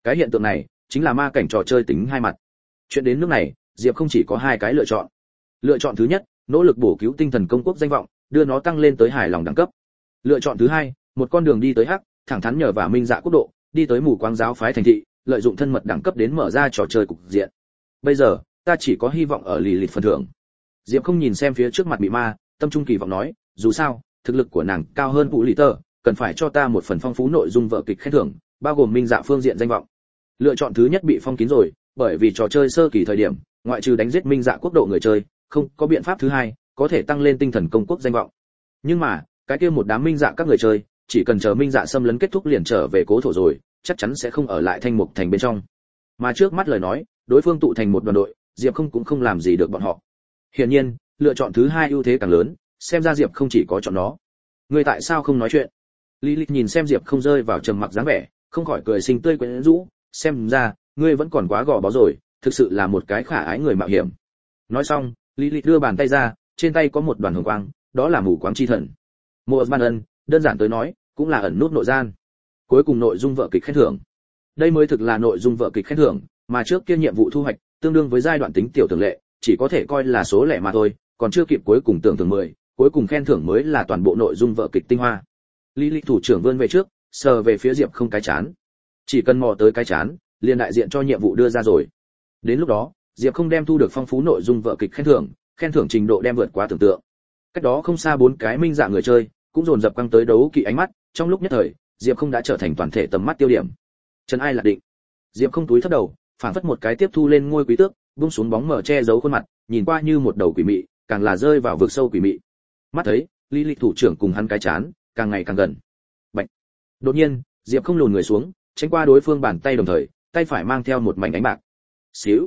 Cái hiện tượng này chính là ma cảnh trò chơi tính hai mặt. Chuyện đến nước này, Diệp không chỉ có hai cái lựa chọn. Lựa chọn thứ nhất, nỗ lực bổ cứu tinh thần công quốc danh vọng, đưa nó tăng lên tới hài lòng đẳng cấp. Lựa chọn thứ hai, một con đường đi tới hắc, thẳng thắn nhờ vào minh dạ quốc độ, đi tới mù quáng giáo phái thành thị, lợi dụng thân mật đẳng cấp đến mở ra trò chơi cục diện. Bây giờ, ta chỉ có hy vọng ở lì lịt phần thưởng. Diệp không nhìn xem phía trước mặt bị ma, tâm trung kỳ vọng nói, dù sao, thực lực của nàng cao hơn Vũ Lý Tơ, cần phải cho ta một phần phong phú nội dung vở kịch khen thưởng, bao gồm minh dạ phương diện danh vọng. Lựa chọn thứ nhất bị phong kín rồi, bởi vì trò chơi sơ kỳ thời điểm, ngoại trừ đánh giết minh dạ quốc độ người chơi, không có biện pháp thứ hai có thể tăng lên tinh thần công quốc danh vọng. Nhưng mà, cái kia một đám minh dạ các người chơi, chỉ cần chờ minh dạ xâm lấn kết thúc liền trở về cố thổ rồi, chắc chắn sẽ không ở lại thanh mục thành bên trong. Mà trước mắt lời nói, đối phương tụ thành một đoàn đội, Diệp không cũng không làm gì được bọn họ. Hiển nhiên, lựa chọn thứ hai ưu thế càng lớn, xem ra Diệp không chỉ có chọn nó. Ngươi tại sao không nói chuyện? Lilith nhìn xem Diệp không rơi vào trầm mặc dáng vẻ, không khỏi cười xinh tươi quyến rũ, xem ra ngươi vẫn còn quá gò bó rồi, thực sự là một cái khả ái người mạo hiểm. Nói xong, Lilith đưa bàn tay ra, trên tay có một đoàn hồng quang, đó là mù quáng chi thần. Một ban ân, đơn giản tới nói, cũng là ẩn nút nội gian. Cuối cùng nội dung vở kịch khen thưởng. Đây mới thực là nội dung vở kịch khen thưởng, mà trước kia nhiệm vụ thu hoạch, tương đương với giai đoạn tính tiểu thường lệ, chỉ có thể coi là số lẻ mà thôi, còn chưa kịp cuối cùng tưởng thưởng 10, cuối cùng khen thưởng mới là toàn bộ nội dung vở kịch tinh hoa. Lilith thủ trưởng vươn về trước, sờ về phía Diệp không cái chán. Chỉ cần mò tới cái chán, liền đại diện cho nhiệm vụ đưa ra rồi. Đến lúc đó, Diệp không đem thu được phong phú nội dung vở kịch khen thưởng trình độ đem vượt quá tưởng tượng. Cách đó không xa bốn cái minh dạ người chơi, cũng dồn dập căng tới đấu kỵ ánh mắt, trong lúc nhất thời, Diệp không đã trở thành toàn thể tầm mắt tiêu điểm. Trần Ai lạc định. Diệp không túi thấp đầu, phản phất một cái tiếp thu lên ngôi quý tước, buông xuống bóng mờ che giấu khuôn mặt, nhìn qua như một đầu quỷ mị, càng là rơi vào vực sâu quỷ mị. Mắt thấy, Lilith thủ trưởng cùng hắn cái chán, càng ngày càng gần. Bạch. Đột nhiên, Diệp không lùn người xuống, tránh qua đối phương bàn tay đồng thời, tay phải mang theo một mảnh ánh bạc. Xíu.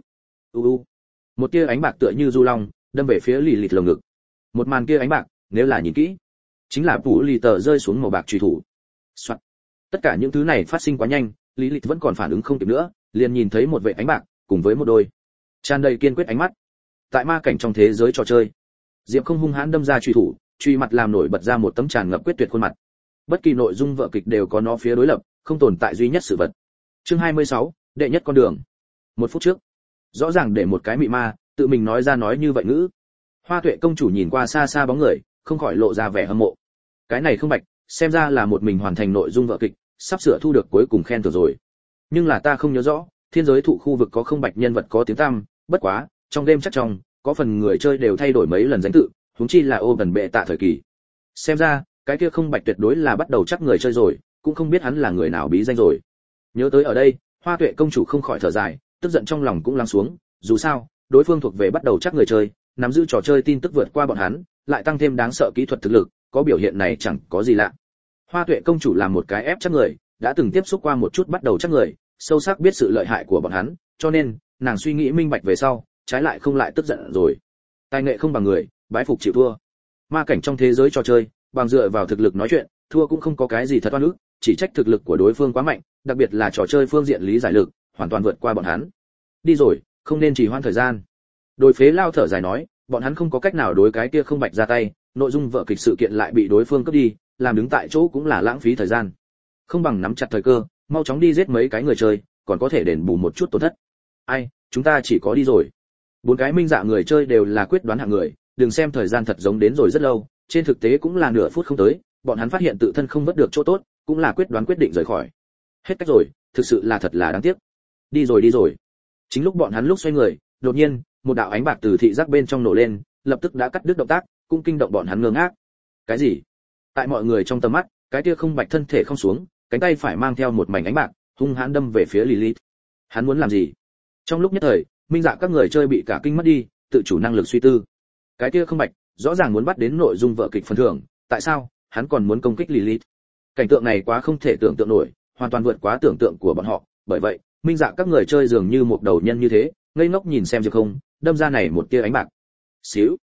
Một tia ánh bạc tựa như du long, đâm về phía Lilith lồng ngực. Một màn kia ánh bạc, nếu là nhìn kỹ, chính là Vũ Lì tờ rơi xuống màu bạc truy thủ. Soạt. Tất cả những thứ này phát sinh quá nhanh, Lilith vẫn còn phản ứng không kịp nữa, liền nhìn thấy một vệt ánh bạc, cùng với một đôi tràn đầy kiên quyết ánh mắt. Tại ma cảnh trong thế giới trò chơi, Diệp không hung hãn đâm ra truy thủ, truy mặt làm nổi bật ra một tấm tràn ngập quyết tuyệt khuôn mặt. Bất kỳ nội dung vở kịch đều có nó phía đối lập, không tồn tại duy nhất sự vật. Chương 26, đệ nhất con đường. Một phút trước, rõ ràng để một cái mị ma tự mình nói ra nói như vậy ngữ. Hoa Tuệ công chủ nhìn qua xa xa bóng người, không khỏi lộ ra vẻ hâm mộ. Cái này không bạch, xem ra là một mình hoàn thành nội dung vở kịch, sắp sửa thu được cuối cùng khen thưởng rồi. Nhưng là ta không nhớ rõ, thiên giới thụ khu vực có không bạch nhân vật có tiếng tăm, bất quá, trong đêm chắc trong, có phần người chơi đều thay đổi mấy lần danh tự, huống chi là ô gần bệ tạ thời kỳ. Xem ra, cái kia không bạch tuyệt đối là bắt đầu chắc người chơi rồi, cũng không biết hắn là người nào bí danh rồi. Nhớ tới ở đây, Hoa Tuệ công chủ không khỏi thở dài, tức giận trong lòng cũng lắng xuống, dù sao, đối phương thuộc về bắt đầu chắc người chơi, nắm giữ trò chơi tin tức vượt qua bọn hắn, lại tăng thêm đáng sợ kỹ thuật thực lực, có biểu hiện này chẳng có gì lạ. Hoa Tuệ công chủ là một cái ép chắc người, đã từng tiếp xúc qua một chút bắt đầu chắc người, sâu sắc biết sự lợi hại của bọn hắn, cho nên, nàng suy nghĩ minh bạch về sau, trái lại không lại tức giận rồi. Tài nghệ không bằng người, bái phục chịu thua. Ma cảnh trong thế giới trò chơi, bằng dựa vào thực lực nói chuyện, thua cũng không có cái gì thật oan ức, chỉ trách thực lực của đối phương quá mạnh, đặc biệt là trò chơi phương diện lý giải lực, hoàn toàn vượt qua bọn hắn. Đi rồi, không nên trì hoãn thời gian. Đôi phế lao thở dài nói, bọn hắn không có cách nào đối cái kia không bạch ra tay, nội dung vở kịch sự kiện lại bị đối phương cướp đi, làm đứng tại chỗ cũng là lãng phí thời gian. Không bằng nắm chặt thời cơ, mau chóng đi giết mấy cái người chơi, còn có thể đền bù một chút tổn thất. Ai, chúng ta chỉ có đi rồi. Bốn cái minh dạ người chơi đều là quyết đoán hạng người, đừng xem thời gian thật giống đến rồi rất lâu, trên thực tế cũng là nửa phút không tới, bọn hắn phát hiện tự thân không vớt được chỗ tốt, cũng là quyết đoán quyết định rời khỏi. Hết cách rồi, thực sự là thật là đáng tiếc. Đi rồi. Chính lúc bọn hắn lúc xoay người, đột nhiên, một đạo ánh bạc từ thị giác bên trong nổ lên, lập tức đã cắt đứt động tác, cũng kinh động bọn hắn ngơ ngác. Cái gì? Tại mọi người trong tầm mắt, cái kia không bạch thân thể không xuống, cánh tay phải mang theo một mảnh ánh bạc, hung hãn đâm về phía Lilith. Hắn muốn làm gì? Trong lúc nhất thời, minh dạ các người chơi bị cả kinh mất đi, tự chủ năng lực suy tư. Cái kia không bạch, rõ ràng muốn bắt đến nội dung vở kịch phần thưởng, tại sao hắn còn muốn công kích Lilith? Cảnh tượng này quá không thể tưởng tượng nổi, hoàn toàn vượt quá tưởng tượng của bọn họ, bởi vậy, minh dạ các người chơi dường như một đầu nhân như thế, ngây ngốc nhìn xem Diệp không, đâm ra này một tia ánh bạc. Xíu.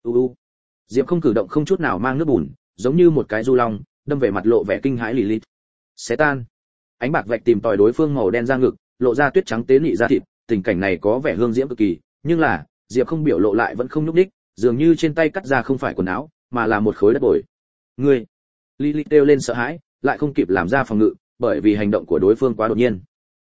Diệp không cử động không chút nào mang nước bùn, giống như một cái du long, đâm về mặt lộ vẻ kinh hãi Lilith. Xé tan. Ánh bạc vạch tìm tòi đối phương màu đen da ngực, lộ ra tuyết trắng tế nị da thịt, tình cảnh này có vẻ hương diễm cực kỳ, nhưng là, Diệp không biểu lộ lại vẫn không nhúc nhích, dường như trên tay cắt ra không phải quần áo, mà là một khối đất bồi. Ngươi. Lilith kêu lên sợ hãi, lại không kịp làm ra phòng ngự, bởi vì hành động của đối phương quá đột nhiên.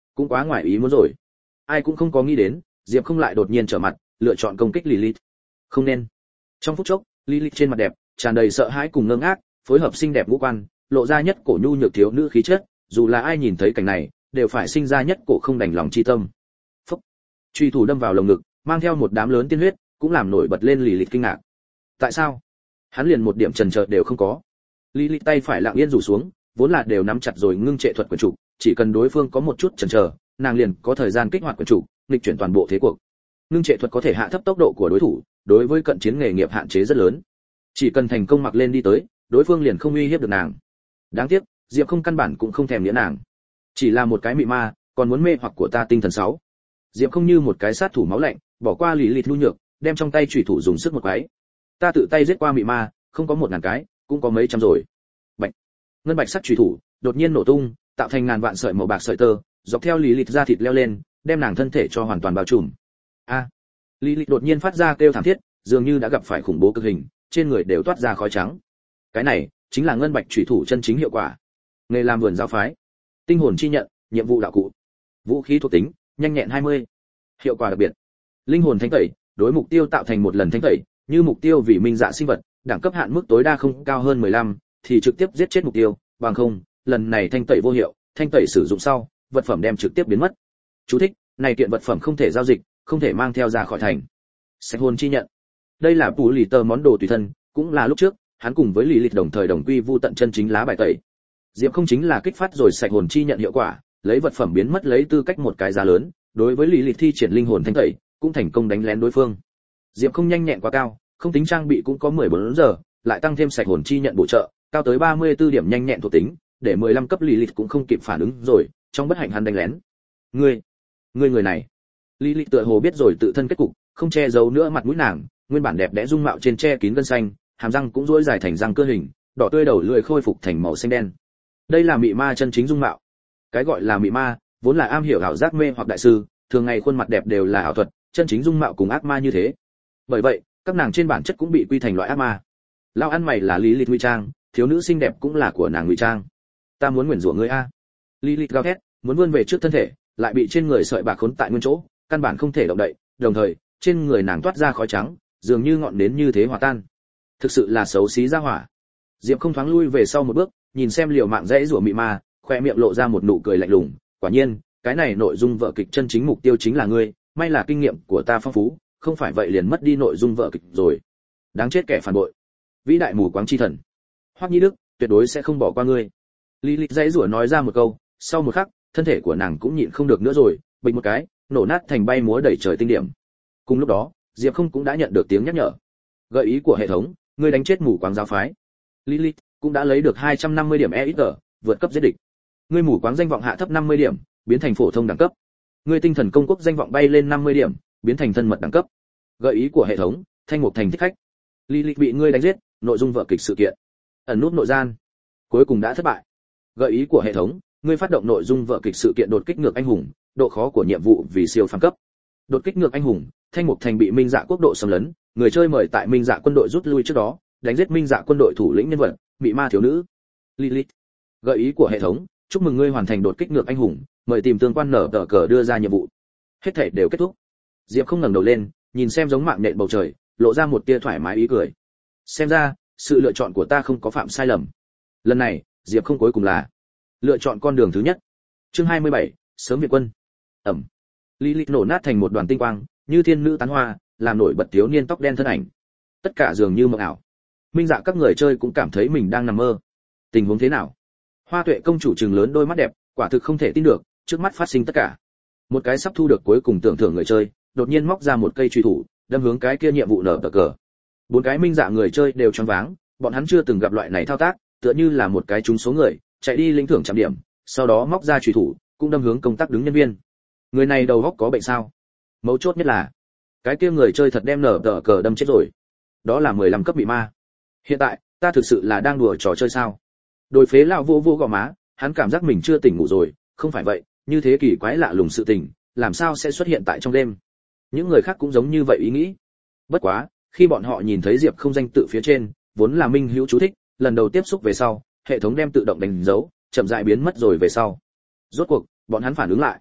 cũng quá ngoài ý muốn rồi. Ai cũng không có nghĩ đến, Diệp không lại đột nhiên trở mặt, lựa chọn công kích Lilith. Không nên. Trong phút chốc, Lilith trên mặt đẹp tràn đầy sợ hãi cùng ngơ ngác, phối hợp xinh đẹp ngũ quan, lộ ra nhất cổ nhu nhược thiếu nữ khí chất, dù là ai nhìn thấy cảnh này, đều phải sinh ra nhất cổ không đành lòng chi tâm. Phốc. Truy thủ đâm vào lồng ngực, mang theo một đám lớn tiên huyết, cũng làm nổi bật lên Lilith kinh ngạc. Tại sao? Hắn liền một điểm chần chờ đều không có. Lilith tay phải lặng yên rủ xuống, vốn là đều nắm chặt rồi ngưng trệ thuật quyền chủ, chỉ cần đối phương có một chút chần chờ, nàng liền có thời gian kích hoạt quyền chủ, nghịch chuyển toàn bộ thế cuộc. Ngưng trệ thuật có thể hạ thấp tốc độ của đối thủ, đối với cận chiến nghề nghiệp hạn chế rất lớn. Chỉ cần thành công mặc lên đi tới, đối phương liền không uy hiếp được nàng. Đáng tiếc, Diệp không căn bản cũng không thèm nghĩa nàng. Chỉ là một cái mị ma, còn muốn mê hoặc của ta tinh thần 6. Diệp không như một cái sát thủ máu lạnh, bỏ qua Lilith nhu nhược, đem trong tay chủy thủ dùng sức một cái. Ta tự tay giết qua mị ma, không có 1000 cái, cũng có mấy trăm rồi. Bạch. Ngân bạch sắc chủy thủ đột nhiên nổ tung, tạo thành ngàn vạn sợi màu bạc sợi tơ, dọc theo Lilith da thịt leo lên, đem nàng thân thể cho hoàn toàn bao trùm. A. Lilith đột nhiên phát ra kêu thảm thiết, dường như đã gặp phải khủng bố cực hình, trên người đều toát ra khói trắng. Cái này chính là ngân bạch chủy thủ chân chính hiệu quả. Nghề làm vườn giáo phái. Tinh hồn chi nhận, nhiệm vụ đạo cụ. Vũ khí thuộc tính, nhanh nhẹn 20. Hiệu quả đặc biệt. Linh hồn thánh tẩy, đối mục tiêu tạo thành một lần thánh tẩy, như mục tiêu vì minh dạ sinh vật, đẳng cấp hạn mức tối đa không cao hơn 15, thì trực tiếp giết chết mục tiêu, bằng không, lần này thanh tẩy vô hiệu, thanh tẩy sử dụng sau, vật phẩm đem trực tiếp biến mất. Chú thích, này kiện vật phẩm không thể giao dịch, không thể mang theo ra khỏi thành. Sạch hồn chi nhận. Đây là Pú Lì Tơ món đồ tùy thân, cũng là lúc trước, hắn cùng với Lilith đồng thời đồng quy vu tận chân chính lá bài tẩy. Diệp không chính là kích phát rồi sạch hồn chi nhận hiệu quả, lấy vật phẩm biến mất lấy tư cách một cái giá lớn, đối với Lilith thi triển linh hồn thanh tẩy, cũng thành công đánh lén đối phương. Diệp không nhanh nhẹn quá cao, không tính trang bị cũng có 14 giờ, lại tăng thêm sạch hồn chi nhận bổ trợ, cao tới 34 điểm nhanh nhẹn thuộc tính, để 15 cấp Lilith cũng không kịp phản ứng rồi, trong bất hạnh hắn đánh lén. Ngươi người này. Lilith tựa hồ biết rồi tự thân kết cục, không che giấu nữa mặt mũi nàng, nguyên bản đẹp đẽ dung mạo trên che kín gân xanh, hàm răng cũng duỗi dài thành răng cơ hình, đỏ tươi đầu lưỡi khôi phục thành màu xanh đen. Đây là mị ma chân chính dung mạo. Cái gọi là mị ma, vốn là am hiểu ảo giác mê hoặc đại sư, thường ngày khuôn mặt đẹp đều là ảo thuật, chân chính dung mạo cùng ác ma như thế. Bởi vậy, các nàng trên bản chất cũng bị quy thành loại ác ma. Lao ăn mày là Lilith ngụy trang, thiếu nữ xinh đẹp cũng là của nàng ngụy trang. Ta muốn nguyền rủa ngươi a. Lilith gào thét, muốn vươn về trước thân thể, lại bị trên người sợi bạc khốn tại nguyên chỗ, căn bản không thể động đậy, đồng thời, trên người nàng toát ra khói trắng, dường như ngọn nến như thế hòa tan. Thực sự là xấu xí ra hỏa. Diệp không thoáng lui về sau một bước, nhìn xem liều mạng dãy rủa mị ma, khoe miệng lộ ra một nụ cười lạnh lùng. Quả nhiên, cái này nội dung vở kịch chân chính mục tiêu chính là ngươi, may là kinh nghiệm của ta phong phú, không phải vậy liền mất đi nội dung vở kịch rồi. Đáng chết kẻ phản bội. Vĩ đại mù quáng chi thần. Hoắc Nhi Đức, tuyệt đối sẽ không bỏ qua ngươi. Lilith dãy rủa nói ra một câu, sau một khắc, thân thể của nàng cũng nhịn không được nữa rồi, bịch một cái, nổ nát thành bay múa đầy trời tinh điểm. Cùng lúc đó, Diệp không cũng đã nhận được tiếng nhắc nhở. Gợi ý của hệ thống, ngươi đánh chết mù quáng giáo phái. Lilith cũng đã lấy được 250 điểm EXP, vượt cấp giết địch. Ngươi mù quáng danh vọng hạ thấp 50 điểm, biến thành phổ thông đẳng cấp. Ngươi tinh thần công quốc danh vọng bay lên 50 điểm, biến thành thân mật đẳng cấp. Gợi ý của hệ thống, thanh mục thành thích khách. Lilith bị ngươi đánh giết, nội dung vở kịch sự kiện. Ẩn nút nội gian. Cuối cùng đã thất bại. Gợi ý của hệ thống, ngươi phát động nội dung vở kịch sự kiện đột kích ngược anh hùng, độ khó của nhiệm vụ vì siêu phàm cấp. Đột kích ngược anh hùng, thanh mục thành bị minh dạ quốc độ xâm lấn, người chơi mời tại minh dạ quân đội rút lui trước đó, đánh giết minh dạ quân đội thủ lĩnh nhân vật, bị ma thiếu nữ. Lilith. Gợi ý của hệ thống, chúc mừng ngươi hoàn thành đột kích ngược anh hùng, mời tìm tương quan nở tờ cờ đưa ra nhiệm vụ. Hết thể đều kết thúc. Diệp không ngẩng đầu lên, nhìn xem giống mạng nện bầu trời, lộ ra một tia thoải mái ý cười. Xem ra, sự lựa chọn của ta không có phạm sai lầm. Lần này, Diệp không cuối cùng là lựa chọn con đường thứ nhất. Chương 27, sớm viện quân. Ẩm. Lilith nổ nát thành một đoàn tinh quang, như thiên nữ tán hoa, làm nổi bật thiếu niên tóc đen thân ảnh. Tất cả dường như mộng ảo. Minh dạ các người chơi cũng cảm thấy mình đang nằm mơ. Tình huống thế nào? Hoa Tuệ công chủ trừng lớn đôi mắt đẹp, quả thực không thể tin được, trước mắt phát sinh tất cả. Một cái sắp thu được cuối cùng tưởng thưởng người chơi, đột nhiên móc ra một cây truy thủ, đâm hướng cái kia nhiệm vụ nở tờ cờ. Bốn cái minh dạ người chơi đều choáng váng, bọn hắn chưa từng gặp loại này thao tác, tựa như là một cái trúng số người, chạy đi lĩnh thưởng chạm điểm, sau đó móc ra truy thủ, cũng đâm hướng công tác đứng nhân viên. Người này đầu óc có bệnh sao? Mấu chốt nhất là, cái kia người chơi thật đem nở tờ cờ đâm chết rồi. Đó là 15 cấp bị ma. Hiện tại, ta thực sự là đang đùa trò chơi sao? Đôi phế lão vô vô gò má, hắn cảm giác mình chưa tỉnh ngủ rồi, không phải vậy, như thế kỳ quái lạ lùng sự tình, làm sao sẽ xuất hiện tại trong đêm? Những người khác cũng giống như vậy ý nghĩ. Bất quá, khi bọn họ nhìn thấy Diệp không danh tự phía trên, vốn là minh hữu chú thích, lần đầu tiếp xúc về sau, hệ thống đem tự động đánh dấu, chậm rãi biến mất rồi về sau. Rốt cuộc, bọn hắn phản ứng lại.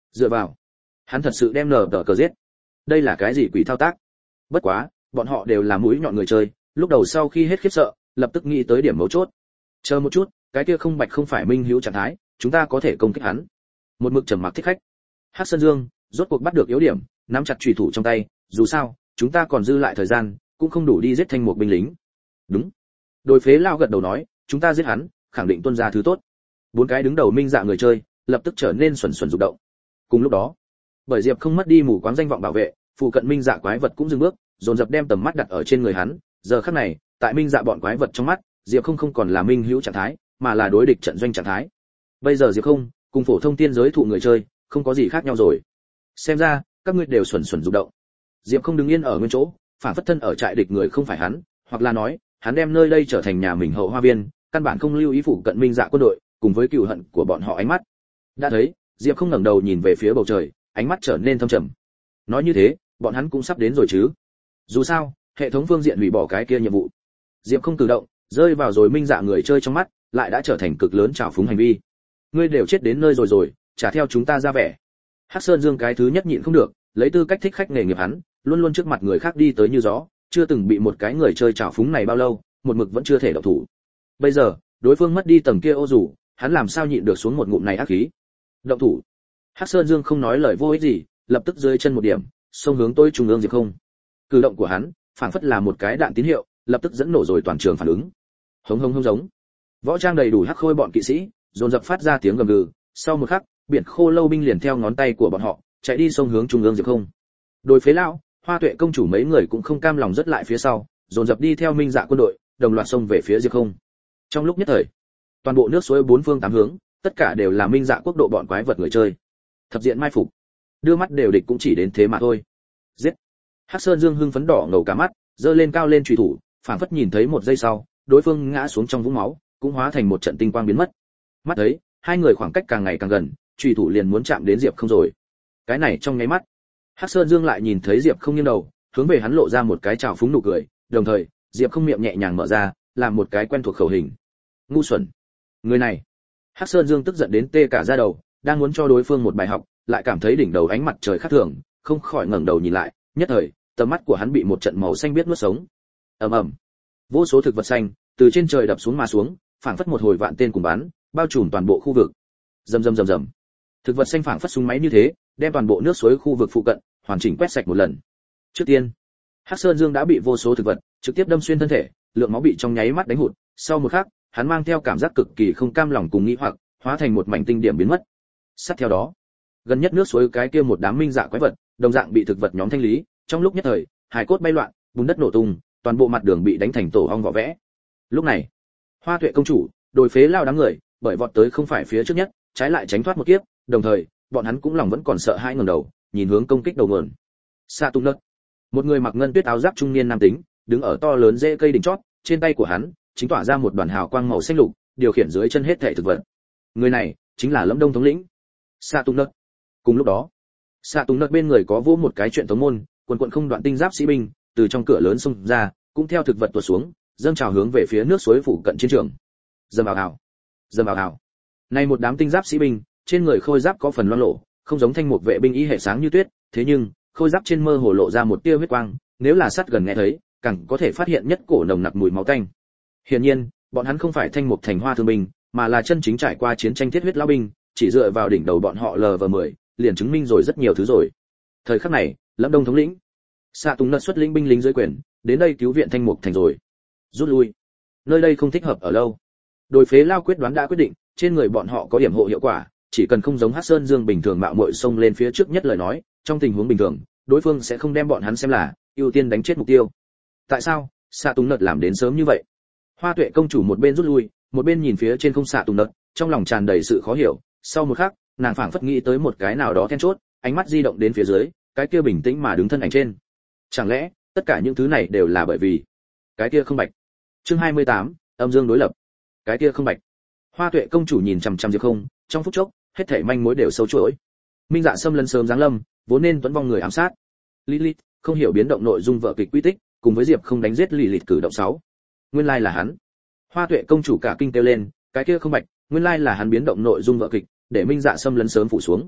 Dựa vào, hắn thật sự đem nở tờ cờ giết. Đây là cái gì quỷ thao tác? Bất quá, bọn họ đều là mũi nhọn người chơi, lúc đầu sau khi hết khiếp sợ, lập tức nghĩ tới điểm mấu chốt. Chờ một chút, cái kia không bạch không phải minh hữu trạng thái, chúng ta có thể công kích hắn. Một mực trầm mặc thích khách. Hắc Sơn Dương rốt cuộc bắt được yếu điểm, nắm chặt chùy thủ trong tay, dù sao, chúng ta còn dư lại thời gian, cũng không đủ đi giết thanh một binh lính. Đúng. Đôi phế lao gật đầu nói, chúng ta giết hắn, khẳng định tuân ra thứ tốt. Bốn cái đứng đầu minh dạ người chơi, lập tức trở nên xuẩn xuẩn rụng động. Cùng lúc đó, bởi Diệp không mất đi mù quáng danh vọng bảo vệ, phụ cận minh dạ quái vật cũng dừng bước, dồn dập đem tầm mắt đặt ở trên người hắn. Giờ khắc này, tại minh dạ bọn quái vật trong mắt, Diệp không còn là minh hữu trạng thái, mà là đối địch trận doanh trạng thái. Bây giờ Diệp không cùng phổ thông tiên giới thụ người chơi, không có gì khác nhau rồi. Xem ra, các ngươi đều xuẩn xuẩn rụng động. Diệp không đứng yên ở nguyên chỗ, phản phất thân ở trại địch người không phải hắn, hoặc là nói, hắn đem nơi đây trở thành nhà mình hậu hoa viên, căn bản không lưu ý phụ cận minh dạ quân đội, cùng với cừu hận của bọn họ ánh mắt. Đã thấy, Diệp không ngẩng đầu nhìn về phía bầu trời, ánh mắt trở nên thâm trầm. Nói như thế, bọn hắn cũng sắp đến rồi chứ? Dù sao, hệ thống phương diện hủy bỏ cái kia nhiệm vụ. Diệp không cử động, rơi vào rồi minh dạ người chơi trong mắt, lại đã trở thành cực lớn trào phúng hành vi. Ngươi đều chết đến nơi rồi, trả theo chúng ta ra vẻ. Hắc Sơn Dương cái thứ nhất nhịn không được, lấy tư cách thích khách nghề nghiệp hắn, luôn luôn trước mặt người khác đi tới như gió, chưa từng bị một cái người chơi trào phúng này bao lâu, một mực vẫn chưa thể động thủ. Bây giờ, đối phương mất đi tầng kia ô dù, hắn làm sao nhịn được xuống một ngụm này ác khí. Động thủ. Hắc Sơn Dương không nói lời vô ích gì, lập tức dưới chân một điểm, xông hướng tôi trung ương Diệp không. Cử động của hắn, phảng phất là một cái đạn tín hiệu, lập tức dẫn nổ rồi toàn trường phản ứng. Hống hống hống giống. Võ trang đầy đủ hắc khôi bọn kỵ sĩ, dồn dập phát ra tiếng gầm gừ, sau một khắc, biển khô lâu binh liền theo ngón tay của bọn họ, chạy đi xông hướng trung ương Diệp không. Đôi phế lão, Hoa Tuệ công chủ mấy người cũng không cam lòng rất lại phía sau, dồn dập đi theo minh dạ quân đội, đồng loạt xông về phía Diệp không. Trong lúc nhất thời, toàn bộ nước suối bốn phương tám hướng, tất cả đều là minh dạ quốc độ bọn quái vật người chơi. Thập diện mai phục, đưa mắt đều địch cũng chỉ đến thế mà thôi. Giết. Hắc Sơn Dương hưng phấn đỏ ngầu cả mắt, giơ lên cao lên chùy thủ, phảng phất nhìn thấy một giây sau, đối phương ngã xuống trong vũng máu, cũng hóa thành một trận tinh quang biến mất. Mắt thấy, hai người khoảng cách càng ngày càng gần, chùy thủ liền muốn chạm đến Diệp không rồi. Cái này trong nháy mắt, Hắc Sơn Dương lại nhìn thấy Diệp không nghiêng đầu, hướng về hắn lộ ra một cái trào phúng nụ cười, đồng thời, Diệp không miệng nhẹ nhàng mở ra, làm một cái quen thuộc khẩu hình. Ngu xuẩn. Người này. Hắc Sơn Dương tức giận đến tê cả da đầu, đang muốn cho đối phương một bài học, lại cảm thấy đỉnh đầu ánh mặt trời khác thường, không khỏi ngẩng đầu nhìn lại, nhất thời, tầm mắt của hắn bị một trận màu xanh biếc nuốt sống. Ầm ầm. Vô số thực vật xanh từ trên trời đập xuống mà xuống, phảng phất một hồi vạn tên cùng bắn, bao trùm toàn bộ khu vực. Rầm rầm rầm rầm. Thực vật xanh phảng phất súng máy như thế, đem toàn bộ nước suối khu vực phụ cận hoàn chỉnh quét sạch một lần. Trước tiên, Hắc Sơn Dương đã bị vô số thực vật trực tiếp đâm xuyên thân thể, lượng máu bị trong nháy mắt đánh hụt, sau một khắc, hắn mang theo cảm giác cực kỳ không cam lòng cùng nghĩ hoặc, hóa thành một mảnh tinh điểm biến mất. Sát theo đó, gần nhất nước suối cái kia một đám minh dạ quái vật, đồng dạng bị thực vật nhóm thanh lý, trong lúc nhất thời, hải cốt bay loạn, bùn đất nổ tung, toàn bộ mặt đường bị đánh thành tổ ong vỏ vẽ. Lúc này, Hoa Tuệ công chủ, đồi phế lao đám người, bởi vọt tới không phải phía trước nhất, trái lại tránh thoát một kiếp, đồng thời, bọn hắn cũng lòng vẫn còn sợ hãi ngẩng đầu, nhìn hướng công kích đầu nguồn. Sa Tung Nất, một người mặc ngân tuyết áo giáp trung niên nam tính, đứng ở to lớn rễ cây đỉnh chót, trên tay của hắn chính tỏa ra một đoàn hào quang màu xanh lục, điều khiển dưới chân hết thảy thực vật. Người này chính là Lâm Đông thống lĩnh, Sa Tung Nất. Cùng lúc đó, Sa Tung Nất bên người có vỗ một cái chuyện tống môn, quần không đoạn tinh giáp sĩ binh, từ trong cửa lớn xông ra, cũng theo thực vật tuột xuống, dâng trào hướng về phía nước suối phụ cận chiến trường. Dầm vào hào, dầm vào hào. Này một đám tinh giáp sĩ binh, trên người khôi giáp có phần loang lổ, không giống thanh mục vệ binh y hệ sáng như tuyết, thế nhưng khôi giáp trên mơ hồ lộ ra một tia huyết quang, nếu là sát gần nghe thấy, càng có thể phát hiện nhất cổ nồng nặc mùi máu tanh. Hiển nhiên, bọn hắn không phải thanh mục thành hoa thương binh, mà là chân chính trải qua chiến tranh thiết huyết lão binh, chỉ dựa vào đỉnh đầu bọn họ LV10, liền chứng minh rồi rất nhiều thứ rồi. Thời khắc này, Lâm Đông thống lĩnh, Sa Tung Nất xuất lĩnh binh lính dưới quyền, đến đây cứu viện thanh mục thành rồi. Rút lui, nơi đây không thích hợp ở lâu. Đồi phế lao quyết đoán đã quyết định, trên người bọn họ có điểm hộ hiệu quả, chỉ cần không giống Hắc Sơn Dương bình thường mạo muội xông lên phía trước nhất lời nói, trong tình huống bình thường, đối phương sẽ không đem bọn hắn xem là ưu tiên đánh chết mục tiêu. Tại sao Sa Tung Nất làm đến sớm như vậy? Hoa Tuệ công chủ một bên rút lui, một bên nhìn phía trên không Sa Tung Nất, trong lòng tràn đầy sự khó hiểu. Sau một khắc, nàng phảng phất nghĩ tới một cái nào đó then chốt, ánh mắt di động đến phía dưới, cái kia bình tĩnh mà đứng thân ảnh trên. Chẳng lẽ tất cả những thứ này đều là bởi vì cái kia không bạch? Chương 28, âm dương đối lập. Cái kia không bạch. Hoa Tuệ công chủ nhìn chằm chằm Diệp Không, trong phút chốc, hết thảy manh mối đều sâu chuỗi. Minh Dạ xâm lấn sớm giáng lâm, vốn nên tuấn vong người ám sát. Lilith không hiểu biến động nội dung vở kịch quy tích, cùng với Diệp Không đánh giết Lilith cử động 6. Nguyên lai là hắn. Hoa Tuệ công chủ cả kinh kêu lên, cái kia không bạch, nguyên lai là hắn biến động nội dung vở kịch, để Minh Dạ xâm lấn sớm phủ xuống.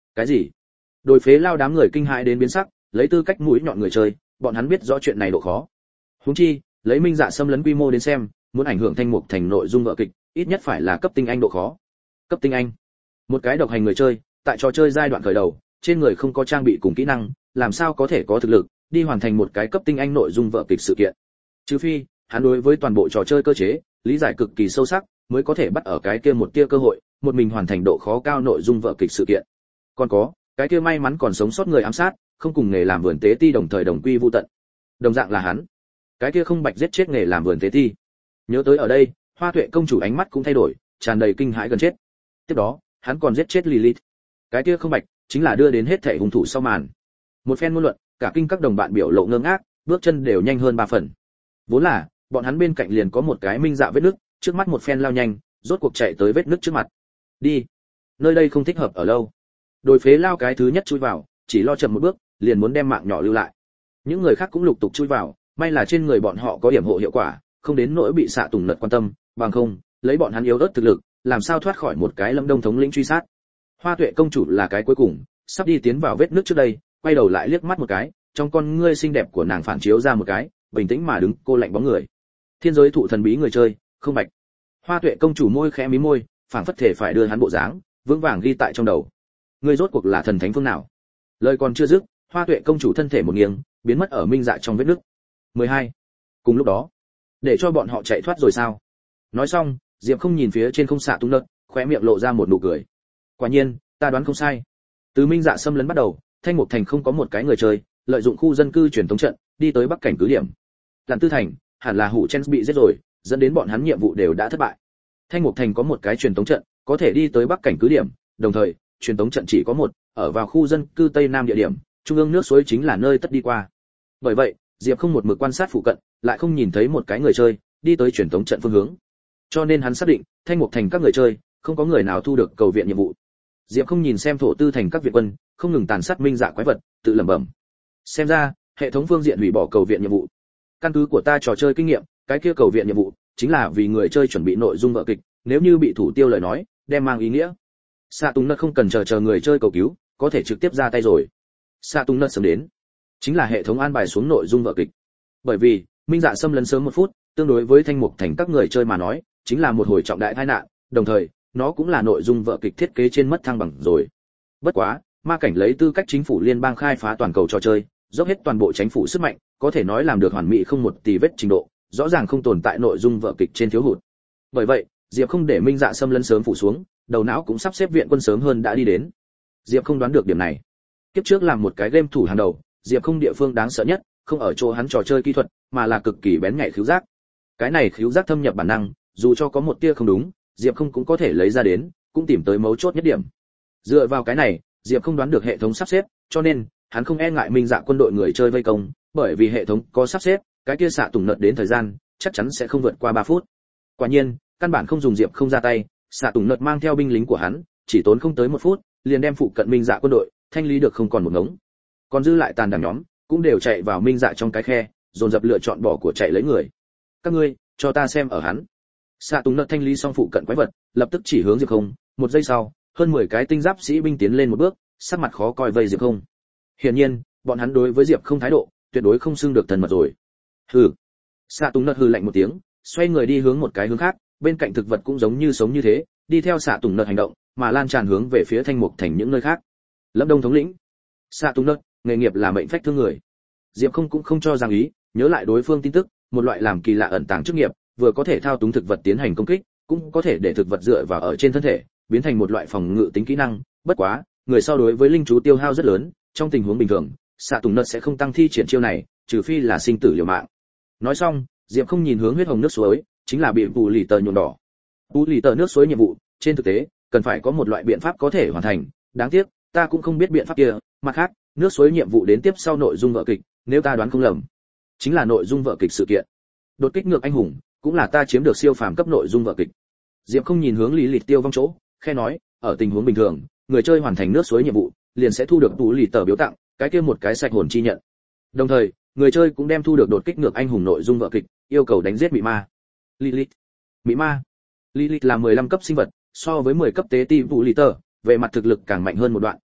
Cái gì? Đồi phế lao đám người kinh hãi đến biến sắc, lấy tư cách mũi nhọn người chơi, bọn hắn biết rõ chuyện này độ khó. Huống chi, lấy Minh Dạ xâm lấn quy mô đến xem, muốn ảnh hưởng Thanh Mục Thành nội dung vở kịch, ít nhất phải là cấp tinh anh độ khó. Cấp tinh anh, một cái độc hành người chơi, tại trò chơi giai đoạn khởi đầu, trên người không có trang bị cùng kỹ năng, làm sao có thể có thực lực đi hoàn thành một cái cấp tinh anh nội dung vở kịch sự kiện. Trừ phi, hắn đối với toàn bộ trò chơi cơ chế lý giải cực kỳ sâu sắc, mới có thể bắt ở cái kia một tia cơ hội, một mình hoàn thành độ khó cao nội dung vở kịch sự kiện. Còn có, cái kia may mắn còn sống sót người ám sát, không cùng nghề làm vườn tế ti đồng thời đồng quy vu tận. Đồng dạng là hắn. Cái kia không bạch giết chết nghề làm vườn tế ti. Nhớ tới ở đây, Hoa Tuệ công chủ ánh mắt cũng thay đổi, tràn đầy kinh hãi gần chết. Tiếp đó, hắn còn giết chết Lilith. Cái kia không bạch chính là đưa đến hết thảy hung thủ sau màn. Một phen ngôn luận, cả kinh các đồng bạn biểu lộ ngơ ngác, bước chân đều nhanh hơn 3 phần. Vốn là, bọn hắn bên cạnh liền có một cái Minh Dạ vết nứt, trước mắt một phen lao nhanh, rốt cuộc chạy tới vết nứt trước mặt. Đi, nơi đây không thích hợp ở lâu. Đồi phế lao cái thứ nhất chui vào, chỉ lo chậm một bước, liền muốn đem mạng nhỏ lưu lại. Những người khác cũng lục tục chui vào, may là trên người bọn họ có điểm hộ hiệu quả, không đến nỗi bị xạ tùng nật quan tâm, bằng không, lấy bọn hắn yếu ớt thực lực, làm sao thoát khỏi một cái Lâm Đông thống lĩnh truy sát. Hoa Tuệ công chủ là cái cuối cùng, sắp đi tiến vào vết nứt trước đây, quay đầu lại liếc mắt một cái, trong con ngươi xinh đẹp của nàng phản chiếu ra một cái, bình tĩnh mà đứng, cô lạnh bóng người. Thiên giới thụ thần bí người chơi, không bạch. Hoa Tuệ công chủ môi khẽ mím môi, phảng phất thể phải đưa hắn bộ dáng, vững vàng ghi tại trong đầu. Ngươi rốt cuộc là thần thánh phương nào? Lời còn chưa dứt, Hoa Tuệ công chủ thân thể một nghiêng, biến mất ở Minh Dạ trong vết nứt. 12. Cùng lúc đó, để cho bọn họ chạy thoát rồi sao? Nói xong, Diệp không nhìn phía trên không xạ tung nợt, khóe miệng lộ ra một nụ cười. Quả nhiên, ta đoán không sai. Từ Minh Dạ xâm lấn bắt đầu, Thanh Mục Thành không có một cái người chơi, lợi dụng khu dân cư truyền thống trận, đi tới Bắc cảnh cứ điểm. Lạn Tư Thành, hẳn là Hủ Chen bị giết rồi, dẫn đến bọn hắn nhiệm vụ đều đã thất bại. Thanh Mục Thành có một cái truyền thống trận, có thể đi tới Bắc cảnh cứ điểm, đồng thời, truyền thống trận chỉ có một, ở vào khu dân cư Tây Nam địa điểm, trung ương nước suối chính là nơi tất đi qua. Bởi vậy, Diệp không một mực quan sát phụ cận, lại không nhìn thấy một cái người chơi đi tới truyền thống trận phương hướng. Cho nên hắn xác định, Thanh Mục Thành các người chơi, không có người nào thu được cầu viện nhiệm vụ. Diệp không nhìn xem Thổ Tư Thành các viện quân, không ngừng tàn sát Minh Dạ quái vật, tự lẩm bẩm. Xem ra, hệ thống phương diện hủy bỏ cầu viện nhiệm vụ. Căn cứ của ta trò chơi kinh nghiệm, cái kia cầu viện nhiệm vụ chính là vì người chơi chuẩn bị nội dung vở kịch, nếu như bị thủ tiêu lời nói, đem mang ý nghĩa. Xạ Tùng Nật không cần chờ người chơi cầu cứu, có thể trực tiếp ra tay rồi. Xạ Tùng Nật sớm đến, chính là hệ thống an bài xuống nội dung vở kịch. Bởi vì, Minh Dạ xâm lấn sớm 1 phút, tương đối với Thanh Mục Thành các người chơi mà nói, chính là một hồi trọng đại tai nạn, đồng thời, nó cũng là nội dung vở kịch thiết kế trên mất thăng bằng rồi. Bất quá, ma cảnh lấy tư cách chính phủ liên bang khai phá toàn cầu trò chơi, dốc hết toàn bộ chính phủ sức mạnh, có thể nói làm được hoàn mỹ không một tì vết trình độ, rõ ràng không tồn tại nội dung vở kịch trên thiếu hụt. Bởi vậy, Diệp không để Minh Dạ xâm lấn sớm phủ xuống, đầu não cũng sắp xếp viện quân sớm hơn đã đi đến. Diệp không đoán được điểm này. Kiếp trước làm một cái game thủ hàng đầu, Diệp không địa phương đáng sợ nhất, không ở chỗ hắn trò chơi kỹ thuật, mà là cực kỳ bén nhạy khứu giác. Cái này khứu giác thâm nhập bản năng, dù cho có một tia không đúng, Diệp không cũng có thể lấy ra đến, cũng tìm tới mấu chốt nhất điểm. Dựa vào cái này, Diệp không đoán được hệ thống sắp xếp, cho nên hắn không e ngại Minh Dạ quân đội người chơi vây công, bởi vì hệ thống có sắp xếp, cái kia xạ tùng nợt đến thời gian, chắc chắn sẽ không vượt qua 3 phút. Quả nhiên, căn bản không dùng Diệp không ra tay, xạ tùng nợt mang theo binh lính của hắn, chỉ tốn không tới 1 phút, liền đem phụ cận Minh Dạ quân đội thanh lý được không còn một ngống. Còn dư lại tàn đảng nhóm, cũng đều chạy vào Minh Dạ trong cái khe, dồn dập lựa chọn bỏ của chạy lấy người. Các ngươi, cho ta xem ở hắn. Xạ tùng nợt thanh lý xong phụ cận quái vật, lập tức chỉ hướng Diệp không, 1 giây sau, hơn 10 cái tinh giáp sĩ binh tiến lên một bước, sắc mặt khó coi vây Diệp không. Hiển nhiên, bọn hắn đối với Diệp không thái độ, tuyệt đối không xưng được thân mật rồi. Hừ. Xạ tùng nợt hừ lạnh một tiếng, xoay người đi hướng một cái hướng khác, bên cạnh thực vật cũng giống như sống như thế, đi theo xạ tùng nợt hành động, mà lan tràn hướng về phía Thanh Mục Thành những nơi khác. Lâm Đông thống lĩnh. Xạ tùng nợt, nghề nghiệp là mệnh phách thương người. Diệp không cũng không cho rằng ý, nhớ lại đối phương tin tức, một loại làm kỳ lạ ẩn tàng chức nghiệp, vừa có thể thao túng thực vật tiến hành công kích, cũng có thể để thực vật dựa vào ở trên thân thể, biến thành một loại phòng ngự tính kỹ năng, bất quá, người sau đối với linh chú tiêu hao rất lớn, trong tình huống bình thường, xạ tùng nợt sẽ không tăng thi triển chiêu này, trừ phi là sinh tử liều mạng. Nói xong, Diệp không nhìn hướng huyết hồng nước suối, chính là bị bù lì tờ nhuộm đỏ. Bù lì tờ nước suối nhiệm vụ, trên thực tế, cần phải có một loại biện pháp có thể hoàn thành, đáng tiếc, ta cũng không biết biện pháp kia, mặt khác, nước suối nhiệm vụ đến tiếp sau nội dung vở kịch, nếu ta đoán không lầm, chính là nội dung vở kịch sự kiện. Đột kích ngược anh hùng, cũng là ta chiếm được siêu phàm cấp nội dung vở kịch. Diệp không nhìn hướng Lý Lịch Tiêu vong chỗ, khe nói, ở tình huống bình thường, người chơi hoàn thành nước suối nhiệm vụ, liền sẽ thu được bù lì tờ biếu tặng, cái kia một cái sạch hồn chi nhận. Đồng thời, người chơi cũng đem thu được đột kích ngược anh hùng nội dung vở kịch, yêu cầu đánh giết mị ma. Lilith. Mị ma. Lilith là 15 cấp sinh vật, so với 10 cấp tế ti bù lì tờ, về mặt thực lực càng mạnh hơn một đoạn,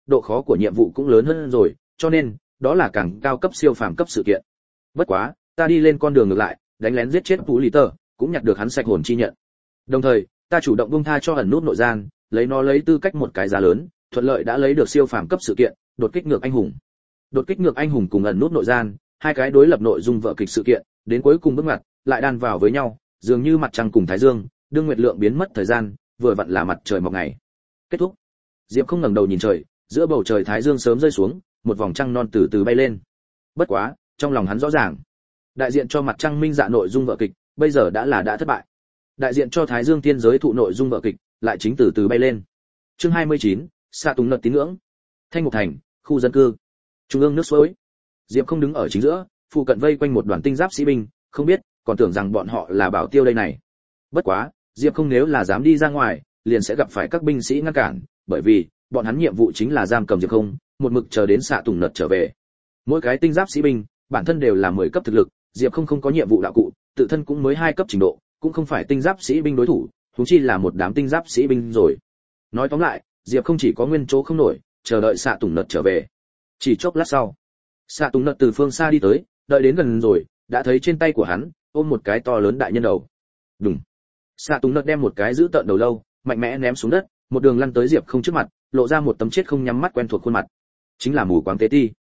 độ khó của nhiệm vụ cũng lớn hơn rồi, cho nên đó là càng cao cấp siêu phàm cấp sự kiện. Bất quá, ta đi lên con đường ngược lại, đánh lén giết chết Vũ Lý Tơ, cũng nhặt được hắn sạch hồn chi nhận. Đồng thời, ta chủ động buông tha cho ẩn nút nội gian, lấy nó lấy tư cách một cái giá lớn, thuận lợi đã lấy được siêu phàm cấp sự kiện, đột kích ngược anh hùng. Đột kích ngược anh hùng cùng ẩn nút nội gian, hai cái đối lập nội dung vở kịch sự kiện, đến cuối cùng bước ngoặt, lại đan vào với nhau, dường như mặt trăng cùng thái dương, đương nguyệt lượng biến mất thời gian, vừa vặn là mặt trời mọc ngày. Kết thúc. Diệp không ngẩng đầu nhìn trời, giữa bầu trời thái dương sớm rơi xuống, một vòng trăng non từ từ bay lên. Bất quá, trong lòng hắn rõ ràng, đại diện cho mặt trăng minh dạ nội dung vở kịch, bây giờ đã thất bại. Đại diện cho thái dương tiên giới thụ nội dung vở kịch, lại chính từ từ bay lên. Chương 29, Sa Tùng Nật tín ngưỡng. Thanh Mục Thành, khu dân cư. Trung ương nước suối. Diệp không đứng ở chính giữa, phụ cận vây quanh một đoàn tinh giáp sĩ binh, không biết, còn tưởng rằng bọn họ là bảo tiêu đây này. Bất quá, Diệp không nếu là dám đi ra ngoài, liền sẽ gặp phải các binh sĩ ngăn cản, bởi vì bọn hắn nhiệm vụ chính là giam cầm Diệp không, một mực chờ đến Sa Tùng Nật trở về. Mỗi cái tinh giáp sĩ binh, bản thân đều là 10 cấp thực lực, Diệp không có nhiệm vụ đạo cụ, tự thân cũng mới 2 cấp trình độ, cũng không phải tinh giáp sĩ binh đối thủ, huống chi là một đám tinh giáp sĩ binh rồi. Nói tóm lại, Diệp không chỉ có nguyên chỗ không nổi, chờ đợi Sa Tùng Nật trở về. Chỉ chốc lát sau, Sa Tùng Nật từ phương xa đi tới, đợi đến gần rồi, đã thấy trên tay của hắn ôm một cái to lớn đại nhân đầu. Đùng. Sa Tùng Nật đem một cái giữ tợn đầu lâu mạnh mẽ ném xuống đất, một đường lăn tới Diệp không trước mặt, lộ ra một tấm chết không nhắm mắt quen thuộc khuôn mặt. Chính là Mù Quáng Tế Ti.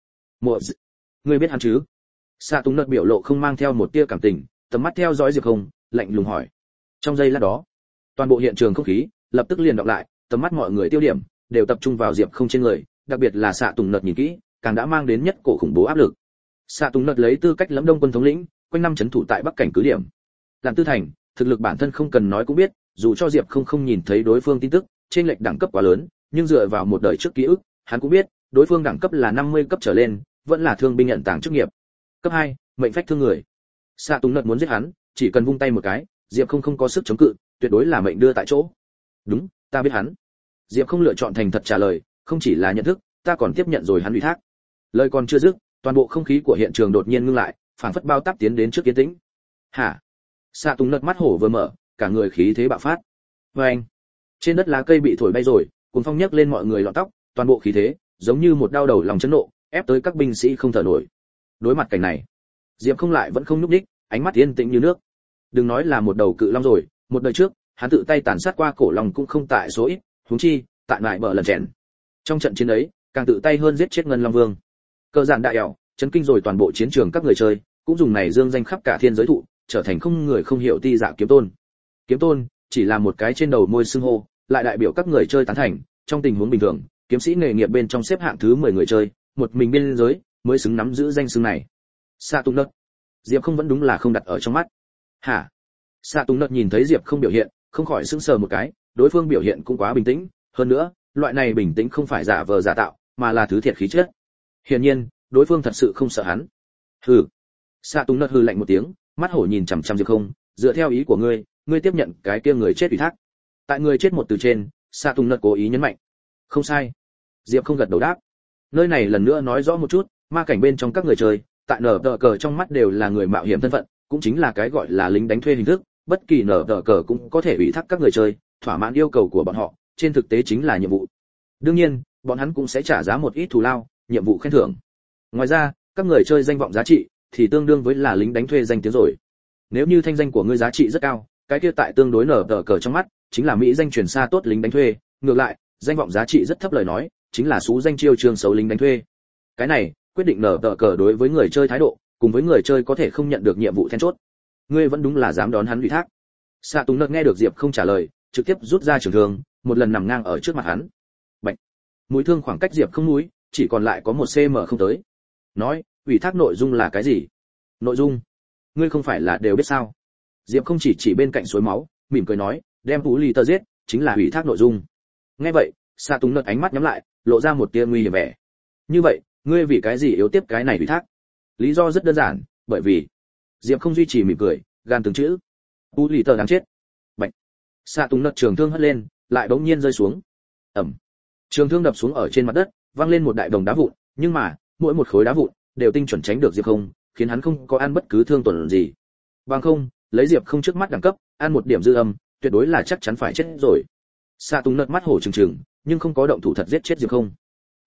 Ngươi biết hắn chứ? Sa Tùng Nật biểu lộ không mang theo một tia cảm tình, tầm mắt theo dõi Diệp không, lạnh lùng hỏi. Trong giây lát đó, toàn bộ hiện trường không khí lập tức liền đọc lại, tầm mắt mọi người tiêu điểm đều tập trung vào Diệp không trên người, đặc biệt là Sa Tùng Nật nhìn kỹ, càng đã mang đến nhất cổ khủng bố áp lực. Sa Tùng Nật lấy tư cách Lâm Đông quân thống lĩnh, quanh năm trấn thủ tại Bắc cảnh cứ điểm. Lạn Tư thành, thực lực bản thân không cần nói cũng biết, dù cho Diệp không nhìn thấy đối phương tin tức, trên lệch đẳng cấp quá lớn, nhưng dựa vào một đời trước ký ức, hắn cũng biết, đối phương đẳng cấp là 50 cấp trở lên, vẫn là thương binh nhận tàng chức nghiệp. Cấp 2, mệnh phách thương người. Sa Tùng Nật muốn giết hắn, chỉ cần vung tay một cái, Diệp không có sức chống cự, tuyệt đối là mệnh đưa tại chỗ. Đúng, ta biết hắn. Diệp không lựa chọn thành thật trả lời, không chỉ là nhận thức, ta còn tiếp nhận rồi hắn ủy thác. Lời còn chưa dứt, toàn bộ không khí của hiện trường đột nhiên ngưng lại, phảng phất bao táp tiến đến trước yên tĩnh. Hả? Sa Tùng Nật mắt hổ vừa mở, cả người khí thế bạo phát. Oeng! Trên đất lá cây bị thổi bay rồi, cuồng phong nhấc lên mọi người lọn tóc, toàn bộ khí thế giống như một đao đầu lòng chấn nộ, ép tới các binh sĩ không thở nổi. Đối mặt cảnh này, Diệp không lại vẫn không nhúc nhích, ánh mắt yên tĩnh như nước. Đừng nói là một đầu cự long rồi, một đời trước, hắn tự tay tàn sát qua cổ long cũng không tại số ít, huống chi, tại lại bờ lần chèn. Trong trận chiến ấy, càng tự tay hơn giết chết Ngân Long Vương. Cơ giản đại ẻo, chấn kinh rồi toàn bộ chiến trường các người chơi, cũng dùng này dương danh khắp cả thiên giới thụ, trở thành không người không hiểu ti dạ kiếm tôn. Kiếm tôn chỉ là một cái trên đầu môi xưng hô, lại đại biểu các người chơi tán thành, trong tình huống bình thường, kiếm sĩ nghề nghiệp bên trong xếp hạng thứ 10 người chơi, một mình biên giới mới xứng nắm giữ danh xưng này. Sa Tùng Nật, Diệp không vẫn đúng là không đặt ở trong mắt. Hả? Sa Tùng Nật nhìn thấy Diệp không biểu hiện, không khỏi sững sờ một cái, đối phương biểu hiện cũng quá bình tĩnh, hơn nữa, loại này bình tĩnh không phải giả vờ giả tạo, mà là thứ thiệt khí chất. Hiển nhiên, đối phương thật sự không sợ hắn. Hừ. Sa Tùng Nật hừ lạnh một tiếng, mắt hổ nhìn chằm chằm Diệp không, dựa theo ý của ngươi, ngươi tiếp nhận cái kia người chết ủy thác. Tại người chết một từ trên, Sa Tùng Nật cố ý nhấn mạnh. Không sai. Diệp không gật đầu đáp. Nơi này lần nữa nói rõ một chút, ma cảnh bên trong các người chơi, tại nở tờ cờ trong mắt đều là người mạo hiểm thân phận, cũng chính là cái gọi là lính đánh thuê hình thức, bất kỳ nở tờ cờ cũng có thể ủy thác các người chơi, thỏa mãn yêu cầu của bọn họ, trên thực tế chính là nhiệm vụ. Đương nhiên, bọn hắn cũng sẽ trả giá một ít thù lao, nhiệm vụ khen thưởng. Ngoài ra, các người chơi danh vọng giá trị thì tương đương với là lính đánh thuê danh tiếng rồi. Nếu như thanh danh của ngươi giá trị rất cao, cái kia tại tương đối nở tờ cờ trong mắt, chính là mỹ danh truyền xa tốt lính đánh thuê, ngược lại, danh vọng giá trị rất thấp lời nói, chính là xú danh chiêu trương xấu lính đánh thuê. Cái này quyết định nở tờ cờ đối với người chơi thái độ, cùng với người chơi có thể không nhận được nhiệm vụ then chốt. Ngươi vẫn đúng là dám đón hắn ủy thác. Sa Tùng Nật nghe được Diệp không trả lời, trực tiếp rút ra trường thương, một lần nằm ngang ở trước mặt hắn. Bạch. Mũi thương khoảng cách Diệp không núi, chỉ còn lại có 1 cm không tới. Nói, ủy thác nội dung là cái gì? Nội dung? Ngươi không phải là đều biết sao? Diệp không chỉ bên cạnh suối máu, mỉm cười nói, đem Vũ Lì Tơ giết, chính là ủy thác nội dung. Nghe vậy, Sa Tùng Nật ánh mắt nhắm lại, lộ ra một tia nguy hiểm vẻ. Như vậy, ngươi vì cái gì yếu tiếp cái này ủy thác? Lý do rất đơn giản, bởi vì Diệp không duy trì mỉm cười, gan từng chữ. Vũ Lì Tơ đáng chết. Bạch. Sa Tùng Nật trường thương hất lên, lại bỗng nhiên rơi xuống. Ầm. Trường thương đập xuống ở trên mặt đất, vang lên một đại đồng đá vụn, nhưng mà, mỗi một khối đá vụn đều tinh chuẩn tránh được Diệp không, khiến hắn không có ăn bất cứ thương tổn gì. Bằng không, lấy Diệp không trước mắt đẳng cấp, ăn một điểm dư âm, tuyệt đối là chắc chắn phải chết rồi. Sa Tùng Nật mắt hổ trừng trừng, nhưng không có động thủ thật giết chết Diệp không.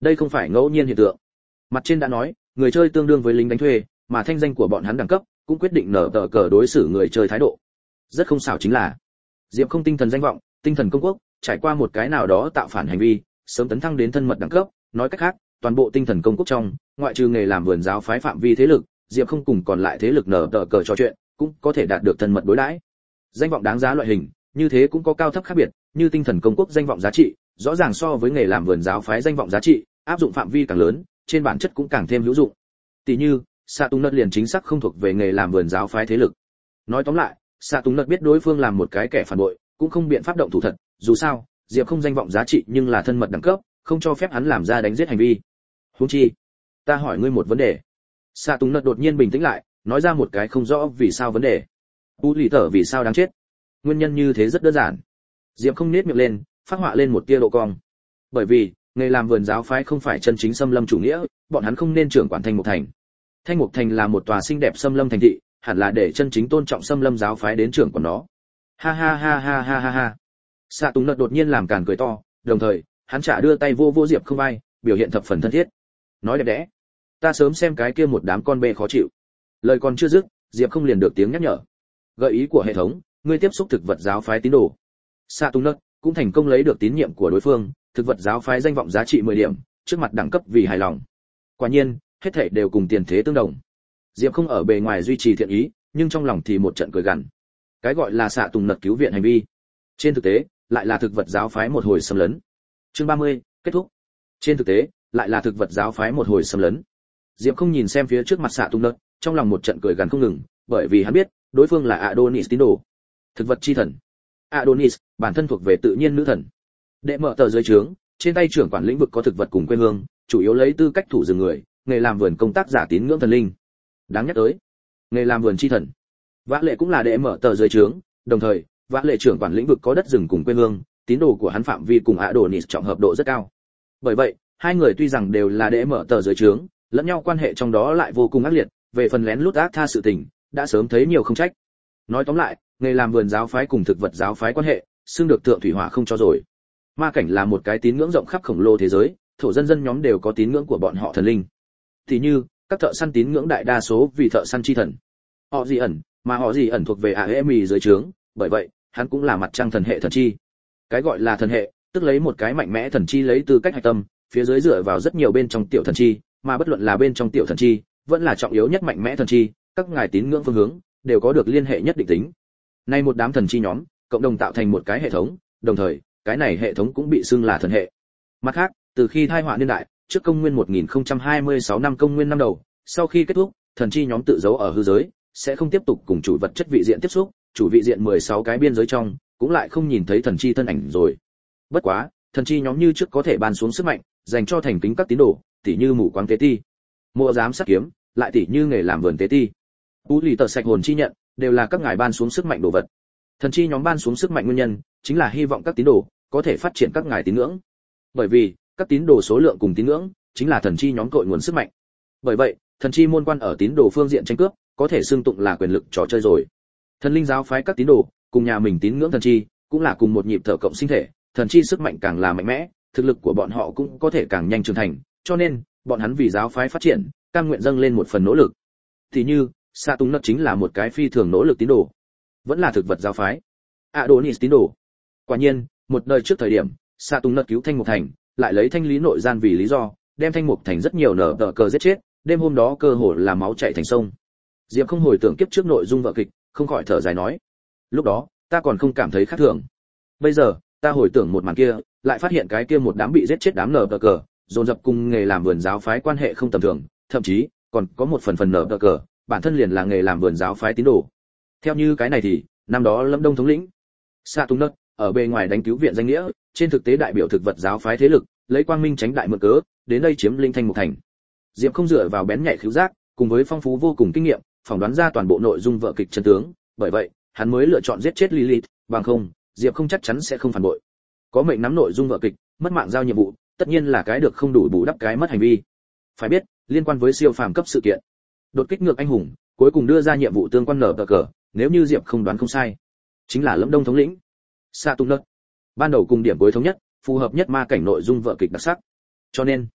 Đây không phải ngẫu nhiên hiện tượng. Mặt trên đã nói, người chơi tương đương với lính đánh thuê, mà thanh danh của bọn hắn đẳng cấp cũng quyết định nở tờ cờ đối xử người chơi thái độ. Rất không xảo chính là, Diệp Không tinh thần danh vọng, tinh thần công quốc, trải qua một cái nào đó tạo phản hành vi, sớm tấn thăng đến thân mật đẳng cấp, nói cách khác, toàn bộ tinh thần công quốc trong, ngoại trừ nghề làm vườn giáo phái phạm vi thế lực, Diệp Không cùng còn lại thế lực nở tờ cờ trò chuyện, cũng có thể đạt được thân mật đối đãi. Danh vọng đáng giá loại hình, như thế cũng có cao thấp khác biệt, như tinh thần công quốc danh vọng giá trị, rõ ràng so với nghề làm vườn giáo phái danh vọng giá trị, áp dụng phạm vi càng lớn, trên bản chất cũng càng thêm hữu dụng. Tỷ như, Sa Tung Nất liền chính xác không thuộc về nghề làm vườn giáo phái thế lực. Nói tóm lại, Sa Tung Nất biết đối phương làm một cái kẻ phản bội, cũng không biện pháp động thủ thật, dù sao, Diệp Không danh vọng giá trị nhưng là thân mật đẳng cấp, không cho phép hắn làm ra đánh giết hành vi. Huống chi, ta hỏi ngươi một vấn đề. Sa Tung Nất đột nhiên bình tĩnh lại, nói ra một cái không rõ vì sao vấn đề. U lì tở vì sao đáng chết? Nguyên nhân như thế rất đơn giản. Diệp Không nhếch miệng lên, phát họa lên một tia độ cong. Bởi vì, nghề làm vườn giáo phái không phải chân chính xâm lâm chủ nghĩa, bọn hắn không nên trưởng quản Thanh Mục Thành. Thanh Mục Thành là một tòa xinh đẹp xâm lâm thành thị, hẳn là để chân chính tôn trọng xâm lâm giáo phái đến trưởng của nó. Ha ha ha ha ha ha ha. Sa Tùng Nật đột nhiên làm càn cười to, đồng thời, hắn trả đưa tay vô vô Diệp Không vai, biểu hiện thập phần thân thiết. Nói đẹp đẽ, ta sớm xem cái kia một đám con bê khó chịu. Lời còn chưa dứt, Diệp Không liền được tiếng nhắc nhở. Gợi ý của hệ thống, ngươi tiếp xúc thực vật giáo phái tín đồ. Sa Tùng Nật cũng thành công lấy được tín nhiệm của đối phương, thực vật giáo phái danh vọng giá trị 10 điểm, trước mặt đẳng cấp vì hài lòng. Quả nhiên, hết thảy đều cùng tiền thế tương đồng. Diệp Không ở bề ngoài duy trì thiện ý, nhưng trong lòng thì một trận cười gằn. Cái gọi là Sa Tùng Nật cứu viện hành vi, trên thực tế, lại là thực vật giáo phái một hồi xâm lấn. Chương 30, kết thúc. Trên thực tế, lại là thực vật giáo phái một hồi xâm lấn. Diệp Không nhìn xem phía trước mặt Sa Tùng Nật, trong lòng một trận cười gằn không ngừng, bởi vì hắn biết, đối phương là Adonis tín đồ, thực vật chi thần. Adonis, bản thân thuộc về tự nhiên nữ thần. Đệ mở tờ dưới trướng, trên tay trưởng quản lĩnh vực có thực vật cùng quê hương, chủ yếu lấy tư cách thủ rừng người, nghề làm vườn công tác giả tín ngưỡng thần linh. Đáng nhắc tới, nghề làm vườn chi thần. Vã Lệ cũng là đệ mở tờ dưới trướng, đồng thời, Vã Lệ trưởng quản lĩnh vực có đất rừng cùng quê hương, tín đồ của hắn phạm vi cùng Adonis trọng hợp độ rất cao. Bởi vậy, hai người tuy rằng đều là đệ mở tờ dưới trướng, lẫn nhau quan hệ trong đó lại vô cùng ác liệt, về phần lén lút ác tha sự tình, đã sớm thấy nhiều không trách. Nói tóm lại, nghề làm vườn giáo phái cùng thực vật giáo phái quan hệ, xưng được thượng thủy hỏa không cho rồi. Ma cảnh là một cái tín ngưỡng rộng khắp khổng lồ thế giới, thổ dân dân nhóm đều có tín ngưỡng của bọn họ thần linh. Thì như, các thợ săn tín ngưỡng đại đa số vì thợ săn chi thần. Họ gì ẩn, mà họ gì ẩn thuộc về Aemi dưới trướng, bởi vậy, hắn cũng là mặt trăng thần hệ thần chi. Cái gọi là thần hệ, tức lấy một cái mạnh mẽ thần chi lấy tư cách hạch tâm, phía dưới dựa vào rất nhiều bên trong tiểu thần chi, mà bất luận là bên trong tiểu thần chi, vẫn là trọng yếu nhất mạnh mẽ thần chi, các ngài tín ngưỡng phương hướng đều có được liên hệ nhất định tính. Nay một đám thần chi nhóm, cộng đồng tạo thành một cái hệ thống, đồng thời, cái này hệ thống cũng bị xưng là thần hệ. Mặt khác, từ khi thai họa niên đại, trước công nguyên 1026 năm công nguyên năm đầu, sau khi kết thúc, thần chi nhóm tự giấu ở hư giới, sẽ không tiếp tục cùng chủ vật chất vị diện tiếp xúc, chủ vị diện 16 cái biên giới trong, cũng lại không nhìn thấy thần chi thân ảnh rồi. Bất quá, thần chi nhóm như trước có thể ban xuống sức mạnh, dành cho thành kính các tín đồ, tỉ như mù quáng tế ti, mộ giám sát kiếm, lại tỉ như nghề làm vườn tế ti. Ú lì tờ sạch hồn chi nhận, đều là các ngài ban xuống sức mạnh đồ vật. Thần chi nhóm ban xuống sức mạnh nguyên nhân, chính là hy vọng các tín đồ có thể phát triển các ngài tín ngưỡng. Bởi vì, các tín đồ số lượng cùng tín ngưỡng, chính là thần chi nhóm cội nguồn sức mạnh. Bởi vậy, thần chi môn quan ở tín đồ phương diện tranh cướp, có thể xưng tụng là quyền lực trò chơi rồi. Thần linh giáo phái các tín đồ, cùng nhà mình tín ngưỡng thần chi, cũng là cùng một nhịp thở cộng sinh thể, thần chi sức mạnh càng là mạnh mẽ, thực lực của bọn họ cũng có thể càng nhanh trưởng thành, cho nên, bọn hắn vì giáo phái phát triển, cam nguyện dâng lên một phần nỗ lực. Thì như, Sa Tung Nất chính là một cái phi thường nỗ lực tín đồ, vẫn là thực vật giáo phái. Adonis tín đồ. Quả nhiên, một đời trước thời điểm, Sa Tung Nất cứu Thanh Mục Thành, lại lấy thanh lý nội gian vì lý do, đem Thanh Mục Thành rất nhiều nở tờ cờ giết chết, đêm hôm đó cơ hồ là máu chảy thành sông. Diệp Không hồi tưởng kiếp trước nội dung vở kịch, không khỏi thở dài nói: lúc đó, ta còn không cảm thấy khác thường. Bây giờ, ta hồi tưởng một màn kia, lại phát hiện cái kia một đám bị giết chết đám nở tờ cờ, dồn dập cùng nghề làm vườn giáo phái quan hệ không tầm thường, thậm chí còn có một phần nở tờ cờ, bản thân liền là nghề làm vườn giáo phái tín đồ. Theo như cái này thì, năm đó Lâm Đông thống lĩnh Sa Tung Nất, ở bề ngoài đánh cứu viện danh nghĩa, trên thực tế đại biểu thực vật giáo phái thế lực, lấy quang minh tránh đại mượn cớ, đến đây chiếm linh Thanh Mục Thành. Diệp Không dựa vào bén nhạy khứu giác, cùng với phong phú vô cùng kinh nghiệm, phỏng đoán ra toàn bộ nội dung vở kịch chân tướng, bởi vậy, hắn mới lựa chọn giết chết Lilith, bằng không, Diệp Không chắc chắn sẽ không phản bội. Có mệnh nắm nội dung vở kịch, mất mạng giao nhiệm vụ, tất nhiên là cái được không đủ bù đắp cái mất hành vi. Phải biết, liên quan với siêu phàm cấp sự kiện, đột kích ngược anh hùng, cuối cùng đưa ra nhiệm vụ tương quan nở cờ, nếu như Diệp Không đoán không sai, chính là Lâm Đông thống lĩnh Sa Tung Nất. Ban đầu cùng điểm cuối thống nhất, phù hợp nhất ma cảnh nội dung vở kịch đặc sắc. Cho nên,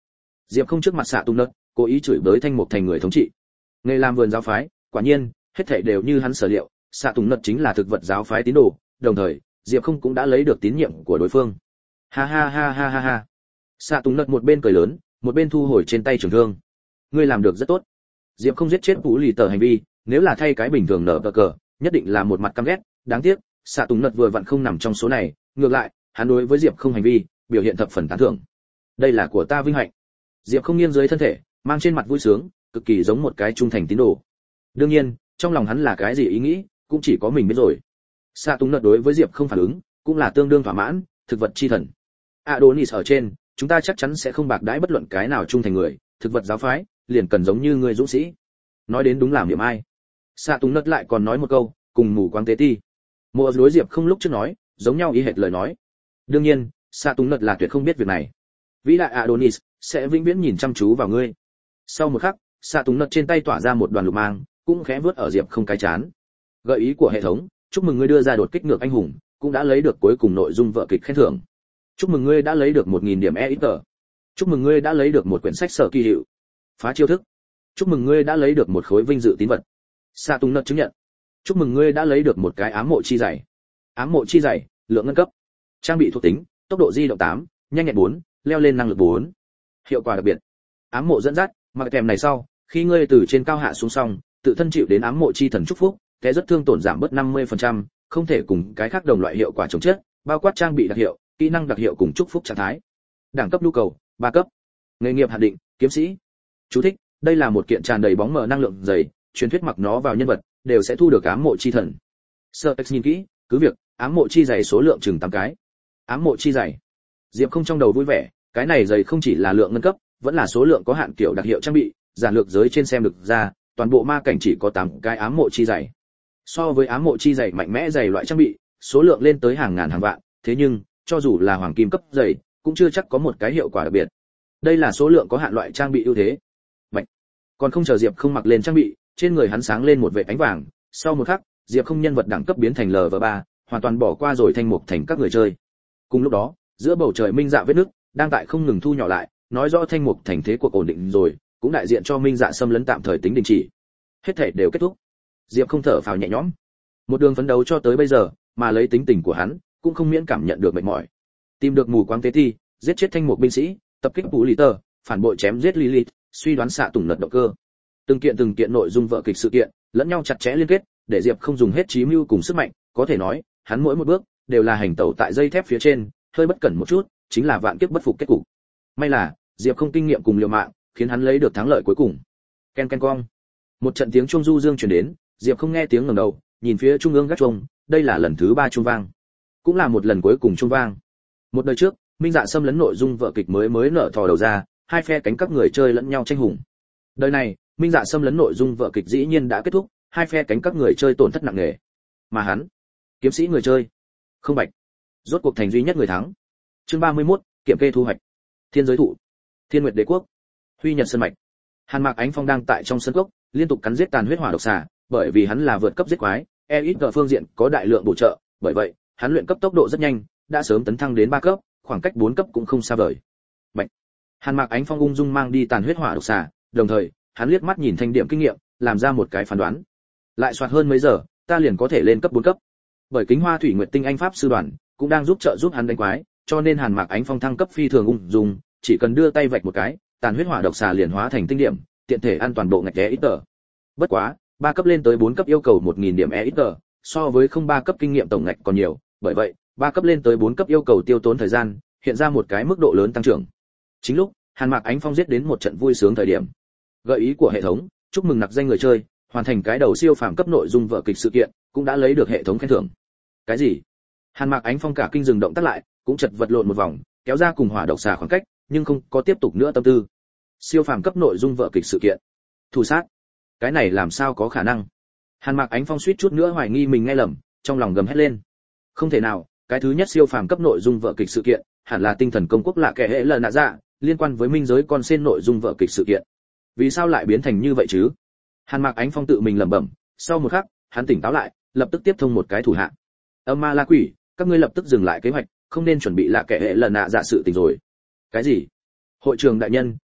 Diệp không trước mặt xạ tung nớt cố ý chửi bới Thanh Mục Thành người thống trị. Nghề làm vườn giáo phái, quả nhiên hết thảy đều như hắn sở liệu, xạ tung nớt chính là thực vật giáo phái tín đồ, đồng thời Diệp không cũng đã lấy được tín nhiệm của đối phương. Ha ha ha ha ha ha. Xạ tung nớt một bên cười lớn, một bên thu hồi trên tay trường thương. Ngươi làm được rất tốt. Diệp không giết chết Vũ Lì Tở hành vi, nếu là thay cái bình thường nở cờ, nhất định là một mặt căm ghét, đáng tiếc, xạ tung nớt vừa vặn không nằm trong số này, ngược lại, hắn đối với Diệp không hành vi, biểu hiện thập phần tán thưởng. Đây là của ta vinh hạnh. Diệp không nghiêng dưới thân thể, mang trên mặt vui sướng, cực kỳ giống một cái trung thành tín đồ. Đương nhiên, trong lòng hắn là cái gì ý nghĩ, cũng chỉ có mình biết rồi. Sa Tung Nợt đối với Diệp không phản ứng, cũng là tương đương thỏa mãn, thực vật chi thần. Adonis ở trên, chúng ta chắc chắn sẽ không bạc đãi bất luận cái nào trung thành người, thực vật giáo phái, liền cần giống như người dũng sĩ. Nói đến đúng làm niệm ai. Sa Tung Nợt lại còn nói một câu, cùng mù quáng tế ti. Mộ đối Diệp không lúc trước nói, giống nhau ý hệt lời nói. Đương nhiên, Sa Tung Nợt là tuyệt không biết việc này. Vĩ đại Adonis sẽ vĩnh viễn nhìn chăm chú vào ngươi. Sau một khắc, Sa Tung Nợt trên tay tỏa ra một đoàn lục mang, cũng khẽ vướt ở Diệp không cái chán. Gợi ý của hệ thống, chúc mừng ngươi đưa ra đột kích ngược anh hùng, cũng đã lấy được cuối cùng nội dung vở kịch khen thưởng. Chúc mừng ngươi đã lấy được 1000 điểm EXP. Chúc mừng ngươi đã lấy được một quyển sách sở kỳ hiệu. Phá chiêu thức. Chúc mừng ngươi đã lấy được một khối vinh dự tín vật. Sa Tung Nợt chứng nhận. Chúc mừng ngươi đã lấy được một cái ám mộ chi dày. Ám mộ chi dày, lượng ngân cấp. Trang bị thuộc tính, tốc độ di động 8, nhanh nhẹn 4, leo lên năng lực 4. Hiệu quả đặc biệt. Ám mộ dẫn dắt, mặc kèm này sau, khi ngươi từ trên cao hạ xuống xong, tự thân chịu đến ám mộ chi thần chúc phúc, té rất thương tổn giảm bớt 50%, không thể cùng cái khác đồng loại hiệu quả chống chết, bao quát trang bị đặc hiệu, kỹ năng đặc hiệu cùng chúc phúc trạng thái. Đẳng cấp nhu cầu, 3 cấp. Nghề nghiệp hạn định, kiếm sĩ. Chú thích, đây là một kiện tràn đầy bóng mờ năng lượng dày, truyền thuyết mặc nó vào nhân vật, đều sẽ thu được ám mộ chi thần. Search nhìn kỹ, cứ việc, ám mộ chi dày số lượng chừng 8 cái. Ám mộ chi dày. Diệp không trong đầu vui vẻ, cái này dày không chỉ là lượng ngân cấp, vẫn là số lượng có hạn kiểu đặc hiệu trang bị, giản lược giới trên xem được ra, toàn bộ ma cảnh chỉ có 8 cái ám mộ chi dày. So với ám mộ chi dày mạnh mẽ dày loại trang bị, số lượng lên tới hàng ngàn hàng vạn, thế nhưng, cho dù là hoàng kim cấp dày, cũng chưa chắc có một cái hiệu quả đặc biệt. Đây là số lượng có hạn loại trang bị ưu thế. Bạch. Còn không chờ Diệp không mặc lên trang bị, trên người hắn sáng lên một vệt ánh vàng, sau một khắc, Diệp không nhân vật đẳng cấp biến thành LV3, hoàn toàn bỏ qua rồi Thanh Mục Thành các người chơi. Cùng lúc đó, giữa bầu trời minh dạ vết nước đang tại không ngừng thu nhỏ lại, nói rõ Thanh Mục Thành thế cuộc ổn định rồi, cũng đại diện cho minh dạ xâm lấn tạm thời tính đình chỉ. Hết thảy đều kết thúc. Diệp không thở phào nhẹ nhõm. Một đường phấn đấu cho tới bây giờ, mà lấy tính tình của hắn, cũng không miễn cảm nhận được mệt mỏi. Tìm được mù quáng tế thi, giết chết Thanh Mục binh sĩ, tập kích Vũ Lý Tơ, phản bội chém giết Lilith, suy đoán xạ tùng lật động cơ. Từng kiện nội dung vở kịch sự kiện, lẫn nhau chặt chẽ liên kết, để Diệp không dùng hết trí mưu cùng sức mạnh, có thể nói, hắn mỗi một bước đều là hành tẩu tại dây thép phía trên, hơi bất cẩn một chút, chính là vạn kiếp bất phục kết cục. May là, Diệp không kinh nghiệm cùng liều mạng, khiến hắn lấy được thắng lợi cuối cùng. Ken ken cong. Một trận tiếng chuông du dương truyền đến, Diệp không nghe tiếng ngẩng đầu, nhìn phía trung ương gác chuông, đây là lần thứ 3 chuông vang, cũng là một lần cuối cùng chuông vang. Một đời trước, minh dạ xâm lấn nội dung vở kịch mới nở thò đầu ra, hai phe cánh các người chơi lẫn nhau tranh hùng. Đời này, minh dạ xâm lấn nội dung vở kịch dĩ nhiên đã kết thúc, hai phe cánh các người chơi tổn thất nặng nề. Mà hắn, kiếm sĩ người chơi, không bạch, rốt cuộc thành duy nhất người thắng. Chương 31, kiểm kê thu hoạch. Thiên giới thụ, Thiên Nguyệt Đế quốc, Huy Nhật Sơn mạch. Hàn Mạc Ánh Phong đang tại trong sân cốc, liên tục cắn giết tàn huyết hỏa độc xà, bởi vì hắn là vượt cấp giết quái, EXP phương diện có đại lượng bổ trợ, bởi vậy, hắn luyện cấp tốc độ rất nhanh, đã sớm tấn thăng đến 3 cấp, khoảng cách 4 cấp cũng không xa vời. Bạch. Hàn Mạc Ánh Phong ung dung mang đi tàn huyết hỏa độc xà, đồng thời, hắn liếc mắt nhìn thanh điểm kinh nghiệm, làm ra một cái phán đoán. Lại soạt hơn mấy giờ, ta liền có thể lên cấp 4 cấp. Bởi Kính Hoa Thủy Nguyệt Tinh Anh Pháp sư đoàn cũng đang giúp hắn đánh quái, cho nên Hàn Mạc Ánh Phong thăng cấp phi thường ung dung, chỉ cần đưa tay vạch một cái, tàn huyết hỏa độc xà liền hóa thành tinh điểm, tiện thể an toàn bộ ngạch EXP. Bất quá, 3 cấp lên tới 4 cấp yêu cầu 1000 điểm EXP, so với không 3 cấp kinh nghiệm tổng ngạch còn nhiều, bởi vậy, 3 cấp lên tới 4 cấp yêu cầu tiêu tốn thời gian, hiện ra một cái mức độ lớn tăng trưởng. Chính lúc, Hàn Mạc Ánh Phong giết đến một trận vui sướng thời điểm. Gợi ý của hệ thống, chúc mừng nặc danh người chơi, hoàn thành cái đầu siêu phàm cấp nội dung vở kịch sự kiện, cũng đã lấy được hệ thống khen thưởng. Cái gì? Hàn Mạc Ánh Phong cả kinh dừng động tác lại, cũng chật vật lộn một vòng, kéo ra cùng hỏa độc xà khoảng cách, nhưng không có tiếp tục nữa tâm tư. Siêu phàm cấp nội dung vở kịch sự kiện. Thủ sát. Cái này làm sao có khả năng? Hàn Mạc Ánh Phong suýt chút nữa hoài nghi mình nghe lầm, trong lòng gầm hét lên. Không thể nào, cái thứ nhất siêu phàm cấp nội dung vở kịch sự kiện, hẳn là tinh thần công quốc lạ kẻ hệ lần nạ dạ, liên quan với minh giới con sen nội dung vở kịch sự kiện. Vì sao lại biến thành như vậy chứ? Hàn Mạc Ánh Phong tự mình lẩm bẩm, sau một khắc, hắn tỉnh táo lại, lập tức tiếp thông một cái thủ hạ. Âm ma la quỷ, các ngươi lập tức dừng lại kế hoạch, không nên chuẩn bị lạ kẻ hệ lần nạ dạ sự tình rồi. Cái gì? Hội trưởng đại nhân,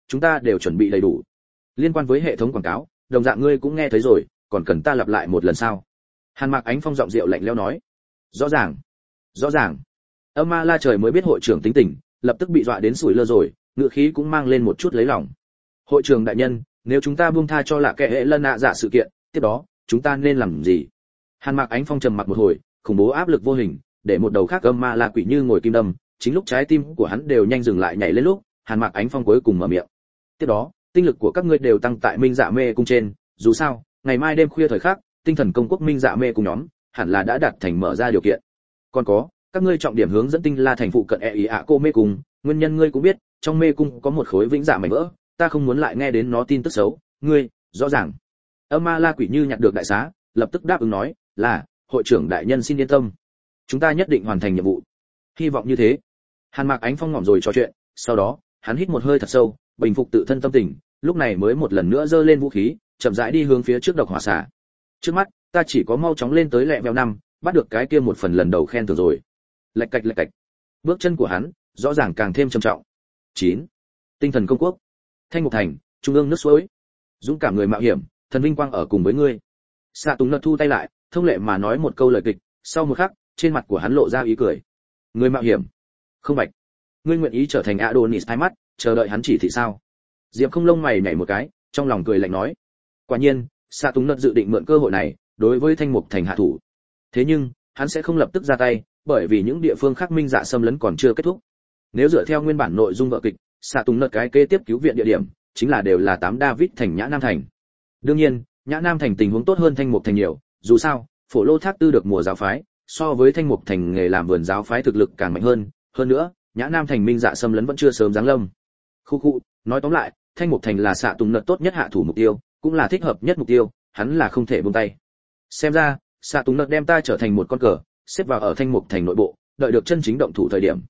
chúng ta đều chuẩn bị đầy đủ. Liên quan với hệ thống quảng cáo, đồng dạng ngươi cũng nghe thấy rồi, còn cần ta lặp lại một lần sao? Hàn Mạc Ánh Phong giọng rượu lạnh lẽo nói. Rõ ràng. Rõ ràng. Âm Ma La Trời mới biết hội trưởng tính tình, lập tức bị dọa đến sủi lơ rồi, ngựa khí cũng mang lên một chút lấy lòng. Hội trưởng đại nhân, nếu chúng ta buông tha cho lạ kệ hệ lân nạ dạ sự kiện, tiếp đó chúng ta nên làm gì? Hàn Mạc Ánh Phong trầm mặc một hồi, khủng bố áp lực vô hình, để một đầu khác âm ma la quỷ như ngồi kim đâm, chính lúc trái tim của hắn đều nhanh dừng lại nhảy lên lúc, Hàn Mạc Ánh Phong cuối cùng mở miệng. Tiếp đó, tinh lực của các ngươi đều tăng tại Minh Dạ Mê cung trên, dù sao, ngày mai đêm khuya thời khắc, tinh thần công quốc Minh Dạ Mê cung nhóm, hẳn là đã đạt thành mở ra điều kiện. Còn có, các ngươi trọng điểm hướng dẫn Tinh La thành phụ cận ý ạ cô mê cung, nguyên nhân ngươi cũng biết, trong mê cung có một khối vĩnh dạ mảnh vỡ, ta không muốn lại nghe đến nó tin tức xấu, ngươi, rõ ràng. Âm ma la quỷ như nhặt được đại xá, lập tức đáp ứng nói, là, hội trưởng đại nhân xin yên tâm. Chúng ta nhất định hoàn thành nhiệm vụ. Hy vọng như thế. Hàn Mạc Ánh Phong ngỏm rồi trò chuyện, sau đó, hắn hít một hơi thật sâu, bình phục tự thân tâm tình, lúc này mới một lần nữa giơ lên vũ khí, chậm rãi đi hướng phía trước độc hỏa xả. Trước mắt, ta chỉ có mau chóng lên tới lẹ vèo 5, bắt được cái kia một phần lần đầu khen thưởng rồi. Lạch cạch. Bước chân của hắn, rõ ràng càng thêm trầm trọng. 9. Tinh thần công quốc. Thanh Mục Thành, trung ương nước suối. Dũng cảm người mạo hiểm, thần vinh quang ở cùng với ngươi. Xạ Tùng Nật thu tay lại, thông lệ mà nói một câu lời kịch, sau một khắc, trên mặt của hắn lộ ra ý cười. Người mạo hiểm. Không bạch. Ngươi nguyện ý trở thành Adonis hai mắt, chờ đợi hắn chỉ thị sao? Diệp Không lông mày nhảy một cái, trong lòng cười lạnh nói. Quả nhiên, Xạ Tùng Nật dự định mượn cơ hội này, đối với Thanh Mục Thành hạ thủ. Thế nhưng, hắn sẽ không lập tức ra tay, bởi vì những địa phương khác minh dạ xâm lấn còn chưa kết thúc. Nếu dựa theo nguyên bản nội dung vở kịch, Xạ Tùng Nật cái kế tiếp cứu viện địa điểm chính là đều là 8 David thành Nhã Nam thành. Đương nhiên, Nhã Nam thành tình huống tốt hơn Thanh Mục thành nhiều, dù sao, Phổ Lô Thác Tư được mùa giáo phái, so với Thanh Mục thành nghề làm vườn giáo phái thực lực càng mạnh hơn nữa, Nhã Nam thành minh dạ xâm lấn vẫn chưa sớm giáng lâm. Khu, nói tóm lại, Thanh Mục thành là Xạ Tùng Nật tốt nhất hạ thủ mục tiêu, cũng là thích hợp nhất mục tiêu, hắn là không thể buông tay. Xem ra, Xạ Tùng Nật đem ta trở thành một con cờ, xếp vào ở Thanh Mục thành nội bộ, đợi được chân chính động thủ thời điểm.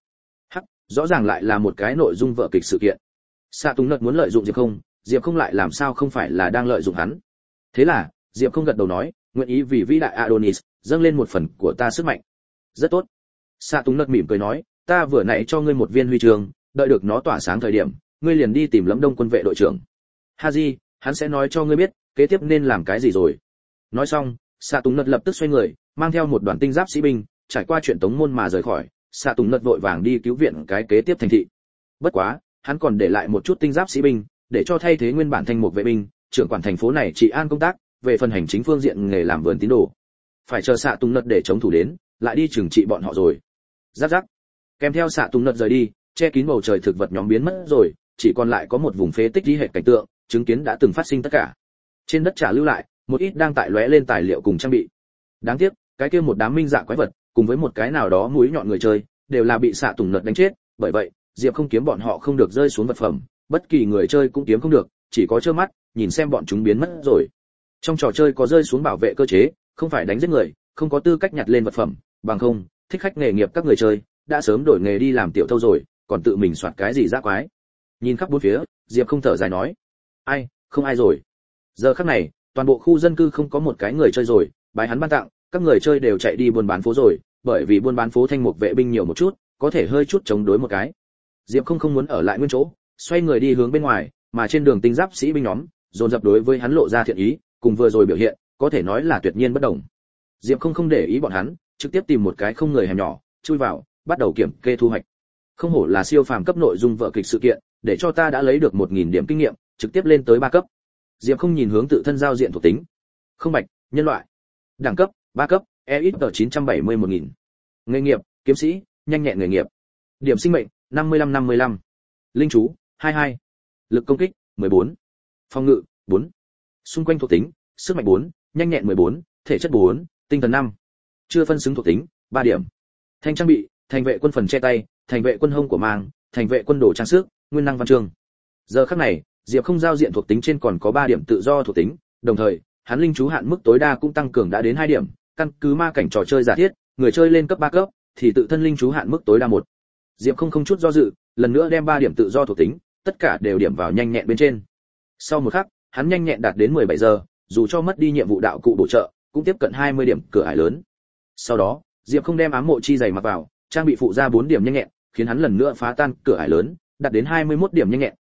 Rõ ràng lại là một cái nội dung vở kịch sự kiện. Xạ Tùng Nật muốn lợi dụng Diệp Không lại làm sao không phải là đang lợi dụng hắn. Thế là, Diệp Không gật đầu nói, nguyện ý vì vĩ đại Adonis dâng lên một phần của ta sức mạnh. Rất tốt. Xạ Tùng Nật mỉm cười nói, ta vừa nãy cho ngươi một viên huy chương, đợi được nó tỏa sáng thời điểm, ngươi liền đi tìm Lâm Đông quân vệ đội trưởng. Haji, hắn sẽ nói cho ngươi biết, kế tiếp nên làm cái gì rồi. Nói xong, Xạ Tùng Nật lập tức xoay người, mang theo một đoàn tinh giáp sĩ binh, trải qua chuyện tống môn mà rời khỏi. Xạ Tùng Nật vội vàng đi cứu viện cái kế tiếp thành thị. Bất quá, hắn còn để lại một chút tinh giáp sĩ binh, để cho thay thế nguyên bản Thanh Mục vệ binh, trưởng quản thành phố này trị an công tác, về phần hành chính phương diện nghề làm vườn tín đồ. Phải chờ Xạ Tùng Nật để chống thủ đến, lại đi trừng trị bọn họ rồi. Rắc. Kèm theo Xạ Tùng Nật rời đi, che kín bầu trời thực vật nhóm biến mất rồi, chỉ còn lại có một vùng phế tích đi hệt cảnh tượng, chứng kiến đã từng phát sinh tất cả. Trên đất trả lưu lại, một ít đang tại lóe lên tài liệu cùng trang bị. Đáng tiếc, cái kia một đám minh dạ quái vật, cùng với một cái nào đó mũi nhọn người chơi, đều là bị Xạ Tùng Nật đánh chết, bởi vậy, Diệp Không kiếm bọn họ không được rơi xuống vật phẩm, bất kỳ người chơi cũng kiếm không được, chỉ có trơ mắt nhìn xem bọn chúng biến mất rồi. Trong trò chơi có rơi xuống bảo vệ cơ chế, không phải đánh giết người, không có tư cách nhặt lên vật phẩm, bằng không, thích khách nghề nghiệp các người chơi đã sớm đổi nghề đi làm tiểu thâu rồi, còn tự mình soạt cái gì dã quái. Nhìn khắp bốn phía, Diệp Không thở dài nói, ai, không ai rồi. Giờ khắc này, toàn bộ khu dân cư không có một cái người chơi rồi, bái hắn ban tặng, các người chơi đều chạy đi buôn bán phố rồi, bởi vì buôn bán phố Thanh Mục vệ binh nhiều một chút, có thể hơi chút chống đối một cái. Diệp không muốn ở lại nguyên chỗ, xoay người đi hướng bên ngoài, mà trên đường tinh giáp sĩ binh nhóm dồn dập đối với hắn lộ ra thiện ý, cùng vừa rồi biểu hiện, có thể nói là tuyệt nhiên bất đồng. Diệp không để ý bọn hắn, trực tiếp tìm một cái không người hẻm nhỏ, chui vào, bắt đầu kiểm kê thu hoạch. Không hổ là siêu phàm cấp nội dung vở kịch sự kiện, để cho ta đã lấy được 1000 điểm kinh nghiệm, trực tiếp lên tới 3 cấp. Diệp không nhìn hướng tự thân giao diện thuộc tính. Không bạch, nhân loại. Đẳng cấp 3 cấp, EXP 970.000. Nghề nghiệp, kiếm sĩ, nhanh nhẹn nghề nghiệp. Điểm sinh mệnh 55. Linh chú 22. Lực công kích 14. Phòng ngự 4. Xung quanh thuộc tính, sức mạnh 4, nhanh nhẹn 14, thể chất 4, tinh thần 5. Chưa phân xứng thuộc tính, 3 điểm. Thanh trang bị, thành vệ quân phần che tay, thành vệ quân hông của mang, thành vệ quân đồ trang sức, nguyên năng văn chương. Giờ khắc này, Diệp không giao diện thuộc tính trên còn có 3 điểm tự do thuộc tính, đồng thời, hắn linh chú hạn mức tối đa cũng tăng cường đã đến 2 điểm, căn cứ ma cảnh trò chơi giả thiết, người chơi lên cấp 3 cấp thì tự thân linh chú hạn mức tối đa 1. Diệp không chút do dự, lần nữa đem 3 điểm tự do thuộc tính, tất cả đều điểm vào nhanh nhẹn bên trên. Sau một khắc, hắn nhanh nhẹn đạt đến 17 giờ, dù cho mất đi nhiệm vụ đạo cụ bổ trợ, cũng tiếp cận 20 điểm cửa ải lớn. Sau đó, Diệp không đem ám mộ chi giày mặc vào, trang bị phụ ra 4 điểm nhanh nhẹn, khiến hắn lần nữa phá tan cửa ải lớn, đạt đến 21 điểm nhanh nhẹn,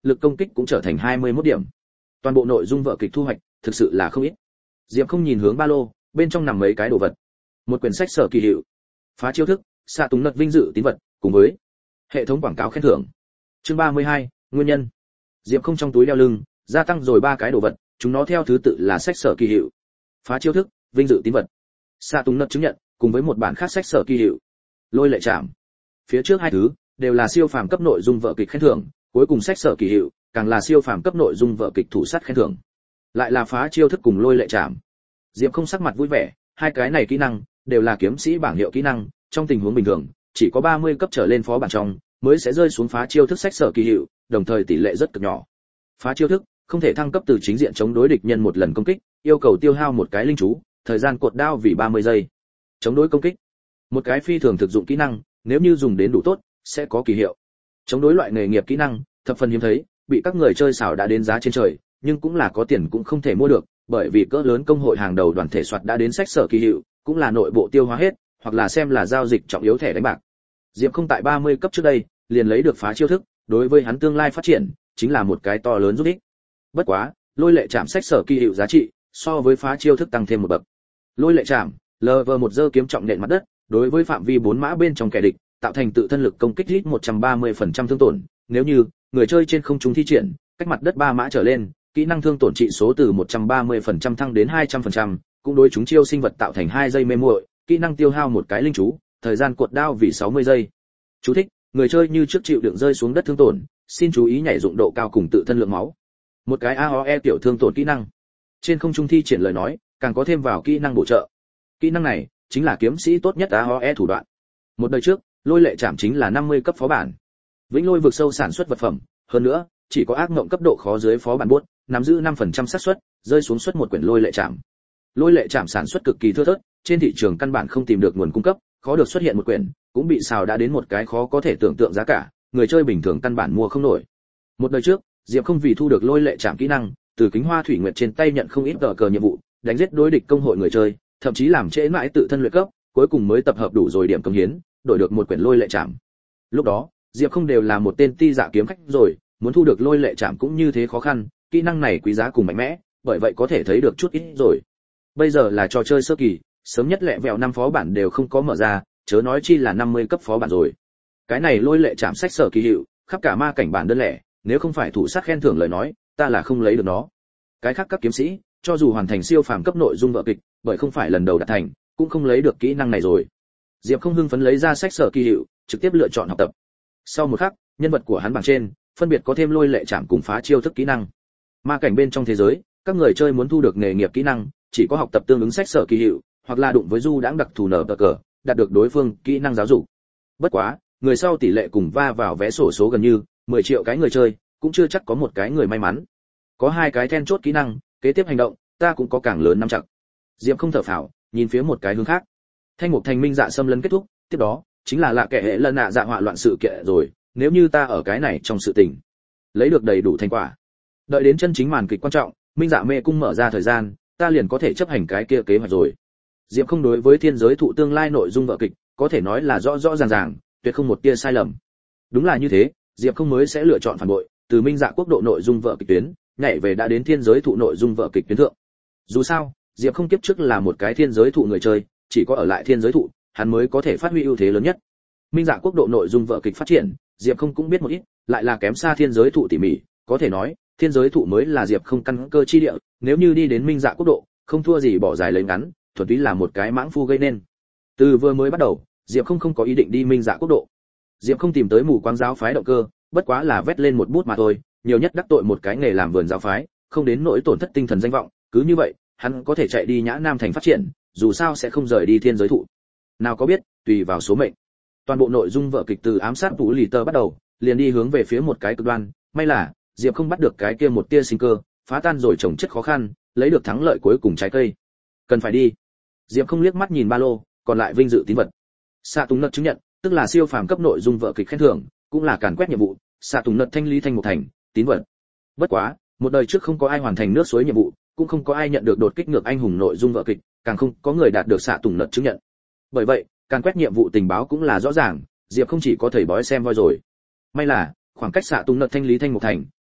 lực công kích cũng trở thành 21 điểm. Toàn bộ nội dung vở kịch thu hoạch thực sự là không ít. Diệp không nhìn hướng ba lô, bên trong nằm mấy cái đồ vật. Một quyển sách sở kỳ hiệu, phá chiêu thức, xạ túng nật vinh dự tín vật, cùng với hệ thống quảng cáo khen thưởng. Chương 32, nguyên nhân. Diệp không trong túi đeo lưng, gia tăng rồi 3 cái đồ vật, chúng nó theo thứ tự là sách sở kỳ hiệu, phá chiêu thức, vinh dự tín vật, xạ túng nật chứng nhận, cùng với một bản khác sách sở kỳ hiệu, lôi lệ trảm. Phía trước hai thứ đều là siêu phàm cấp nội dung vở kịch khen thưởng, cuối cùng sách sở kỳ hiệu càng là siêu phàm cấp nội dung vở kịch thủ sát khen thưởng, lại là phá chiêu thức cùng lôi lệ trảm. Diệp không sắc mặt vui vẻ, hai cái này kỹ năng đều là kiếm sĩ bảng hiệu kỹ năng, trong tình huống bình thường chỉ có 30 cấp trở lên phó bản trong mới sẽ rơi xuống phá chiêu thức sách sở kỳ hiệu, đồng thời tỷ lệ rất cực nhỏ. Phá chiêu thức không thể thăng cấp từ chính diện chống đối địch nhân một lần công kích, yêu cầu tiêu hao một cái linh chú, thời gian cột đao vì 30 giây. Chống đối công kích, một cái phi thường thực dụng kỹ năng, nếu như dùng đến đủ tốt sẽ có kỳ hiệu. Chống đối loại nghề nghiệp kỹ năng thập phần hiếm thấy, bị các người chơi xảo đã đến giá trên trời, nhưng cũng là có tiền cũng không thể mua được, bởi vì cỡ lớn công hội hàng đầu đoàn thể soạt đã đến sách sở kỳ hiệu, cũng là nội bộ tiêu hóa hết, hoặc là xem là giao dịch trọng yếu thẻ đánh bạc. Diệp không tại 30 cấp trước đây liền lấy được phá chiêu thức, đối với hắn tương lai phát triển chính là một cái to lớn giúp ích. Bất quá, lôi lệ chạm sách sở kỳ hiệu giá trị so với phá chiêu thức tăng thêm một bậc. Lôi lệ chạm, LV1 giơ kiếm trọng nện mặt đất, đối với phạm vi 4 mã bên trong kẻ địch, tạo thành tự thân lực công kích ít 130% thương tổn, nếu như người chơi trên không trung thi triển, cách mặt đất 3 mã trở lên, kỹ năng thương tổn trị số từ 130% thăng đến 200%, cũng đối chúng chiêu sinh vật tạo thành 2 giây mê muội, kỹ năng tiêu hao một cái linh chú, thời gian cuộn đao vì 60 giây. Chú thích: người chơi như trước chịu đựng rơi xuống đất thương tổn, xin chú ý nhảy dụng độ cao cùng tự thân lượng máu. Một cái AOE tiểu thương tổn kỹ năng. Trên không trung thi triển lời nói, càng có thêm vào kỹ năng bổ trợ. Kỹ năng này chính là kiếm sĩ tốt nhất AOE thủ đoạn. Một đời trước, lôi lệ chạm chính là 50 cấp phó bản. Vĩnh Lôi vực sâu sản xuất vật phẩm, hơn nữa, chỉ có ác mộng cấp độ khó dưới phó bản buốt, nắm giữ 5% xác suất rơi xuống suất một quyển lôi lệ chạm. Lôi lệ chạm sản xuất cực kỳ thưa thớt, trên thị trường căn bản không tìm được nguồn cung cấp, khó được xuất hiện một quyển, cũng bị xào đã đến một cái khó có thể tưởng tượng giá cả, người chơi bình thường căn bản mua không nổi. Một đời trước, Diệp không vì thu được lôi lệ chạm kỹ năng, từ Kính Hoa Thủy Nguyệt trên tay nhận không ít cờ nhiệm vụ, đánh giết đối địch công hội người chơi, thậm chí làm trễ mãi tự thân luyện cấp, cuối cùng mới tập hợp đủ rồi điểm công hiến, đổi được một quyển lôi lệ chạm. Lúc đó, Diệp không đều là một tên ti giả kiếm khách rồi, muốn thu được lôi lệ chạm cũng như thế khó khăn, kỹ năng này quý giá cùng mạnh mẽ, bởi vậy có thể thấy được chút ít rồi. Bây giờ là trò chơi sơ kỳ, sớm nhất lẹ vẹo 5 phó bản đều không có mở ra, chớ nói chi là 50 cấp phó bản rồi. Cái này lôi lệ chạm sách sở kỳ hiệu, khắp cả ma cảnh bản đơn lẻ, nếu không phải thủ sát khen thưởng lời nói, ta là không lấy được nó. Cái khác các kiếm sĩ, cho dù hoàn thành siêu phàm cấp nội dung vở kịch, bởi không phải lần đầu đạt thành, cũng không lấy được kỹ năng này rồi. Diệp không hưng phấn lấy ra sách sở kỳ hiệu, trực tiếp lựa chọn học tập. Sau một khắc, nhân vật của hắn bảng trên, phân biệt có thêm lôi lệ chạm cùng phá chiêu thức kỹ năng. Ma cảnh bên trong thế giới, các người chơi muốn thu được nghề nghiệp kỹ năng, chỉ có học tập tương ứng sách sở kỳ hiệu, hoặc là đụng với du đãng đặc thù nở cờ, đạt được đối phương kỹ năng giáo dục. Bất quá, người sau tỷ lệ cùng va vào vé sổ số gần như 10 triệu cái người chơi, cũng chưa chắc có một cái người may mắn. Có hai cái then chốt kỹ năng, kế tiếp hành động, ta cũng có càng lớn nắm chặt. Diệp không thở phào, nhìn phía một cái hướng khác. Thanh mục thành minh dạ xâm lấn kết thúc, tiếp đó chính là lạ kẻ hệ lân nạ dạ họa loạn sự kiện rồi, nếu như ta ở cái này trong sự tình lấy được đầy đủ thành quả, đợi đến chân chính màn kịch quan trọng, minh dạ mê cung mở ra thời gian, ta liền có thể chấp hành cái kia kế hoạch rồi. Diệp không đối với thiên giới thụ tương lai nội dung vở kịch, có thể nói là rõ rõ ràng ràng, tuyệt không một tia sai lầm. Đúng là như thế, Diệp không mới sẽ lựa chọn phản bội, từ minh dạ quốc độ nội dung vở kịch tuyến, nhảy về đã đến thiên giới thụ nội dung vở kịch tuyến thượng. Dù sao, Diệp không kiếp trước là một cái thiên giới thụ người chơi, chỉ có ở lại thiên giới thụ, hắn mới có thể phát huy ưu thế lớn nhất. Minh dạ quốc độ nội dung vở kịch phát triển, Diệp không cũng biết một ít, lại là kém xa thiên giới thụ tỉ mỉ, có thể nói, thiên giới thụ mới là Diệp không căn cơ chi địa, nếu như đi đến minh dạ quốc độ, không thua gì bỏ dài lấy ngắn, thuần túy là một cái mãng phu gây nên. Từ vừa mới bắt đầu, Diệp không có ý định đi minh dạ quốc độ. Diệp không tìm tới mù quáng giáo phái động cơ, bất quá là vét lên một bút mà thôi, nhiều nhất đắc tội một cái nghề làm vườn giáo phái, không đến nỗi tổn thất tinh thần danh vọng, cứ như vậy, hắn có thể chạy đi Nhã Nam thành phát triển, dù sao sẽ không rời đi thiên giới thụ. Nào có biết, tùy vào số mệnh. Toàn bộ nội dung vở kịch từ ám sát Vũ Lì Tơ bắt đầu, liền đi hướng về phía một cái cực đoan, may là Diệp không bắt được cái kia một tia sinh cơ, phá tan rồi trồng chất khó khăn, lấy được thắng lợi cuối cùng trái cây. Cần phải đi. Diệp không liếc mắt nhìn ba lô, còn lại vinh dự tín vật. Xạ Tùng Nật chứng nhận, tức là siêu phàm cấp nội dung vở kịch khen thưởng, cũng là càn quét nhiệm vụ, Xạ Tùng Nật thanh lý thanh một thành, tín vật. Bất quá, một đời trước không có ai hoàn thành nước suối nhiệm vụ, cũng không có ai nhận được đột kích ngược anh hùng nội dung vở kịch, càng không có người đạt được Xạ Tùng Nật chứng nhận. Bởi vậy, càn quét nhiệm vụ tình báo cũng là rõ ràng, Diệp không chỉ có thầy bói xem voi rồi. May là, khoảng cách Xạ Tùng Nật thanh lý thanh một thành,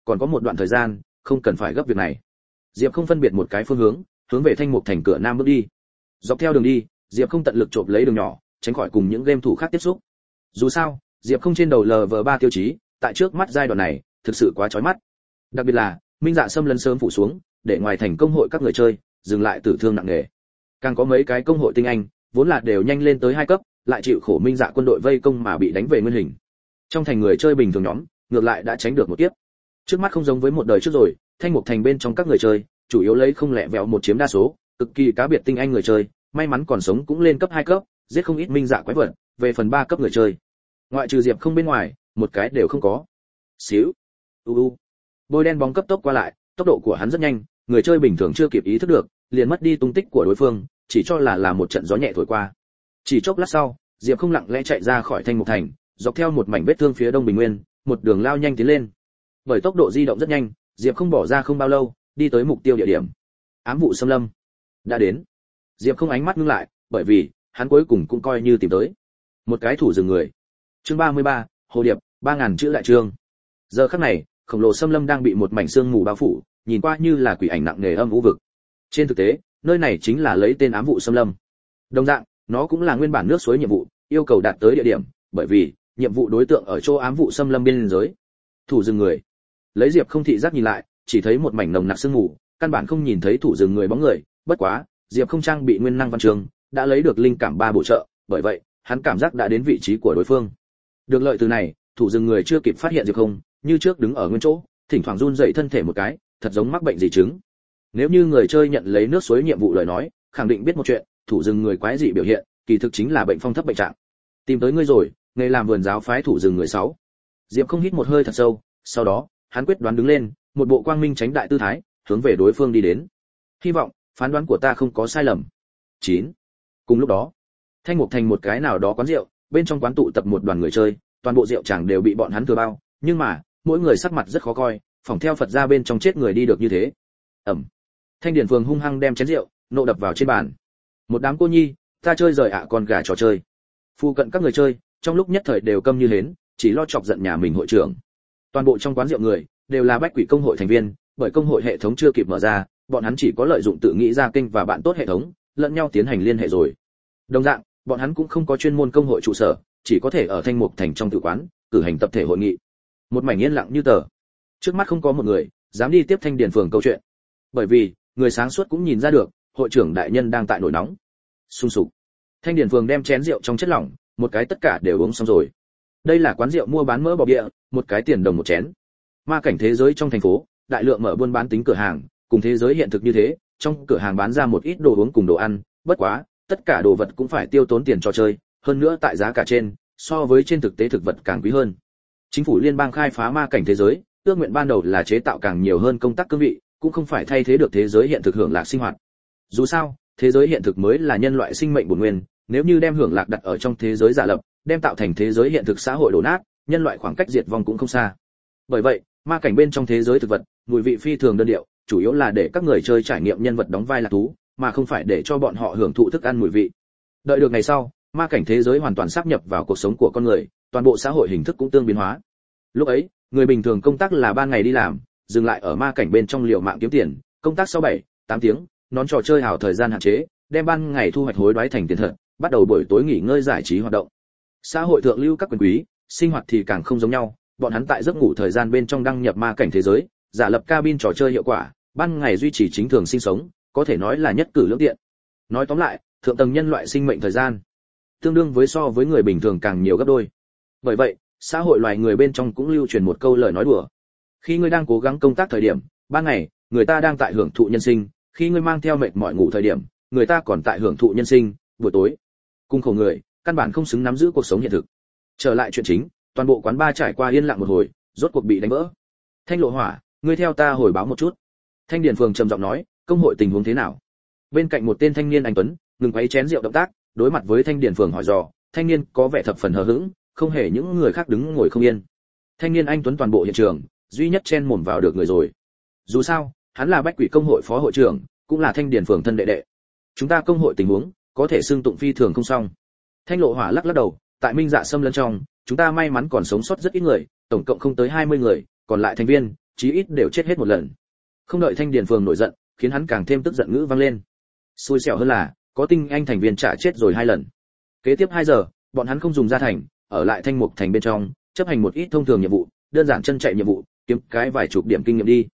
còn có một đoạn thời gian, không cần phải gấp việc này. Diệp không phân biệt một cái phương hướng về Thanh Mục thành cửa nam bước đi. Dọc theo đường đi, Diệp không tận lực trộm lấy đường nhỏ, tránh khỏi cùng những game thủ khác tiếp xúc. Dù sao, Diệp không trên đầu LV3 tiêu chí, tại trước mắt giai đoạn này, thực sự quá chói mắt. Đặc biệt là, Minh Dạ xâm lấn sớm phủ xuống, để ngoài thành công hội các người chơi dừng lại tử thương nặng nề. Càng có mấy cái công hội tinh anh, vốn là đều nhanh lên tới 2 cấp, lại chịu khổ Minh Dạ quân đội vây công mà bị đánh về nguyên hình. Trong thành người chơi bình thường nhóm, ngược lại đã tránh được một kiếp. Trước mắt không giống với một đời trước rồi, Thanh Mục thành bên trong các người chơi, chủ yếu lấy không lẹ vẹo một chiếm đa số, cực kỳ cá biệt tinh anh người chơi, may mắn còn sống cũng lên cấp 2 cấp, giết không ít Minh Dạ quái vật, về phần 3 cấp người chơi. Ngoại trừ Diệp không bên ngoài, một cái đều không có. Xíu. Bôi đen bóng cấp tốc qua lại, tốc độ của hắn rất nhanh, người chơi bình thường chưa kịp ý thức được, liền mất đi tung tích của đối phương, chỉ cho là một trận gió nhẹ thổi qua. Chỉ chốc lát sau, Diệp không lặng lẽ chạy ra khỏi Thanh Mục thành, dọc theo một mảnh vết thương phía đông bình nguyên, một đường lao nhanh tiến lên. Bởi tốc độ di động rất nhanh, Diệp không bỏ ra không bao lâu, đi tới mục tiêu địa điểm. Ám vụ xâm lâm đã đến. Diệp không ánh mắt ngưng lại, bởi vì hắn cuối cùng cũng coi như tìm tới một cái thủ rừng người. Chương 33, Hồ Điệp, 3000 chữ lại chương. Giờ khắc này, khổng lồ xâm lâm đang bị một mảnh sương mù bao phủ, nhìn qua như là quỷ ảnh nặng nề âm u vực. Trên thực tế, nơi này chính là lấy tên ám vụ xâm lâm. Đồng dạng, nó cũng là nguyên bản nước suối nhiệm vụ, yêu cầu đạt tới địa điểm, bởi vì nhiệm vụ đối tượng ở chỗ ám vụ xâm lâm biên giới. Thủ rừng người. Lấy Diệp không thị giác nhìn lại, chỉ thấy một mảnh nồng nặc sương mù, căn bản không nhìn thấy thủ rừng người bóng người, bất quá, Diệp không trang bị nguyên năng văn trường, đã lấy được linh cảm 3 bổ trợ, bởi vậy, hắn cảm giác đã đến vị trí của đối phương. Được lợi từ này, thủ rừng người chưa kịp phát hiện Diệp không, như trước đứng ở nguyên chỗ, thỉnh thoảng run dậy thân thể một cái, thật giống mắc bệnh gì chứng. Nếu như người chơi nhận lấy nước suối nhiệm vụ lời nói, khẳng định biết một chuyện, thủ rừng người quái dị biểu hiện, kỳ thực chính là bệnh phong thấp bệnh trạng. Tìm tới ngươi rồi, nghề làm vườn giáo phái thủ rừng người 6. Diệp không hít một hơi thật sâu, sau đó, hắn quyết đoán đứng lên, một bộ quang minh tránh đại tư thái, hướng về đối phương đi đến. Hy vọng phán đoán của ta không có sai lầm. 9. Cùng lúc đó, Thanh Mục thành một cái nào đó quán rượu, bên trong quán tụ tập một đoàn người chơi, toàn bộ rượu chẳng đều bị bọn hắn thừa bao, nhưng mà, mỗi người sắc mặt rất khó coi, phỏng theo Phật gia bên trong chết người đi được như thế. Ẩm. Thanh Điển Phường hung hăng đem chén rượu nộ đập vào trên bàn. Một đám cô nhi, ta chơi rời ạ con gà trò chơi. Phu cận các người chơi, trong lúc nhất thời đều câm như hến, chỉ lo chọc giận nhà mình hội trưởng. Toàn bộ trong quán rượu người đều là bách quỷ công hội thành viên, bởi công hội hệ thống chưa kịp mở ra, bọn hắn chỉ có lợi dụng tự nghĩ ra kênh và bạn tốt hệ thống, lẫn nhau tiến hành liên hệ rồi. Đồng dạng, bọn hắn cũng không có chuyên môn công hội trụ sở, chỉ có thể ở Thanh Mục thành trong tự quán cử hành tập thể hội nghị. Một mảnh yên lặng như tờ. Trước mắt không có một người dám đi tiếp Thanh Điển Phường câu chuyện, bởi vì người sáng suốt cũng nhìn ra được, hội trưởng đại nhân đang tại nổi nóng. Sung sục. Thanh Điển Phường đem chén rượu trong chất lỏng, một cái tất cả đều uống xong rồi. Đây là quán rượu mua bán mỡ bò bia, một cái tiền đồng một chén. Ma cảnh thế giới trong thành phố, đại lượng mở buôn bán tính cửa hàng, cùng thế giới hiện thực như thế, trong cửa hàng bán ra một ít đồ uống cùng đồ ăn, bất quá, tất cả đồ vật cũng phải tiêu tốn tiền cho chơi, hơn nữa tại giá cả trên, so với trên thực tế thực vật càng quý hơn. Chính phủ liên bang khai phá ma cảnh thế giới, ước nguyện ban đầu là chế tạo càng nhiều hơn công tác cương vị, cũng không phải thay thế được thế giới hiện thực hưởng lạc sinh hoạt. Dù sao, thế giới hiện thực mới là nhân loại sinh mệnh bổn nguyên, nếu như đem hưởng lạc đặt ở trong thế giới giả lập, đem tạo thành thế giới hiện thực xã hội đổ nát, nhân loại khoảng cách diệt vong cũng không xa. Bởi vậy, ma cảnh bên trong thế giới thực vật, mùi vị phi thường đơn điệu, chủ yếu là để các người chơi trải nghiệm nhân vật đóng vai là thú, mà không phải để cho bọn họ hưởng thụ thức ăn mùi vị. Đợi được ngày sau, ma cảnh thế giới hoàn toàn sáp nhập vào cuộc sống của con người, toàn bộ xã hội hình thức cũng tương biến hóa. Lúc ấy, người bình thường công tác là ban ngày đi làm, dừng lại ở ma cảnh bên trong liều mạng kiếm tiền, công tác sau 7-8 tiếng, nón trò chơi hào thời gian hạn chế, đem ban ngày thu hoạch hối đoái thành tiền thật, bắt đầu buổi tối nghỉ ngơi giải trí hoạt động. Xã hội thượng lưu các quyền quý, sinh hoạt thì càng không giống nhau, bọn hắn tại giấc ngủ thời gian bên trong đăng nhập ma cảnh thế giới, giả lập cabin trò chơi hiệu quả, ban ngày duy trì chính thường sinh sống, có thể nói là nhất cử lưỡng tiện. Nói tóm lại, thượng tầng nhân loại sinh mệnh thời gian tương đương với so với người bình thường càng nhiều gấp đôi. Bởi vậy, xã hội loài người bên trong cũng lưu truyền một câu lời nói đùa: khi ngươi đang cố gắng công tác thời điểm, ban ngày, người ta đang tại hưởng thụ nhân sinh, khi ngươi mang theo mệt mỏi ngủ thời điểm, người ta còn tại hưởng thụ nhân sinh, buổi tối, cung khổ người, căn bản không xứng nắm giữ cuộc sống hiện thực. Trở lại chuyện chính, toàn bộ quán bar trải qua yên lặng một hồi, rốt cuộc bị đánh vỡ. Thanh Lộ Hỏa, ngươi theo ta hồi báo một chút. Thanh Điển Phường trầm giọng nói, công hội tình huống thế nào? Bên cạnh một tên thanh niên anh tuấn, ngừng quấy chén rượu động tác, đối mặt với Thanh Điển Phường hỏi dò, thanh niên có vẻ thập phần hờ hững, không hề những người khác đứng ngồi không yên. Thanh niên anh tuấn toàn bộ hiện trường, duy nhất chen mồm vào được người rồi. Dù sao, hắn là Bách Quỷ công hội phó hội trưởng, cũng là Thanh Điển Phường thân đệ đệ. Chúng ta công hội tình huống, có thể xưng tụng phi thường không xong. Thanh Lộ Hỏa lắc lắc đầu, tại Minh Dạ xâm lấn trong, chúng ta may mắn còn sống sót rất ít người, tổng cộng không tới 20 người, còn lại thành viên chí ít đều chết hết một lần. Không đợi Thanh Điền Phường nổi giận, khiến hắn càng thêm tức giận ngữ vang lên. Xui xẻo hơn là, có tinh anh thành viên trả chết rồi 2 lần. Kế tiếp 2 giờ, bọn hắn không dùng ra thành, ở lại Thanh Mục thành bên trong, chấp hành một ít thông thường nhiệm vụ, đơn giản chân chạy nhiệm vụ, kiếm cái vài chục điểm kinh nghiệm đi.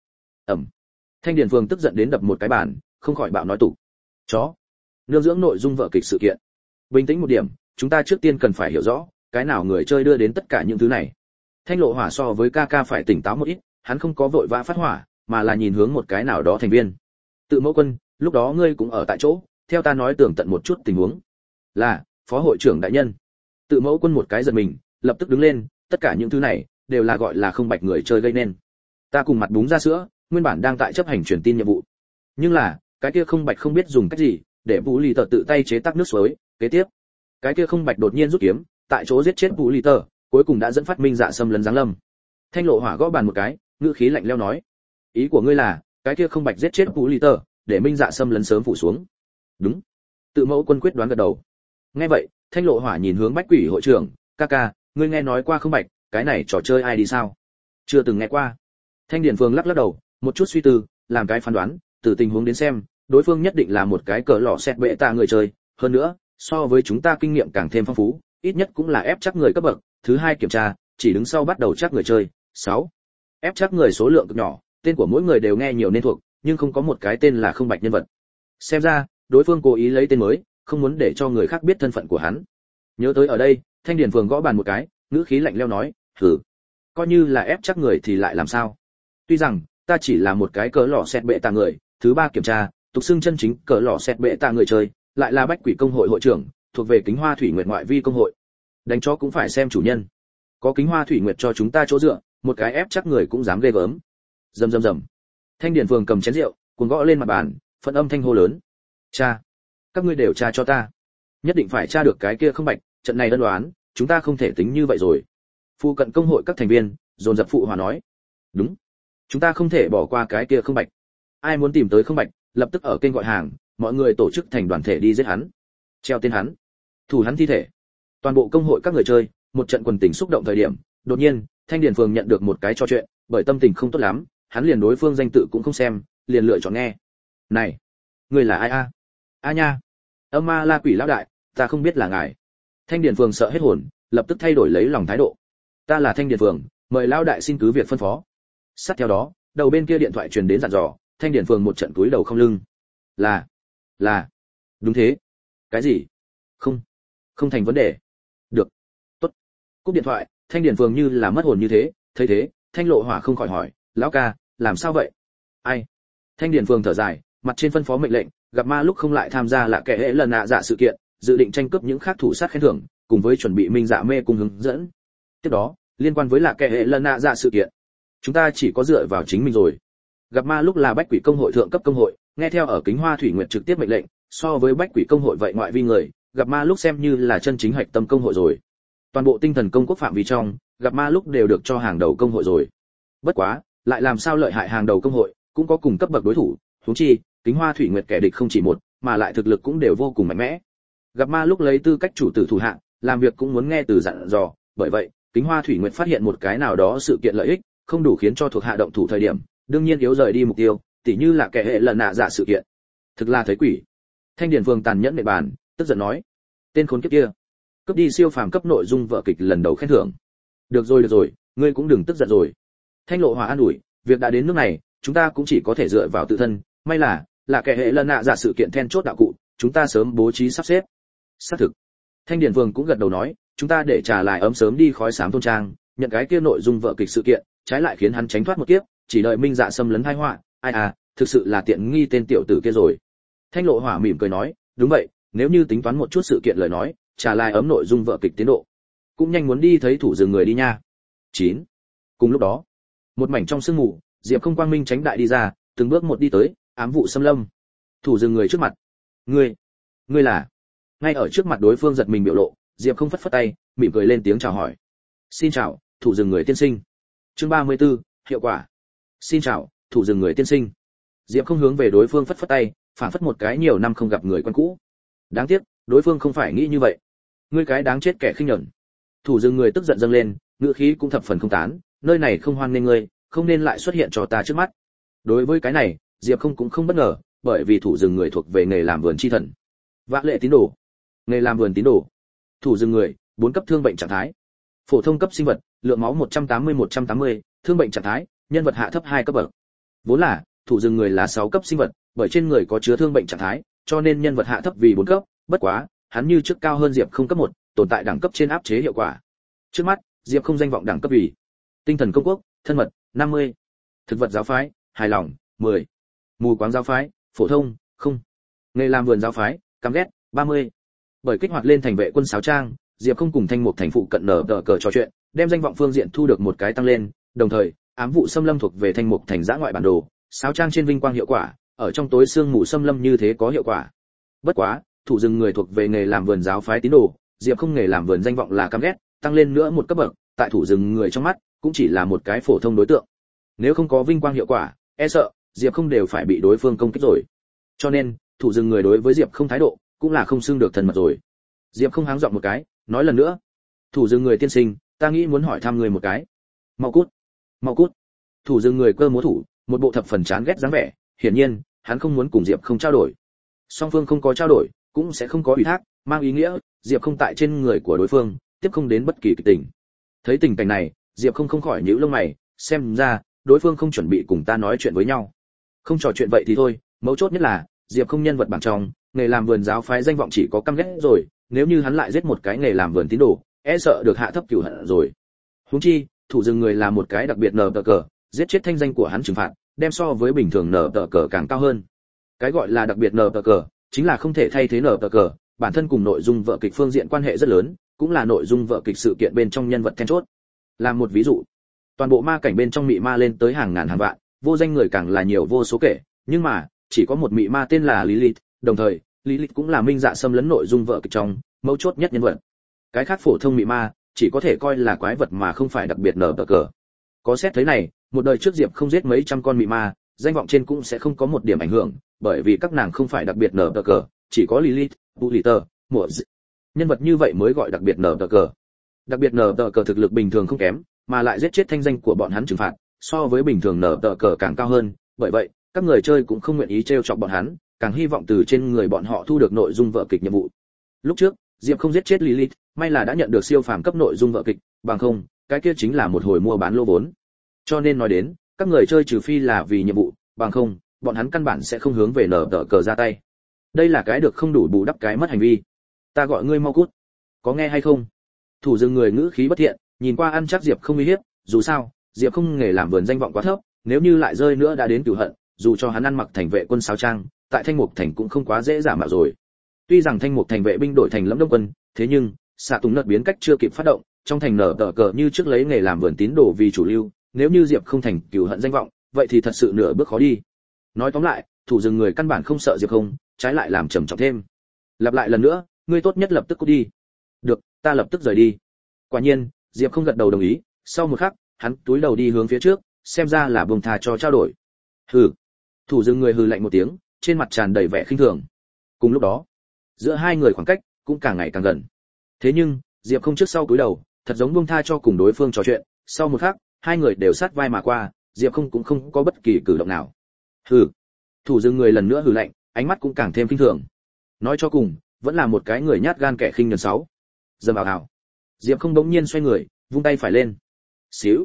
Thanh Điền Phường tức giận đến đập một cái bàn, không khỏi bạo nói tục. Chó. Nương dưỡng nội dung vở kịch sự kiện. Bình tĩnh một điểm, chúng ta trước tiên cần phải hiểu rõ, cái nào người chơi đưa đến tất cả những thứ này. Thanh Lộ Hỏa so với Kaka phải tỉnh táo một ít, hắn không có vội vã phát hỏa, mà là nhìn hướng một cái nào đó thành viên. Tự Mẫu Quân, lúc đó ngươi cũng ở tại chỗ, theo ta nói tường tận một chút tình huống. Là, phó hội trưởng đại nhân. Tự Mẫu Quân một cái giật mình, lập tức đứng lên, tất cả những thứ này đều là gọi là không bạch người chơi gây nên. Ta cùng mặt búng ra sữa, nguyên bản đang tại chấp hành truyền tin nhiệm vụ. Nhưng là, cái kia không bạch không biết dùng cách gì, để Vũ Ly Tở tự tay chế tác nước suối, kế tiếp, cái kia không bạch đột nhiên rút kiếm, tại chỗ giết chết Vũ Ly Tở, cuối cùng đã dẫn phát Minh Dạ xâm lấn giáng lâm. Thanh Lộ Hỏa gõ bàn một cái, ngữ khí lạnh lẽo nói: "Ý của ngươi là, cái kia không bạch giết chết Vũ Ly Tở, để Minh Dạ xâm lấn sớm phủ xuống?" "Đúng." Tự Mẫu Quân quyết đoán gật đầu. Nghe vậy, Thanh Lộ Hỏa nhìn hướng Bách Quỷ hội trưởng, "Kaka, ngươi nghe nói qua không bạch, cái này trò chơi ai đi sao?" "Chưa từng nghe qua." Thanh Điền Phường lắc lắc đầu, một chút suy tư, làm cái phán đoán, từ tình huống đến xem, đối phương nhất định là một cái cỡ lọ xét bệ tạ người chơi, hơn nữa, so với chúng ta kinh nghiệm càng thêm phong phú, ít nhất cũng là ép chắc người cấp bậc, thứ hai kiểm tra, chỉ đứng sau bắt đầu chắc người chơi. 6. Ép chắc người số lượng cực nhỏ, tên của mỗi người đều nghe nhiều nên thuộc, nhưng không có một cái tên là không bạch nhân vật. Xem ra, đối phương cố ý lấy tên mới, không muốn để cho người khác biết thân phận của hắn. Nhớ tới ở đây, Thanh Điền Phường gõ bàn một cái, ngữ khí lạnh lẽo nói: "Hừ, coi như là ép chắc người thì lại làm sao? Tuy rằng ta chỉ là một cái cỡ lọ xét bệ tạ người, thứ ba kiểm tra, tục xưng chân chính cỡ lọ xét bệ tạ người chơi, lại là Bách Quỷ công hội hội trưởng, thuộc về Kính Hoa Thủy Nguyệt ngoại vi công hội. Đánh chó cũng phải xem chủ nhân. Có Kính Hoa Thủy Nguyệt cho chúng ta chỗ dựa, một cái ép chắc người cũng dám ghê gớm." Rầm rầm rầm. Thanh Điền Phường cầm chén rượu, cuồng gõ lên mặt bàn, phân âm thanh hô lớn: "Cha, các ngươi đều tra cho ta. Nhất định phải tra được cái kia không bạch, trận này đơn đoán, chúng ta không thể tính như vậy rồi." Phụ cận công hội các thành viên dồn dập phụ hòa nói: "Đúng, chúng ta không thể bỏ qua cái kia không bạch. Ai muốn tìm tới không bạch, lập tức ở kênh gọi hàng, mọi người tổ chức thành đoàn thể đi giết hắn, treo tên hắn, thủ hắn thi thể." Toàn bộ công hội các người chơi, một trận quần tình xúc động thời điểm, đột nhiên, Thanh Điền Phường nhận được một cái trò chuyện, bởi tâm tình không tốt lắm, hắn liền đối phương danh tự cũng không xem, liền lựa chọn nghe. "Này, người là ai a?" "A nha, Âm Ma La Quỷ lão đại, ta không biết là ngài." Thanh Điền Phường sợ hết hồn, lập tức thay đổi lấy lòng thái độ: "Ta là Thanh Điền Phường, mời lão đại xin cứ việc phân phó." Sát theo đó, đầu bên kia điện thoại truyền đến dặn dò, Thanh Điền Phường một trận cúi đầu không lưng. Là, đúng thế." "Cái gì?" Không thành vấn đề." "Được, tốt." Cúp điện thoại, Thanh Điền Phường như là mất hồn như thế, thấy thế, Thanh Lộ Hỏa không khỏi hỏi: "Lão ca, làm sao vậy?" "Ai?" Thanh Điền Phường thở dài, mặt trên phân phó mệnh lệnh, gặp ma lúc không lại tham gia là kẻ hệ lần nạ dạ sự kiện, dự định tranh cướp những khác thủ sát khen thưởng, cùng với chuẩn bị minh dạ mê cung hướng dẫn. Tiếp đó, liên quan với là kẻ hệ lần nạ dạ sự kiện, chúng ta chỉ có dựa vào chính mình rồi. Gặp ma lúc là Bách Quỷ công hội thượng cấp công hội, nghe theo ở Kính Hoa Thủy Nguyệt trực tiếp mệnh lệnh, so với Bách Quỷ công hội vậy ngoại vi người, gặp ma lúc xem như là chân chính hạch tâm công hội rồi. Toàn bộ tinh thần công quốc phạm vi trong, gặp ma lúc đều được cho hàng đầu công hội rồi. Bất quá, lại làm sao lợi hại hàng đầu công hội, cũng có cùng cấp bậc đối thủ, huống chi, Kính Hoa Thủy Nguyệt kẻ địch không chỉ một, mà lại thực lực cũng đều vô cùng mạnh mẽ. Gặp ma lúc lấy tư cách chủ tử thủ hạng, làm việc cũng muốn nghe từ dặn dò, bởi vậy, Kính Hoa Thủy Nguyệt phát hiện một cái nào đó sự kiện lợi ích, không đủ khiến cho thuộc hạ động thủ thời điểm, đương nhiên yếu rời đi mục tiêu, tỉ như là kẻ hệ lần nạ dạ sự kiện. Thực là thấy quỷ. Thanh Điền Phường tàn nhẫn nệ bàn, tức giận nói: "Tên khốn kiếp kia, cướp đi siêu phàm cấp nội dung vở kịch lần đầu khen thưởng." Được rồi, ngươi cũng đừng tức giận rồi." Thanh Lộ Hòa an ủi: "Việc đã đến nước này, chúng ta cũng chỉ có thể dựa vào tự thân, may là kẻ hệ lần nạ dạ sự kiện then chốt đạo cụ, chúng ta sớm bố trí sắp xếp." Xác thực. Thanh Điền Vương cũng gật đầu nói: "Chúng ta để trả lại ấm sớm đi khói xám thôn trang, nhận cái kia nội dung vở kịch sự kiện, trái lại khiến hắn tránh thoát một kiếp, chỉ đợi Minh Dạ xâm lấn tai họa, ai à, thực sự là tiện nghi tên tiểu tử kia rồi." Thanh Lộ Hỏa mỉm cười nói: "Đúng vậy, nếu như tính toán một chút sự kiện lời nói, trả lại ấm nội dung vở kịch tiến độ, cũng nhanh muốn đi thấy thủ rừng người đi nha." 9. Cùng lúc đó, một mảnh trong sương mù, Diệp Không Quang Minh tránh đại đi ra, từng bước một đi tới, ám vụ xâm lâm. Thủ rừng người trước mặt. Ngươi là?" Ngay ở trước mặt đối phương giật mình biểu lộ, Diệp Không phất phất tay, mỉm cười lên tiếng chào hỏi. "Xin chào, thủ rừng người tiên sinh." Chương 34, hiệu quả. "Xin chào, thủ rừng người tiên sinh." Diệp Không hướng về đối phương phất phất tay, phản phất một cái nhiều năm không gặp người quen cũ. Đáng tiếc, đối phương không phải nghĩ như vậy. "Ngươi cái đáng chết kẻ khinh nhẫn." Thủ rừng người tức giận dâng lên, ngữ khí cũng thập phần không tán: "Nơi này không hoan nghênh ngươi, không nên lại xuất hiện cho ta trước mắt. Đối với cái này, Diệp không cũng không bất ngờ, bởi vì thủ rừng người thuộc về nghề làm vườn chi thần. Vã lệ tín đồ. Nghề làm vườn tín đồ. Thủ rừng người, 4 cấp thương bệnh trạng thái. Phổ thông cấp sinh vật, lượng máu 180-180, thương bệnh trạng thái, nhân vật hạ thấp 2 cấp bậc. Vốn là, thủ rừng người là 6 cấp sinh vật, bởi trên người có chứa thương bệnh trạng thái, cho nên nhân vật hạ thấp vì 4 cấp, bất quá, hắn như trước cao hơn Diệp không cấp 1, tồn tại đẳng cấp trên áp chế hiệu quả. Trước mắt, Diệp không danh vọng đẳng cấp vì Tinh thần công quốc, thân mật, 50. Thực vật giáo phái, hài lòng, 10. Mù quáng giáo phái, phổ thông, không. Nghề làm vườn giáo phái, căm ghét, 30. Bởi kích hoạt lên thành vệ quân sáo trang, Diệp không cùng Thanh Mục thành phụ cận nở tờ cờ trò chuyện, đem danh vọng phương diện thu được một cái tăng lên, đồng thời, ám vụ xâm lâm thuộc về Thanh Mục thành giã ngoại bản đồ, sáo trang trên vinh quang hiệu quả, ở trong tối sương mù xâm lâm như thế có hiệu quả. Bất quá, thủ rừng người thuộc về nghề làm vườn giáo phái tín đồ, Diệp không nghề làm vườn danh vọng là căm ghét, tăng lên nữa một cấp bậc, tại thủ rừng người trong mắt, cũng chỉ là một cái phổ thông đối tượng. Nếu không có vinh quang hiệu quả, e sợ Diệp không đều phải bị đối phương công kích rồi. Cho nên, thủ rừng người đối với Diệp không thái độ, cũng là không xưng được thân mật rồi. Diệp không háng giọng một cái, nói lần nữa: "Thủ rừng người tiên sinh, ta nghĩ muốn hỏi thăm người một cái." "Mau cút, mau cút." Thủ rừng người cơ múa thủ, một bộ thập phần chán ghét dáng vẻ, hiển nhiên, hắn không muốn cùng Diệp không trao đổi. Song phương không có trao đổi, cũng sẽ không có ủy thác, mang ý nghĩa Diệp không tại trên người của đối phương, tiếp không đến bất kỳ kịch tình. Thấy tình cảnh này, Diệp không khỏi nhíu lông mày, xem ra đối phương không chuẩn bị cùng ta nói chuyện với nhau. Không trò chuyện vậy thì thôi, mấu chốt nhất là Diệp không nhân vật bảng trong, nghề làm vườn giáo phái danh vọng chỉ có căm ghét rồi, nếu như hắn lại giết một cái nghề làm vườn tín đồ, e sợ được hạ thấp cửu hận rồi. Huống chi, thủ rừng người là một cái đặc biệt nở tờ cờ, giết chết thanh danh của hắn trừng phạt, đem so với bình thường nở tờ cờ càng cao hơn. Cái gọi là đặc biệt nở tờ cờ, chính là không thể thay thế nở tờ cờ, bản thân cùng nội dung vở kịch phương diện quan hệ rất lớn, cũng là nội dung vở kịch sự kiện bên trong nhân vật then chốt. Làm một ví dụ, toàn bộ ma cảnh bên trong mị ma lên tới hàng ngàn hàng vạn, vô danh người càng là nhiều vô số kể, nhưng mà chỉ có một mị ma tên là Lilith, đồng thời Lilith cũng là minh dạ xâm lấn nội dung vở kịch trong mấu chốt nhất nhân vật. Cái khác phổ thông mị ma chỉ có thể coi là quái vật mà không phải đặc biệt nở tờ cờ. Có xét thấy này, một đời trước Diệp không giết mấy trăm con mị ma, danh vọng trên cũng sẽ không có một điểm ảnh hưởng, bởi vì các nàng không phải đặc biệt nở tờ cờ, chỉ có Lilith, Buliter, nhân vật như vậy mới gọi đặc biệt nở tờ cờ. Đặc biệt nở tờ cờ thực lực bình thường không kém, mà lại giết chết thanh danh của bọn hắn trừng phạt, so với bình thường nở tờ cờ càng cao hơn, bởi vậy, các người chơi cũng không nguyện ý trêu chọc bọn hắn, càng hy vọng từ trên người bọn họ thu được nội dung vở kịch nhiệm vụ. Lúc trước, Diệp không giết chết Lilith, may là đã nhận được siêu phàm cấp nội dung vở kịch, bằng không, cái kia chính là một hồi mua bán lô vốn. Cho nên nói đến, các người chơi trừ phi là vì nhiệm vụ, bằng không, bọn hắn căn bản sẽ không hướng về nở tờ cờ ra tay. Đây là cái được không đủ bù đắp cái mất hành vi. Ta gọi ngươi mau cút, có nghe hay không? Thủ rừng người ngữ khí bất thiện, nhìn qua ăn chắc Diệp không uy hiếp, dù sao, Diệp không nghề làm vườn danh vọng quá thấp, nếu như lại rơi nữa đã đến cửu hận, dù cho hắn ăn mặc thành vệ quân sáo trang, tại Thanh Mục thành cũng không quá dễ giả mạo rồi. Tuy rằng Thanh Mục thành vệ binh đổi thành Lâm Đông quân, thế nhưng, xạ tùng nợt biến cách chưa kịp phát động, trong thành nở tờ cờ như trước lấy nghề làm vườn tín đồ vì chủ lưu, nếu như Diệp không thành cửu hận danh vọng, vậy thì thật sự nửa bước khó đi. Nói tóm lại, thủ rừng người căn bản không sợ Diệp không, trái lại làm trầm trọng thêm. Lặp lại lần nữa, ngươi tốt nhất lập tức cút đi. Được, ta lập tức rời đi. Quả nhiên, Diệp không gật đầu đồng ý, sau một khắc, hắn túi đầu đi hướng phía trước, xem ra là buông tha cho trao đổi. Hừ. Thủ rừng người hừ lạnh một tiếng, trên mặt tràn đầy vẻ khinh thường. Cùng lúc đó, giữa hai người khoảng cách cũng càng ngày càng gần. Thế nhưng, Diệp không trước sau túi đầu, thật giống buông tha cho cùng đối phương trò chuyện, sau một khắc, hai người đều sát vai mà qua, Diệp không cũng không có bất kỳ cử động nào. Hừ. Thủ rừng người lần nữa hừ lạnh, ánh mắt cũng càng thêm khinh thường. Nói cho cùng, vẫn là một cái người nhát gan kẻ khinh nhẫn sáu. Dầm ào ào. Diệp không bỗng nhiên xoay người, vung tay phải lên. Xíu.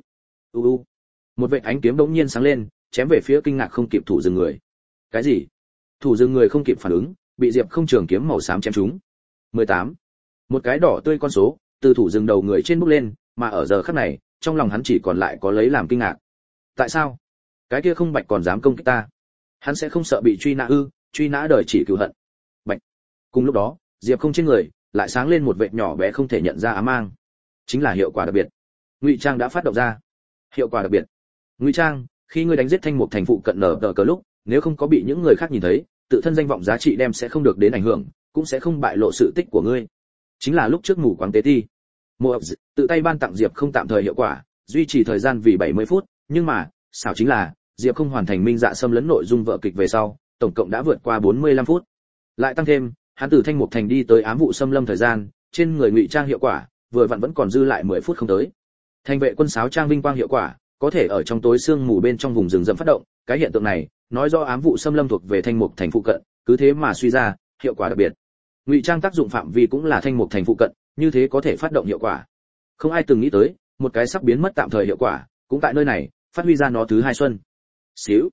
Một vệt ánh kiếm bỗng nhiên sáng lên, chém về phía kinh ngạc không kịp thủ rừng người. Cái gì? Thủ rừng người không kịp phản ứng, bị Diệp không trường kiếm màu xám chém trúng. 18. Một cái đỏ tươi con số từ thủ rừng đầu người trên bốc lên, mà ở giờ khắc này, trong lòng hắn chỉ còn lại có lấy làm kinh ngạc. Tại sao? Cái kia không bạch còn dám công kích ta? Hắn sẽ không sợ bị truy nã ư? Truy nã đời chỉ cừu hận. Bạch. Cùng lúc đó, Diệp không trên người lại sáng lên một vệt nhỏ bé không thể nhận ra ám mang. Chính là hiệu quả đặc biệt. Ngụy trang đã phát động ra. Hiệu quả đặc biệt. Ngụy trang, khi ngươi đánh giết Thanh Mục thành phụ cận nở tờ cờ lúc, nếu không có bị những người khác nhìn thấy, tự thân danh vọng giá trị đem sẽ không được đến ảnh hưởng, cũng sẽ không bại lộ sự tích của ngươi. Chính là lúc trước mù quáng tế ti. Mộ tự tay ban tặng Diệp không tạm thời hiệu quả, duy trì thời gian vì 70 phút, nhưng mà, xảo chính là, Diệp không hoàn thành minh dạ xâm lấn nội dung vở kịch về sau, tổng cộng đã vượt qua 45 phút. Lại tăng thêm, hắn từ Thanh Mục thành đi tới ám vụ xâm lâm thời gian, trên người ngụy trang hiệu quả, vừa vặn vẫn còn dư lại 10 phút không tới. Thành vệ quân sáo trang vinh quang hiệu quả, có thể ở trong tối sương mù bên trong vùng rừng rậm phát động, cái hiện tượng này nói do ám vụ xâm lâm thuộc về thanh mục thành phụ cận, cứ thế mà suy ra, hiệu quả đặc biệt. Ngụy trang tác dụng phạm vi cũng là thanh mục thành phụ cận, như thế có thể phát động hiệu quả. Không ai từng nghĩ tới, một cái sắp biến mất tạm thời hiệu quả, cũng tại nơi này phát huy ra nó thứ hai xuân. Xíu.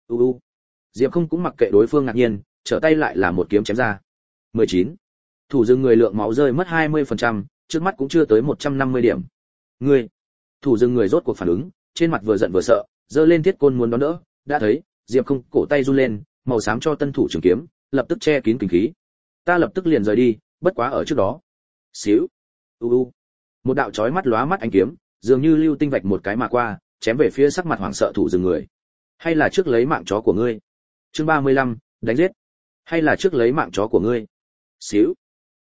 Diệp Không cũng mặc kệ đối phương ngạc nhiên, trở tay lại là một kiếm chém ra. 19. Thủ rừng người lượng máu rơi mất 20%, trước mắt cũng chưa tới 150 điểm. Ngươi. Thủ rừng người rốt cuộc phản ứng, trên mặt vừa giận vừa sợ, giơ lên thiết côn muốn đón đỡ, đã thấy, Diệp Không cổ tay run lên, màu xám cho tân thủ trường kiếm, lập tức che kín kinh khí. Ta lập tức liền rời đi, bất quá ở trước đó. Xíu. Một đạo chói mắt lóa mắt ánh kiếm, dường như lưu tinh vạch một cái mà qua, chém về phía sắc mặt hoảng sợ thủ rừng người. Hay là trước lấy mạng chó của ngươi? Chương 35, đánh giết. Hay là trước lấy mạng chó của ngươi? Xíu.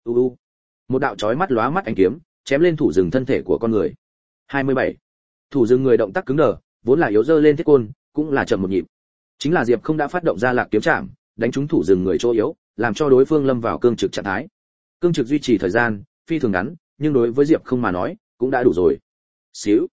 Một đạo chói mắt lóa mắt ánh kiếm, chém lên thủ rừng thân thể của con người. 27. Thủ rừng người động tác cứng đờ, vốn là yếu dơ lên thiết côn, cũng là chậm một nhịp. Chính là Diệp Không đã phát động ra lạc kiếm chạm, đánh trúng thủ rừng người chỗ yếu, làm cho đối phương lâm vào cương trực trạng thái. Cương trực duy trì thời gian phi thường ngắn, nhưng đối với Diệp Không mà nói, cũng đã đủ rồi. Xíu.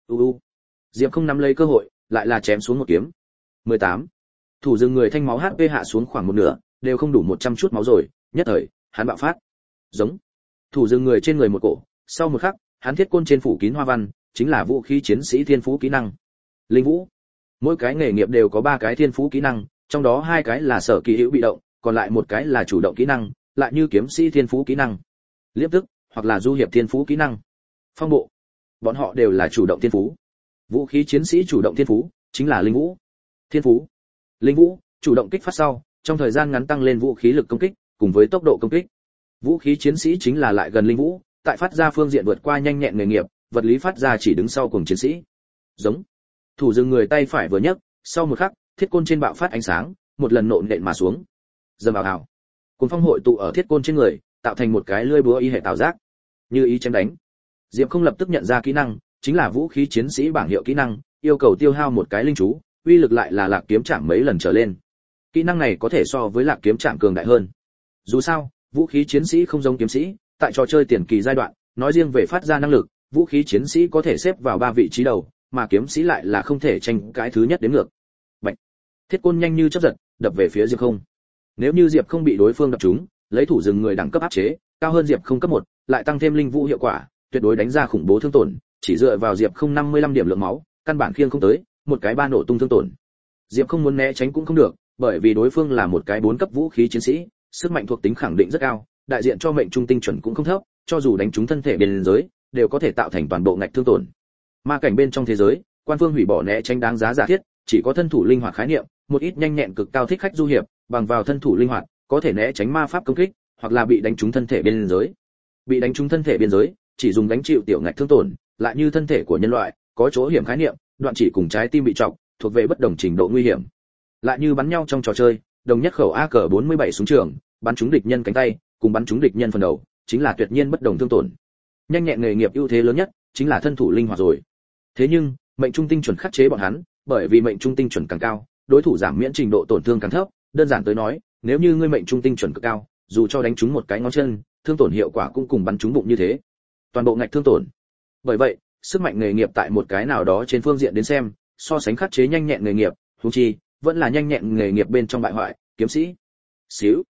Diệp Không nắm lấy cơ hội, lại là chém xuống một kiếm. 18. Thủ rừng người thanh máu HP hạ xuống khoảng một nửa, đều không đủ 100 chút máu rồi, nhất thời, hắn bạo phát. Giống. Thủ rừng người trên người một cổ, sau một khắc, hắn thiết côn trên phủ kín hoa văn, chính là vũ khí chiến sĩ thiên phú kỹ năng. Linh vũ. Mỗi cái nghề nghiệp đều có 3 cái thiên phú kỹ năng, trong đó 2 cái là sở kỳ hữu bị động, còn lại một cái là chủ động kỹ năng, lại như kiếm sĩ thiên phú kỹ năng, liếp tức, hoặc là du hiệp thiên phú kỹ năng. Phong bộ. Bọn họ đều là chủ động thiên phú. Vũ khí chiến sĩ chủ động thiên phú chính là linh vũ. Thiên phú. Linh vũ, chủ động kích phát sau, trong thời gian ngắn tăng lên vũ khí lực công kích, cùng với tốc độ công kích. Vũ khí chiến sĩ chính là lại gần linh vũ, tại phát ra phương diện vượt qua nhanh nhẹn nghề nghiệp, vật lý phát ra chỉ đứng sau cùng chiến sĩ. Giống. Thủ rừng người tay phải vừa nhấc, sau một khắc, thiết côn trên bạo phát ánh sáng, một lần nện nện mà xuống. Dầm ào ào. Cuốn phong hội tụ ở thiết côn trên người, tạo thành một cái lưỡi búa y hệ tạo giác. Như ý chém đánh. Diệp Không lập tức nhận ra kỹ năng, chính là vũ khí chiến sĩ bảng hiệu kỹ năng, yêu cầu tiêu hao một cái linh chú, uy lực lại là lạc kiếm chạm mấy lần trở lên. Kỹ năng này có thể so với lạc kiếm chạm cường đại hơn. Dù sao, vũ khí chiến sĩ không giống kiếm sĩ, tại trò chơi tiền kỳ giai đoạn, nói riêng về phát ra năng lực, vũ khí chiến sĩ có thể xếp vào 3 vị trí đầu, mà kiếm sĩ lại là không thể tranh cái thứ nhất đến ngược. Bạch. Thiết côn nhanh như chớp giật, đập về phía Diệp Không. Nếu như Diệp Không bị đối phương đập trúng, lấy thủ rừng người đẳng cấp áp chế, cao hơn Diệp Không cấp 1, lại tăng thêm linh vũ hiệu quả, tuyệt đối đánh ra khủng bố thương tổn, chỉ dựa vào Diệp Không 55 điểm lượng máu, căn bản khiêng không tới, một cái 3 nổ tung thương tổn. Diệp Không muốn né tránh cũng không được, bởi vì đối phương là một cái 4 cấp vũ khí chiến sĩ, sức mạnh thuộc tính khẳng định rất cao, đại diện cho mệnh trung tinh chuẩn cũng không thấp, cho dù đánh trúng thân thể biên giới, đều có thể tạo thành toàn bộ ngạch thương tổn. Ma cảnh bên trong thế giới, quan phương hủy bỏ né tránh đáng giá giả thiết, chỉ có thân thủ linh hoạt khái niệm, một ít nhanh nhẹn cực cao thích khách du hiệp, bằng vào thân thủ linh hoạt, có thể né tránh ma pháp công kích, hoặc là bị đánh trúng thân thể biên giới. Bị đánh trúng thân thể biên giới, chỉ dùng đánh chịu tiểu ngạch thương tổn, lại như thân thể của nhân loại, có chỗ hiểm khái niệm, đoạn chỉ cùng trái tim bị trọc, thuộc về bất đồng trình độ nguy hiểm. Lại như bắn nhau trong trò chơi, đồng nhất khẩu AK-47 súng trường, bắn trúng địch nhân cánh tay, cùng bắn trúng địch nhân phần đầu, chính là tuyệt nhiên bất đồng thương tổn. Nhanh nhẹn nghề nghiệp ưu thế lớn nhất chính là thân thủ linh hoạt rồi. Thế nhưng, mệnh trung tinh chuẩn khắc chế bọn hắn, bởi vì mệnh trung tinh chuẩn càng cao, đối thủ giảm miễn trình độ tổn thương càng thấp, đơn giản tới nói, nếu như ngươi mệnh trung tinh chuẩn cực cao, dù cho đánh trúng một cái ngón chân, thương tổn hiệu quả cũng cùng bắn trúng bụng như thế. Toàn bộ ngạch thương tổn. Bởi vậy, sức mạnh nghề nghiệp tại một cái nào đó trên phương diện đến xem, so sánh khắc chế nhanh nhẹn nghề nghiệp, huống chi, vẫn là nhanh nhẹn nghề nghiệp bên trong bại hoại, kiếm sĩ. Xíu.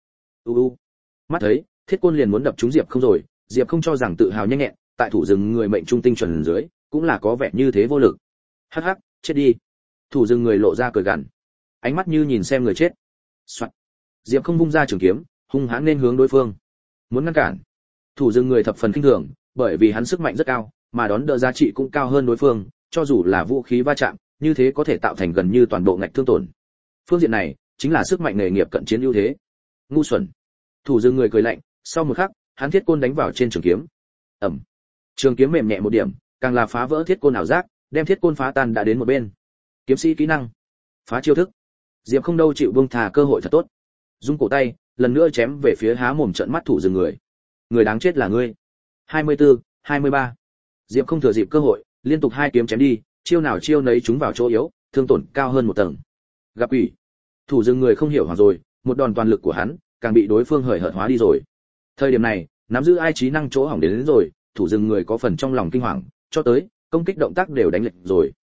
Mắt thấy, thiết côn liền muốn đập trúng Diệp Không rồi, Diệp Không cho rằng tự hào nhanh nhẹn, tại thủ rừng người mệnh trung tinh chuẩn dưới, cũng là có vẻ như thế vô lực. Hắc hắc, chết đi. Thủ rừng người lộ ra cười gằn, ánh mắt như nhìn xem người chết. Soạt. Diệp Không vung ra trường kiếm, hung hãn nên hướng đối phương, muốn ngăn cản. Thủ rừng người thập phần khinh thường, bởi vì hắn sức mạnh rất cao, mà đón đỡ giá trị cũng cao hơn đối phương, cho dù là vũ khí va chạm, như thế có thể tạo thành gần như toàn bộ ngạch thương tổn. Phương diện này, chính là sức mạnh nghề nghiệp cận chiến ưu thế. Ngu xuẩn. Thủ rừng người cười lạnh, sau một khắc, hắn thiết côn đánh vào trên trường kiếm. Ầm. Trường kiếm mềm nhẹ một điểm, càng là phá vỡ thiết côn ảo giác, đem thiết côn phá tan đã đến một bên. Kiếm sĩ kỹ năng, phá chiêu thức. Diệp Không đâu chịu buông thà cơ hội thật tốt, rung cổ tay, lần nữa chém về phía há mồm trợn mắt thủ rừng người. Người đáng chết là ngươi. 24, 23. Diệp Không thừa dịp cơ hội, liên tục 2 kiếm chém đi, chiêu nào chiêu nấy chúng vào chỗ yếu, thương tổn cao hơn một tầng. Gặp ủy. Thủ rừng người không hiểu hoảng rồi, một đòn toàn lực của hắn, càng bị đối phương hời hợt hóa đi rồi. Thời điểm này, nắm giữ ai trí năng chỗ hỏng đến rồi, thủ rừng người có phần trong lòng kinh hoàng, cho tới công kích động tác đều đánh lệch rồi.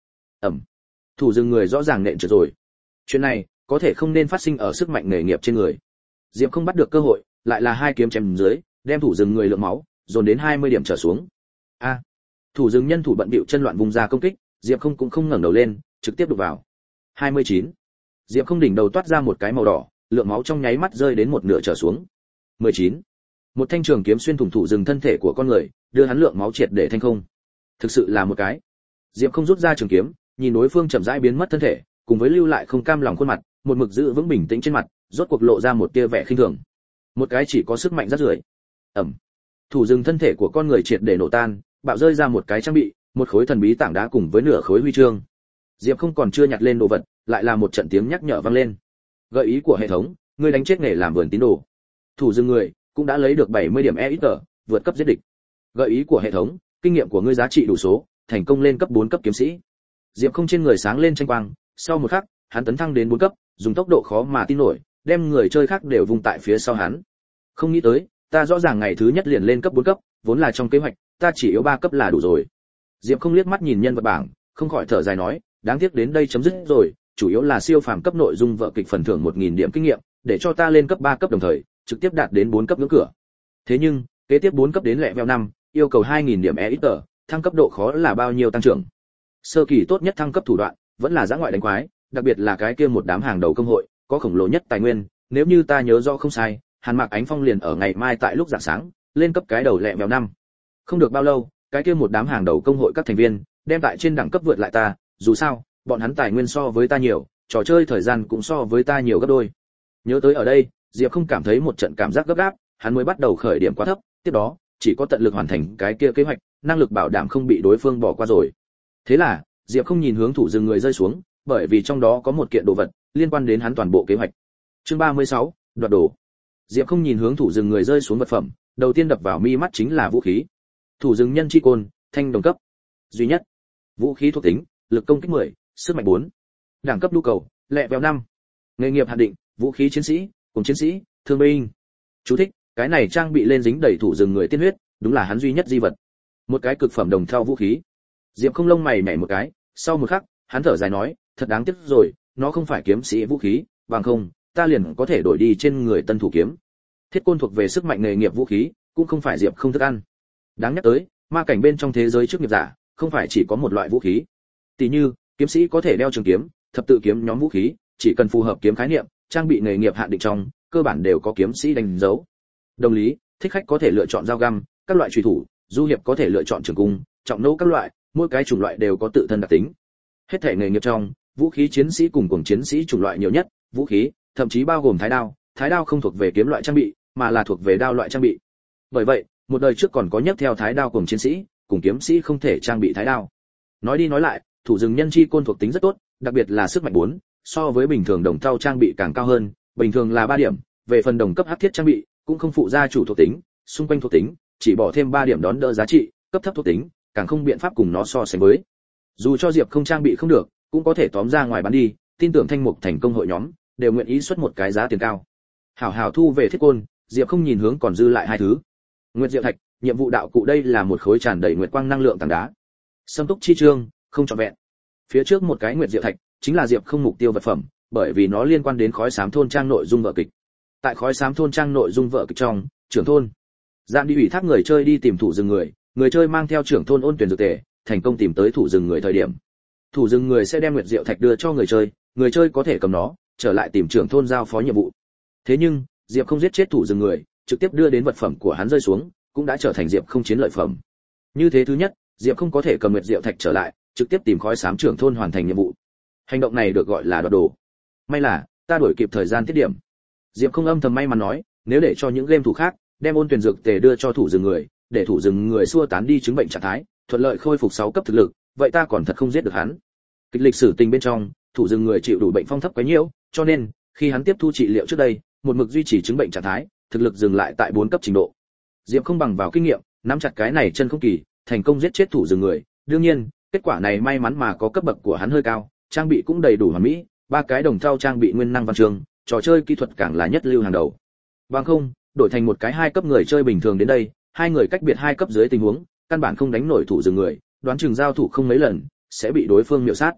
Ẩm. Thủ rừng người rõ ràng nện trượt rồi. Chuyện này có thể không nên phát sinh ở sức mạnh nghề nghiệp trên người. Diệp không bắt được cơ hội, lại là hai kiếm chém dưới, đem thủ rừng người lượng máu dồn đến 20 điểm trở xuống. A. Thủ rừng nhân thủ bận bịu chân loạn vùng ra công kích, Diệp không cũng không ngẩng đầu lên, trực tiếp đục vào. 29. Diệp không đỉnh đầu toát ra một cái màu đỏ, lượng máu trong nháy mắt rơi đến một nửa trở xuống. 19. Một thanh trường kiếm xuyên thủng thủ rừng thân thể của con người, đưa hắn lượng máu triệt để thanh không. Thực sự là một cái. Diệp không rút ra trường kiếm, nhìn đối phương chậm rãi biến mất thân thể, cùng với lưu lại không cam lòng khuôn mặt, một mực giữ vững bình tĩnh trên mặt, rốt cuộc lộ ra một tia vẻ khinh thường. Một cái chỉ có sức mạnh rất rưởi. Ẩm. Thủ rừng thân thể của con người triệt để nổ tan, bạo rơi ra một cái trang bị, một khối thần bí tảng đá cùng với nửa khối huy chương. Diệp không còn chưa nhặt lên đồ vật, lại là một trận tiếng nhắc nhở vang lên. Gợi ý của hệ thống, ngươi đánh chết nghề làm vườn tín đồ. Thủ rừng người cũng đã lấy được 70 điểm EXP, vượt cấp giết địch. Gợi ý của hệ thống, kinh nghiệm của ngươi giá trị đủ số, thành công lên cấp 4 cấp kiếm sĩ. Diệp không trên người sáng lên tranh quang, sau một khắc, hắn tấn thăng đến 4 cấp, dùng tốc độ khó mà tin nổi, đem người chơi khác đều vùng tại phía sau hắn. Không nghĩ tới, ta rõ ràng ngày thứ nhất liền lên cấp 4 cấp, vốn là trong kế hoạch, ta chỉ yếu 3 cấp là đủ rồi. Diệp không liếc mắt nhìn nhân vật bảng, không khỏi thở dài nói, đáng tiếc đến đây chấm dứt rồi, chủ yếu là siêu phàm cấp nội dung vở kịch phần thưởng 1000 điểm kinh nghiệm, để cho ta lên cấp 3 cấp đồng thời, trực tiếp đạt đến 4 cấp ngưỡng cửa. Thế nhưng, kế tiếp 4 cấp đến level 5, yêu cầu 2000 điểm EXP, thăng cấp độ khó là bao nhiêu tăng trưởng. Sơ kỳ tốt nhất thăng cấp thủ đoạn, vẫn là dã ngoại đánh quái, đặc biệt là cái kia một đám hàng đầu công hội, có khổng lồ nhất tài nguyên, nếu như ta nhớ rõ không sai, Hàn Mạc Ánh Phong liền ở ngày mai tại lúc rạng sáng, lên cấp cái đầu level 5. Không được bao lâu, cái kia một đám hàng đầu công hội các thành viên, đem tại trên đẳng cấp vượt lại ta, dù sao, bọn hắn tài nguyên so với ta nhiều, trò chơi thời gian cũng so với ta nhiều gấp đôi. Nhớ tới ở đây, Diệp không cảm thấy một trận cảm giác gấp gáp, hắn mới bắt đầu khởi điểm quá thấp, tiếp đó, chỉ có tận lực hoàn thành cái kia kế hoạch, năng lực bảo đảm không bị đối phương bỏ qua rồi. Thế là, Diệp không nhìn hướng thủ rừng người rơi xuống, bởi vì trong đó có một kiện đồ vật liên quan đến hắn toàn bộ kế hoạch. Chương 36, đoạt đồ. Diệp không nhìn hướng thủ rừng người rơi xuống vật phẩm, đầu tiên đập vào mi mắt chính là vũ khí. Thủ rừng nhân chi côn, thanh đồng cấp. Duy nhất. Vũ khí thuộc tính, lực công kích 10, sức mạnh 4. Đẳng cấp nhu cầu, level 5. Nghề nghiệp hạn định, vũ khí chiến sĩ, cùng chiến sĩ, thương binh. Chú thích, cái này trang bị lên dính đầy thủ rừng người tiên huyết, đúng là hắn duy nhất di vật. Một cái cực phẩm đồng thau vũ khí. Diệp không lông mày nhảy một cái, sau một khắc, hắn thở dài nói, thật đáng tiếc rồi, nó không phải kiếm sĩ vũ khí, bằng không, ta liền có thể đổi đi trên người tân thủ kiếm. Thiết côn thuộc về sức mạnh nghề nghiệp vũ khí, cũng không phải Diệp không thức ăn. Đáng nhắc tới, ma cảnh bên trong thế giới chức nghiệp giả, không phải chỉ có một loại vũ khí. Tỷ như, kiếm sĩ có thể đeo trường kiếm, thập tự kiếm nhóm vũ khí, chỉ cần phù hợp kiếm khái niệm, trang bị nghề nghiệp hạn định trong, cơ bản đều có kiếm sĩ đánh dấu. Đồng lý, thích khách có thể lựa chọn dao găm, các loại chùy thủ, du hiệp có thể lựa chọn trường cung, trọng nỗ các loại, mỗi cái chủng loại đều có tự thân đặc tính. Hết thể nghề nghiệp trong, vũ khí chiến sĩ cùng cuồng chiến sĩ chủng loại nhiều nhất, vũ khí, thậm chí bao gồm thái đao không thuộc về kiếm loại trang bị, mà là thuộc về đao loại trang bị. Bởi vậy, một đời trước còn có nhấc theo thái đao cùng chiến sĩ, cùng kiếm sĩ không thể trang bị thái đao. Nói đi nói lại, thủ rừng nhân chi côn thuộc tính rất tốt, đặc biệt là sức mạnh 4, so với bình thường đồng thau trang bị càng cao hơn, bình thường là 3 điểm, về phần đồng cấp hắc thiết trang bị, cũng không phụ gia chủ thuộc tính, xung quanh thuộc tính, chỉ bỏ thêm 3 điểm đón đỡ giá trị, cấp thấp thuộc tính, càng không biện pháp cùng nó so sánh với. Dù cho Diệp không trang bị không được, cũng có thể tóm ra ngoài bán đi, tin tưởng thanh mục thành công hội nhóm đều nguyện ý xuất một cái giá tiền cao. Hảo hảo thu về thiết côn, Diệp không nhìn hướng còn dư lại hai thứ. Nguyệt Diệu Thạch, nhiệm vụ đạo cụ đây là một khối tràn đầy nguyệt quang năng lượng tảng đá. Sâm túc chi chương, không trọn vẹn. Phía trước một cái Nguyệt Diệu Thạch, chính là Diệp không mục tiêu vật phẩm, bởi vì nó liên quan đến khói xám thôn trang nội dung vở kịch. Tại khói xám thôn trang nội dung vở kịch trong, trưởng thôn Giang đi ủy thác người chơi đi tìm thủ rừng người chơi mang theo trưởng thôn ôn tuyển dược tề, thành công tìm tới thủ rừng người thời điểm. Thủ rừng người sẽ đem Nguyệt Diệu Thạch đưa cho người chơi có thể cầm nó, trở lại tìm trưởng thôn giao phó nhiệm vụ. Thế nhưng, Diệp không giết chết thủ rừng người, trực tiếp đưa đến vật phẩm của hắn rơi xuống, cũng đã trở thành Diệp không chiến lợi phẩm. Như thế thứ nhất, Diệp không có thể cầm Nguyệt Diệu Thạch trở lại, trực tiếp tìm khói xám trưởng thôn hoàn thành nhiệm vụ. Hành động này được gọi là đoạt đồ. May là, ta đuổi kịp thời gian tiết điểm. Diệp không âm thầm may mắn nói, nếu để cho những game thủ khác đem ôn tuyển dược tề đưa cho thủ rừng người, để thủ rừng người xua tán đi chứng bệnh trạng thái, thuận lợi khôi phục 6 cấp thực lực, vậy ta còn thật không giết được hắn. Kịch lịch sử tình bên trong, thủ rừng người chịu đủ bệnh phong thấp quá nhiều, cho nên khi hắn tiếp thu trị liệu trước đây, một mực duy trì chứng bệnh trạng thái, thực lực dừng lại tại 4 cấp trình độ. Diệp không bằng vào kinh nghiệm, nắm chặt cái này chân không kỳ, thành công giết chết thủ rừng người. Đương nhiên, kết quả này may mắn mà có cấp bậc của hắn hơi cao, trang bị cũng đầy đủ hoàn mỹ, 3 cái đồng thau trang bị nguyên năng văn chương, trò chơi kỹ thuật càng là nhất lưu hàng đầu. Bằng không, đổi thành một cái 2 cấp người chơi bình thường đến đây, hai người cách biệt 2 cấp dưới tình huống, căn bản không đánh nổi thủ rừng người, đoán chừng giao thủ không mấy lần, sẽ bị đối phương miểu sát.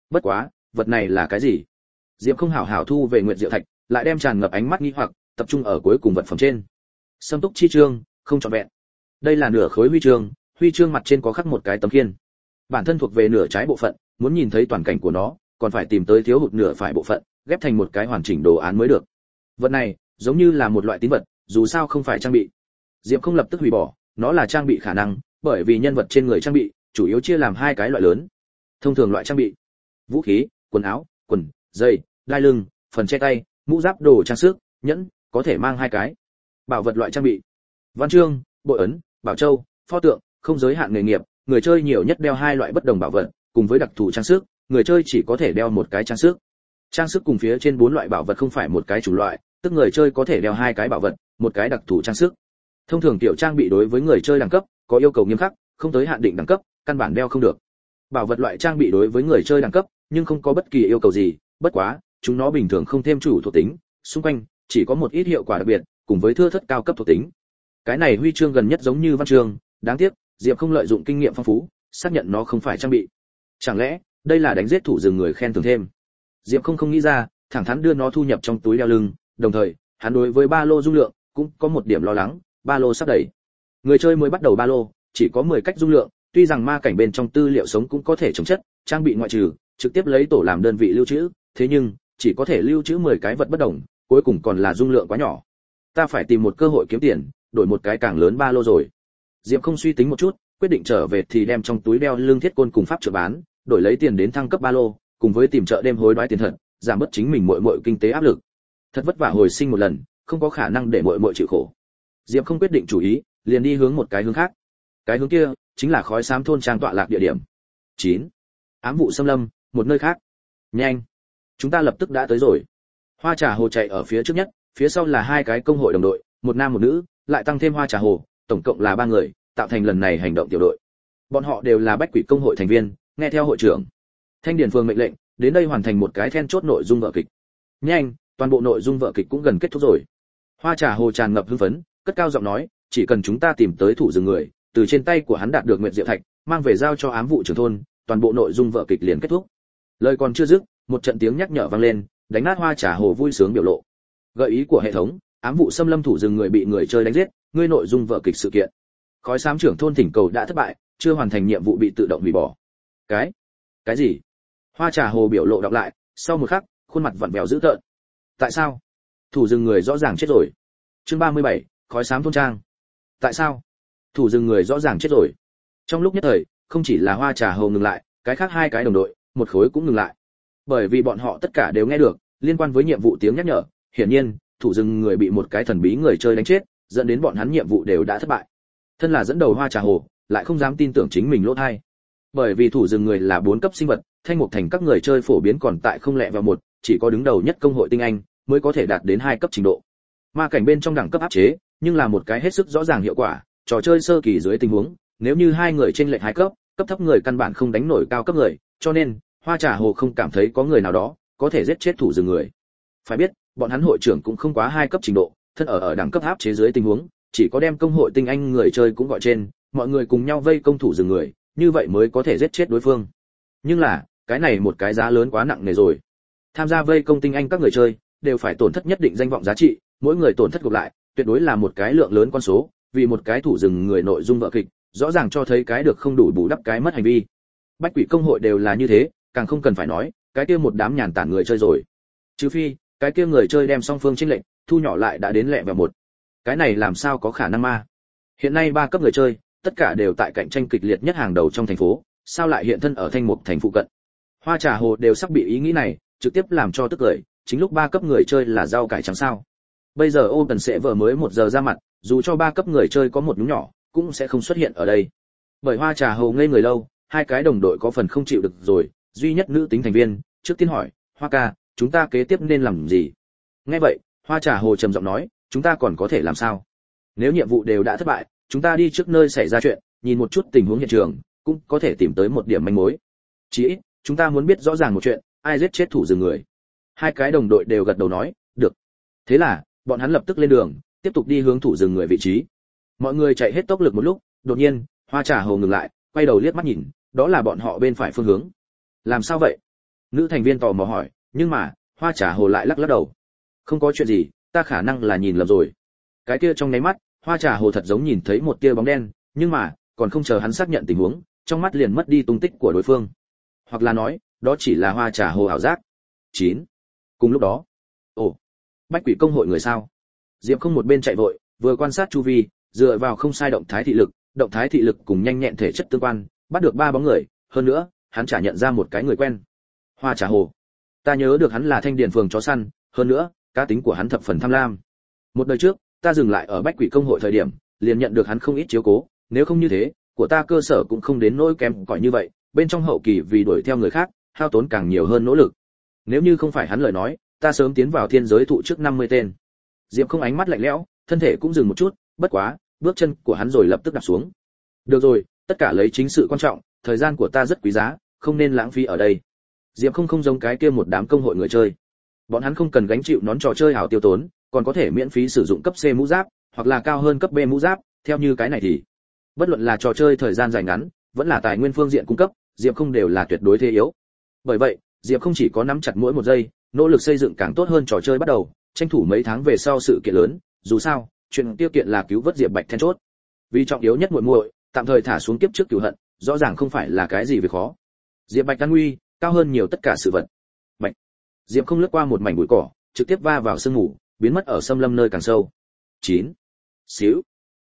Bất quá, vật này là cái gì? Diệp không hảo hảo thu về nguyệt diệu thạch, lại đem tràn ngập ánh mắt nghi hoặc tập trung ở cuối cùng vật phẩm trên. Sâm túc chi chương, không trọn vẹn. Đây là nửa khối huy chương mặt trên có khắc một cái tấm khiên. Bản thân thuộc về nửa trái bộ phận, muốn nhìn thấy toàn cảnh của nó, còn phải tìm tới thiếu hụt nửa phải bộ phận, ghép thành một cái hoàn chỉnh đồ án mới được. Vật này, giống như là một loại tín vật, dù sao không phải trang bị. Diệp không lập tức hủy bỏ, nó là trang bị khả năng, bởi vì nhân vật trên người trang bị, chủ yếu chia làm hai cái loại lớn. Thông thường loại trang bị, vũ khí, quần áo, quần, dây, đai lưng, phần che tay, mũ giáp đồ trang sức, nhẫn, có thể mang hai cái. Bảo vật loại trang bị, văn chương, bội ấn, bảo châu, pho tượng, không giới hạn nghề nghiệp, người chơi nhiều nhất đeo hai loại bất đồng bảo vật, cùng với đặc thù trang sức, người chơi chỉ có thể đeo một cái trang sức. Trang sức cùng phía trên bốn loại bảo vật không phải một cái chủ loại, tức người chơi có thể đeo hai cái bảo vật, một cái đặc thù trang sức. Thông thường tiểu trang bị đối với người chơi đẳng cấp có yêu cầu nghiêm khắc, không tới hạn định đẳng cấp, căn bản đeo không được. Bảo vật loại trang bị đối với người chơi đẳng cấp, nhưng không có bất kỳ yêu cầu gì, bất quá, chúng nó bình thường không thêm chủ thuộc tính, xung quanh chỉ có một ít hiệu quả đặc biệt, cùng với thưa thất cao cấp thuộc tính. Cái này huy chương gần nhất giống như văn chương, đáng tiếc, Diệp không lợi dụng kinh nghiệm phong phú, xác nhận nó không phải trang bị. Chẳng lẽ, đây là đánh giết thủ rừng người khen thưởng thêm? Diệp không nghĩ ra, thẳng thắn đưa nó thu nhập trong túi đeo lưng, đồng thời, hắn đối với ba lô dung lượng cũng có một điểm lo lắng, ba lô sắp đầy. Người chơi mới bắt đầu ba lô, chỉ có 10 cách dung lượng, tuy rằng ma cảnh bên trong tư liệu sống cũng có thể chống chất, trang bị ngoại trừ, trực tiếp lấy tổ làm đơn vị lưu trữ, thế nhưng, chỉ có thể lưu trữ 10 cái vật bất đồng, cuối cùng còn là dung lượng quá nhỏ. Ta phải tìm một cơ hội kiếm tiền, đổi một cái càng lớn ba lô rồi. Diệp không suy tính một chút, quyết định trở về thì đem trong túi đeo lưng thiết côn cùng pháp trợ bán, đổi lấy tiền đến thăng cấp ba lô, cùng với tìm chợ đêm hối đoái tiền thật, giảm bớt chính mình muội kinh tế áp lực. Thật vất vả hồi sinh một lần, không có khả năng để muội chịu khổ. Diệp không quyết định chủ ý, liền đi hướng một cái hướng khác. Cái hướng kia chính là khói xám thôn trang tọa lạc địa điểm. 9. Ám vụ xâm lâm, một nơi khác. Nhanh, chúng ta lập tức đã tới rồi. Hoa Trà Hồ chạy ở phía trước nhất, phía sau là hai cái công hội đồng đội, một nam một nữ, lại tăng thêm Hoa Trà Hồ, tổng cộng là 3 người, tạo thành lần này hành động tiểu đội. Bọn họ đều là Bách Quỷ công hội thành viên, nghe theo hội trưởng Thanh Điền Phường mệnh lệnh, đến đây hoàn thành một cái then chốt nội dung vở kịch. Nhanh, toàn bộ nội dung vở kịch cũng gần kết thúc rồi. Hoa Trà Hồ tràn ngập hưng phấn, cất cao giọng nói, chỉ cần chúng ta tìm tới thủ rừng người, từ trên tay của hắn đạt được nguyệt diệu thạch, mang về giao cho ám vụ trưởng thôn, toàn bộ nội dung vở kịch liền kết thúc. Lời còn chưa dứt, một trận tiếng nhắc nhở vang lên, đánh nát Hoa Trà Hồ vui sướng biểu lộ. Gợi ý của hệ thống, ám vụ xâm lâm thủ rừng người bị người chơi đánh giết, ngươi nội dung vở kịch sự kiện. Khói xám trưởng thôn thỉnh cầu đã thất bại, chưa hoàn thành nhiệm vụ bị tự động hủy bỏ. Cái gì? Hoa Trà Hồ biểu lộ đọc lại, sau một khắc, khuôn mặt vặn vẹo dữ tợn. Tại sao? Thủ rừng người rõ ràng chết rồi. Chương 37, khói xám thôn trang. Tại sao? Thủ rừng người rõ ràng chết rồi. Trong lúc nhất thời, không chỉ là Hoa Trà Hồ ngừng lại, cái khác hai cái đồng đội, một khối cũng ngừng lại. Bởi vì bọn họ tất cả đều nghe được liên quan với nhiệm vụ tiếng nhắc nhở, hiển nhiên, thủ rừng người bị một cái thần bí người chơi đánh chết, dẫn đến bọn hắn nhiệm vụ đều đã thất bại. Thân là dẫn đầu Hoa Trà Hồ, lại không dám tin tưởng chính mình lỗ tai. Bởi vì thủ rừng người là 4 cấp sinh vật, Thanh Mục Thành các người chơi phổ biến còn tại không lẹ vào một, chỉ có đứng đầu nhất công hội tinh anh mới có thể đạt đến 2 cấp trình độ. Ma cảnh bên trong đẳng cấp áp chế, nhưng là một cái hết sức rõ ràng hiệu quả, trò chơi sơ kỳ dưới tình huống, nếu như hai người chênh lệch 2 cấp, cấp thấp người căn bản không đánh nổi cao cấp người, cho nên Hoa Trà Hồ không cảm thấy có người nào đó có thể giết chết thủ rừng người. Phải biết, bọn hắn hội trưởng cũng không quá 2 cấp trình độ, thân ở đẳng cấp áp chế dưới tình huống, chỉ có đem công hội tinh anh người chơi cũng gọi trên, mọi người cùng nhau vây công thủ rừng người, như vậy mới có thể giết chết đối phương. Nhưng là, cái này một cái giá lớn quá nặng nề rồi. Tham gia vây công tinh anh các người chơi đều phải tổn thất nhất định danh vọng giá trị, mỗi người tổn thất gộp lại, tuyệt đối là một cái lượng lớn con số, vì một cái thủ rừng người nội dung vở kịch, rõ ràng cho thấy cái được không đủ bù đắp cái mất hành vi. Bách Quỷ công hội đều là như thế, càng không cần phải nói, cái kia một đám nhàn tản người chơi rồi. Trừ phi, cái kia người chơi đem song phương chênh lệnh, thu nhỏ lại đã đến lẹ vào một. Cái này làm sao có khả năng ma? Hiện nay 3 cấp người chơi, tất cả đều tại cạnh tranh kịch liệt nhất hàng đầu trong thành phố, sao lại hiện thân ở Thanh Mục Thành phụ cận? Hoa Trà Hồ đều sắp bị ý nghĩ này trực tiếp làm cho tức cười, chính lúc 3 cấp người chơi là rau cải trắng sao? Bây giờ Open sẽ vừa mới 1 giờ ra mặt, dù cho 3 cấp người chơi có một nhúng nhỏ, cũng sẽ không xuất hiện ở đây. Bởi Hoa Trà Hồ ngây người lâu, hai cái đồng đội có phần không chịu được rồi, duy nhất nữ tính thành viên, trước tiên hỏi, Hoa ca, chúng ta kế tiếp nên làm gì? Nghe vậy, Hoa Trà Hồ trầm giọng nói, chúng ta còn có thể làm sao? Nếu nhiệm vụ đều đã thất bại, chúng ta đi trước nơi xảy ra chuyện, nhìn một chút tình huống hiện trường, cũng có thể tìm tới một điểm manh mối. Chỉ ít, chúng ta muốn biết rõ ràng một chuyện, ai giết chết thủ rừng người. Hai cái đồng đội đều gật đầu nói, được. Thế là, bọn hắn lập tức lên đường, tiếp tục đi hướng thủ rừng người vị trí. Mọi người chạy hết tốc lực một lúc, đột nhiên, Hoa Trà Hồ ngừng lại, quay đầu liếc mắt nhìn, đó là bọn họ bên phải phương hướng. Làm sao vậy? Nữ thành viên tò mò hỏi, nhưng mà Hoa Trà Hồ lại lắc lắc đầu. Không có chuyện gì, ta khả năng là nhìn lầm rồi. Cái kia trong nháy mắt, Hoa Trà Hồ thật giống nhìn thấy một tia bóng đen, nhưng mà còn không chờ hắn xác nhận tình huống, trong mắt liền mất đi tung tích của đối phương. Hoặc là nói, đó chỉ là Hoa Trà Hồ ảo giác. 9. Cùng lúc đó, ồ, Bách Quỷ công hội người sao? Diệp Không một bên chạy vội, vừa quan sát chu vi, dựa vào không sai động thái thị lực cùng nhanh nhẹn thể chất tương quan, bắt được 3 bóng người, hơn nữa, hắn chả nhận ra một cái người quen. Hoa Trà Hồ. Ta nhớ được hắn là Thanh Điền phường chó săn, hơn nữa, cá tính của hắn thập phần tham lam. Một đời trước, ta dừng lại ở Bách Quỷ công hội thời điểm, liền nhận được hắn không ít chiếu cố, nếu không như thế, của ta cơ sở cũng không đến nỗi kém cỏi như vậy, bên trong hậu kỳ vì đuổi theo người khác, hao tốn càng nhiều hơn nỗ lực. Nếu như không phải hắn lời nói, ta sớm tiến vào thiên giới thụ trước 50 tên. Diệp Không ánh mắt lạnh lẽo, thân thể cũng dừng một chút, bất quá, bước chân của hắn rồi lập tức đặt xuống. Được rồi, tất cả lấy chính sự quan trọng, thời gian của ta rất quý giá, không nên lãng phí ở đây. Diệp không giống cái kia một đám công hội người chơi. Bọn hắn không cần gánh chịu nón trò chơi ảo tiêu tốn, còn có thể miễn phí sử dụng cấp C mũ giáp, hoặc là cao hơn cấp B mũ giáp, theo như cái này thì bất luận là trò chơi thời gian dài ngắn, vẫn là tài nguyên phương diện cung cấp, Diệp không đều là tuyệt đối thế yếu. Bởi vậy, Diệp không chỉ có nắm chặt mỗi một giây, nỗ lực xây dựng càng tốt hơn trò chơi bắt đầu, tranh thủ mấy tháng về sau sự kiện lớn, dù sao, chuyện tiêu kiện là cứu vớt Diệp Bạch then chốt. Vì trọng yếu nhất muội muội, tạm thời thả xuống kiếp trước cửu hận, rõ ràng không phải là cái gì việc khó. Diệp Bạch an nguy, cao hơn nhiều tất cả sự vật. Bạch. Diệp không lướt qua một mảnh bụi cỏ, trực tiếp va vào sương mù, biến mất ở xâm lâm nơi càng sâu. 9. Xíu.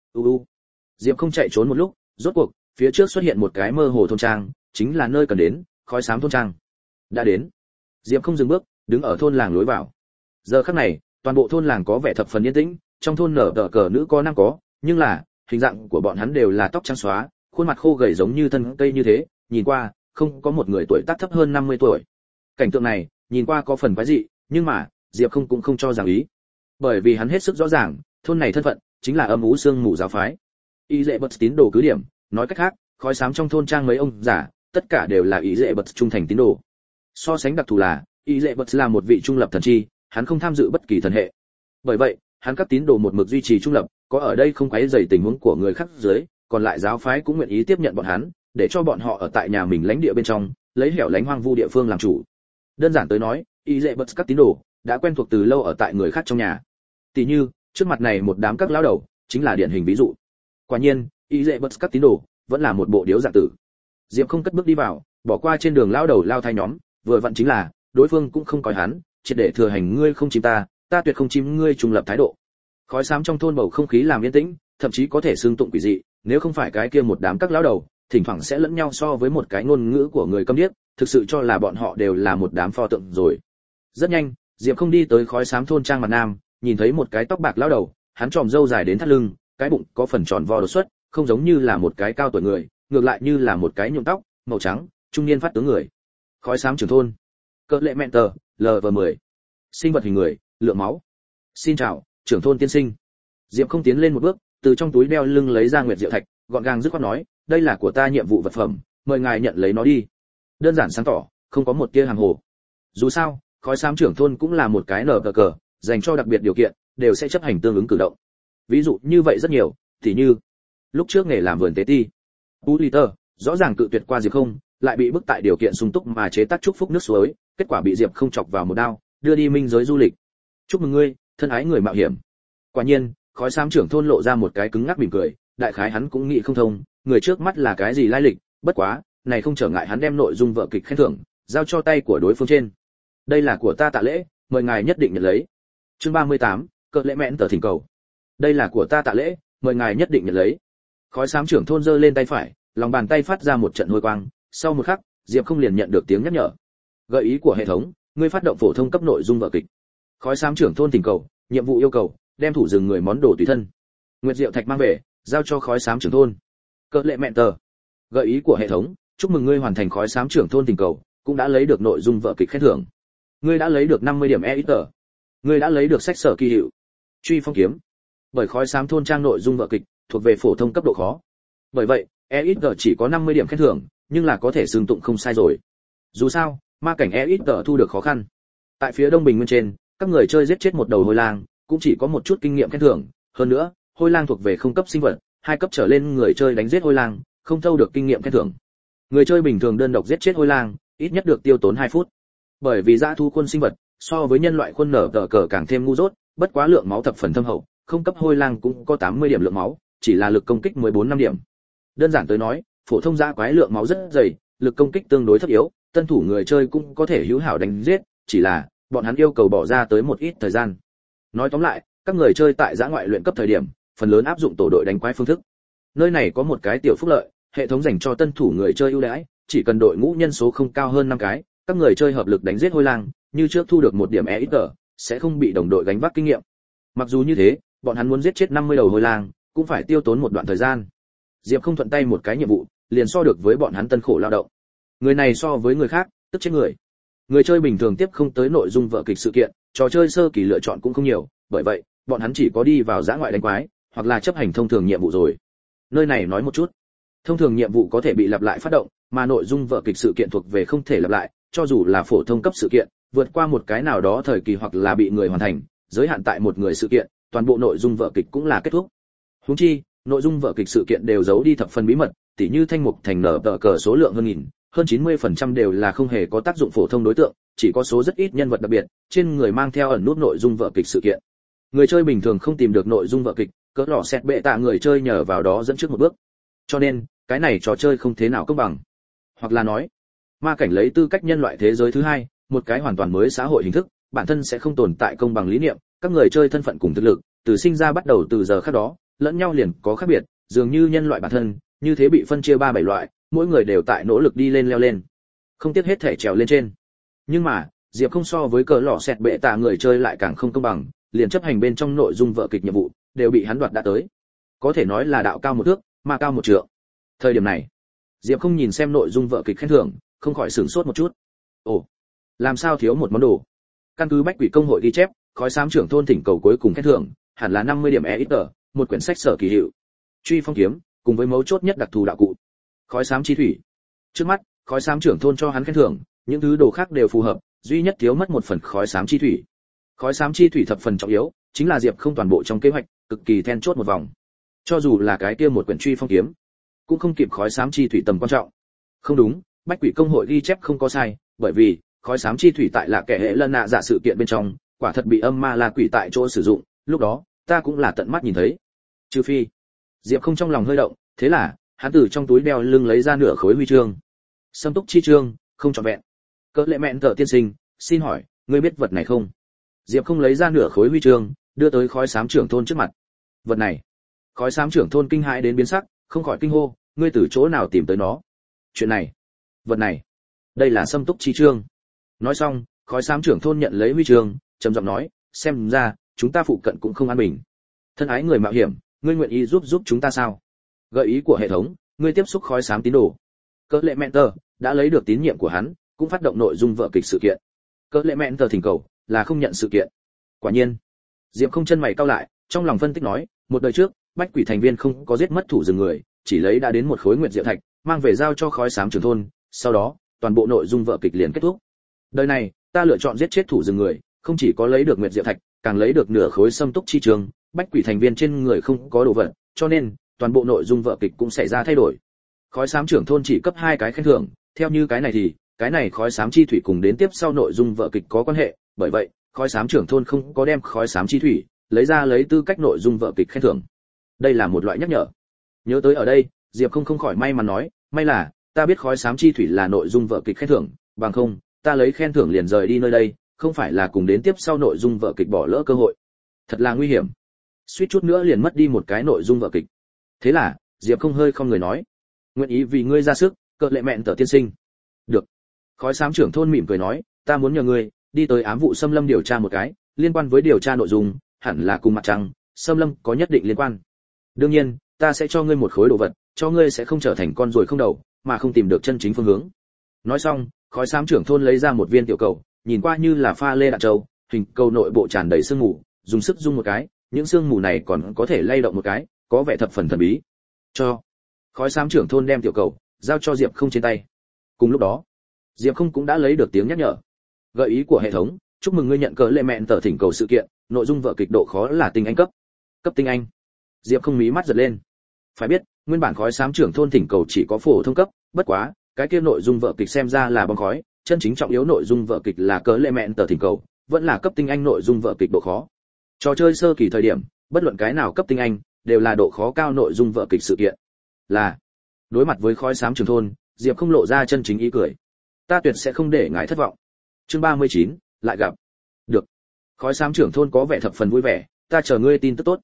Diệp không chạy trốn một lúc, rốt cuộc, phía trước xuất hiện một cái mơ hồ thôn trang, chính là nơi cần đến, khói xám thôn trang. Đã đến. Diệp không dừng bước, đứng ở thôn làng lối vào. Giờ khắc này, toàn bộ thôn làng có vẻ thập phần yên tĩnh, trong thôn nở tờ cờ nữ có nam có, nhưng là, hình dạng của bọn hắn đều là tóc trắng xóa, khuôn mặt khô gầy giống như thân cây như thế, nhìn qua, không có một người tuổi tác thấp hơn 50 tuổi. Cảnh tượng này, nhìn qua có phần quái dị, nhưng mà, Diệp không cũng không cho rằng ý. Bởi vì hắn hết sức rõ ràng, thôn này thân phận chính là âm u xương mù giáo phái. Y Lệ Bật tín đồ cứ điểm, nói cách khác, khói xám trong thôn trang mấy ông giả, tất cả đều là Y Lệ Bật trung thành tín đồ. So sánh đặc thù là, Y Lệ Bật là một vị trung lập thần chi, hắn không tham dự bất kỳ thần hệ. Bởi vậy, hắn các tín đồ một mực duy trì trung lập, có ở đây không quấy rầy tình huống của người khác dưới, còn lại giáo phái cũng nguyện ý tiếp nhận bọn hắn, để cho bọn họ ở tại nhà mình lãnh địa bên trong, lấy hẻo lánh hoang vu địa phương làm chủ. Đơn giản tới nói, Y Lệ Bật các tín đồ đã quen thuộc từ lâu ở tại người khác trong nhà. Tỷ như, trước mặt này một đám các lão đầu, chính là điển hình ví dụ. Quả nhiên, Y Lệ Bật các tín đồ vẫn là một bộ điếu dạng tử. Diệp không cất bước đi vào, bỏ qua trên đường lão đầu lao thai nhóm, vừa vặn chính là, đối phương cũng không coi hắn, triệt để thừa hành ngươi không chim ta, ta tuyệt không chim ngươi trung lập thái độ. Khói xám trong thôn bầu không khí làm yên tĩnh, thậm chí có thể xương tụng quỷ dị, nếu không phải cái kia một đám các lão đầu, thỉnh thoảng sẽ lẫn nhau so với một cái ngôn ngữ của người câm điếc, thực sự cho là bọn họ đều là một đám pho tượng rồi. Rất nhanh, Diệp không đi tới khói xám thôn trang mặt nam, nhìn thấy một cái tóc bạc lão đầu, hắn tròm râu dài đến thắt lưng, cái bụng có phần tròn vo đột xuất, không giống như là một cái cao tuổi người, ngược lại như là một cái nhuộm tóc màu trắng, trung niên phát tướng người. Khói xám trưởng thôn. Cỡ lệ mẹ tờ, LV10. Sinh vật hình người, lượng máu. Xin chào, trưởng thôn tiên sinh. Diệp không tiến lên một bước, từ trong túi đeo lưng lấy ra nguyệt diệu thạch, gọn gàng dứt khoát nói, đây là của ta nhiệm vụ vật phẩm, mời ngài nhận lấy nó đi. Đơn giản sáng tỏ, không có một tia hàng hồ. Dù sao, khói xám trưởng thôn cũng là một cái nở cờ, dành cho đặc biệt điều kiện, đều sẽ chấp hành tương ứng cử động. Ví dụ như vậy rất nhiều, tỉ như lúc trước nghề làm vườn tế ti, Uliter rõ ràng cự tuyệt qua Diệp không, lại bị bức tại điều kiện sung túc mà chế tác chúc phúc nước suối, kết quả bị Diệp không chọc vào một đao, đưa đi minh giới du lịch. Chúc mừng ngươi, thân ái người mạo hiểm. Quả nhiên, khói xám trưởng thôn lộ ra một cái cứng ngắc mỉm cười, đại khái hắn cũng nghĩ không thông, người trước mắt là cái gì lai lịch, bất quá, này không trở ngại hắn đem nội dung vở kịch khen thưởng giao cho tay của đối phương trên. Đây là của ta tạ lễ, mời ngài nhất định nhận lấy. Chương 38, cỡ lễ mẹn tờ thỉnh cầu. Đây là của ta tạ lễ, mời ngài nhất định nhận lấy. Khói xám trưởng thôn giơ lên tay phải, lòng bàn tay phát ra một trận hôi quang, sau một khắc, Diệp không liền nhận được tiếng nhắc nhở. Gợi ý của hệ thống, ngươi phát động phổ thông cấp nội dung vở kịch. Khói xám trưởng thôn thỉnh cầu, nhiệm vụ yêu cầu, đem thủ rừng người món đồ tùy thân. Nguyệt diệu thạch mang về, giao cho khói xám trưởng thôn. Cỡ lệ mẹn tờ. Gợi ý của hệ thống, chúc mừng ngươi hoàn thành khói xám trưởng thôn thỉnh cầu, cũng đã lấy được nội dung vở kịch khen thưởng. Ngươi đã lấy được 50 điểm EXP. Ngươi đã lấy được sách sở kỳ hiệu. Truy phong kiếm. Bởi khói xám thôn trang nội dung vở kịch thuộc về phổ thông cấp độ khó. Bởi vậy, EXP chỉ có 50 điểm khen thưởng, nhưng là có thể xương tụng không sai rồi. Dù sao, ma cảnh EXP thu được khó khăn. Tại phía Đông Bình Nguyên trên, các người chơi giết chết một đầu hôi lang, cũng chỉ có một chút kinh nghiệm khen thưởng, hơn nữa, hôi lang thuộc về không cấp sinh vật, 2 cấp trở lên người chơi đánh giết hôi lang, không thâu được kinh nghiệm khen thưởng. Người chơi bình thường đơn độc giết chết hôi lang, ít nhất được tiêu tốn 2 phút. Bởi vì dã thú khuôn sinh vật so với nhân loại khuôn nở tờ cờ càng thêm ngu dốt, bất quá lượng máu thập phần thâm hậu, không cấp hôi lang cũng có 80 điểm lượng máu, chỉ là lực công kích 14 điểm. Đơn giản tới nói, phổ thông dã quái lượng máu rất dày, lực công kích tương đối thấp yếu, tân thủ người chơi cũng có thể hữu hảo đánh giết, chỉ là bọn hắn yêu cầu bỏ ra tới một ít thời gian. Nói tóm lại, các người chơi tại dã ngoại luyện cấp thời điểm, phần lớn áp dụng tổ đội đánh quái phương thức. Nơi này có một cái tiểu phúc lợi, hệ thống dành cho tân thủ người chơi ưu đãi, chỉ cần đội ngũ nhân số không cao hơn 5 cái, các người chơi hợp lực đánh giết hôi lang, như trước thu được 1 điểm EXP, sẽ không bị đồng đội gánh vác kinh nghiệm. Mặc dù như thế, bọn hắn muốn giết chết 50 đầu hôi lang, cũng phải tiêu tốn một đoạn thời gian. Diệp không thuận tay một cái nhiệm vụ, liền so được với bọn hắn tân khổ lao động. Người này so với người khác, tức chết người. Người chơi bình thường tiếp không tới nội dung vở kịch sự kiện, trò chơi sơ kỳ lựa chọn cũng không nhiều, bởi vậy, bọn hắn chỉ có đi vào dã ngoại đánh quái, hoặc là chấp hành thông thường nhiệm vụ rồi. Nơi này nói một chút, thông thường nhiệm vụ có thể bị lặp lại phát động, mà nội dung vở kịch sự kiện thuộc về không thể lặp lại, cho dù là phổ thông cấp sự kiện, vượt qua một cái nào đó thời kỳ hoặc là bị người hoàn thành, giới hạn tại một người sự kiện, toàn bộ nội dung vở kịch cũng là kết thúc. Huống chi, nội dung vở kịch sự kiện đều giấu đi thập phần bí mật, tỉ như thanh mục thành nở tờ cờ số lượng hơn nghìn, hơn 90% đều là không hề có tác dụng phổ thông đối tượng, chỉ có số rất ít nhân vật đặc biệt, trên người mang theo ẩn nút nội dung vở kịch sự kiện. Người chơi bình thường không tìm được nội dung vở kịch, cỡ lọ xét bệ tạ người chơi nhờ vào đó dẫn trước một bước. Cho nên, cái này trò chơi không thế nào công bằng. Hoặc là nói, ma cảnh lấy tư cách nhân loại thế giới thứ hai, một cái hoàn toàn mới xã hội hình thức, bản thân sẽ không tồn tại công bằng lý niệm, các người chơi thân phận cùng thực lực, từ sinh ra bắt đầu từ giờ khác đó, lẫn nhau liền có khác biệt, dường như nhân loại bản thân, như thế bị phân chia 3-7 loại, mỗi người đều tại nỗ lực đi lên leo lên. Không tiếc hết thể trèo lên trên. Nhưng mà, Diệp không so với cỡ lọ xẹt bệ tạ người chơi lại càng không công bằng, liền chấp hành bên trong nội dung vở kịch nhiệm vụ, đều bị hắn đoạt đã tới. Có thể nói là đạo cao một thước, ma cao một trượng. Thời điểm này, Diệp không nhìn xem nội dung vở kịch khen thưởng, không khỏi sửng sốt một chút. Ồ, làm sao thiếu một món đồ? Căn cứ Bách Quỷ công hội ghi chép, khói xám trưởng thôn thỉnh cầu cuối cùng khen thưởng, hẳn là 50 điểm EXP, một quyển sách sở kỳ hiệu, truy phong kiếm, cùng với mấu chốt nhất đặc thù đạo cụ, khói xám chi thủy. Trước mắt, khói xám trưởng thôn cho hắn khen thưởng, những thứ đồ khác đều phù hợp, duy nhất thiếu mất một phần khói xám chi thủy. Khói xám chi thủy thập phần trọng yếu, chính là Diệp không toàn bộ trong kế hoạch, cực kỳ then chốt một vòng. Cho dù là cái kia một quyển truy phong kiếm, cũng không kịp khói xám chi thủy tầm quan trọng. Không đúng, Bách Quỷ công hội ghi chép không có sai, bởi vì khói xám chi thủy tại là kẻ hệ lân nạ dạ sự kiện bên trong, quả thật bị âm ma la quỷ tại chỗ sử dụng, lúc đó, ta cũng là tận mắt nhìn thấy. Trừ phi, Diệp không trong lòng hơi động, thế là, hắn từ trong túi đeo lưng lấy ra nửa khối huy chương. Sâm túc chi chương, không trọn vẹn. Cỡ lệ mẹn tờ tiên sinh, xin hỏi, ngươi biết vật này không? Diệp không lấy ra nửa khối huy chương, đưa tới khói xám trưởng thôn trước mặt. Vật này, khói xám trưởng thôn kinh hãi đến biến sắc, không khỏi kinh hô, ngươi từ chỗ nào tìm tới nó? Chuyện này, vật này, đây là sâm túc chi chương. Nói xong, khói xám trưởng thôn nhận lấy huy chương, trầm giọng nói, xem ra chúng ta phụ cận cũng không an bình. Thân ái người mạo hiểm, ngươi nguyện ý giúp chúng ta sao? Gợi ý của hệ thống, ngươi tiếp xúc khói xám tín đồ. Cỡ lệ mẹn tờ đã lấy được tín nhiệm của hắn, cũng phát động nội dung vở kịch sự kiện. Cỡ lệ mẹn tờ thỉnh cầu là không nhận sự kiện. Quả nhiên, Diệp không chân mày cau lại, trong lòng phân tích nói, một đời trước, Bách Quỷ thành viên không có giết mất thủ rừng người, chỉ lấy đã đến một khối nguyệt diệu thạch, mang về giao cho khói xám trưởng thôn, sau đó, toàn bộ nội dung vở kịch liền kết thúc. Đời này, ta lựa chọn giết chết thủ rừng người, không chỉ có lấy được nguyệt diệu thạch, càng lấy được nửa khối sâm túc chi trường, Bách Quỷ thành viên trên người không có đồ vật, cho nên toàn bộ nội dung vở kịch cũng xảy ra thay đổi. Khói xám trưởng thôn chỉ cấp 2 cái khen thưởng, theo như cái này thì, cái này khói xám chi thủy cùng đến tiếp sau nội dung vở kịch có quan hệ, bởi vậy, khói xám trưởng thôn không có đem khói xám chi thủy lấy ra lấy tư cách nội dung vở kịch khen thưởng. Đây là một loại nhắc nhở. Nhớ tới ở đây, Diệp không khỏi may mắn nói, may là ta biết khói xám chi thủy là nội dung vở kịch khen thưởng, bằng không, ta lấy khen thưởng liền rời đi nơi đây, không phải là cùng đến tiếp sau nội dung vở kịch bỏ lỡ cơ hội. Thật là nguy hiểm. Suýt chút nữa liền mất đi một cái nội dung vở kịch. Thế là, Diệp không hơi không người nói, nguyện ý vì ngươi ra sức, cỡ lệ mẹn tờ tiên sinh. Được. Khói xám trưởng thôn mỉm cười nói, ta muốn nhờ ngươi đi tới ám vụ xâm lâm điều tra một cái, liên quan với điều tra nội dung, hẳn là cùng mặt trăng, xâm lâm có nhất định liên quan. Đương nhiên, ta sẽ cho ngươi một khối đồ vật, cho ngươi sẽ không trở thành con ruồi không đầu, mà không tìm được chân chính phương hướng. Nói xong, khói xám trưởng thôn lấy ra một viên tiểu cầu, nhìn qua như là pha lê đạn châu, hình cầu nội bộ tràn đầy sương mù, dùng sức rung một cái, những sương mù này còn có thể lay động một cái, có vẻ thập phần thần bí. Cho. Khói xám trưởng thôn đem tiểu cầu giao cho Diệp không trên tay. Cùng lúc đó, Diệp không cũng đã lấy được tiếng nhắc nhở. Gợi ý của hệ thống, chúc mừng ngươi nhận cờ lệ mẹn tờ thỉnh cầu sự kiện, nội dung vở kịch độ khó là tinh anh cấp. Cấp tinh anh. Diệp không mí mắt giật lên. Phải biết, nguyên bản khói xám trưởng thôn thỉnh cầu chỉ có phổ thông cấp, bất quá, cái kia nội dung vở kịch xem ra là bom khói, chân chính trọng yếu nội dung vở kịch là cớ lệ mẹn tờ thỉnh cầu, vẫn là cấp tinh anh nội dung vở kịch độ khó. Trò chơi sơ kỳ thời điểm, bất luận cái nào cấp tinh anh, đều là độ khó cao nội dung vở kịch sự kiện. Là đối mặt với khói xám trường thôn, Diệp không lộ ra chân chính ý cười. Ta tuyệt sẽ không để ngài thất vọng. Chương 39, lại gặp. Được. Khói xám trưởng thôn có vẻ thập phần vui vẻ, ta chờ ngươi tin tức tốt.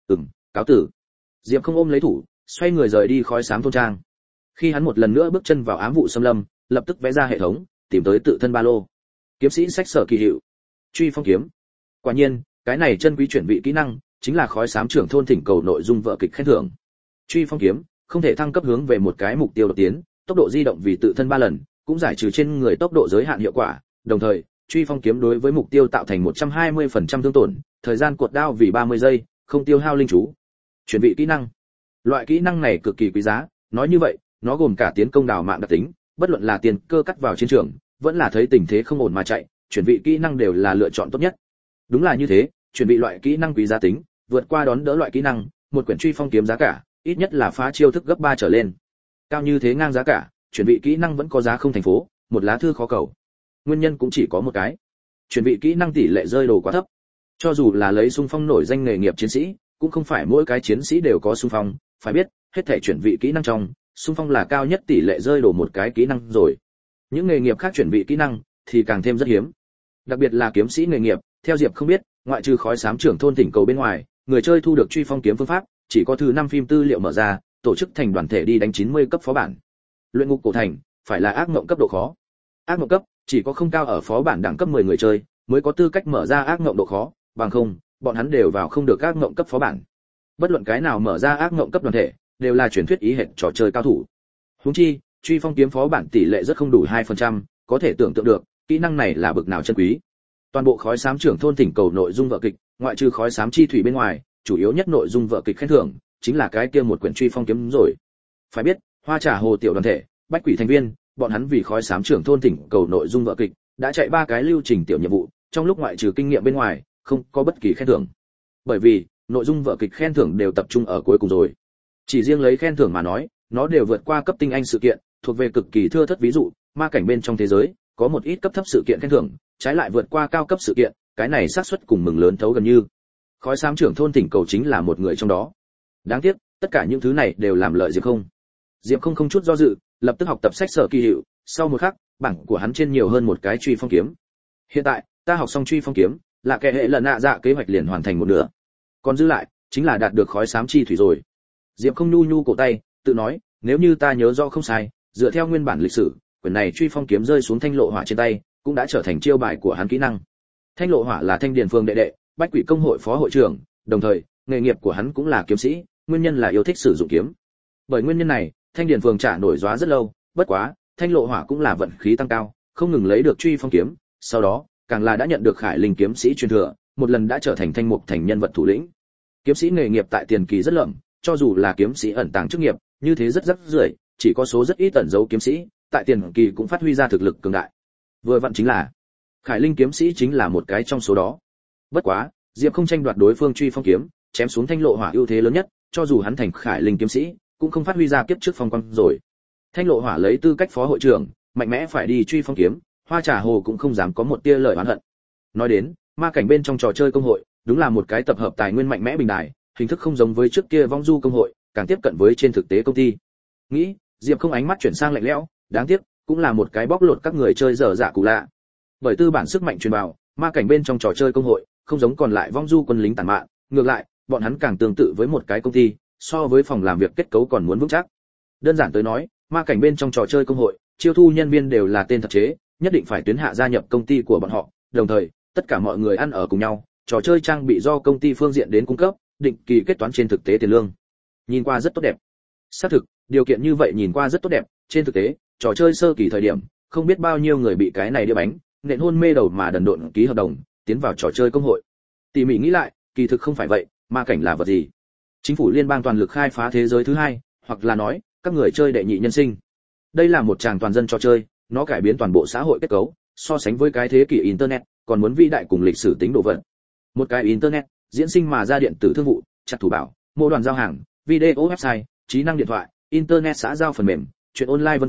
Cáo tử. Diệp không ôm lấy thủ, xoay người rời đi khói xám thôn trang. Khi hắn một lần nữa bước chân vào ám vụ xâm lâm, lập tức vẽ ra hệ thống, tìm tới tự thân ba lô. Kiếm sĩ sách sở kỳ hiệu, truy phong kiếm. Quả nhiên, cái này chân quý chuyển vị kỹ năng, chính là khói xám trưởng thôn thỉnh cầu nội dung vở kịch khen thưởng. Truy phong kiếm, không thể thăng cấp hướng về một cái mục tiêu đột tiến, tốc độ di động vì tự thân 3 lần, cũng giải trừ trên người tốc độ giới hạn hiệu quả, đồng thời, truy phong kiếm đối với mục tiêu tạo thành 120% thương tổn, thời gian cuột đao vì 30 giây, không tiêu hao linh chú. Chuyển vị kỹ năng. Loại kỹ năng này cực kỳ quý giá, nói như vậy, nó gồm cả tiến công đào mạng đặc tính, bất luận là tiền cơ cắt vào chiến trường, vẫn là thấy tình thế không ổn mà chạy, chuyển vị kỹ năng đều là lựa chọn tốt nhất. Đúng là như thế, chuyển vị loại kỹ năng quý giá tính, vượt qua đón đỡ loại kỹ năng, một quyển truy phong kiếm giá cả, ít nhất là phá chiêu thức gấp 3 trở lên. Cao như thế ngang giá cả, chuyển vị kỹ năng vẫn có giá không thành phố, một lá thư khó cầu. Nguyên nhân cũng chỉ có một cái. Chuyển vị kỹ năng tỷ lệ rơi đồ quá thấp. Cho dù là lấy xung phong nổi danh nghề nghiệp chiến sĩ, cũng không phải mỗi cái chiến sĩ đều có xung phong, phải biết, hết thảy chuyển vị kỹ năng trong, xung phong là cao nhất tỷ lệ rơi đồ một cái kỹ năng rồi. Những nghề nghiệp khác chuyển vị kỹ năng thì càng thêm rất hiếm. Đặc biệt là kiếm sĩ nghề nghiệp, theo Diệp không biết, ngoại trừ khói xám trưởng thôn thỉnh cầu bên ngoài, người chơi thu được truy phong kiếm phương pháp, chỉ có thứ 5 phim tư liệu mở ra, tổ chức thành đoàn thể đi đánh 90 cấp phó bản. Luyện ngục cổ thành, phải là ác mộng cấp độ khó. Ác mộng cấp, chỉ có không cao ở phó bản đẳng cấp 10 người chơi mới có tư cách mở ra ác mộng độ khó, bằng không, bọn hắn đều vào không được ác mộng cấp phó bản. Bất luận cái nào mở ra ác mộng cấp đoàn thể, đều là truyền thuyết ý hệt trò chơi cao thủ. Huống chi, truy phong kiếm phó bản tỷ lệ rất không đủ 2%, có thể tưởng tượng được, kỹ năng này là bậc nào chân quý. Toàn bộ khói xám trưởng thôn thỉnh cầu nội dung vở kịch, ngoại trừ khói xám chi thủy bên ngoài, chủ yếu nhất nội dung vở kịch khen thưởng chính là cái kia một quyển truy phong kiếm rồi. Phải biết, Hoa Trà Hồ tiểu đoàn thể, Bách Quỷ thành viên, bọn hắn vì khói xám trưởng thôn thỉnh cầu nội dung vở kịch, đã chạy 3 cái lưu trình tiểu nhiệm vụ, trong lúc ngoại trừ kinh nghiệm bên ngoài, không có bất kỳ khen thưởng. Bởi vì, nội dung vở kịch khen thưởng đều tập trung ở cuối cùng rồi. Chỉ riêng lấy khen thưởng mà nói, nó đều vượt qua cấp tinh anh sự kiện, thuộc về cực kỳ thưa thớt, ví dụ, ma cảnh bên trong thế giới, có một ít cấp thấp sự kiện khen thưởng, trái lại vượt qua cao cấp sự kiện, cái này xác suất cùng mừng lớn thấu gần như. Khói xám trưởng thôn thỉnh cầu chính là một người trong đó. Đáng tiếc, tất cả những thứ này đều làm lợi Diệp không. Diệp không chút do dự, lập tức học tập sách sở kỳ hiệu, sau một khắc, bảng của hắn trên nhiều hơn một cái truy phong kiếm. Hiện tại, ta học xong truy phong kiếm, là kẻ hệ lần nạ dạ kế hoạch liền hoàn thành một nửa. Còn dư lại, chính là đạt được khói xám chi thủy rồi. Diệp không nhu cổ tay, tự nói, nếu như ta nhớ rõ không sai, dựa theo nguyên bản lịch sử, quyển này truy phong kiếm rơi xuống thanh lộ hỏa trên tay, cũng đã trở thành chiêu bài của hắn kỹ năng. Thanh lộ hỏa là Thanh Điền Phương đệ đệ, Bách Quỷ công hội phó hội trưởng, đồng thời, nghề nghiệp của hắn cũng là kiếm sĩ, nguyên nhân là yêu thích sử dụng kiếm. Bởi nguyên nhân này, Thanh Điền Phương trả nổi giá rất lâu, bất quá, Thanh lộ hỏa cũng là vận khí tăng cao, không ngừng lấy được truy phong kiếm, sau đó, càng là đã nhận được Khải Linh kiếm sĩ truyền thừa, một lần đã trở thành Thanh Mục thành nhân vật thủ lĩnh. Kiếm sĩ nghề nghiệp tại tiền kỳ rất lợm, cho dù là kiếm sĩ ẩn tàng chức nghiệp, như thế rất rắc rưởi, chỉ có số rất ít ẩn giấu kiếm sĩ, tại tiền kỳ cũng phát huy ra thực lực cường đại. Vừa vặn chính là Khải Linh kiếm sĩ chính là một cái trong số đó. Bất quá, Diệp không tranh đoạt đối phương truy phong kiếm, chém xuống thanh lộ hỏa ưu thế lớn nhất, cho dù hắn thành Khải Linh kiếm sĩ, cũng không phát huy ra kiếp trước phong quang rồi. Thanh lộ hỏa lấy tư cách phó hội trưởng, mạnh mẽ phải đi truy phong kiếm, Hoa Trà Hồ cũng không dám có một tia lời oán hận. Nói đến, ma cảnh bên trong trò chơi công hội, đúng là một cái tập hợp tài nguyên mạnh mẽ bình đài, hình thức không giống với trước kia vong du công hội, càng tiếp cận với trên thực tế công ty. Nghĩ, Diệp không ánh mắt chuyển sang lạnh lẽo, đáng tiếc, cũng là một cái bóc lột các người chơi dở dạ cụ lạ. Bởi tư bản sức mạnh truyền vào, ma cảnh bên trong trò chơi công hội, không giống còn lại vong du quân lính tàn mạn, ngược lại, bọn hắn càng tương tự với một cái công ty, so với phòng làm việc kết cấu còn muốn vững chắc. Đơn giản tới nói, ma cảnh bên trong trò chơi công hội, chiêu thu nhân viên đều là tên thật chế, nhất định phải tuyến hạ gia nhập công ty của bọn họ, đồng thời, tất cả mọi người ăn ở cùng nhau, trò chơi trang bị do công ty phương diện đến cung cấp, định kỳ kết toán trên thực tế tiền lương. Nhìn qua rất tốt đẹp. Xác thực, điều kiện như vậy nhìn qua rất tốt đẹp, trên thực tế, trò chơi sơ kỳ thời điểm, không biết bao nhiêu người bị cái này đĩa bánh, nện hôn mê đầu mà đần độn ký hợp đồng, tiến vào trò chơi công hội. Tỉ mỉ nghĩ lại, kỳ thực không phải vậy, ma cảnh là vật gì? Chính phủ liên bang toàn lực khai phá thế giới thứ hai, hoặc là nói, các người chơi đệ nhị nhân sinh. Đây là một tràng toàn dân trò chơi, nó cải biến toàn bộ xã hội kết cấu, so sánh với cái thế kỷ internet, còn muốn vĩ đại cùng lịch sử tính độ vật. Một cái internet, diễn sinh mà ra điện tử thương vụ, chặt thủ bảo, mô đoàn giao hàng, video website, trí năng điện thoại, internet xã giao phần mềm, chuyện online vân vân,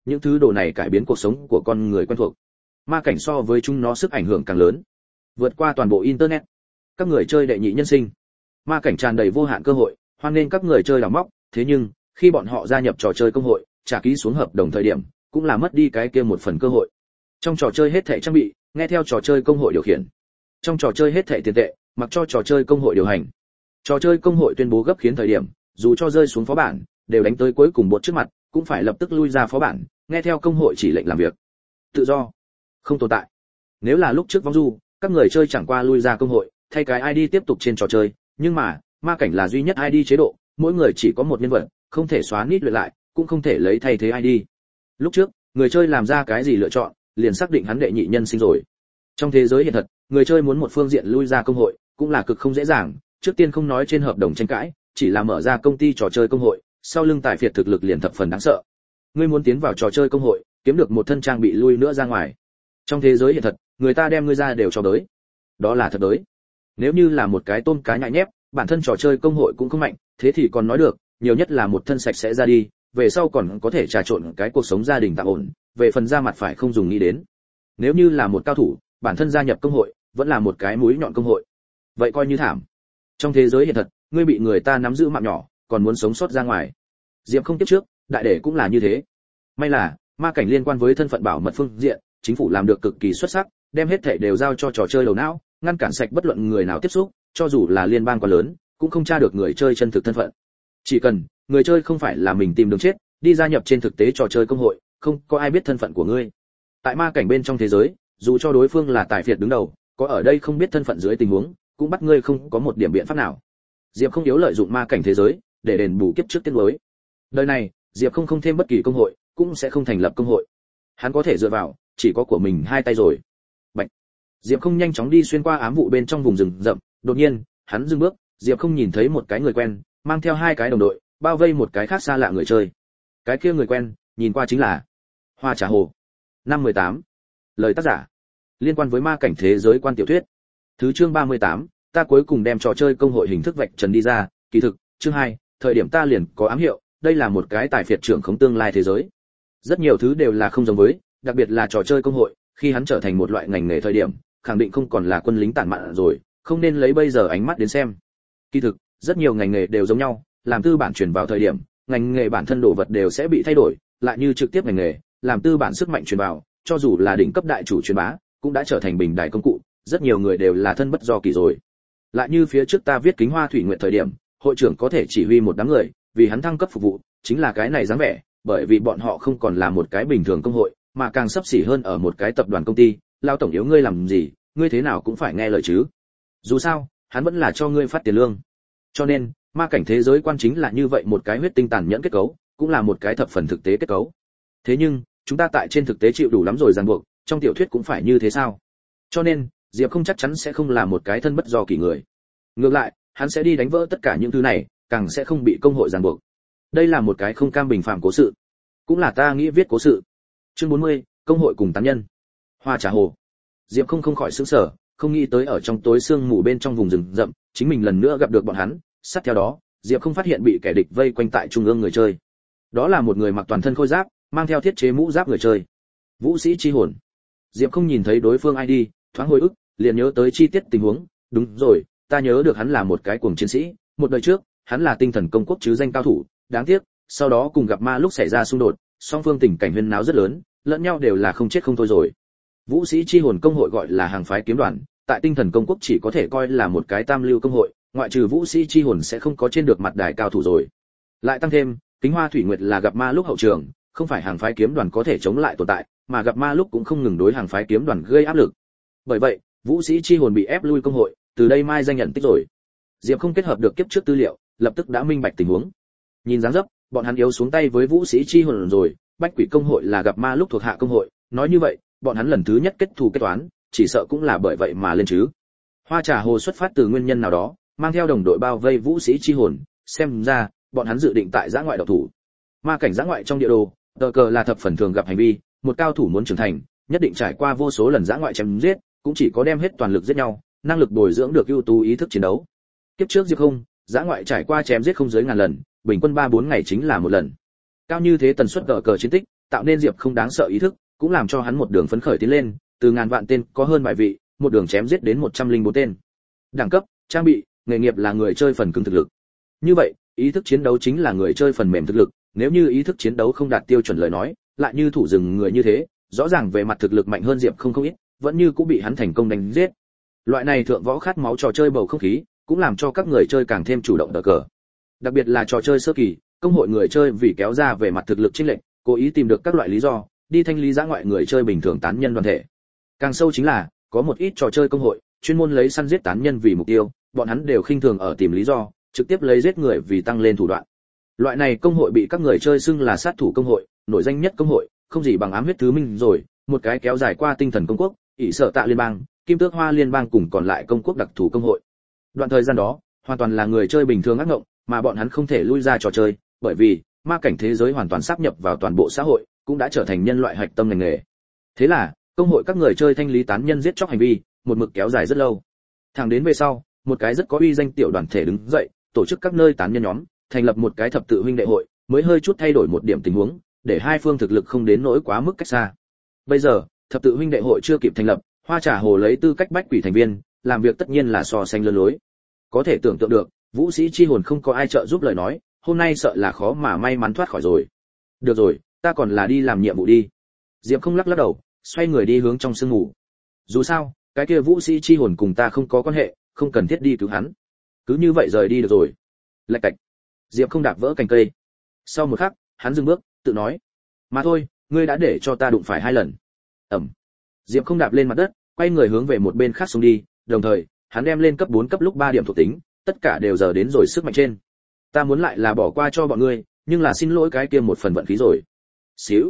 những thứ đồ này cải biến cuộc sống của con người quen thuộc. Ma cảnh so với chúng nó sức ảnh hưởng càng lớn, vượt qua toàn bộ internet. Các người chơi đệ nhị nhân sinh. Ma cảnh tràn đầy vô hạn cơ hội, hoan nghênh các người chơi đào móc, thế nhưng khi bọn họ gia nhập trò chơi công hội, trả ký xuống hợp đồng thời điểm, cũng là mất đi cái kia một phần cơ hội. Trong trò chơi hết thảy trang bị, nghe theo trò chơi công hội điều khiển. Trong trò chơi hết thảy tiền tệ, mặc cho trò chơi công hội điều hành. Trò chơi công hội tuyên bố gấp khiến thời điểm, dù cho rơi xuống phó bản, đều đánh tới cuối cùng bột trước mặt, cũng phải lập tức lui ra phó bản, nghe theo công hội chỉ lệnh làm việc. Tự do không tồn tại. Nếu là lúc trước vong du, các người chơi chẳng qua lui ra công hội, thay cái ID tiếp tục trên trò chơi, nhưng mà, ma cảnh là duy nhất ID chế độ, mỗi người chỉ có một nhân vật, không thể xóa nít luyện lại, cũng không thể lấy thay thế ID. Lúc trước, người chơi làm ra cái gì lựa chọn, liền xác định hắn đệ nhị nhân sinh rồi. Trong thế giới hiện thật, người chơi muốn một phương diện lui ra công hội, cũng là cực không dễ dàng, trước tiên không nói trên hợp đồng tranh cãi, chỉ là mở ra công ty trò chơi công hội, sau lưng tài phiệt thực lực liền thập phần đáng sợ. Ngươi muốn tiến vào trò chơi công hội, kiếm được một thân trang bị lui nữa ra ngoài. Trong thế giới hiện thật, người ta đem ngươi ra đều cho đới. Đó là thật đới. Nếu như là một cái tôm cá nhại nhép, bản thân trò chơi công hội cũng không mạnh, thế thì còn nói được, nhiều nhất là một thân sạch sẽ ra đi, về sau còn có thể trà trộn cái cuộc sống gia đình tạm ổn, về phần ra mặt phải không dùng nghĩ đến. Nếu như là một cao thủ, bản thân gia nhập công hội, vẫn là một cái mũi nhọn công hội. Vậy coi như thảm. Trong thế giới hiện thật, ngươi bị người ta nắm giữ mạng nhỏ, còn muốn sống sót ra ngoài. Diệp không tiếp trước, đại để cũng là như thế. May là, ma cảnh liên quan với thân phận bảo mật phương diện, chính phủ làm được cực kỳ xuất sắc, đem hết thảy đều giao cho trò chơi đầu não, ngăn cản sạch bất luận người nào tiếp xúc, cho dù là liên bang quá lớn, cũng không tra được người chơi chân thực thân phận. Chỉ cần người chơi không phải là mình tìm đường chết, đi gia nhập trên thực tế trò chơi công hội, không có ai biết thân phận của ngươi. Tại ma cảnh bên trong thế giới, dù cho đối phương là tài phiệt đứng đầu, có ở đây không biết thân phận dưới tình huống, cũng bắt ngươi không có một điểm biện pháp nào. Diệp không yếu lợi dụng ma cảnh thế giới để đền bù kiếp trước tiên lối. Đời này, Diệp không thêm bất kỳ công hội, cũng sẽ không thành lập công hội. Hắn có thể dựa vào, chỉ có của mình hai tay rồi. Bạch. Diệp không nhanh chóng đi xuyên qua ám vụ bên trong vùng rừng rậm, đột nhiên, hắn dừng bước, Diệp không nhìn thấy một cái người quen, mang theo hai cái đồng đội, bao vây một cái khác xa lạ người chơi. Cái kia người quen, nhìn qua chính là Hoa Trà Hồ. Năm 18. Lời tác giả. Liên quan với ma cảnh thế giới quan tiểu thuyết. Thứ chương 38, ta cuối cùng đem trò chơi công hội hình thức vạch trần đi ra, kỳ thực, chương 2, thời điểm ta liền có ám hiệu, đây là một cái tài phiệt trưởng khống tương lai thế giới. Rất nhiều thứ đều là không giống với, đặc biệt là trò chơi công hội, khi hắn trở thành một loại ngành nghề thời điểm, khẳng định không còn là quân lính tản mạn rồi, không nên lấy bây giờ ánh mắt đến xem. Kỳ thực, rất nhiều ngành nghề đều giống nhau, làm tư bản chuyển vào thời điểm, ngành nghề bản thân đồ vật đều sẽ bị thay đổi, lại như trực tiếp ngành nghề, làm tư bản sức mạnh truyền vào, cho dù là đỉnh cấp đại chủ truyền bá, cũng đã trở thành bình đại công cụ, rất nhiều người đều là thân bất do kỳ rồi. Lại như phía trước ta viết Kính Hoa Thủy Nguyện thời điểm, hội trưởng có thể chỉ huy một đám người, vì hắn thăng cấp phục vụ, chính là cái này dáng vẻ, bởi vì bọn họ không còn là một cái bình thường công hội, mà càng sắp xỉ hơn ở một cái tập đoàn công ty, lao tổng yếu ngươi làm gì, ngươi thế nào cũng phải nghe lời chứ. Dù sao, hắn vẫn là cho ngươi phát tiền lương. Cho nên, ma cảnh thế giới quan chính là như vậy một cái huyết tinh tàn nhẫn kết cấu, cũng là một cái thập phần thực tế kết cấu. Thế nhưng, chúng ta tại trên thực tế chịu đủ lắm rồi ràng buộc, trong tiểu thuyết cũng phải như thế sao? Cho nên, Diệp không chắc chắn sẽ không là một cái thân bất do kỳ người. Ngược lại, hắn sẽ đi đánh vỡ tất cả những thứ này, càng sẽ không bị công hội ràng buộc. Đây là một cái không cam bình phàm cố sự, cũng là ta nghĩ viết cố sự. Chương 40, công hội cùng tán nhân. Hoa Trà Hồ. Diệp không khỏi sửng sở, không nghĩ tới ở trong tối sương mù bên trong vùng rừng rậm, chính mình lần nữa gặp được bọn hắn. Sát theo đó, Diệp không phát hiện bị kẻ địch vây quanh tại trung ương người chơi. Đó là một người mặc toàn thân khôi giáp, mang theo thiết chế mũ giáp người chơi. Vũ sĩ chi hồn. Diệp không nhìn thấy đối phương ID, thoáng hồi ức, liền nhớ tới chi tiết tình huống. Đúng rồi, ta nhớ được hắn là một cái cuồng chiến sĩ, một đời trước, hắn là tinh thần công quốc chứ danh cao thủ, đáng tiếc, sau đó cùng gặp ma lúc xảy ra xung đột, song phương tình cảnh huyên náo rất lớn, lẫn nhau đều là không chết không thôi rồi. Vũ sĩ chi hồn công hội gọi là hàng phái kiếm đoàn, tại tinh thần công quốc chỉ có thể coi là một cái tam lưu công hội, ngoại trừ vũ sĩ chi hồn sẽ không có trên được mặt đài cao thủ rồi. Lại tăng thêm, Kính Hoa Thủy Nguyệt là gặp ma lúc hậu trường, không phải hàng phái kiếm đoàn có thể chống lại tồn tại, mà gặp ma lúc cũng không ngừng đối hàng phái kiếm đoàn gây áp lực. Bởi vậy, vũ sĩ chi hồn bị ép lui công hội, từ đây mai danh nhận tích rồi. Diệp không kết hợp được kiếp trước tư liệu, lập tức đã minh bạch tình huống. Nhìn dáng dấp, bọn hắn yếu xuống tay với vũ sĩ chi hồn rồi, Bách Quỷ công hội là gặp ma lúc thuộc hạ công hội, nói như vậy, bọn hắn lần thứ nhất kết thù kết toán, chỉ sợ cũng là bởi vậy mà lên chứ. Hoa Trà Hồ xuất phát từ nguyên nhân nào đó, mang theo đồng đội bao vây vũ sĩ chi hồn, xem ra, bọn hắn dự định tại giã ngoại độc thủ. Ma cảnh giã ngoại trong địa đồ, tờ cờ là thập phần thường gặp hành vi, một cao thủ muốn trưởng thành, nhất định trải qua vô số lần giã ngoại chém giết, cũng chỉ có đem hết toàn lực giết nhau, năng lực bồi dưỡng được ưu tú ý thức chiến đấu. Kiếp trước Diệp không, giã ngoại trải qua chém giết không dưới ngàn lần, bình quân 3-4 ngày chính là một lần. Cao như thế tần suất tờ cờ chiến tích, tạo nên Diệp Không đáng sợ ý thức, cũng làm cho hắn một đường phấn khởi tiến lên, từ ngàn vạn tên có hơn vài vị, một đường chém giết đến 104 tên. Đẳng cấp, trang bị, nghề nghiệp là người chơi phần cứng thực lực. Như vậy, ý thức chiến đấu chính là người chơi phần mềm thực lực, nếu như ý thức chiến đấu không đạt tiêu chuẩn lời nói, lại như thủ rừng người như thế, rõ ràng về mặt thực lực mạnh hơn Diệp Không ít, vẫn như cũng bị hắn thành công đánh giết. Loại này thượng võ khát máu trò chơi bầu không khí, cũng làm cho các người chơi càng thêm chủ động đỡ cờ. Đặc biệt là trò chơi sơ kỳ, công hội người chơi vì kéo ra về mặt thực lực chênh lệch, cố ý tìm được các loại lý do, đi thanh lý giã ngoại người chơi bình thường tán nhân đoàn thể. Càng sâu chính là, có một ít trò chơi công hội, chuyên môn lấy săn giết tán nhân vì mục tiêu, bọn hắn đều khinh thường ở tìm lý do, trực tiếp lấy giết người vì tăng lên thủ đoạn. Loại này công hội bị các người chơi xưng là sát thủ công hội, nổi danh nhất công hội, không gì bằng ám huyết thứ minh rồi, một cái kéo dài qua tinh thần công quốc, ỷ sở tạ liên bang, kim tước hoa liên bang cùng còn lại công quốc đặc thù công hội. Đoạn thời gian đó, hoàn toàn là người chơi bình thường ác ngộng, mà bọn hắn không thể lui ra trò chơi, bởi vì ma cảnh thế giới hoàn toàn sáp nhập vào toàn bộ xã hội, cũng đã trở thành nhân loại hạch tâm ngành nghề. Thế là, công hội các người chơi thanh lý tán nhân giết chóc hành vi, một mực kéo dài rất lâu. Thẳng đến về sau, một cái rất có uy danh tiểu đoàn thể đứng dậy, tổ chức các nơi tán nhân nhóm, thành lập một cái thập tự huynh đệ hội, mới hơi chút thay đổi một điểm tình huống, để hai phương thực lực không đến nỗi quá mức cách xa. Bây giờ, thập tự huynh đệ hội chưa kịp thành lập, Hoa Trà Hồ lấy tư cách bách quỷ thành viên, làm việc tất nhiên là so sánh lớn lối. Có thể tưởng tượng được, vũ sĩ chi hồn không có ai trợ giúp lời nói, hôm nay sợ là khó mà may mắn thoát khỏi rồi. Được rồi, ta còn là đi làm nhiệm vụ đi. Diệp Không lắc lắc đầu, xoay người đi hướng trong sương ngủ. Dù sao, cái kia vũ sĩ chi hồn cùng ta không có quan hệ, không cần thiết đi cứu hắn. Cứ như vậy rời đi được rồi. Lạch cạch. Diệp Không đạp vỡ cành cây. Sau một khắc, hắn dừng bước, tự nói: "Mà thôi, ngươi đã để cho ta đụng phải 2 lần." Ầm. Diệp Không đạp lên mặt đất, quay người hướng về một bên khác xông đi, đồng thời, hắn đem lên cấp 4 cấp lúc 3 điểm thuộc tính, tất cả đều giờ đến rồi sức mạnh trên. Ta muốn lại là bỏ qua cho bọn ngươi, nhưng là xin lỗi cái kia một phần vận khí rồi. Xíu.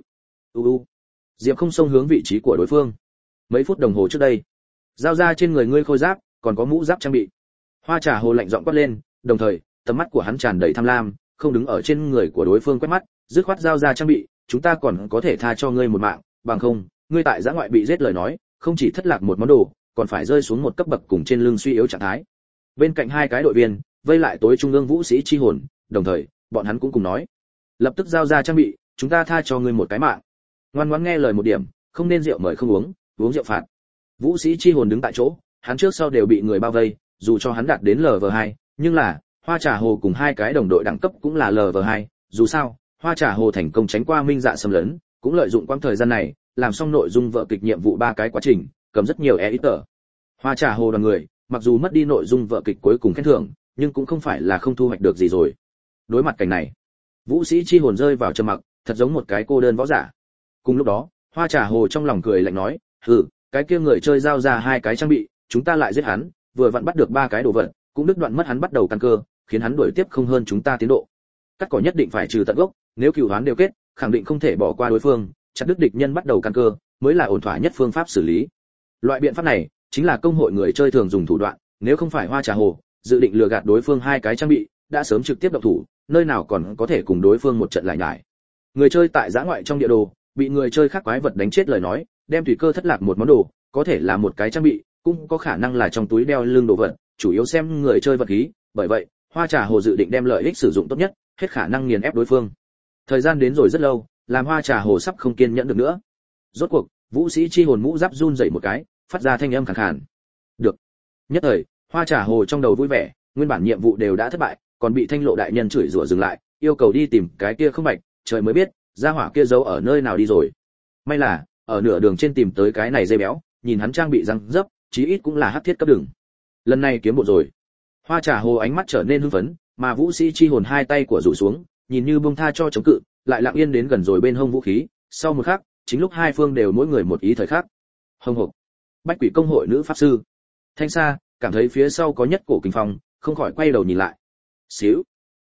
Diệp Không xông hướng vị trí của đối phương. Mấy phút đồng hồ trước đây, giao ra trên người ngươi khôi giáp, còn có mũ giáp trang bị. Hoa Trà Hồ lạnh giọng quát lên, đồng thời, tầm mắt của hắn tràn đầy tham lam, không đứng ở trên người của đối phương quét mắt, dứt khoát giao ra trang bị, chúng ta còn có thể tha cho ngươi một mạng, bằng không, ngươi tại giã ngoại bị giết lời nói, không chỉ thất lạc một món đồ, còn phải rơi xuống một cấp bậc cùng trên lưng suy yếu trạng thái. Bên cạnh hai cái đội viên, vây lại tối trung ương vũ sĩ chi hồn, đồng thời, bọn hắn cũng cùng nói: lập tức giao ra trang bị, chúng ta tha cho ngươi một cái mạng. Ngoan ngoãn nghe lời một điểm, không nên rượu mời không uống, uống rượu phạt. Vũ sĩ chi hồn đứng tại chỗ, hắn trước sau đều bị người bao vây, dù cho hắn đạt đến LV2, nhưng là Hoa Trà Hồ cùng hai cái đồng đội đẳng cấp cũng là LV2, dù sao, Hoa Trà Hồ thành công tránh qua minh dạ xâm lấn, cũng lợi dụng quãng thời gian này, làm xong nội dung vở kịch nhiệm vụ 3 cái quá trình, cầm rất nhiều editor. Hoa Trà Hồ đoàn người, mặc dù mất đi nội dung vở kịch cuối cùng khen thưởng, nhưng cũng không phải là không thu hoạch được gì rồi. Đối mặt cảnh này, Vũ sĩ chi hồn rơi vào trầm mặc, thật giống một cái cô đơn võ giả. Cùng lúc đó, Hoa Trà Hồ trong lòng cười lạnh nói: "Hừ, cái kia người chơi giao ra 2 cái trang bị, chúng ta lại giết hắn, vừa vặn bắt được 3 cái đồ vật, cũng đứt đoạn mất hắn bắt đầu căn cơ, khiến hắn đuổi tiếp không hơn chúng ta tiến độ. Cắt cỏ nhất định phải trừ tận gốc, nếu cừu đoán đều kết, khẳng định không thể bỏ qua đối phương, chặt đứt địch nhân bắt đầu căn cơ, mới là ổn thỏa nhất phương pháp xử lý." Loại biện pháp này, chính là công hội người chơi thường dùng thủ đoạn, nếu không phải Hoa Trà Hồ dự định lừa gạt đối phương 2 cái trang bị, đã sớm trực tiếp động thủ, nơi nào còn có thể cùng đối phương một trận lại nhải. Người chơi tại giã ngoại trong địa đồ, bị người chơi khác quái vật đánh chết lời nói, đem tùy cơ thất lạc một món đồ, có thể là một cái trang bị, cũng có khả năng là trong túi đeo lưng đồ vật, chủ yếu xem người chơi vật khí, bởi vậy, Hoa Trà Hồ dự định đem lợi ích sử dụng tốt nhất, hết khả năng nghiền ép đối phương. Thời gian đến rồi rất lâu, làm Hoa Trà Hồ sắp không kiên nhẫn được nữa. Rốt cuộc, vũ sĩ chi hồn mũ giáp run rẩy một cái, phát ra thanh âm khàn khàn. Được. Nhất thời, Hoa Trà Hồ trong đầu vui vẻ, nguyên bản nhiệm vụ đều đã thất bại, còn bị Thanh Lộ đại nhân chửi rủa dừng lại, yêu cầu đi tìm cái kia không bạch, trời mới biết, gia hỏa kia giấu ở nơi nào đi rồi. May là, ở nửa đường trên tìm tới cái này dây béo, nhìn hắn trang bị răng dấp, chí ít cũng là hắc thiết cấp đường. Lần này kiếm bộ rồi. Hoa Trà Hồ ánh mắt trở nên hưng phấn, mà vũ sĩ chi hồn hai tay của rủ xuống, nhìn như buông tha cho chống cự, lại lặng yên đến gần rồi bên hông vũ khí, sau một khắc, chính lúc hai phương đều mỗi người một ý thời khắc. Hồng hộc. Bách Quỷ công hội nữ pháp sư Thanh Sa cảm thấy phía sau có nhất cổ kinh phong, không khỏi quay đầu nhìn lại. Xíu.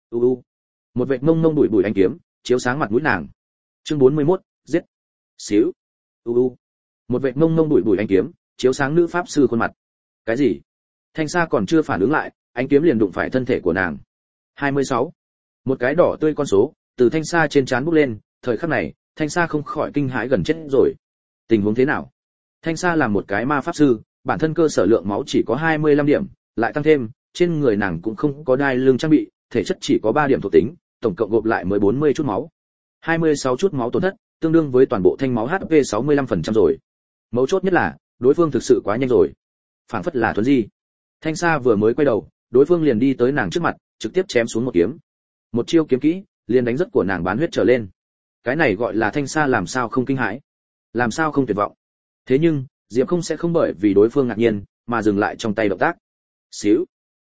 Một vệt mông mông bụi bụi ánh kiếm, chiếu sáng mặt mũi nàng. Chương 41, giết. Xíu. Một vệt mông mông bụi bụi ánh kiếm, chiếu sáng nữ pháp sư khuôn mặt. Cái gì? Thanh Sa còn chưa phản ứng lại, ánh kiếm liền đụng phải thân thể của nàng. 26. Một cái đỏ tươi con số từ Thanh Sa trên trán bốc lên, thời khắc này, Thanh Sa không khỏi kinh hãi gần chết rồi. Tình huống thế nào? Thanh Sa là một cái ma pháp sư, bản thân cơ sở lượng máu chỉ có 25 điểm, lại tăng thêm, trên người nàng cũng không có đai lưng trang bị, thể chất chỉ có 3 điểm thuộc tính, tổng cộng gộp lại mới 40 chút máu. 26 chút máu tổn thất, tương đương với toàn bộ thanh máu HP 65% rồi. Mấu chốt nhất là, đối phương thực sự quá nhanh rồi. Phảng phất là thuấn di. Thanh Sa vừa mới quay đầu, đối phương liền đi tới nàng trước mặt, trực tiếp chém xuống một kiếm. Một chiêu kiếm kỹ, liền đánh rất của nàng bán huyết trở lên. Cái này gọi là Thanh Sa làm sao không kinh hãi, làm sao không tuyệt vọng. Thế nhưng, Diệp không sẽ không bởi vì đối phương ngạc nhiên mà dừng lại trong tay động tác. Xíu.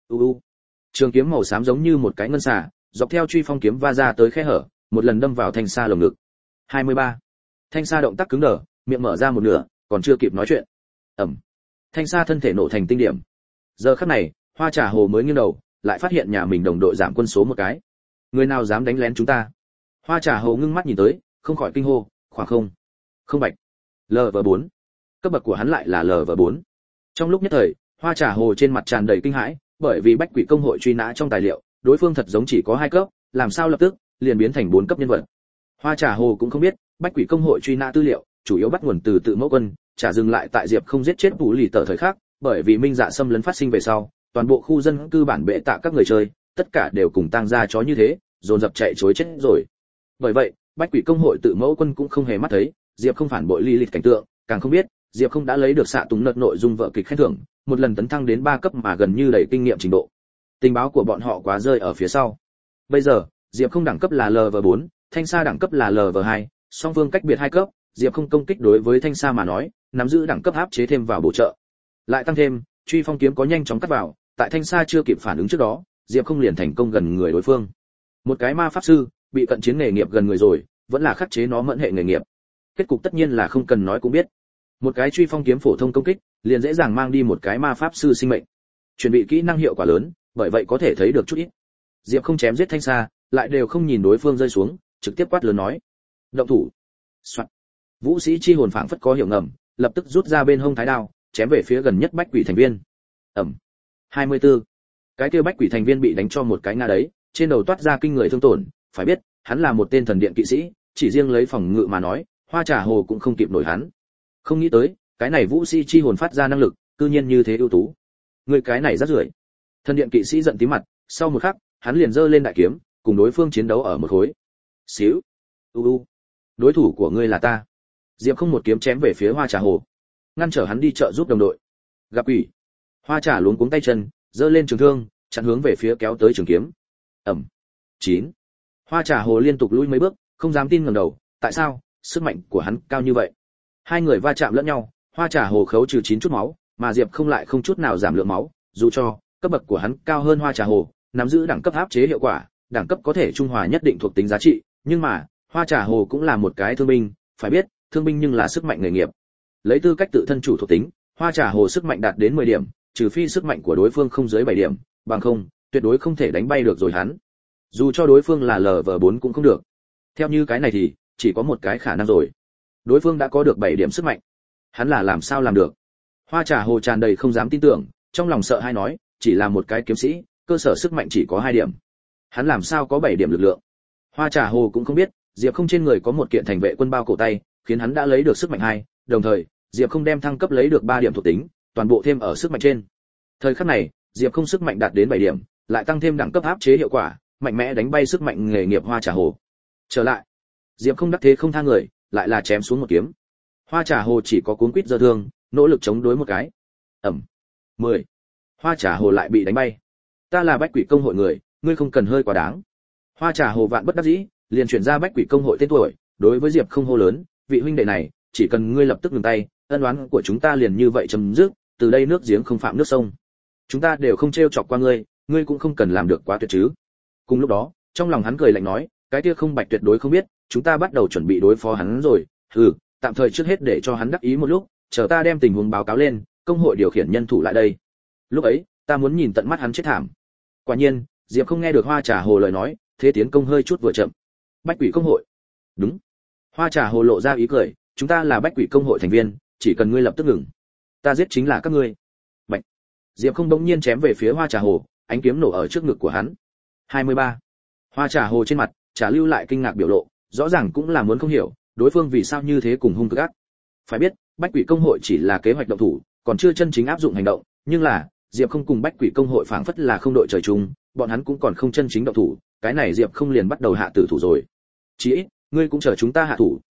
Trường kiếm màu xám giống như một cái ngân xà, dọc theo truy phong kiếm va ra tới khe hở, một lần đâm vào Thanh Sa lồng ngực. 23. Thanh Sa động tác cứng đờ, miệng mở ra một nửa, còn chưa kịp nói chuyện. Ầm. Thanh Sa thân thể nổ thành tinh điểm. Giờ khắc này, Hoa Trà Hồ mới nghiêng đầu, lại phát hiện nhà mình đồng đội giảm quân số một cái. Người nào dám đánh lén chúng ta? Hoa Trà Hồ ngưng mắt nhìn tới, không khỏi kinh hô, khoảng không. Không bạch. LV4. Cấp bậc của hắn lại là LV4. Trong lúc nhất thời, Hoa Trà Hồ trên mặt tràn đầy kinh hãi, bởi vì Bách Quỷ công hội truy nã trong tài liệu, đối phương thật giống chỉ có 2 cấp, làm sao lập tức liền biến thành 4 cấp nhân vật. Hoa Trà Hồ cũng không biết, Bách Quỷ công hội truy nã tư liệu, chủ yếu bắt nguồn từ tự mẫu quân, trả dừng lại tại Diệp không giết chết Vũ Lì Tở thời khắc, bởi vì Minh Dạ xâm lấn phát sinh về sau, toàn bộ khu dân cư bản bệ tạ các người chơi, tất cả đều cùng tang ra chó như thế, dồn dập chạy trối chết rồi. Bởi vậy, Bách Quỷ công hội tự mẫu quân cũng không hề mắt thấy, Diệp không phản bội Lilith cảnh tượng, càng không biết, Diệp không đã lấy được xạ túng nợ nội dung vợ kịch khen thưởng, một lần tấn thăng đến 3 cấp mà gần như đầy kinh nghiệm trình độ. Tình báo của bọn họ quá rơi ở phía sau. Bây giờ, Diệp không đẳng cấp là LV4, Thanh Sa đẳng cấp là LV2, song phương cách biệt 2 cấp, Diệp không công kích đối với Thanh Sa mà nói, nắm giữ đẳng cấp áp chế thêm vào bổ trợ. Lại tăng thêm, truy phong kiếm có nhanh chóng cắt vào, tại Thanh Sa chưa kịp phản ứng trước đó, Diệp không liền thành công gần người đối phương. Một cái ma pháp sư, bị cận chiến nghề nghiệp gần người rồi, vẫn là khắc chế nó mẫn hệ nghề nghiệp. Kết cục tất nhiên là không cần nói cũng biết. Một cái truy phong kiếm phổ thông công kích, liền dễ dàng mang đi một cái ma pháp sư sinh mệnh. Chuẩn bị kỹ năng hiệu quả lớn, bởi vậy có thể thấy được chút ít. Diệp không chém giết Thanh Sa, lại đều không nhìn đối phương rơi xuống, trực tiếp quát lớn nói: "Động thủ!" Soạt. Vũ sĩ chi hồn phảng phất có hiểu ngầm, lập tức rút ra bên hông thái đao, chém về phía gần nhất Bách Quỷ thành viên. Ầm. 24. Cái kia Bách Quỷ thành viên bị đánh cho một cái ngã đấy, trên đầu toát ra kinh người thương tổn, phải biết, hắn là một tên thần điện kỵ sĩ, chỉ riêng lấy phòng ngự mà nói, Hoa Trà Hồ cũng không kịp nổi hắn. Không nghĩ tới, cái này vũ sĩ chi hồn phát ra năng lực, cư nhiên như thế ưu tú. Người cái này rất rưởi. Thần điện kỵ sĩ giận tím mặt, sau một khắc, hắn liền giơ lên đại kiếm, cùng đối phương chiến đấu ở một khối. Xíu. Đối thủ của ngươi là ta. Diệp không một kiếm chém về phía Hoa Trà Hồ, ngăn trở hắn đi trợ giúp đồng đội. Gặp ủy. Hoa Trà luống cuống tay chân, giơ lên trường thương, chặn hướng về phía kéo tới trường kiếm. Ầm. 9. Hoa Trà Hồ liên tục lùi mấy bước, không dám tin ngẩng đầu, tại sao? Sức mạnh của hắn cao như vậy. Hai người va chạm lẫn nhau, Hoa Trà Hồ khấu trừ 9 chút máu, mà Diệp không lại không chút nào giảm lượng máu, dù cho cấp bậc của hắn cao hơn Hoa Trà Hồ, nắm giữ đẳng cấp áp chế hiệu quả, đẳng cấp có thể trung hòa nhất định thuộc tính giá trị, nhưng mà, Hoa Trà Hồ cũng là một cái thương binh, phải biết, thương binh nhưng là sức mạnh nghề nghiệp. Lấy tư cách tự thân chủ thuộc tính, Hoa Trà Hồ sức mạnh đạt đến 10 điểm, trừ phi sức mạnh của đối phương không dưới 7 điểm, bằng không, tuyệt đối không thể đánh bay được rồi hắn. Dù cho đối phương là LV4 cũng không được. Theo như cái này thì, chỉ có một cái khả năng rồi. Đối phương đã có được 7 điểm sức mạnh. Hắn là làm sao làm được? Hoa Trà Hồ tràn đầy không dám tin tưởng, trong lòng sợ hãi nói, chỉ là một cái kiếm sĩ, cơ sở sức mạnh chỉ có 2 điểm. Hắn làm sao có 7 điểm lực lượng? Hoa Trà Hồ cũng không biết, Diệp không trên người có một kiện thành vệ quân bao cổ tay, khiến hắn đã lấy được sức mạnh 2, đồng thời, Diệp không đem thăng cấp lấy được 3 điểm thuộc tính, toàn bộ thêm ở sức mạnh trên. Thời khắc này, Diệp không sức mạnh đạt đến 7 điểm, lại tăng thêm đẳng cấp áp chế hiệu quả, mạnh mẽ đánh bay sức mạnh nghề nghiệp Hoa Trà Hồ. Trở lại, Diệp không đắc thế không tha người, lại là chém xuống một kiếm. Hoa Trà Hồ chỉ có cuốn quýt giơ thương, nỗ lực chống đối một cái. Ầm. 10. Hoa Trà Hồ lại bị đánh bay. Ta là Bách Quỷ công hội người, ngươi không cần hơi quá đáng. Hoa Trà Hồ vạn bất đắc dĩ, liền chuyển ra Bách Quỷ công hội tên tuổi, đối với Diệp không hô lớn, vị huynh đệ này, chỉ cần ngươi lập tức ngừng tay, ân oán của chúng ta liền như vậy chấm dứt, từ đây nước giếng không phạm nước sông. Chúng ta đều không trêu chọc qua ngươi, ngươi cũng không cần làm được quá tuyệt chứ. Cùng lúc đó, trong lòng hắn cười lạnh nói, cái kia không Bạch tuyệt đối không biết, chúng ta bắt đầu chuẩn bị đối phó hắn rồi, tạm thời trước hết để cho hắn đắc ý một lúc, chờ ta đem tình huống báo cáo lên, công hội điều khiển nhân thủ lại đây. Lúc ấy, ta muốn nhìn tận mắt hắn chết thảm. Quả nhiên, Diệp không nghe được Hoa Trà Hồ lời nói, thế tiến công hơi chút vừa chậm. Bách Quỷ công hội. Đúng. Hoa Trà Hồ lộ ra ý cười, chúng ta là Bách Quỷ công hội thành viên, chỉ cần ngươi lập tức ngừng, ta giết chính là các ngươi. Bạch. Diệp không bỗng nhiên chém về phía Hoa Trà Hồ, ánh kiếm nổ ở trước ngực của hắn. 23. Hoa Trà Hồ trên mặt trả lưu lại kinh ngạc biểu lộ, rõ ràng cũng là muốn không hiểu, đối phương vì sao như thế cùng hung cực ác. Phải biết, Bách Quỷ công hội chỉ là kế hoạch động thủ, còn chưa chân chính áp dụng hành động, nhưng là, Diệp không cùng Bách Quỷ công hội phảng phất là không đội trời chung, bọn hắn cũng còn không chân chính động thủ, cái này Diệp không liền bắt đầu hạ tử thủ rồi. Chỉ ít, ngươi cũng chờ chúng ta hạ thủ,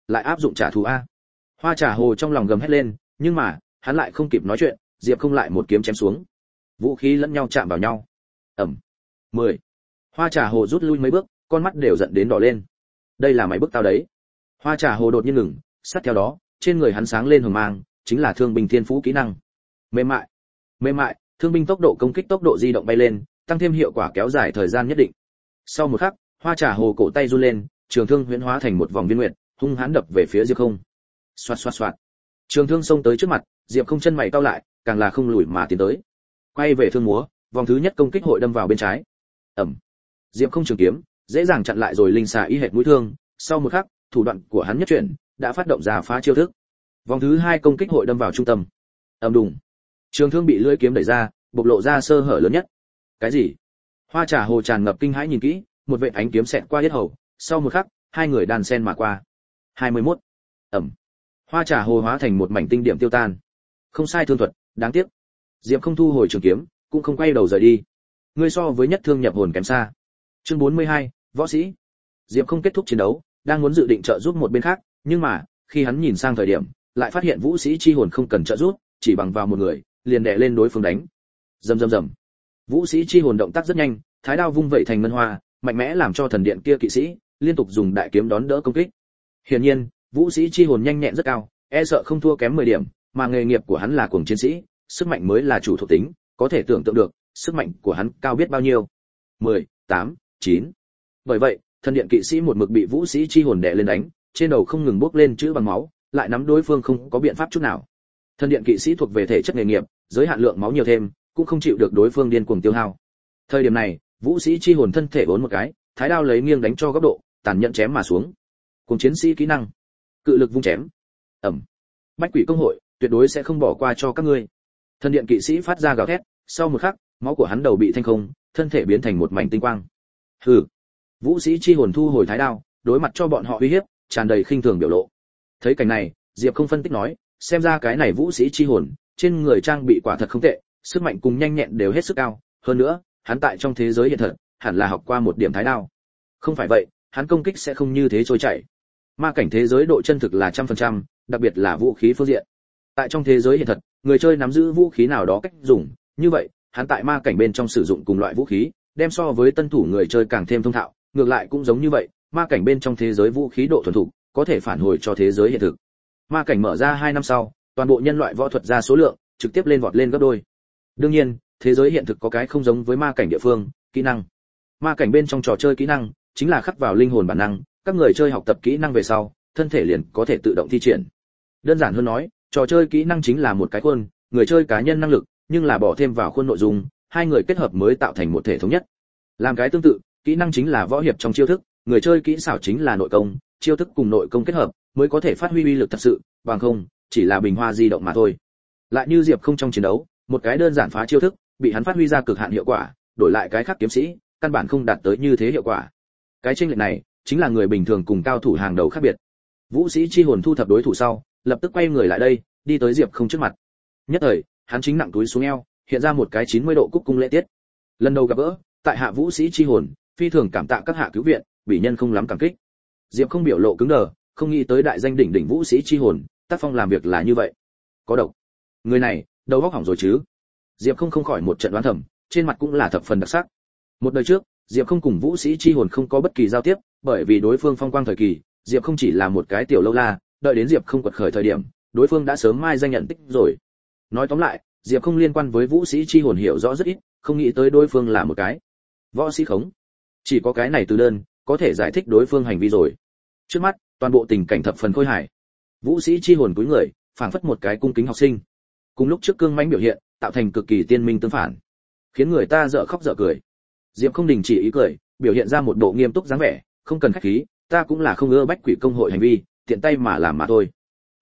lại áp dụng trả thù a. Hoa Trà Hồ trong lòng gầm hét lên, nhưng mà hắn lại không kịp nói chuyện, Diệp Không lại một kiếm chém xuống, vũ khí lẫn nhau chạm vào nhau. Ầm. 10. Hoa Trà Hồ rút lui mấy bước, con mắt đều giận đến đỏ lên. Đây là mày bức tao đấy. Hoa Trà Hồ đột nhiên ngừng, sát theo đó, trên người hắn sáng lên hồng mang, chính là thương binh thiên phú kỹ năng. Mềm mại. Mềm mại, thương binh tốc độ công kích tốc độ di động bay lên, tăng thêm hiệu quả kéo dài thời gian nhất định. Sau một khắc, Hoa Trà Hồ cổ tay run lên, trường thương huyễn hóa thành một vòng viên nguyệt, hung hãn đập về phía Diệp Không. Xoạt xoạt xoạt. Trường thương xông tới trước mặt, Diệp Không chân mày cau lại, càng là không lùi mà tiến tới. Quay về thương múa, vòng thứ nhất công kích hội đâm vào bên trái. Ầm. Diệp Không trường kiếm, dễ dàng chặn lại rồi linh xà y hệt mũi thương, sau một khắc, thủ đoạn của hắn nhất chuyển, đã phát động ra phá chiêu thức. Vòng thứ hai công kích hội đâm vào trung tâm. Ầm đùng. Trường thương bị lưỡi kiếm đẩy ra, bộc lộ ra sơ hở lớn nhất. Cái gì? Hoa Trà Hồ tràn ngập kinh hãi nhìn kỹ, một vệt ánh kiếm xẹt qua yết hầu, sau một khắc, hai người đan sen mà qua. 21. Ầm. Hoa Trà Hồ hóa thành một mảnh tinh điểm tiêu tan. Không sai thương thuật, đáng tiếc. Diệp Không thu hồi trường kiếm, cũng không quay đầu rời đi. Ngươi so với nhất thương nhập hồn kém xa. Chương 42, võ sĩ. Diệp Không kết thúc chiến đấu, đang muốn dự định trợ giúp một bên khác, nhưng mà, khi hắn nhìn sang thời điểm, lại phát hiện vũ sĩ chi hồn không cần trợ giúp, chỉ bằng vào một người, liền đè lên đối phương đánh. Rầm rầm rầm. Vũ sĩ chi hồn động tác rất nhanh, thái đao vung vẩy thành ngân hoa, mạnh mẽ làm cho thần điện kia kỵ sĩ liên tục dùng đại kiếm đón đỡ công kích. Hiển nhiên, vũ sĩ chi hồn nhanh nhẹn rất cao, e sợ không thua kém 10 điểm, mà nghề nghiệp của hắn là cuồng chiến sĩ, sức mạnh mới là chủ thuộc tính, có thể tưởng tượng được, sức mạnh của hắn cao biết bao nhiêu. 10, 8, 9. Bởi vậy, thần điện kỵ sĩ một mực bị vũ sĩ chi hồn đè lên đánh, trên đầu không ngừng bốc lên chữ bằng máu, lại nắm đối phương không có biện pháp chút nào. Thần điện kỵ sĩ thuộc về thể chất nghề nghiệp, giới hạn lượng máu nhiều thêm, cũng không chịu được đối phương điên cuồng tiêu hao. Thời điểm này, vũ sĩ chi hồn thân thể uốn một cái, thái đao lấy nghiêng đánh cho góc độ, tàn nhẫn chém mà xuống. Cùng chiến sĩ kỹ năng, cự lực vung chém. Ầm. Bách quỷ công hội tuyệt đối sẽ không bỏ qua cho các ngươi. Thần điện kỵ sĩ phát ra gào thét, sau một khắc, máu của hắn đầu bị thanh không, thân thể biến thành một mảnh tinh quang. Hừ. Vũ sĩ chi hồn thu hồi thái đao, đối mặt cho bọn họ uy hiếp, tràn đầy khinh thường biểu lộ. Thấy cảnh này, Diệp Không phân tích nói, xem ra cái này vũ sĩ chi hồn, trên người trang bị quả thật không tệ, sức mạnh cùng nhanh nhẹn đều hết sức cao, hơn nữa, hắn tại trong thế giới hiện thật, hẳn là học qua một điểm thái đao. Không phải vậy, hắn công kích sẽ không như thế trôi chảy. Ma cảnh thế giới độ chân thực là 100%, đặc biệt là vũ khí phương diện. Tại trong thế giới hiện thật, người chơi nắm giữ vũ khí nào đó cách dùng, như vậy, hắn tại ma cảnh bên trong sử dụng cùng loại vũ khí, đem so với tân thủ người chơi càng thêm thông thạo, ngược lại cũng giống như vậy, ma cảnh bên trong thế giới vũ khí độ thuần thục, có thể phản hồi cho thế giới hiện thực. Ma cảnh mở ra 2 năm sau, toàn bộ nhân loại võ thuật ra số lượng trực tiếp lên vọt lên gấp đôi. Đương nhiên, thế giới hiện thực có cái không giống với ma cảnh địa phương, kỹ năng. Ma cảnh bên trong trò chơi kỹ năng chính là khắc vào linh hồn bản năng, các người chơi học tập kỹ năng về sau, thân thể liền có thể tự động thi triển. Đơn giản hơn nói, trò chơi kỹ năng chính là một cái khuôn, người chơi cá nhân năng lực, nhưng là bỏ thêm vào khuôn nội dung, hai người kết hợp mới tạo thành một thể thống nhất. Làm cái tương tự, kỹ năng chính là võ hiệp trong chiêu thức, người chơi kỹ xảo chính là nội công, chiêu thức cùng nội công kết hợp, mới có thể phát huy uy lực thật sự, bằng không, chỉ là bình hoa di động mà thôi. Lại như Diệp Không trong chiến đấu, một cái đơn giản phá chiêu thức, bị hắn phát huy ra cực hạn hiệu quả, đổi lại cái khác kiếm sĩ, căn bản không đạt tới như thế hiệu quả. Cái chênh lệch này, chính là người bình thường cùng cao thủ hàng đầu khác biệt. Vũ sĩ chi hồn thu thập đối thủ sau, lập tức quay người lại đây, đi tới Diệp Không trước mặt. Nhất thời, hắn chính nặng túi xuống eo, hiện ra một cái 90 độ cúc cung lễ tiết. Lần đầu gặp gỡ, tại hạ vũ sĩ chi hồn, phi thường cảm tạ các hạ cứu viện, bị nhân không lắm cảm kích. Diệp Không biểu lộ cứng đờ, không nghĩ tới đại danh đỉnh đỉnh vũ sĩ chi hồn, tác phong làm việc là như vậy. Có độc. Người này, đầu óc hỏng rồi chứ? Diệp Không khỏi một trận đoán thầm, trên mặt cũng là thập phần đặc sắc. Một đời trước, Diệp Không cùng vũ sĩ chi hồn không có bất kỳ giao tiếp, bởi vì đối phương phong quang thời kỳ, Diệp Không chỉ là một cái tiểu lâu la, đợi đến Diệp Không quật khởi thời điểm, đối phương đã sớm mai danh nhận tích rồi. Nói tóm lại, Diệp Không liên quan với vũ sĩ chi hồn hiểu rõ rất ít, không nghĩ tới đối phương là một cái võ sĩ khống. Chỉ có cái này từ đơn, có thể giải thích đối phương hành vi rồi. Trước mắt, toàn bộ tình cảnh thập phần khôi hài. Vũ sĩ chi hồn cúi người, phảng phất một cái cung kính học sinh. Cùng lúc trước cương mãnh biểu hiện, tạo thành cực kỳ tiên minh tương phản, khiến người ta dở khóc dở cười. Diệp Không đình chỉ ý cười, biểu hiện ra một bộ nghiêm túc dáng vẻ, không cần khách khí, ta cũng là không ưa bách quỷ công hội hành vi, tiện tay mà làm mà thôi.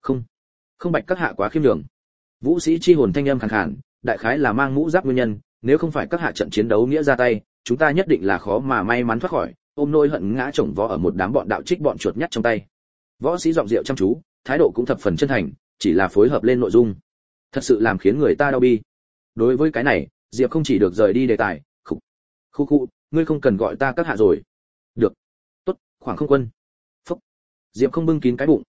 Không bạch các hạ quá khiêm nhường. Vũ sĩ chi hồn thanh âm khàn khàn, đại khái là mang mũ giáp nguyên nhân, nếu không phải các hạ trận chiến đấu nghĩa ra tay, chúng ta nhất định là khó mà may mắn thoát khỏi, ôm nỗi hận ngã chồng vó ở một đám bọn đạo trích bọn chuột nhắt trong tay. Võ sĩ giọng rượu chăm chú, thái độ cũng thập phần chân thành, chỉ là phối hợp lên nội dung, thật sự làm khiến người ta đau bi. Đối với cái này, Diệp Không chỉ được rời đi đề tài. Khu, ngươi không cần gọi ta các hạ rồi. Được. Tốt, khoảng không quân. Phúc. Diệp Không bưng kín cái bụng,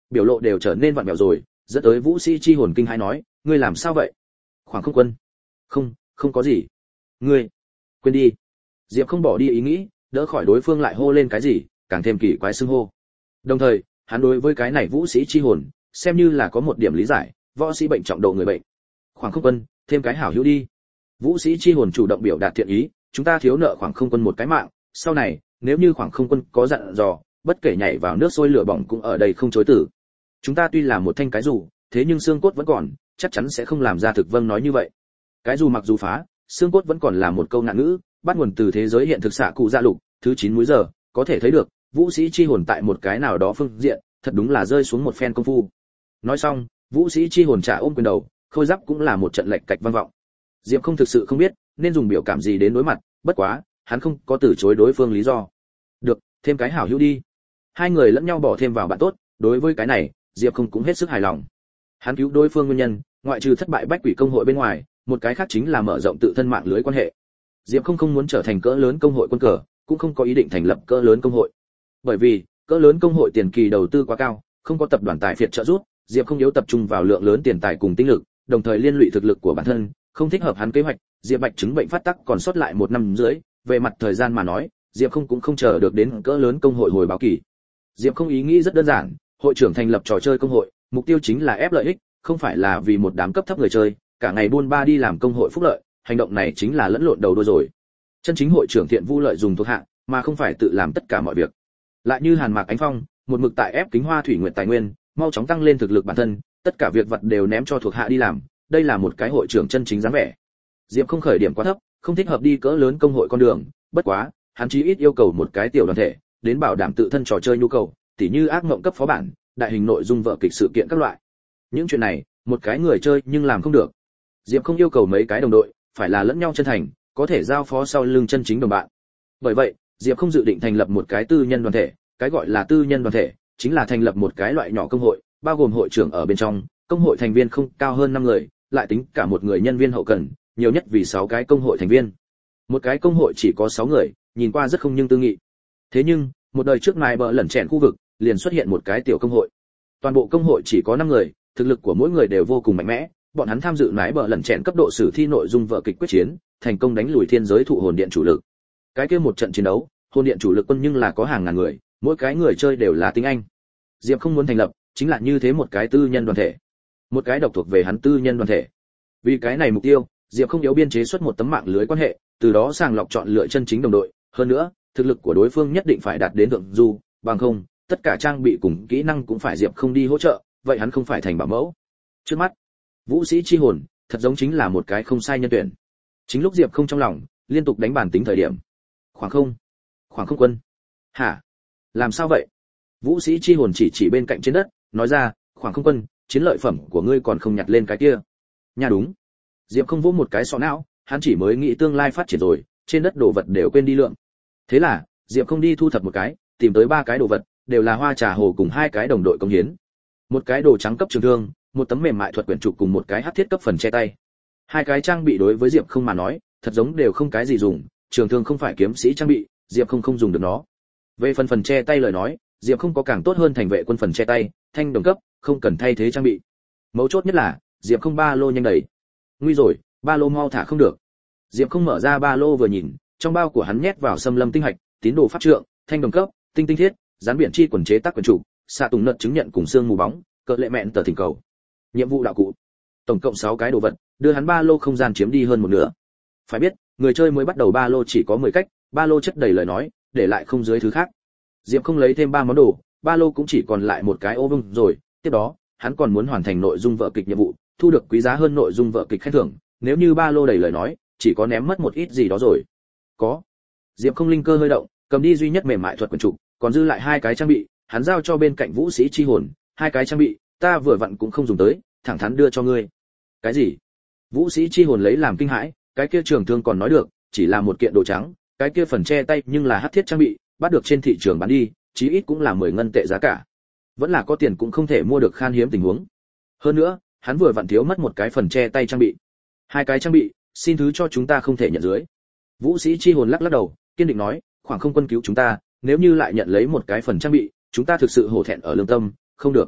biểu lộ đều trở nên vặn vẹo rồi, dẫn tới Vũ Sĩ chi hồn kinh hãi nói, ngươi làm sao vậy? Khoảng Không Quân. Không có gì. Ngươi, quên đi. Diệp không bỏ đi ý nghĩ, đỡ khỏi đối phương lại hô lên cái gì, càng thêm kỳ quái xưng hô. Đồng thời, hắn đối với cái này Vũ Sĩ chi hồn, xem như là có một điểm lý giải, võ sĩ bệnh trọng độ người bệnh. Khoảng Không Quân, thêm cái hảo hữu đi. Vũ Sĩ chi hồn chủ động biểu đạt thiện ý, chúng ta thiếu nợ Khoảng Không Quân một cái mạng, sau này, nếu như Khoảng Không Quân có dặn dò, bất kể nhảy vào nước sôi lửa bỏng cũng ở đây không chối từ. Chúng ta tuy là một thanh cái dù, thế nhưng xương cốt vẫn còn, chắc chắn sẽ không làm ra thực vâng nói như vậy. Cái dù mặc dù phá, xương cốt vẫn còn là một câu nạn ngữ, bắt nguồn từ thế giới hiện thực xạ cụ dạ lục, thứ 9 múi giờ, có thể thấy được, Vũ Sĩ chi hồn tại một cái nào đó phương diện, thật đúng là rơi xuống một phen công phu. Nói xong, Vũ Sĩ chi hồn trả ôm quyền đầu, khôi giáp cũng là một trận lệch cạch vang vọng. Diệp không thực sự không biết nên dùng biểu cảm gì đến đối mặt, bất quá, hắn không có từ chối đối phương lý do. Được, thêm cái hảo hữu đi. Hai người lẫn nhau bỏ thêm vào bạn tốt, đối với cái này, Diệp không cũng hết sức hài lòng. Hắn cứu đối phương nguyên nhân, ngoại trừ thất bại Bách Quỷ công hội bên ngoài, một cái khác chính là mở rộng tự thân mạng lưới quan hệ. Diệp không muốn trở thành cỡ lớn công hội quân cờ, cũng không có ý định thành lập cỡ lớn công hội. Bởi vì, cỡ lớn công hội tiền kỳ đầu tư quá cao, không có tập đoàn tài phiệt trợ giúp, Diệp không yếu tập trung vào lượng lớn tiền tài cùng tinh lực, đồng thời liên lụy thực lực của bản thân, không thích hợp hắn kế hoạch. Diệp Bạch chứng bệnh phát tác còn sót lại 1 năm rưỡi, về mặt thời gian mà nói, Diệp không cũng không chờ được đến cỡ lớn công hội hồi báo kỳ. Diệp không ý nghĩ rất đơn giản, hội trưởng thành lập trò chơi công hội, mục tiêu chính là ép lợi ích, không phải là vì một đám cấp thấp người chơi, cả ngày buôn ba đi làm công hội phúc lợi, hành động này chính là lẫn lộn đầu đuôi rồi. Chân chính hội trưởng Thiện Vu lợi dùng thuộc hạ, mà không phải tự làm tất cả mọi việc. Lại như Hàn Mạc Ánh Phong, một mực tại ép Kính Hoa Thủy Nguyệt tài nguyên, mau chóng tăng lên thực lực bản thân, tất cả việc vật đều ném cho thuộc hạ đi làm, đây là một cái hội trưởng chân chính dáng vẻ. Diệp không khởi điểm quá thấp, không thích hợp đi cỡ lớn công hội con đường, bất quá, hắn chí ít yêu cầu một cái tiểu đoàn thể, đến bảo đảm tự thân trò chơi nhu cầu, tỉ như ác mộng cấp phó bản, đại hình nội dung vở kịch sự kiện các loại. Những chuyện này, một cái người chơi nhưng làm không được. Diệp không yêu cầu mấy cái đồng đội, phải là lẫn nhau chân thành, có thể giao phó sau lưng chân chính đồng bạn. Bởi vậy, Diệp không dự định thành lập một cái tư nhân đoàn thể, cái gọi là tư nhân đoàn thể, chính là thành lập một cái loại nhỏ công hội, bao gồm hội trưởng ở bên trong, công hội thành viên không cao hơn 5 người, lại tính cả một người nhân viên hậu cần, nhiều nhất vì 6 cái công hội thành viên. Một cái công hội chỉ có 6 người, nhìn qua rất không nhưng tư nghị. Thế nhưng, một đời trước này bờ lẩn chèn khu vực, liền xuất hiện một cái tiểu công hội. Toàn bộ công hội chỉ có 5 người, thực lực của mỗi người đều vô cùng mạnh mẽ, bọn hắn tham dự nái bờ lẩn chèn cấp độ sử thi nội dung vở kịch quyết chiến, thành công đánh lùi thiên giới thụ hồn điện chủ lực. Cái kia một trận chiến đấu, hồn điện chủ lực quân nhưng là có hàng ngàn người, mỗi cái người chơi đều là tiếng Anh. Diệp không muốn thành lập, chính là như thế một cái tư nhân đoàn thể, một cái độc thuộc về hắn tư nhân đoàn thể. Vì cái này mục tiêu, Diệp không yếu biên chế xuất một tấm mạng lưới quan hệ, từ đó sàng lọc chọn lựa chân chính đồng đội, hơn nữa, thực lực của đối phương nhất định phải đạt đến thượng du, bằng không, tất cả trang bị cùng kỹ năng cũng phải Diệp không đi hỗ trợ, vậy hắn không phải thành bảo mẫu. Trước mắt, Vũ Sĩ chi hồn, thật giống chính là một cái không sai nhân tuyển. Chính lúc Diệp không trong lòng liên tục đánh bản tính thời điểm, Khoảng Không Quân. Hả? Làm sao vậy? Vũ Sĩ chi hồn chỉ bên cạnh trên đất, nói ra, Khoảng Không Quân, chiến lợi phẩm của ngươi còn không nhặt lên cái kia. Nha đúng. Diệp không vỗ một cái sọ não, hắn chỉ mới nghĩ tương lai phát triển rồi, trên đất đồ vật đều quên đi lượng. Thế là, Diệp không đi thu thập một cái, tìm tới 3 cái đồ vật, đều là hoa trà hồ cùng 2 cái đồng đội công hiến. Một cái đồ trắng cấp trường thương, một tấm mềm mại thuật quyển trục cùng một cái hắc thiết cấp phần che tay. 2 cái trang bị đối với Diệp không mà nói, thật giống đều không cái gì dùng, trường thương không phải kiếm sĩ trang bị, Diệp không dùng được nó. Về phần che tay lời nói, Diệp không có càng tốt hơn thành vệ quân phần che tay, thanh đồng cấp, không cần thay thế trang bị. Mấu chốt nhất là, Diệp không ba lô nhanh đầy. Nguy rồi, ba lô mau thả không được. Diệp không mở ra ba lô vừa nhìn, trong bao của hắn nhét vào xâm lâm tinh hạch, tín đồ pháp trượng, thanh đồng cấp, tinh thiết, gián biển chi quần chế tác quyển chủ, xạ tùng nợt chứng nhận cùng xương mù bóng, cỡ lệ mẹn tờ thỉnh cầu. Nhiệm vụ đạo cụ. Tổng cộng 6 cái đồ vật, đưa hắn ba lô không gian chiếm đi hơn một nửa. Phải biết, người chơi mới bắt đầu ba lô chỉ có 10 cách, ba lô chất đầy lời nói, để lại không dưới thứ khác. Diệp không lấy thêm 3 món đồ, ba lô cũng chỉ còn lại một cái ô vuông rồi, tiếp đó, hắn còn muốn hoàn thành nội dung vở kịch nhiệm vụ, thu được quý giá hơn nội dung vở kịch khen thưởng, nếu như ba lô đầy lời nói, chỉ có ném mất một ít gì đó rồi. Có. Diệp không linh cơ hơi động, cầm đi duy nhất mềm mại thuật quyển trục, còn dư lại 2 cái trang bị, hắn giao cho bên cạnh Vũ Sĩ chi hồn, 2 cái trang bị, ta vừa vặn cũng không dùng tới, thẳng thắn đưa cho ngươi. Cái gì? Vũ Sĩ chi hồn lấy làm kinh hãi, cái kia trường thương còn nói được, chỉ là một kiện đồ trắng, cái kia phần che tay nhưng là hắc thiết trang bị, bắt được trên thị trường bán đi, chí ít cũng là 10 ngân tệ giá cả. Vẫn là có tiền cũng không thể mua được khan hiếm tình huống. Hơn nữa, hắn vừa vặn thiếu mất một cái phần che tay trang bị. 2 cái trang bị, xin thứ cho chúng ta không thể nhận dưới. Vũ Sĩ chi hồn lắc lắc đầu, kiên định nói, Khoảng Không Quân cứu chúng ta, nếu như lại nhận lấy một cái phần trang bị, chúng ta thực sự hổ thẹn ở lương tâm, không được.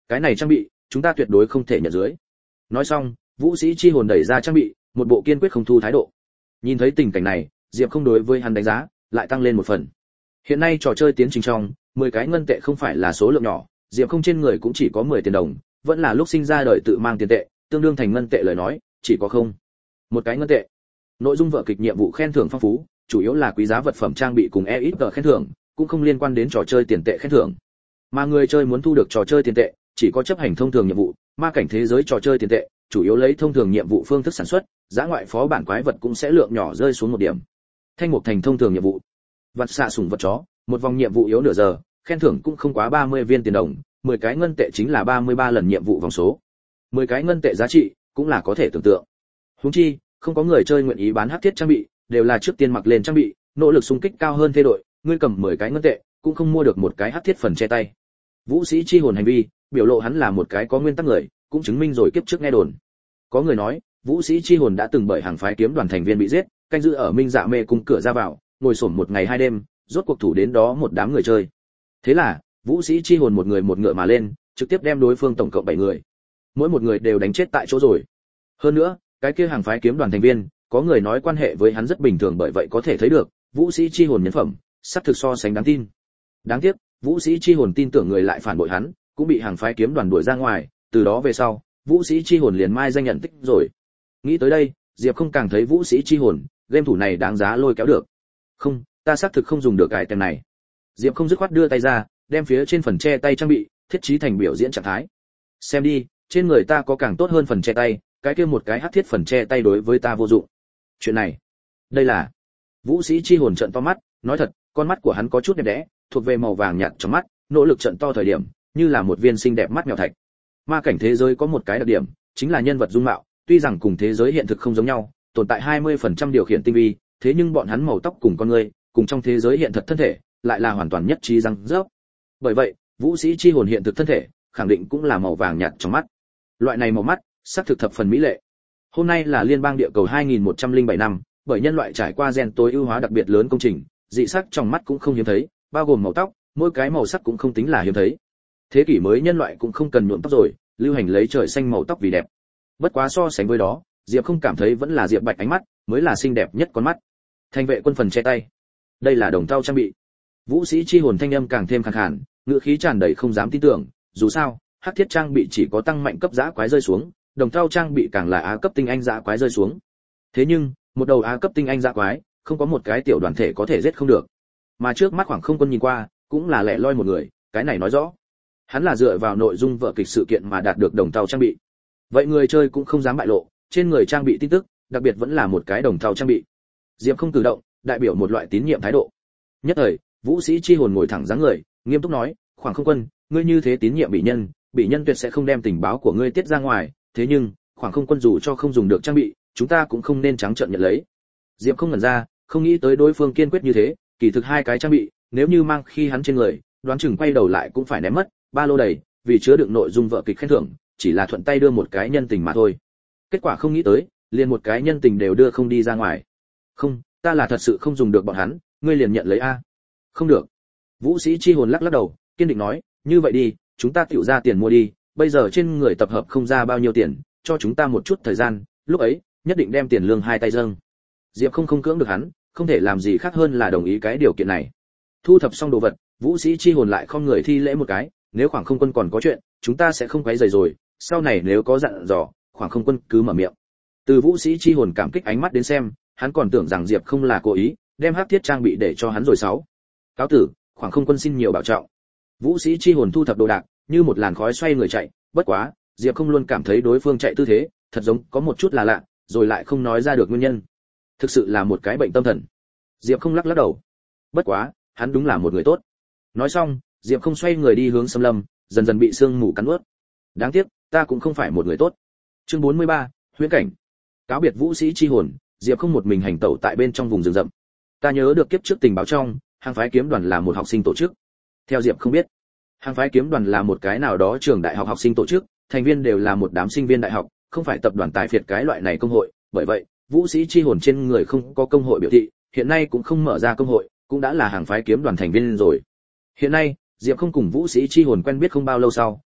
cái này trang bị chúng ta tuyệt đối không thể nhận dưới. Nói xong, Vũ Sĩ chi hồn đẩy ra trang bị, một bộ kiên quyết không thu thái độ. Nhìn thấy tình cảnh này, Diệp không đối với hắn đánh giá lại tăng lên một phần. Hiện nay trò chơi tiến trình trong, 10 cái ngân tệ không phải là số lượng nhỏ, Diệp không trên người cũng chỉ có 10 tiền đồng, vẫn là lúc sinh ra đời tự mang tiền tệ, tương đương thành ngân tệ lời nói, chỉ có không một cái ngân tệ. Nội dung vở kịch nhiệm vụ khen thưởng phong phú, chủ yếu là quý giá vật phẩm trang bị cùng EXP khen thưởng, cũng không liên quan đến trò chơi tiền tệ khen thưởng. Mà người chơi muốn thu được trò chơi tiền tệ, chỉ có chấp hành thông thường nhiệm vụ, ma cảnh thế giới trò chơi tiền tệ, chủ yếu lấy thông thường nhiệm vụ phương thức sản xuất, giá ngoại phó bản quái vật cũng sẽ lượng nhỏ rơi xuống một điểm. Thanh mục thành thông thường nhiệm vụ, vật xạ sủng vật chó, một vòng nhiệm vụ yếu nửa giờ, khen thưởng cũng không quá 30 viên tiền đồng, 10 cái ngân tệ chính là 33 lần nhiệm vụ vòng số. 10 cái ngân tệ giá trị cũng là có thể tưởng tượng. Huống chi, không có người chơi nguyện ý bán hắc thiết trang bị, đều là trước tiên mặc lên trang bị, nỗ lực xung kích cao hơn thế đội, ngươi cầm 10 cái ngân tệ, cũng không mua được một cái hắc thiết phần che tay. Vũ Sĩ chi hồn hành vi, biểu lộ hắn là một cái có nguyên tắc người, cũng chứng minh rồi kiếp trước nghe đồn. Có người nói, Vũ Sĩ chi hồn đã từng bởi hàng phái kiếm đoàn thành viên bị giết, canh giữ ở Minh Dạ Mê cung cửa ra vào, ngồi xổm một ngày hai đêm, rốt cuộc thủ đến đó một đám người chơi. Thế là, Vũ Sĩ chi hồn một người một ngựa mà lên, trực tiếp đem đối phương tổng cộng 7 người. Mỗi một người đều đánh chết tại chỗ rồi. Hơn nữa, cái kia hàng phái kiếm đoàn thành viên, có người nói quan hệ với hắn rất bình thường, bởi vậy có thể thấy được, Vũ Sĩ chi hồn nhân phẩm, sắp thực so sánh đáng tin. Đáng tiếc, Vũ Sĩ chi hồn tin tưởng người lại phản bội hắn, cũng bị hàng phái kiếm đoàn đuổi ra ngoài, từ đó về sau, Vũ Sĩ chi hồn liền mai danh nhận tích rồi. Nghĩ tới đây, Diệp không càng thấy Vũ Sĩ chi hồn, game thủ này đáng giá lôi kéo được. Không, ta xác thực không dùng được cái tem này. Diệp không dứt khoát đưa tay ra, đem phía trên phần che tay trang bị thiết trí thành biểu diễn trạng thái. Xem đi, trên người ta có càng tốt hơn phần che tay, cái kia một cái hắc thiết phần che tay đối với ta vô dụng. Chuyện này, đây là Vũ Sĩ chi hồn trợn to mắt, nói thật, con mắt của hắn có chút đẹp đẽ, thuộc về màu vàng nhạt trong mắt, nỗ lực trợn to thời điểm, như là một viên xinh đẹp mắt mèo thạch. Ma cảnh thế giới có một cái đặc điểm, chính là nhân vật dung mạo, tuy rằng cùng thế giới hiện thực không giống nhau, tồn tại 20% điều khiển tinh vi, thế nhưng bọn hắn màu tóc cùng con người, cùng trong thế giới hiện thực thân thể, lại là hoàn toàn nhất trí răng rớp. Bởi vậy, Vũ Sĩ chi hồn hiện thực thân thể, khẳng định cũng là màu vàng nhạt trong mắt. Loại này màu mắt, sắc thực thập phần mỹ lệ. Hôm nay là liên bang địa cầu 2107 năm, bởi nhân loại trải qua gen tối ưu hóa đặc biệt lớn công trình, dị sắc trong mắt cũng không hiếm thấy, bao gồm màu tóc, mỗi cái màu sắc cũng không tính là hiếm thấy. Thế kỷ mới nhân loại cũng không cần nhuộm tóc rồi, lưu hành lấy trời xanh màu tóc vì đẹp. Bất quá so sánh với đó, Diệp không cảm thấy vẫn là Diệp Bạch ánh mắt mới là xinh đẹp nhất con mắt. Thành vệ quân phần che tay, đây là đồng thau trang bị. Vũ Sĩ chi hồn thanh âm càng thêm khàn khàn, ngữ khí tràn đầy không dám tin tưởng, dù sao, hắc thiết trang bị chỉ có tăng mạnh cấp dã quái rơi xuống, đồng thau trang bị càng là á cấp tinh anh dã quái rơi xuống. Thế nhưng, một đầu á cấp tinh anh dã quái, không có một cái tiểu đoàn thể có thể giết không được. Mà trước mắt khoảng không quân nhìn qua, cũng là lẻ loi một người, cái này nói rõ, hắn là dựa vào nội dung vở kịch sự kiện mà đạt được đồng thau trang bị. Vậy người chơi cũng không dám bại lộ, trên người trang bị tin tức, đặc biệt vẫn là một cái đồng thau trang bị. Diệp không cử động, đại biểu một loại tín nhiệm thái độ. Nhất thời, Vũ Sĩ chi hồn ngồi thẳng dáng người, nghiêm túc nói, khoảng không quân, ngươi như thế tín nhiệm bị nhân tuyệt sẽ không đem tình báo của ngươi tiết ra ngoài, thế nhưng, khoảng không quân dù cho không dùng được trang bị, chúng ta cũng không nên trắng trợn nhận lấy. Diệp không ngẩn ra, không nghĩ tới đối phương kiên quyết như thế, kỳ thực hai cái trang bị, nếu như mang khi hắn trên người, đoán chừng quay đầu lại cũng phải ném mất, ba lô đầy, vì chứa đựng nội dung vở kịch khen thưởng, chỉ là thuận tay đưa một cái nhân tình mà thôi. Kết quả không nghĩ tới, liền một cái nhân tình đều đưa không đi ra ngoài. Không, ta là thật sự không dùng được bọn hắn, ngươi liền nhận lấy a. Không được. Vũ Sĩ chi hồn lắc lắc đầu, kiên định nói, như vậy đi, chúng ta tiểu ra tiền mua đi, bây giờ trên người tập hợp không ra bao nhiêu tiền, cho chúng ta một chút thời gian, lúc ấy, nhất định đem tiền lương hai tay dâng. Diệp không cưỡng được hắn, không thể làm gì khác hơn là đồng ý cái điều kiện này. Thu thập xong đồ vật, Vũ Sĩ chi hồn lại không người thi lễ một cái, nếu khoảng không quân còn có chuyện, chúng ta sẽ không quấy rầy rồi, sau này nếu có dặn dò, khoảng không quân cứ mở miệng. Từ Vũ Sĩ chi hồn cảm kích ánh mắt đến xem, hắn còn tưởng rằng Diệp không là cố ý, đem hắc thiết trang bị để cho hắn rồi sáu. Cáo tử, khoảng không quân xin nhiều bảo trọng. Vũ Sĩ chi hồn thu thập đồ đạc, như một làn khói xoay người chạy, bất quá, Diệp không luôn cảm thấy đối phương chạy tư thế, thật giống có một chút là lạ, rồi lại không nói ra được nguyên nhân. Thực sự là một cái bệnh tâm thần. Diệp không lắc lắc đầu. Bất quá, hắn đúng là một người tốt. Nói xong, Diệp không xoay người đi hướng xâm lâm, dần dần bị sương mù cắn nuốt. Đáng tiếc, ta cũng không phải một người tốt. Chương 43, huyễn cảnh. Cáo biệt Vũ Sĩ chi hồn, Diệp không một mình hành tẩu tại bên trong vùng rừng rậm. Ta nhớ được kiếp trước tình báo trong, hàng phái kiếm đoàn là một học sinh tổ chức. Theo Diệp không biết, hàng phái kiếm đoàn là một cái nào đó trường đại học học sinh tổ chức, thành viên đều là một đám sinh viên đại học, không phải tập đoàn tài phiệt cái loại này công hội, bởi vậy, Vũ Sĩ chi hồn trên người không có công hội biểu thị, hiện nay cũng không mở ra công hội, cũng đã là hàng phái kiếm đoàn thành viên rồi. Hiện nay, Diệp không cùng Vũ Sĩ chi hồn quen biết không bao lâu sau,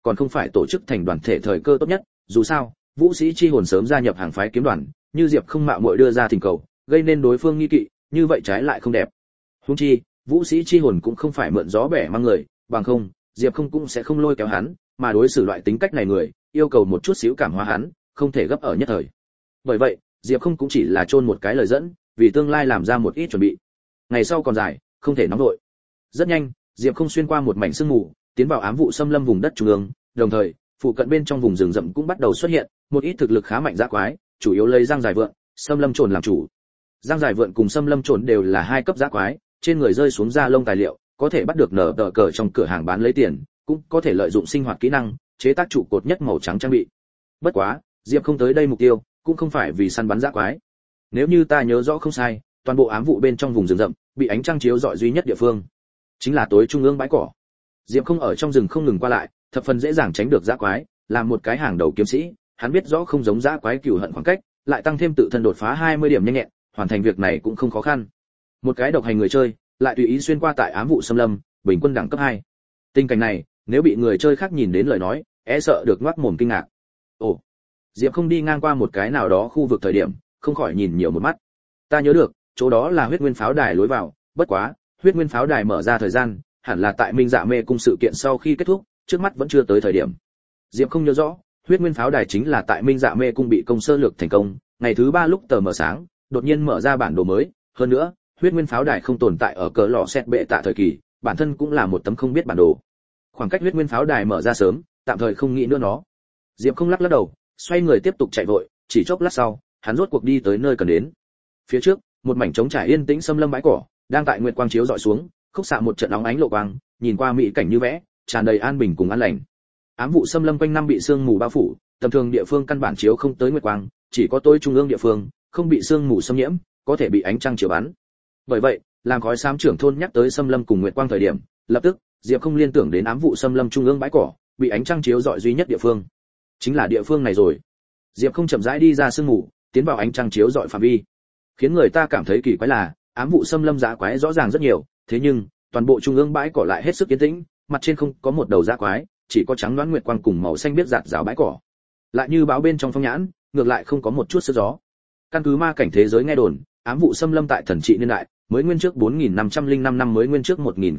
còn không phải tổ chức thành đoàn thể thời cơ tốt nhất, dù sao, Vũ sĩ chi hồn sớm gia nhập hàng phái kiếm đoàn, như Diệp không mạo muội đưa ra thỉnh cầu, gây nên đối phương nghi kỵ, như vậy trái lại không đẹp. Huống chi, Vũ sĩ chi hồn cũng không phải mượn gió bẻ mang người, bằng không, Diệp không cũng sẽ không lôi kéo hắn, mà đối xử loại tính cách này người, yêu cầu một chút xíu cảm hóa hắn, không thể gấp ở nhất thời. Bởi vậy, Diệp không cũng chỉ là chôn một cái lời dẫn, vì tương lai làm ra một ít chuẩn bị. Ngày sau còn dài, không thể nóng vội. Rất nhanh, Diệp không xuyên qua một mảnh sương mù, tiến vào ám vụ xâm lâm vùng đất trung ương, đồng thời, phụ cận bên trong vùng rừng rậm cũng bắt đầu xuất hiện một ít thực lực khá mạnh dã quái, chủ yếu lấy giang dài vượn, xâm lâm trồn làm chủ. Giang dài vượn cùng xâm lâm trồn đều là hai cấp dã quái, trên người rơi xuống da lông tài liệu, có thể bắt được nở tờ cờ trong cửa hàng bán lấy tiền, cũng có thể lợi dụng sinh hoạt kỹ năng, chế tác trụ cột nhất màu trắng trang bị. Bất quá, Diệp không tới đây mục tiêu, cũng không phải vì săn bắn dã quái. Nếu như ta nhớ rõ không sai, toàn bộ ám vụ bên trong vùng rừng rậm, bị ánh trăng chiếu rọi duy nhất địa phương, chính là tối trung ương bãi cỏ. Diệp không ở trong rừng không ngừng qua lại, thập phần dễ dàng tránh được dã quái, làm một cái hàng đầu kiếm sĩ, hắn biết rõ không giống dã quái cừu hận khoảng cách, lại tăng thêm tự thân đột phá 20 điểm nhanh nhẹn, hoàn thành việc này cũng không khó khăn. Một cái độc hành người chơi, lại tùy ý xuyên qua tại ám vụ xâm lâm, bình quân đẳng cấp 2. Tình cảnh này, nếu bị người chơi khác nhìn đến lời nói, e sợ được ngoác mồm kinh ngạc. Ồ, Diệp không đi ngang qua một cái nào đó khu vực thời điểm, không khỏi nhìn nhiều một mắt. Ta nhớ được, chỗ đó là huyết nguyên pháo đài lối vào, bất quá, huyết nguyên pháo đài mở ra thời gian, hẳn là tại Minh Dạ Mê cung sự kiện sau khi kết thúc, trước mắt vẫn chưa tới thời điểm. Diệp không nhớ rõ, huyết nguyên pháo đài chính là tại Minh Dạ Mê cung bị công sơ lược thành công, ngày thứ 3 lúc tờ mờ sáng, đột nhiên mở ra bản đồ mới, hơn nữa, huyết nguyên pháo đài không tồn tại ở cỡ lọ xét bệ tạ thời kỳ, bản thân cũng là một tấm không biết bản đồ. Khoảng cách huyết nguyên pháo đài mở ra sớm, tạm thời không nghĩ nữa nó. Diệp không lắc lắc đầu, xoay người tiếp tục chạy vội, chỉ chốc lát sau, hắn rốt cuộc đi tới nơi cần đến. Phía trước, một mảnh trống trải yên tĩnh xâm lâm bãi cỏ, đang tại nguyệt quang chiếu dọi xuống, khúc xạ một trận óng ánh lộ quang, nhìn qua mỹ cảnh như vẽ, tràn đầy an bình cùng an lành. Ám vụ xâm lâm quanh năm bị sương mù bao phủ, tầm thường địa phương căn bản chiếu không tới nguyệt quang, chỉ có tối trung ương địa phương không bị sương mù xâm nhiễm, có thể bị ánh trăng chiếu bắn. Bởi vậy, làm khói xám trưởng thôn nhắc tới xâm lâm cùng nguyệt quang thời điểm, lập tức, Diệp không liên tưởng đến ám vụ xâm lâm trung ương bãi cỏ, bị ánh trăng chiếu rọi duy nhất địa phương. Chính là địa phương này rồi. Diệp không chậm rãi đi ra sương mù, tiến vào ánh trăng chiếu rọi phạm vi. Khiến người ta cảm thấy kỳ quái là, ám vụ xâm lâm dã quái rõ ràng rất nhiều, thế nhưng, toàn bộ trung ương bãi cỏ lại hết sức yên tĩnh, mặt trên không có một đầu dã quái, chỉ có trắng đoán nguyệt quang cùng màu xanh biếc rạt rào bãi cỏ. Lại như báo bên trong phong nhãn, ngược lại không có một chút sức gió. Căn cứ ma cảnh thế giới nghe đồn, ám vụ xâm lâm tại thần trị niên đại, mới nguyên trước 4505 năm mới nguyên trước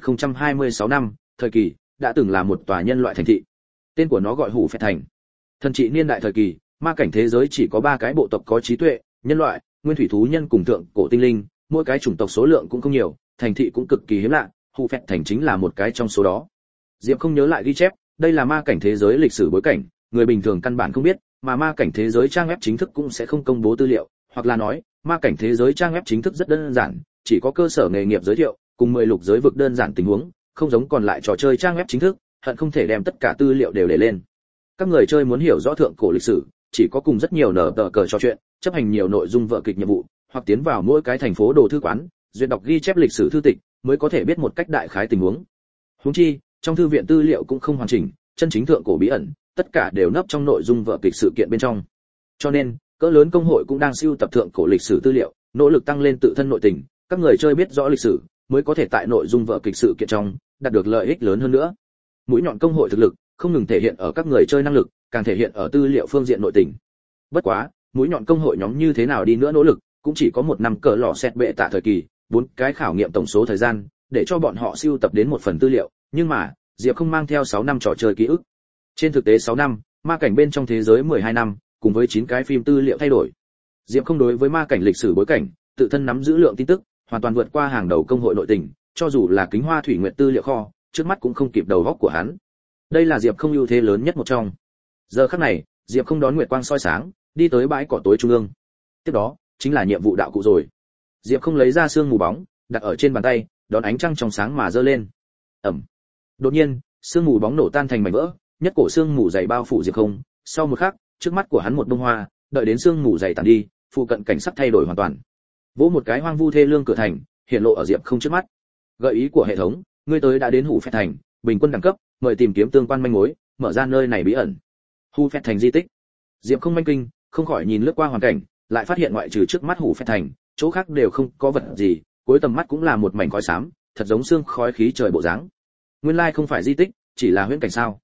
1026 năm, thời kỳ đã từng là một tòa nhân loại thành thị. Tên của nó gọi Hủ Phẹt thành. Thần trị niên đại thời kỳ, ma cảnh thế giới chỉ có 3 cái bộ tộc có trí tuệ, nhân loại, nguyên thủy thú nhân cùng thượng cổ tinh linh, mỗi cái chủng tộc số lượng cũng không nhiều, thành thị cũng cực kỳ hiếm lạ, Hủ Phẹt thành chính là một cái trong số đó. Diệp không nhớ lại ghi chép, đây là ma cảnh thế giới lịch sử bối cảnh, người bình thường căn bản không biết, mà ma cảnh thế giới trang web chính thức cũng sẽ không công bố tư liệu, hoặc là nói, ma cảnh thế giới trang web chính thức rất đơn giản, chỉ có cơ sở nghề nghiệp giới thiệu, cùng 10 lục giới vực đơn giản tình huống, không giống còn lại trò chơi trang web chính thức, hận không thể đem tất cả tư liệu đều để lên. Các người chơi muốn hiểu rõ thượng cổ lịch sử, chỉ có cùng rất nhiều nở tờ cờ trò chuyện, chấp hành nhiều nội dung vở kịch nhiệm vụ, hoặc tiến vào mỗi cái thành phố đồ thư quán, duyệt đọc ghi chép lịch sử thư tịch, mới có thể biết một cách đại khái tình huống. Huống chi, trong thư viện tư liệu cũng không hoàn chỉnh, chân chính thượng cổ bí ẩn, tất cả đều nấp trong nội dung vở kịch sự kiện bên trong. Cho nên, cỡ lớn công hội cũng đang sưu tập thượng cổ lịch sử tư liệu, nỗ lực tăng lên tự thân nội tình, các người chơi biết rõ lịch sử, mới có thể tại nội dung vở kịch sự kiện trong đạt được lợi ích lớn hơn nữa. Mũi nhọn công hội thực lực không ngừng thể hiện ở các người chơi năng lực, càng thể hiện ở tư liệu phương diện nội tình. Bất quá, mũi nhọn công hội nhóm như thế nào đi nữa nỗ lực, cũng chỉ có 1 năm cỡ lọ xét bệ tạ thời kỳ, 4 cái khảo nghiệm tổng số thời gian, để cho bọn họ sưu tập đến một phần tư liệu, nhưng mà, Diệp không mang theo 6 năm trò chơi ký ức. Trên thực tế 6 năm, ma cảnh bên trong thế giới 12 năm, cùng với 9 cái phim tư liệu thay đổi. Diệp không đối với ma cảnh lịch sử bối cảnh, tự thân nắm giữ lượng tin tức, hoàn toàn vượt qua hàng đầu công hội nội tình, cho dù là Kính Hoa Thủy Nguyệt tư liệu kho, trước mắt cũng không kịp đầu góc của hắn. Đây là Diệp không ưu thế lớn nhất một trong. Giờ khắc này, Diệp không đón nguyệt quang soi sáng, đi tới bãi cỏ tối trung ương. Tiếp đó, chính là nhiệm vụ đạo cụ rồi. Diệp không lấy ra xương mù bóng, đặt ở trên bàn tay, đón ánh trăng trong sáng mà giơ lên. Ầm. Đột nhiên, xương mù bóng nổ tan thành mảnh vỡ, nhất cổ xương mù dày bao phủ Diệp không, sau một khắc, trước mắt của hắn một bông hoa, đợi đến xương mù dày tàn đi, phụ cận cảnh sắc thay đổi hoàn toàn. Vỗ một cái hoang vu thê lương cửa thành, hiện lộ ở Diệp không trước mắt. Gợi ý của hệ thống, ngươi tới đã đến Hủ Phẹt thành, bình quân đẳng cấp, mời tìm kiếm tương quan manh mối, mở ra nơi này bí ẩn. Hủ Phẹt thành di tích. Diệp không manh kinh, không khỏi nhìn lướt qua hoàn cảnh, lại phát hiện ngoại trừ trước mắt Hủ Phẹt thành, chỗ khác đều không có vật gì, cuối tầm mắt cũng là một mảnh khói xám, thật giống xương khói khí trời bộ dáng. Nguyên lai không phải di tích, chỉ là huyễn cảnh sao?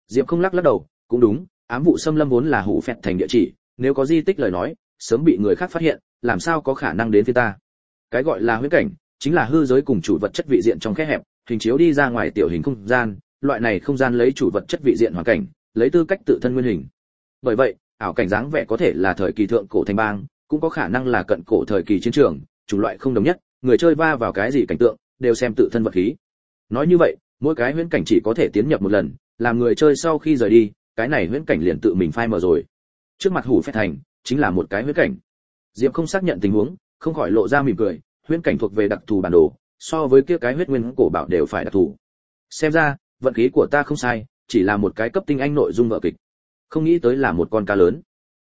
Diệp không lắc đầu, cũng đúng, ám vụ xâm lâm vốn là Hủ Phẹt thành địa chỉ, nếu có di tích lời nói, sớm bị người khác phát hiện, làm sao có khả năng đến phía ta. Cái gọi là huyễn cảnh, chính là hư giới cùng chủ vật chất vị diện trong khe hẹp, hình chiếu đi ra ngoài tiểu hình không gian, loại này không gian lấy chủ vật chất vị diện hoàn cảnh, lấy tư cách tự thân nguyên hình. Bởi vậy, ảo cảnh dáng vẻ có thể là thời kỳ thượng cổ thành bang, cũng có khả năng là cận cổ thời kỳ chiến trường, chủng loại không đồng nhất, người chơi va vào cái gì cảnh tượng, đều xem tự thân vật khí. Nói như vậy, mỗi cái huyễn cảnh chỉ có thể tiến nhập một lần, làm người chơi sau khi rời đi, cái này huyễn cảnh liền tự mình phai mờ rồi. Trước mặt Hủ Phẹt thành, chính là một cái huyễn cảnh. Diệp không xác nhận tình huống, không khỏi lộ ra mỉm cười, huyễn cảnh thuộc về đặc thù bản đồ, so với kia cái huyết nguyên cổ bảo đều phải đặc thù. Xem ra, vận khí của ta không sai, chỉ là một cái cấp tinh anh nội dung vở kịch. Không nghĩ tới là một con cá lớn.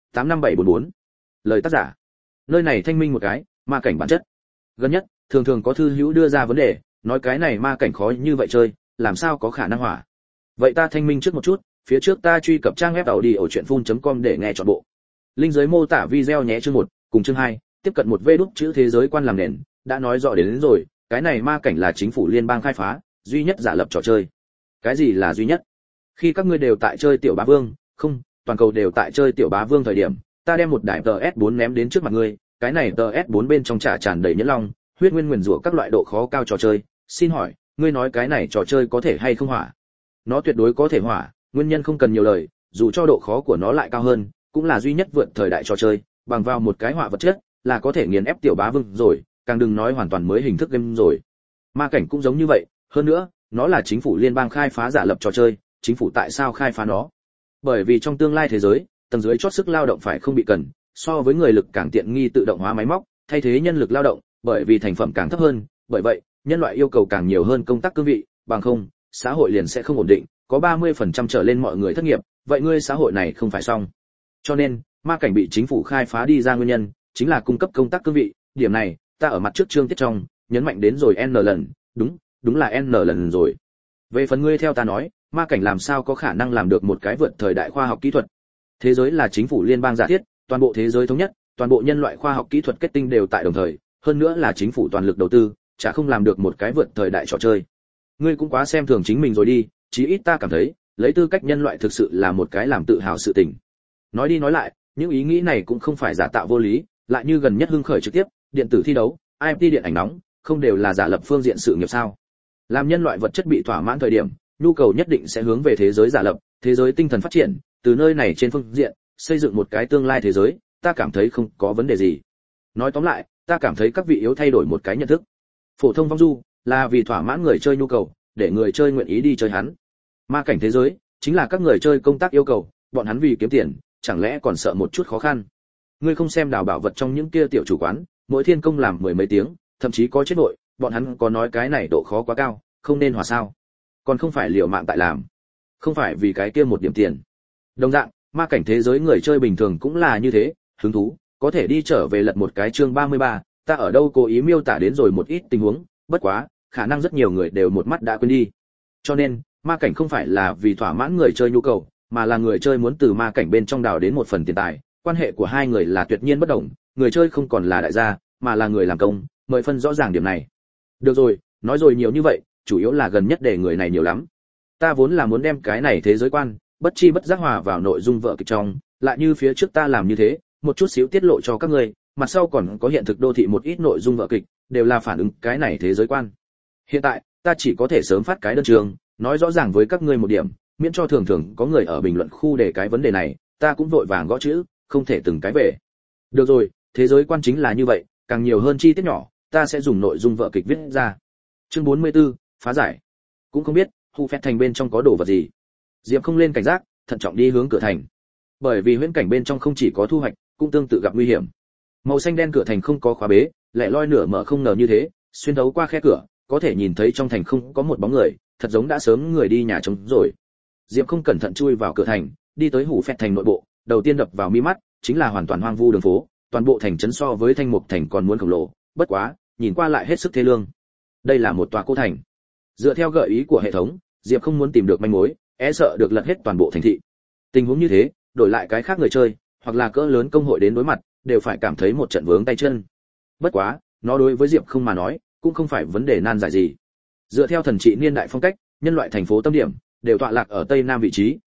85744. Lời tác giả. Nơi này thanh minh một cái, ma cảnh bản chất. Gần nhất, thường thường có thư hữu đưa ra vấn đề, nói cái này ma cảnh khó như vậy chơi, làm sao có khả năng hỏa. Vậy ta thanh minh trước một chút, phía trước ta truy cập trang web audiochuyenphun.com để nghe trọn bộ. Link dưới mô tả video nhé, chương 1, cùng chương 2, tiếp cận một vê đút chữ thế giới quan làm nền, đã nói rõ đến rồi, cái này ma cảnh là chính phủ liên bang khai phá, duy nhất giả lập trò chơi. Cái gì là duy nhất? Khi các ngươi đều tại chơi tiểu bá vương, không, toàn cầu đều tại chơi tiểu bá vương thời điểm, ta đem một đài PS4 ném đến trước mặt ngươi, cái này PS4 bên trong trả tràn đầy nhẫn long, huyết nguyên nguyền rủa các loại độ khó cao trò chơi, xin hỏi, ngươi nói cái này trò chơi có thể hay không hỏa? Nó tuyệt đối có thể hỏa, nguyên nhân không cần nhiều lời, dù cho độ khó của nó lại cao hơn, cũng là duy nhất vượt thời đại trò chơi, bằng vào một cái hỏa vật chất, là có thể nghiền ép tiểu bá vương rồi, càng đừng nói hoàn toàn mới hình thức game rồi. Ma cảnh cũng giống như vậy, hơn nữa, nó là chính phủ liên bang khai phá giả lập trò chơi, chính phủ tại sao khai phá nó? Bởi vì trong tương lai thế giới, tầng dưới chót sức lao động phải không bị cần, so với người lực càng tiện nghi tự động hóa máy móc, thay thế nhân lực lao động, bởi vì thành phẩm càng thấp hơn, bởi vậy, nhân loại yêu cầu càng nhiều hơn công tác cương vị, bằng không, xã hội liền sẽ không ổn định, có 30% trở lên mọi người thất nghiệp, vậy ngươi xã hội này không phải xong. Cho nên, ma cảnh bị chính phủ khai phá đi ra nguyên nhân, chính là cung cấp công tác cương vị, điểm này, ta ở mặt trước chương tiết trong, nhấn mạnh đến rồi n lần, đúng là n lần rồi. Về phần ngươi theo ta nói, ma cảnh làm sao có khả năng làm được một cái vượt thời đại khoa học kỹ thuật? Thế giới là chính phủ liên bang giả thiết, toàn bộ thế giới thống nhất, toàn bộ nhân loại khoa học kỹ thuật kết tinh đều tại đồng thời, hơn nữa là chính phủ toàn lực đầu tư, chả không làm được một cái vượt thời đại trò chơi. Ngươi cũng quá xem thường chính mình rồi đi, chí ít ta cảm thấy, lấy tư cách nhân loại thực sự là một cái làm tự hào sự tình. Nói đi nói lại, những ý nghĩ này cũng không phải giả tạo vô lý, lại như gần nhất hưng khởi trực tiếp, điện tử thi đấu, IMT điện ảnh nóng, không đều là giả lập phương diện sự nghiệp sao? Làm nhân loại vật chất bị thỏa mãn thời điểm, nhu cầu nhất định sẽ hướng về thế giới giả lập, thế giới tinh thần phát triển, từ nơi này trên phương diện, xây dựng một cái tương lai thế giới, ta cảm thấy không có vấn đề gì. Nói tóm lại, ta cảm thấy các vị yếu thay đổi một cái nhận thức. Phổ thông vong du là vì thỏa mãn người chơi nhu cầu, để người chơi nguyện ý đi chơi hắn. Ma cảnh thế giới chính là các người chơi công tác yêu cầu, bọn hắn vì kiếm tiền, chẳng lẽ còn sợ một chút khó khăn. Ngươi không xem đào bảo vật trong những kia tiểu chủ quán, mỗi thiên công làm mười mấy tiếng, thậm chí có chết vội, bọn hắn có nói cái này độ khó quá cao, không nên hòa sao? Còn không phải liều mạng tại làm, không phải vì cái kia một điểm tiền. Đồng dạng, ma cảnh thế giới người chơi bình thường cũng là như thế, hứng thú, có thể đi trở về lật một cái chương 33, ta ở đâu cố ý miêu tả đến rồi một ít tình huống, bất quá, khả năng rất nhiều người đều một mắt đã quên đi. Cho nên, ma cảnh không phải là vì thỏa mãn người chơi nhu cầu, mà là người chơi muốn từ ma cảnh bên trong đào đến một phần tiền tài, quan hệ của hai người là tuyệt nhiên bất đồng, người chơi không còn là đại gia, mà là người làm công, mời phân rõ ràng điểm này. Được rồi, nói rồi nhiều như vậy, chủ yếu là gần nhất để người này nhiều lắm. Ta vốn là muốn đem cái này thế giới quan, bất chi bất giác hòa vào nội dung vở kịch trong, lại như phía trước ta làm như thế, một chút xíu tiết lộ cho các ngươi, mặt sau còn có hiện thực đô thị một ít nội dung vở kịch, đều là phản ứng cái này thế giới quan. Hiện tại, ta chỉ có thể sớm phát cái đơn trường, nói rõ ràng với các ngươi một điểm, miễn cho thường thường có người ở bình luận khu để cái vấn đề này, ta cũng vội vàng gõ chữ, không thể từng cái về. Được rồi, thế giới quan chính là như vậy, càng nhiều hơn chi tiết nhỏ, ta sẽ dùng nội dung vở kịch viết ra. Chương 44, phá giải. Cũng không biết, Hu Phẹt thành bên trong có đồ vật gì. Diệp không lên cảnh giác, thận trọng đi hướng cửa thành. Bởi vì huyễn cảnh bên trong không chỉ có thu hoạch, cũng tương tự gặp nguy hiểm. Màu xanh đen cửa thành không có khóa bế, lẻ loi nửa mở không ngờ như thế, xuyên thấu qua khe cửa, có thể nhìn thấy trong thành không có một bóng người, thật giống đã sớm người đi nhà trống rồi. Diệp không cẩn thận chui vào cửa thành, đi tới Hủ Phẹt thành nội bộ, đầu tiên đập vào mi mắt chính là hoàn toàn hoang vu đường phố, toàn bộ thành trấn so với Thanh Mục thành còn muốn khổng lồ, bất quá, nhìn qua lại hết sức thê lương. Đây là một tòa cô thành. Dựa theo gợi ý của hệ thống, Diệp không muốn tìm được manh mối, e sợ được lật hết toàn bộ thành thị. Tình huống như thế, đổi lại cái khác người chơi, hoặc là cỡ lớn công hội đến đối mặt, đều phải cảm thấy một trận vướng tay chân. Bất quá, nó đối với Diệp không mà nói, cũng không phải vấn đề nan giải gì. Dựa theo thần trị niên đại phong cách, nhân loại thành phố tâm điểm đều tọa lạc ở tây nam vị trí,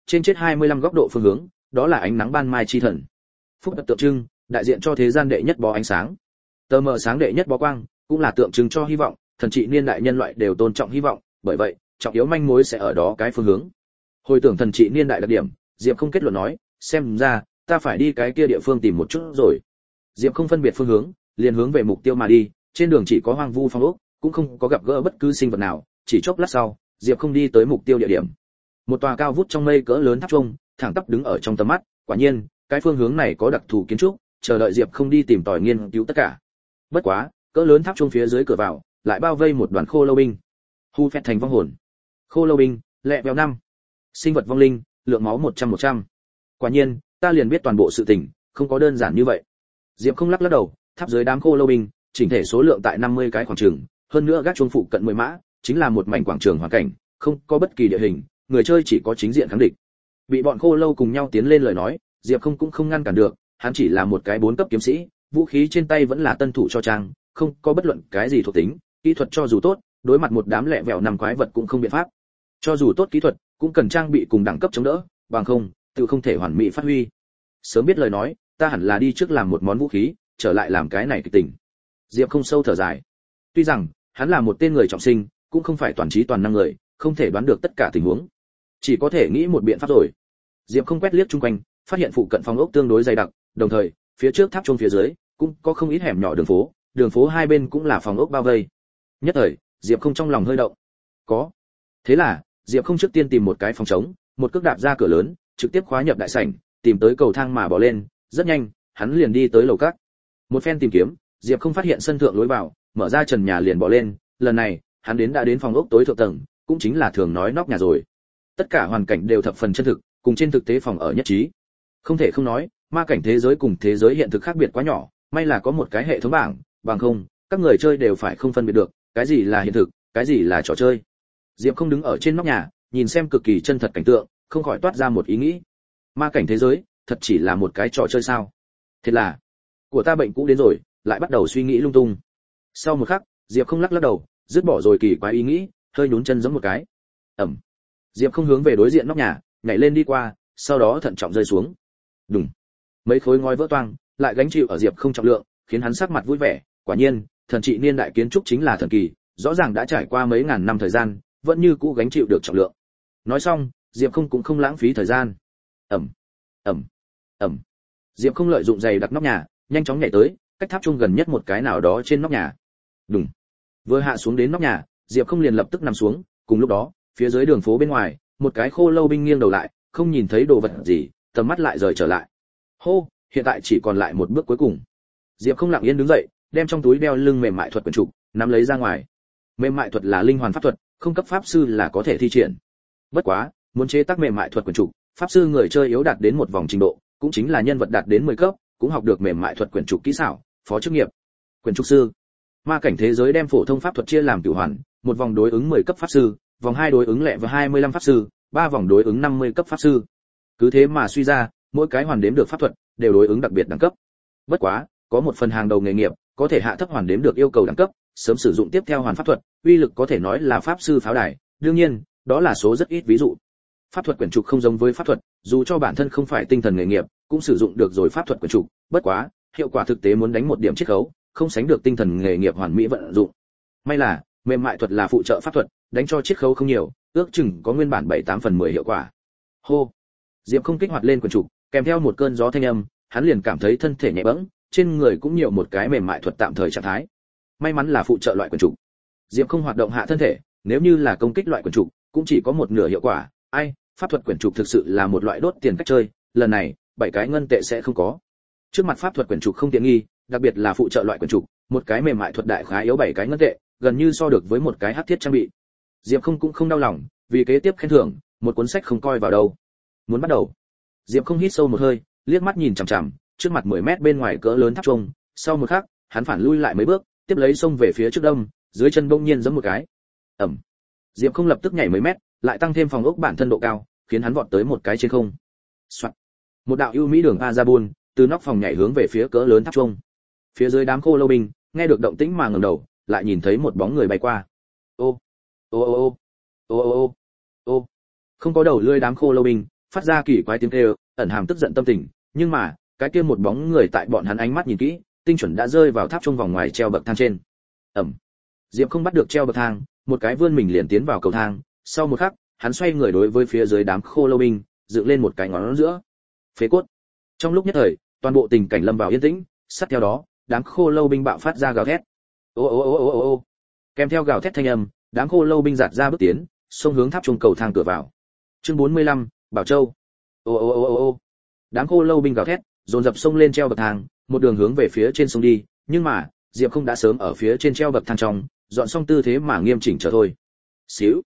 trên chết 25 góc độ phương hướng, đó là ánh nắng ban mai chi thần. Phúc Bật tượng trưng, đại diện cho thế gian đệ nhất bó ánh sáng. Tờ mờ sáng đệ nhất bó quang, cũng là tượng trưng cho hy vọng, thần trị niên đại nhân loại đều tôn trọng hy vọng, bởi vậy, trọng yếu manh mối sẽ ở đó cái phương hướng. Hồi tưởng thần trị niên đại đặc điểm, Diệp không kết luận nói, xem ra ta phải đi cái kia địa phương tìm một chút rồi. Diệp không phân biệt phương hướng, liền hướng về mục tiêu mà đi, trên đường chỉ có hoang vu phong ốc, cũng không có gặp gỡ bất cứ sinh vật nào, chỉ chốc lát sau, Diệp không đi tới mục tiêu địa điểm. Một tòa cao vút trong mây cỡ lớn tháp chuông, thẳng tắp đứng ở trong tầm mắt, quả nhiên, cái phương hướng này có đặc thù kiến trúc, chờ đợi Diệp không đi tìm tòi nghiên cứu tất cả. Bất quá, cỡ lớn tháp chuông phía dưới cửa vào, lại bao vây một đoàn khô lâu binh. Hu phẹt thành vong hồn. Khô lâu binh, lẹ vèo năm. Sinh vật vong linh, lượng máu 100. Quả nhiên, ta liền biết toàn bộ sự tình, không có đơn giản như vậy. Diệp không lắc đầu, tháp dưới đám khô lâu binh, chỉnh thể số lượng tại 50 cái khoảng trường, hơn nữa gác chuông phụ cận 10 mã, chính là một mảnh quảng trường hoàn cảnh, không có bất kỳ địa hình, người chơi chỉ có chính diện kháng địch. Bị bọn khô lâu cùng nhau tiến lên lời nói, Diệp không cũng không ngăn cản được, hắn chỉ là một cái 4 cấp kiếm sĩ, vũ khí trên tay vẫn là tân thủ cho trang, không có bất luận cái gì thuộc tính, kỹ thuật cho dù tốt, đối mặt một đám lẹ vẹo nằm quái vật cũng không biện pháp. Cho dù tốt kỹ thuật, cũng cần trang bị cùng đẳng cấp chống đỡ, bằng không, tự không thể hoàn mỹ phát huy. Sớm biết lời nói, ta hẳn là đi trước làm một món vũ khí, trở lại làm cái này kịch tình. Diệp không sâu thở dài. Tuy rằng, hắn là một tên người trọng sinh, cũng không phải toàn trí toàn năng người, không thể đoán được tất cả tình huống. Chỉ có thể nghĩ một biện pháp rồi. Diệp không quét liếc chung quanh, phát hiện phụ cận phòng ốc tương đối dày đặc, đồng thời, phía trước tháp chuông phía dưới cũng có không ít hẻm nhỏ đường phố hai bên cũng là phòng ốc bao vây. Nhất thời, Diệp không trong lòng hơi động. Có. Thế là, Diệp không trước tiên tìm một cái phòng trống, một cước đạp ra cửa lớn, trực tiếp khóa nhập đại sảnh, tìm tới cầu thang mà bỏ lên, rất nhanh, hắn liền đi tới lầu các. Một phen tìm kiếm, Diệp không phát hiện sân thượng lối vào, mở ra trần nhà liền bỏ lên, lần này, hắn đã đến phòng ốc tối thượng tầng, cũng chính là thường nói nóc nhà rồi. Tất cả hoàn cảnh đều thập phần chân thực, cùng trên thực tế phòng ở nhất trí. Không thể không nói, ma cảnh thế giới cùng thế giới hiện thực khác biệt quá nhỏ, may là có một cái hệ thống bảng, bằng không, các người chơi đều phải không phân biệt được, cái gì là hiện thực, cái gì là trò chơi. Diệp không đứng ở trên nóc nhà, nhìn xem cực kỳ chân thật cảnh tượng, không khỏi toát ra một ý nghĩ. Ma cảnh thế giới, thật chỉ là một cái trò chơi sao? Thật là, của ta bệnh cũ đến rồi, lại bắt đầu suy nghĩ lung tung. Sau một khắc, Diệp không lắc đầu, dứt bỏ rồi kỳ quái ý nghĩ, hơi nhún chân giẫm một cái. Ầm. Diệp không hướng về đối diện nóc nhà, nhảy lên đi qua, sau đó thận trọng rơi xuống. Đùng. Mấy khối ngói vỡ toang, lại gánh chịu ở Diệp không trọng lượng, khiến hắn sắc mặt vui vẻ, quả nhiên, thần trị niên đại kiến trúc chính là thần kỳ, rõ ràng đã trải qua mấy ngàn năm thời gian, vẫn như cũ gánh chịu được trọng lượng. Nói xong, Diệp không cũng không lãng phí thời gian. Ầm. Ầm. Ầm. Diệp không lợi dụng giày đặt nóc nhà, nhanh chóng nhảy tới, cách tháp chuông gần nhất một cái nào đó trên nóc nhà. Đùng. Vừa hạ xuống đến nóc nhà, Diệp không liền lập tức nằm xuống, cùng lúc đó, phía dưới đường phố bên ngoài, một cái khô lâu binh nghiêng đầu lại, không nhìn thấy đồ vật gì, tầm mắt lại rời trở lại. Hô, hiện tại chỉ còn lại một bước cuối cùng. Diệp không lặng yên đứng dậy, đem trong túi đeo lưng mềm mại thuật quyển trục nắm lấy ra ngoài. Mềm mại thuật là linh hoàn pháp thuật, không cấp pháp sư là có thể thi triển. Bất quá, muốn chế tác mềm mại thuật quyển trục, pháp sư người chơi yếu đạt đến một vòng trình độ, cũng chính là nhân vật đạt đến 10 cấp, cũng học được mềm mại thuật quyển trục kỹ xảo, phó chức nghiệp. Quyển trục sư. Ma cảnh thế giới đem phổ thông pháp thuật chia làm cửu hoàn, một vòng đối ứng 10 cấp pháp sư, vòng 2 đối ứng lẹ và 25 pháp sư, 3 vòng đối ứng 50 cấp pháp sư. Cứ thế mà suy ra, mỗi cái hoàn đếm được pháp thuật đều đối ứng đặc biệt đẳng cấp. Bất quá, có một phần hàng đầu nghề nghiệp, có thể hạ thấp hoàn đếm được yêu cầu đẳng cấp, sớm sử dụng tiếp theo hoàn pháp thuật, uy lực có thể nói là pháp sư pháo đài, đương nhiên, đó là số rất ít ví dụ. Pháp thuật quyển trục không giống với pháp thuật, dù cho bản thân không phải tinh thần nghề nghiệp, cũng sử dụng được rồi pháp thuật quyển trục, bất quá, hiệu quả thực tế muốn đánh một điểm chiết khấu, không sánh được tinh thần nghề nghiệp hoàn mỹ vận dụng. May là, mềm mại thuật là phụ trợ pháp thuật, đánh cho chiết khấu không nhiều, ước chừng có nguyên bản 7-8 phần 10 hiệu quả. Hô. Diệp không kích hoạt lên quyển trục, kèm theo một cơn gió thanh âm, hắn liền cảm thấy thân thể nhẹ bẫng, trên người cũng nhiều một cái mềm mại thuật tạm thời trạng thái. May mắn là phụ trợ loại quyển trục. Diệp không hoạt động hạ thân thể, nếu như là công kích loại quyển trục, cũng chỉ có một nửa hiệu quả. Ai, pháp thuật quyển trục thực sự là một loại đốt tiền cách chơi, lần này, 7 cái ngân tệ sẽ không có. Trước mặt pháp thuật quyển trục không tiện nghi, đặc biệt là phụ trợ loại quyển trục, một cái mềm mại thuật đại khá yếu 7 cái ngân tệ, gần như so được với một cái hắc thiết trang bị. Diệp không cũng không đau lòng, vì kế tiếp khen thưởng, một cuốn sách không coi vào đâu. Muốn bắt đầu. Diệp không hít sâu một hơi, liếc mắt nhìn chằm chằm, trước mặt 10 mét bên ngoài cỡ lớn tháp chuông, sau một khắc, hắn phản lui lại mấy bước, tiếp lấy xông về phía trước đông, dưới chân bỗng nhiên giẫm một cái. Ầm. Diệp không lập tức nhảy mấy mét, lại tăng thêm phòng ốc bản thân độ cao, khiến hắn vọt tới một cái trên không. Soạt. Một đạo ưu mỹ đường Azabun, từ nóc phòng nhảy hướng về phía cỡ lớn tháp chuông. Phía dưới đám khô lâu binh, nghe được động tĩnh mà ngẩng đầu, lại nhìn thấy một bóng người bay qua. Ô, ô ô ô, ô ô ô, ô. Không có đầu lưỡi đám khô lâu binh, phát ra kỳ quái tiếng kêu, ẩn hàm tức giận tâm tình, nhưng mà, cái kia một bóng người tại bọn hắn ánh mắt nhìn kỹ, tinh chuẩn đã rơi vào tháp chuông vòng ngoài treo bậc thang trên. Ầm. Diệp không bắt được treo bậc thang, một cái vươn mình liền tiến vào cầu thang, sau một khắc, hắn xoay người đối với phía dưới đám khô lâu binh, dựng lên một cái ngón giữa. Phế cốt. Trong lúc nhất thời, toàn bộ tình cảnh lâm vào yên tĩnh, sát theo đó, đám khô lâu binh bạo phát ra gào thét. Ô ô ô ô ô ô. Kèm theo gào thét thanh âm, đám khô lâu binh giạt ra bước tiến, xông hướng tháp chuông cầu thang cửa vào. Chương 45, Bảo Châu. Ô ô ô ô ô. Đám khô lâu binh gào thét, dồn dập xông lên treo bậc thang, một đường hướng về phía trên sông đi, nhưng mà, Diệp không đã sớm ở phía trên treo bậc thang trong, dọn xong tư thế mà nghiêm chỉnh trở thôi. Xíu.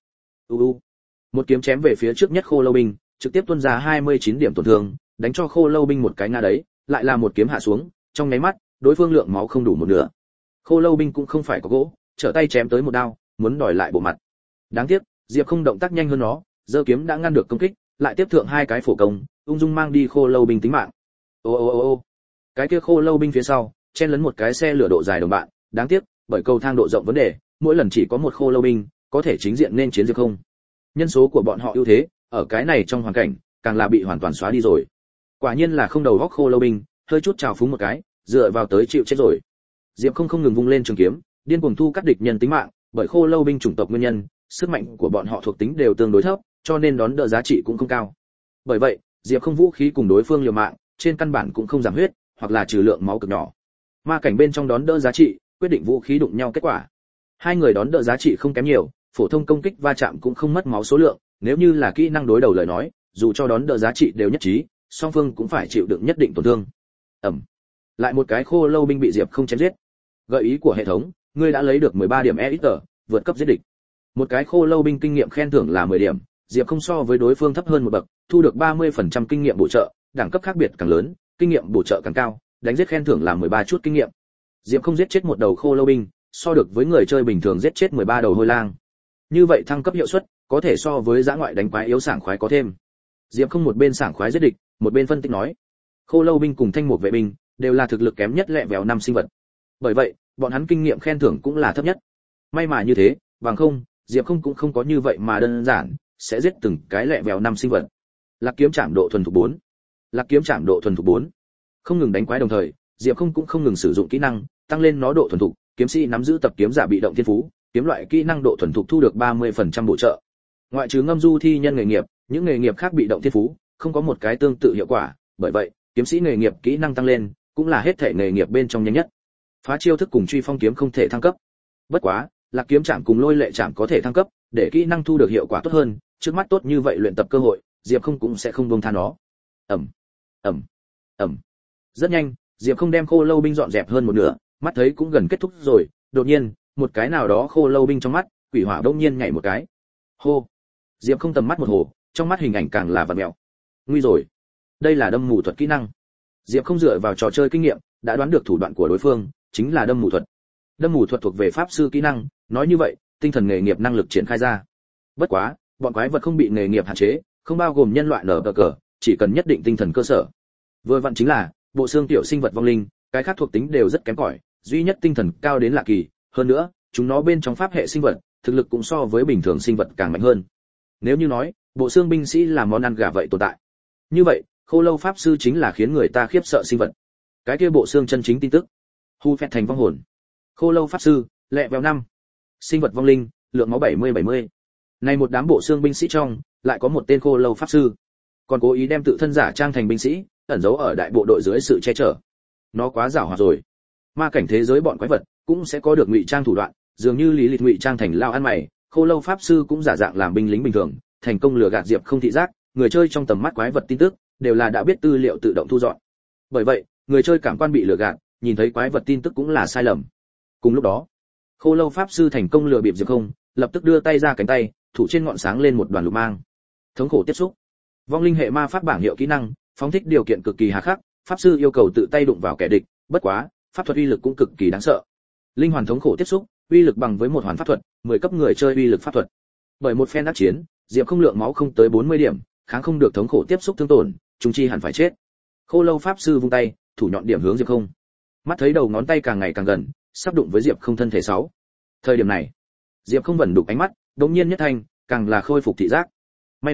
Một kiếm chém về phía trước nhất khô lâu binh, trực tiếp tuôn ra 29 điểm tổn thương, đánh cho khô lâu binh một cái ngã đấy, lại là một kiếm hạ xuống, trong nháy mắt, đối phương lượng máu không đủ một nửa. Khô lâu binh cũng không phải có gỗ, trở tay chém tới một đao, muốn đòi lại bộ mặt. Đáng tiếc, Diệp không động tác nhanh hơn nó, giơ kiếm đã ngăn được công kích, lại tiếp thượng hai cái phổ công, ung dung mang đi khô lâu binh tính mạng. Ô ô ô ô. Cái kia khô lâu binh phía sau, chen lấn một cái xe lửa độ dài đồng bạn, đáng tiếc, bởi cầu thang độ rộng vấn đề, mỗi lần chỉ có một khô lâu binh có thể chính diện nên chiến Diệp không. Nhân số của bọn họ ưu thế, ở cái này trong hoàn cảnh, càng là bị hoàn toàn xóa đi rồi. Quả nhiên là không đầu góc khô lâu binh, hơi chút trào phúng một cái, dựa vào tới chịu chết rồi. Diệp không ngừng vung lên trường kiếm, điên cuồng thu cắt địch nhân tính mạng, bởi khô lâu binh chủng tộc nguyên nhân, sức mạnh của bọn họ thuộc tính đều tương đối thấp, cho nên đón đỡ giá trị cũng không cao. Bởi vậy, Diệp không vũ khí cùng đối phương liều mạng, trên căn bản cũng không giảm huyết, hoặc là trừ lượng máu cực nhỏ. Ma cảnh bên trong đón đỡ giá trị, quyết định vũ khí đụng nhau kết quả. Hai người đón đỡ giá trị không kém nhiều, phổ thông công kích va chạm cũng không mất máu số lượng, nếu như là kỹ năng đối đầu lời nói, dù cho đón đỡ giá trị đều nhất trí, song phương cũng phải chịu đựng nhất định tổn thương. Ẩm. Lại một cái khô lâu binh bị Diệp không chém giết. Gợi ý của hệ thống, ngươi đã lấy được 13 điểm EXP, vượt cấp giết địch. Một cái khô lâu binh kinh nghiệm khen thưởng là 10 điểm, Diệp không so với đối phương thấp hơn một bậc, thu được 30% kinh nghiệm bổ trợ, đẳng cấp khác biệt càng lớn, kinh nghiệm bổ trợ càng cao, đánh giết khen thưởng là 13 chút kinh nghiệm. Diệp không giết chết một đầu khô lâu binh, so được với người chơi bình thường giết chết 13 đầu hôi lang. Như vậy thăng cấp hiệu suất có thể so với dã ngoại đánh quái yếu sảng khoái có thêm. Diệp không một bên sảng khoái giết địch, một bên phân tích nói, khô lâu binh cùng thanh mục vệ binh đều là thực lực kém nhất lẹ vèo năm sinh vật. Bởi vậy, bọn hắn kinh nghiệm khen thưởng cũng là thấp nhất. May mà như thế, bằng không, Diệp không cũng không có như vậy mà đơn giản, sẽ giết từng cái lẹ vèo năm sinh vật. Lạc kiếm trảm độ thuần thục 4. Lạc kiếm trảm độ thuần thục 4. Không ngừng đánh quái đồng thời, Diệp không cũng không ngừng sử dụng kỹ năng, tăng lên nó độ thuần thục, kiếm sĩ nắm giữ tập kiếm giả bị động thiên phú, kiếm loại kỹ năng độ thuần thục thu được 30% bổ trợ. Ngoại trừ ngâm du thi nhân nghề nghiệp, những nghề nghiệp khác bị động thiên phú, không có một cái tương tự hiệu quả, bởi vậy, kiếm sĩ nghề nghiệp kỹ năng tăng lên, cũng là hết thể nghề nghiệp bên trong nhanh nhất. Phá chiêu thức cùng truy phong kiếm không thể thăng cấp. Bất quá, Lạc kiếm trảm cùng lôi lệ trảm có thể thăng cấp, để kỹ năng thu được hiệu quả tốt hơn, trước mắt tốt như vậy luyện tập cơ hội, Diệp không cũng sẽ không buông tha nó. Ầm, ầm, ầm. Rất nhanh, Diệp không đem khô lâu binh dọn dẹp hơn một nửa, mắt thấy cũng gần kết thúc rồi, đột nhiên, một cái nào đó khô lâu binh trong mắt, quỷ hỏa đông nhiên nhảy một cái. Hô. Diệp không tầm mắt một hồ, trong mắt hình ảnh càng là vặn mèo. Nguy rồi. Đây là đâm mù thuật kỹ năng. Diệp không dựa vào trò chơi kinh nghiệm, đã đoán được thủ đoạn của đối phương, chính là đâm mù thuật. Đâm mù thuật thuộc về pháp sư kỹ năng, nói như vậy, tinh thần nghề nghiệp năng lực triển khai ra. Bất quá, bọn quái vật không bị nghề nghiệp hạn chế, không bao gồm nhân loại nở cờ, chỉ cần nhất định tinh thần cơ sở. Vừa vặn chính là, bộ xương tiểu sinh vật vong linh, cái khác thuộc tính đều rất kém cỏi, duy nhất tinh thần cao đến lạ kỳ, hơn nữa, chúng nó bên trong pháp hệ sinh vật, thực lực cũng so với bình thường sinh vật càng mạnh hơn. Nếu như nói, bộ xương binh sĩ là món ăn gà vậy tồn tại. Như vậy, khô lâu pháp sư chính là khiến người ta khiếp sợ sinh vật. Cái kia bộ xương chân chính tin tức. Hu phẹt thành vong hồn. Khô lâu pháp sư, lẹ vèo 5. Sinh vật vong linh, lượng máu 70-70. Này một đám bộ xương binh sĩ trong, lại có một tên khô lâu pháp sư. Còn cố ý đem tự thân giả trang thành binh sĩ, ẩn giấu ở đại bộ đội dưới sự che chở. Nó quá giàu hoạt rồi. Ma cảnh thế giới bọn quái vật cũng sẽ có được ngụy trang thủ đoạn, dường như Lý Lịch ngụy trang thành lao ăn mày, khô lâu pháp sư cũng giả dạng làm binh lính bình thường, thành công lừa gạt Diệp không thị giác, người chơi trong tầm mắt quái vật tin tức đều là đã biết tư liệu tự động thu dọn. Bởi vậy, người chơi cảm quan bị lừa gạt, nhìn thấy quái vật tin tức cũng là sai lầm. Cùng lúc đó, khô lâu pháp sư thành công lừa bịp Diệp không, lập tức đưa tay ra cánh tay, thủ trên ngọn sáng lên một đoàn lục mang. Thống khổ tiếp xúc. Vong linh hệ ma pháp bảng hiệu kỹ năng, phóng thích điều kiện cực kỳ hà khắc, pháp sư yêu cầu tự tay đụng vào kẻ địch, bất quá, pháp thuật uy lực cũng cực kỳ đáng sợ. Linh hoàn thống khổ tiếp xúc, uy lực bằng với một hoàn pháp thuật, 10 cấp người chơi uy lực pháp thuật. Bởi một phen đắc chiến, Diệp không lượng máu không tới 40 điểm, kháng không được thống khổ tiếp xúc thương tổn, chúng chi hẳn phải chết. Khô lâu pháp sư vung tay, thủ nhọn điểm hướng Diệp không. Mắt thấy đầu ngón tay càng ngày càng gần, sắp đụng với Diệp không thân thể 6. Thời điểm này, Diệp không vẫn đục ánh mắt, đột nhiên nhất thanh, càng là khôi phục thị giác. May là,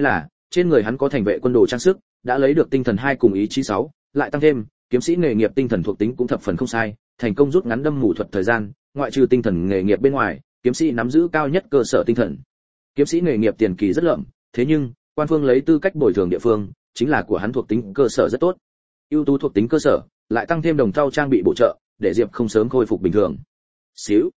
trên người hắn có thành vệ quân đồ trang sức, đã lấy được tinh thần 2 cùng ý chí 6, lại tăng thêm kiếm sĩ nghề nghiệp tinh thần thuộc tính cũng thập phần không sai, thành công rút ngắn đâm mù thuật thời gian, ngoại trừ tinh thần nghề nghiệp bên ngoài, kiếm sĩ nắm giữ cao nhất cơ sở tinh thần. Kiếm sĩ nghề nghiệp tiền kỳ rất lợm, thế nhưng quan phương lấy tư cách bồi thường địa phương, chính là của hắn thuộc tính cơ sở rất tốt. Ưu tú thuộc tính cơ sở, lại tăng thêm đồng thau trang bị bổ trợ, để Diệp không sớm khôi phục bình thường. Xíu.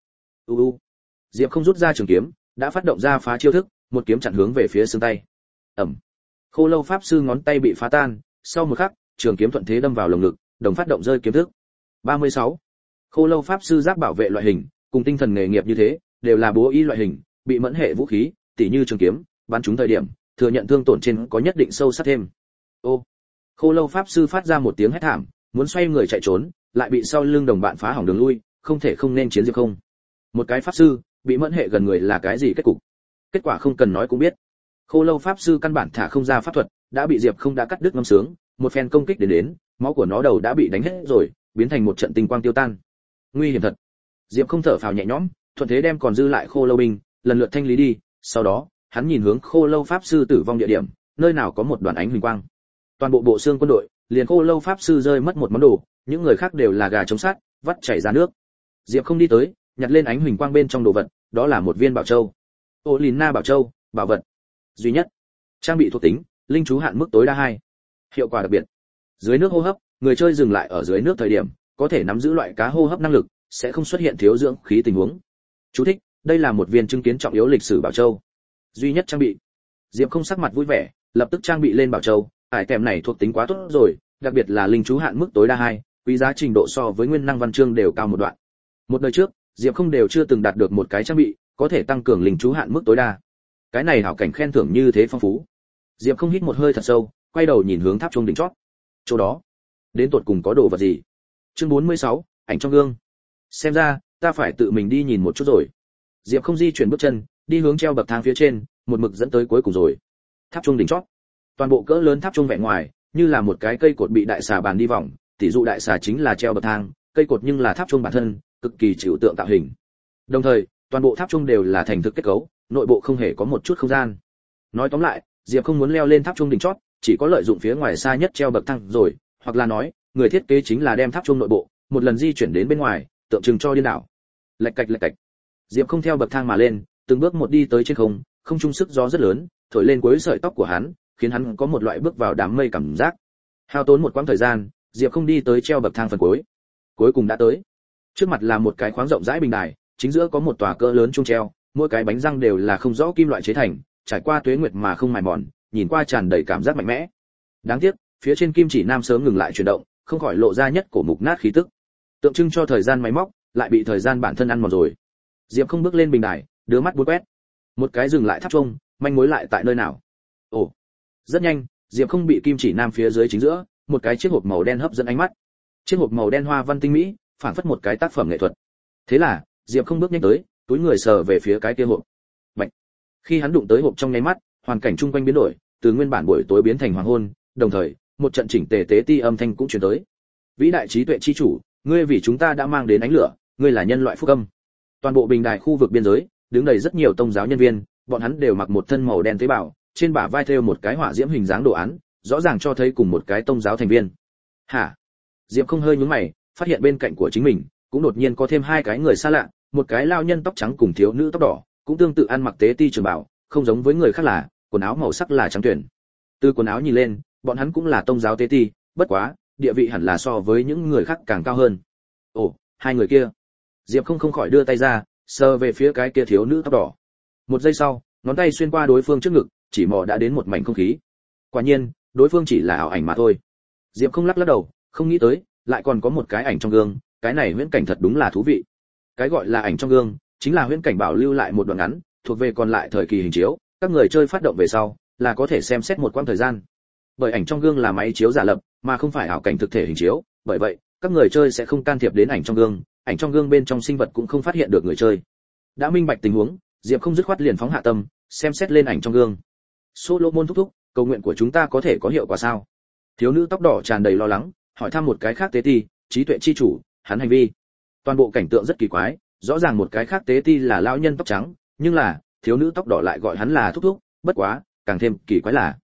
Diệp không rút ra trường kiếm, đã phát động ra phá chiêu thức, một kiếm chặn hướng về phía xương tay. Ầm. Khô Lâu pháp sư ngón tay bị phá tan, sau một khắc, trường kiếm thuận thế đâm vào lồng ngực, đồng phát động rơi kiếm thức. 36. Khô Lâu pháp sư giáp bảo vệ loại hình, cùng tinh thần nghề nghiệp như thế, đều là bố y loại hình, bị mẫn hệ vũ khí, tỉ như trường kiếm, bắn trúng thời điểm, thừa nhận thương tổn trên có nhất định sâu sắc thêm. Ô. Khô Lâu pháp sư phát ra một tiếng hét thảm, muốn xoay người chạy trốn, lại bị sau lưng đồng bạn phá hỏng đường lui, không thể không nên chiến Diệp không. Một cái pháp sư, bị mẫn hệ gần người là cái gì kết cục? Kết quả không cần nói cũng biết. Khô Lâu pháp sư căn bản thả không ra pháp thuật, đã bị Diệp không đã cắt đứt ngâm sướng, một phen công kích đến, máu của nó đầu đã bị đánh hết rồi, biến thành một trận tinh quang tiêu tan. Nguy hiểm thật. Diệp không thở phào nhẹ nhõm, thuận thế đem còn dư lại Khô Lâu binh, lần lượt thanh lý đi, sau đó, hắn nhìn hướng Khô Lâu pháp sư tử vong địa điểm, nơi nào có một đoàn ánh huỳnh quang. Toàn bộ bộ xương quân đội, liền Khô Lâu pháp sư rơi mất một món đồ, những người khác đều là gà chống sát, vắt chảy ra nước. Diệp không đi tới, nhặt lên ánh huỳnh quang bên trong đồ vật, đó là một viên bảo châu. Olina bảo châu, bảo vật duy nhất. Trang bị thuộc tính, linh chú hạn mức tối đa 2. Hiệu quả đặc biệt. Dưới nước hô hấp, người chơi dừng lại ở dưới nước thời điểm, có thể nắm giữ loại cá hô hấp năng lực, sẽ không xuất hiện thiếu dưỡng khí tình huống. Chú thích: đây là một viên chứng kiến trọng yếu lịch sử bảo châu. Duy nhất trang bị. Diệp không sắc mặt vui vẻ, lập tức trang bị lên bảo châu, ải kèm này thuộc tính quá tốt rồi, đặc biệt là linh chú hạn mức tối đa 2, quý giá trình độ so với nguyên năng văn chương đều cao một đoạn. Một đời trước, Diệp không đều chưa từng đạt được một cái trang bị có thể tăng cường linh chú hạn mức tối đa. Cái này hảo cảnh khen thưởng như thế phong phú. Diệp không hít một hơi thật sâu, quay đầu nhìn hướng tháp chuông đỉnh chót. Chỗ đó, đến tột cùng có đồ vật gì? Chương 46, ảnh trong gương. Xem ra, ta phải tự mình đi nhìn một chút rồi. Diệp không di chuyển bước chân, đi hướng treo bậc thang phía trên, một mực dẫn tới cuối cùng rồi. Tháp chuông đỉnh chót. Toàn bộ cỡ lớn tháp chuông vẻ ngoài, như là một cái cây cột bị đại xà bàn đi vòng, tỷ dụ đại xà chính là treo bậc thang, cây cột nhưng là tháp chuông bản thân, cực kỳ trừu tượng tạo hình. Đồng thời, toàn bộ tháp chuông đều là thành thực kết cấu, nội bộ không hề có một chút không gian. Nói tóm lại, Diệp không muốn leo lên tháp chuông đỉnh chót, chỉ có lợi dụng phía ngoài xa nhất treo bậc thang rồi, hoặc là nói, người thiết kế chính là đem tháp chuông nội bộ một lần di chuyển đến bên ngoài, tượng trưng cho điên đảo. Lạch cạch. Diệp không theo bậc thang mà lên, từng bước một đi tới trên không, không trung sức gió rất lớn, thổi lên cuối sợi tóc của hắn, khiến hắn có một loại bước vào đám mây cảm giác. Hao tốn một quãng thời gian, Diệp không đi tới treo bậc thang phần cuối. Cuối cùng đã tới. Trước mặt là một cái khoáng rộng rãi bình đài, chính giữa có một tòa cỡ lớn chuông treo, mỗi cái bánh răng đều là không rõ kim loại chế thành, trải qua tuế nguyệt mà không mài mòn, nhìn qua tràn đầy cảm giác mạnh mẽ. Đáng tiếc, phía trên kim chỉ nam sớm ngừng lại chuyển động, không khỏi lộ ra nhất cổ mục nát khí tức, tượng trưng cho thời gian máy móc lại bị thời gian bản thân ăn mòn rồi. Diệp không bước lên bình đài, đưa mắt bốn quét, một cái dừng lại tháp chuông, manh mối lại tại nơi nào? Ồ, rất nhanh, Diệp không bị kim chỉ nam phía dưới chính giữa, một cái chiếc hộp màu đen hấp dẫn ánh mắt. Chiếc hộp màu đen hoa văn tinh mỹ, phản phất một cái tác phẩm nghệ thuật. Thế là, Diệp không bước nhanh tới, túi người sờ về phía cái kia hộp. Bạch. Khi hắn đụng tới hộp trong nháy mắt, hoàn cảnh chung quanh biến đổi, từ nguyên bản buổi tối biến thành hoàng hôn, đồng thời, một trận chỉnh tề tế ti âm thanh cũng truyền tới. Vĩ đại trí tuệ chi chủ, ngươi vì chúng ta đã mang đến ánh lửa, ngươi là nhân loại phúc âm. Toàn bộ bình đài khu vực biên giới, đứng đầy rất nhiều tông giáo nhân viên, bọn hắn đều mặc một thân màu đen tế bào, trên bả vai thêu một cái hỏa diễm hình dáng đồ án, rõ ràng cho thấy cùng một cái tông giáo thành viên. Hả? Diệp không hơi nhướng mày, phát hiện bên cạnh của chính mình cũng đột nhiên có thêm hai cái người xa lạ, một cái lao nhân tóc trắng cùng thiếu nữ tóc đỏ, cũng tương tự ăn mặc tế ti trường bào, không giống với người khác là quần áo màu sắc là trắng tuyển. Từ quần áo nhìn lên, bọn hắn cũng là tông giáo tế ti, bất quá, địa vị hẳn là so với những người khác càng cao hơn. Ồ, hai người kia. Diệp không khỏi đưa tay ra, sờ về phía cái kia thiếu nữ tóc đỏ. Một giây sau, ngón tay xuyên qua đối phương trước ngực, chỉ mò đã đến một mảnh không khí. Quả nhiên, đối phương chỉ là ảo ảnh mà thôi. Diệp không lắc đầu, không nghĩ tới, lại còn có một cái ảnh trong gương, cái này huyễn cảnh thật đúng là thú vị. Cái gọi là ảnh trong gương, chính là huyễn cảnh bảo lưu lại một đoạn ngắn, thuộc về còn lại thời kỳ hình chiếu, các người chơi phát động về sau, là có thể xem xét một quãng thời gian. Bởi ảnh trong gương là máy chiếu giả lập, mà không phải ảo cảnh thực thể hình chiếu, bởi vậy, các người chơi sẽ không can thiệp đến ảnh trong gương bên trong sinh vật cũng không phát hiện được người chơi. Đã minh bạch tình huống, Diệp không dứt khoát liền phóng hạ tâm, xem xét lên ảnh trong gương. Solomon thúc thúc, cầu nguyện của chúng ta có thể có hiệu quả sao? Thiếu nữ tóc đỏ tràn đầy lo lắng, hỏi thăm một cái khác tế ti, trí tuệ chi chủ, hắn hành vi. Toàn bộ cảnh tượng rất kỳ quái, rõ ràng một cái khác tế ti là lão nhân tóc trắng, nhưng là thiếu nữ tóc đỏ lại gọi hắn là thúc thúc, bất quá, càng thêm kỳ quái là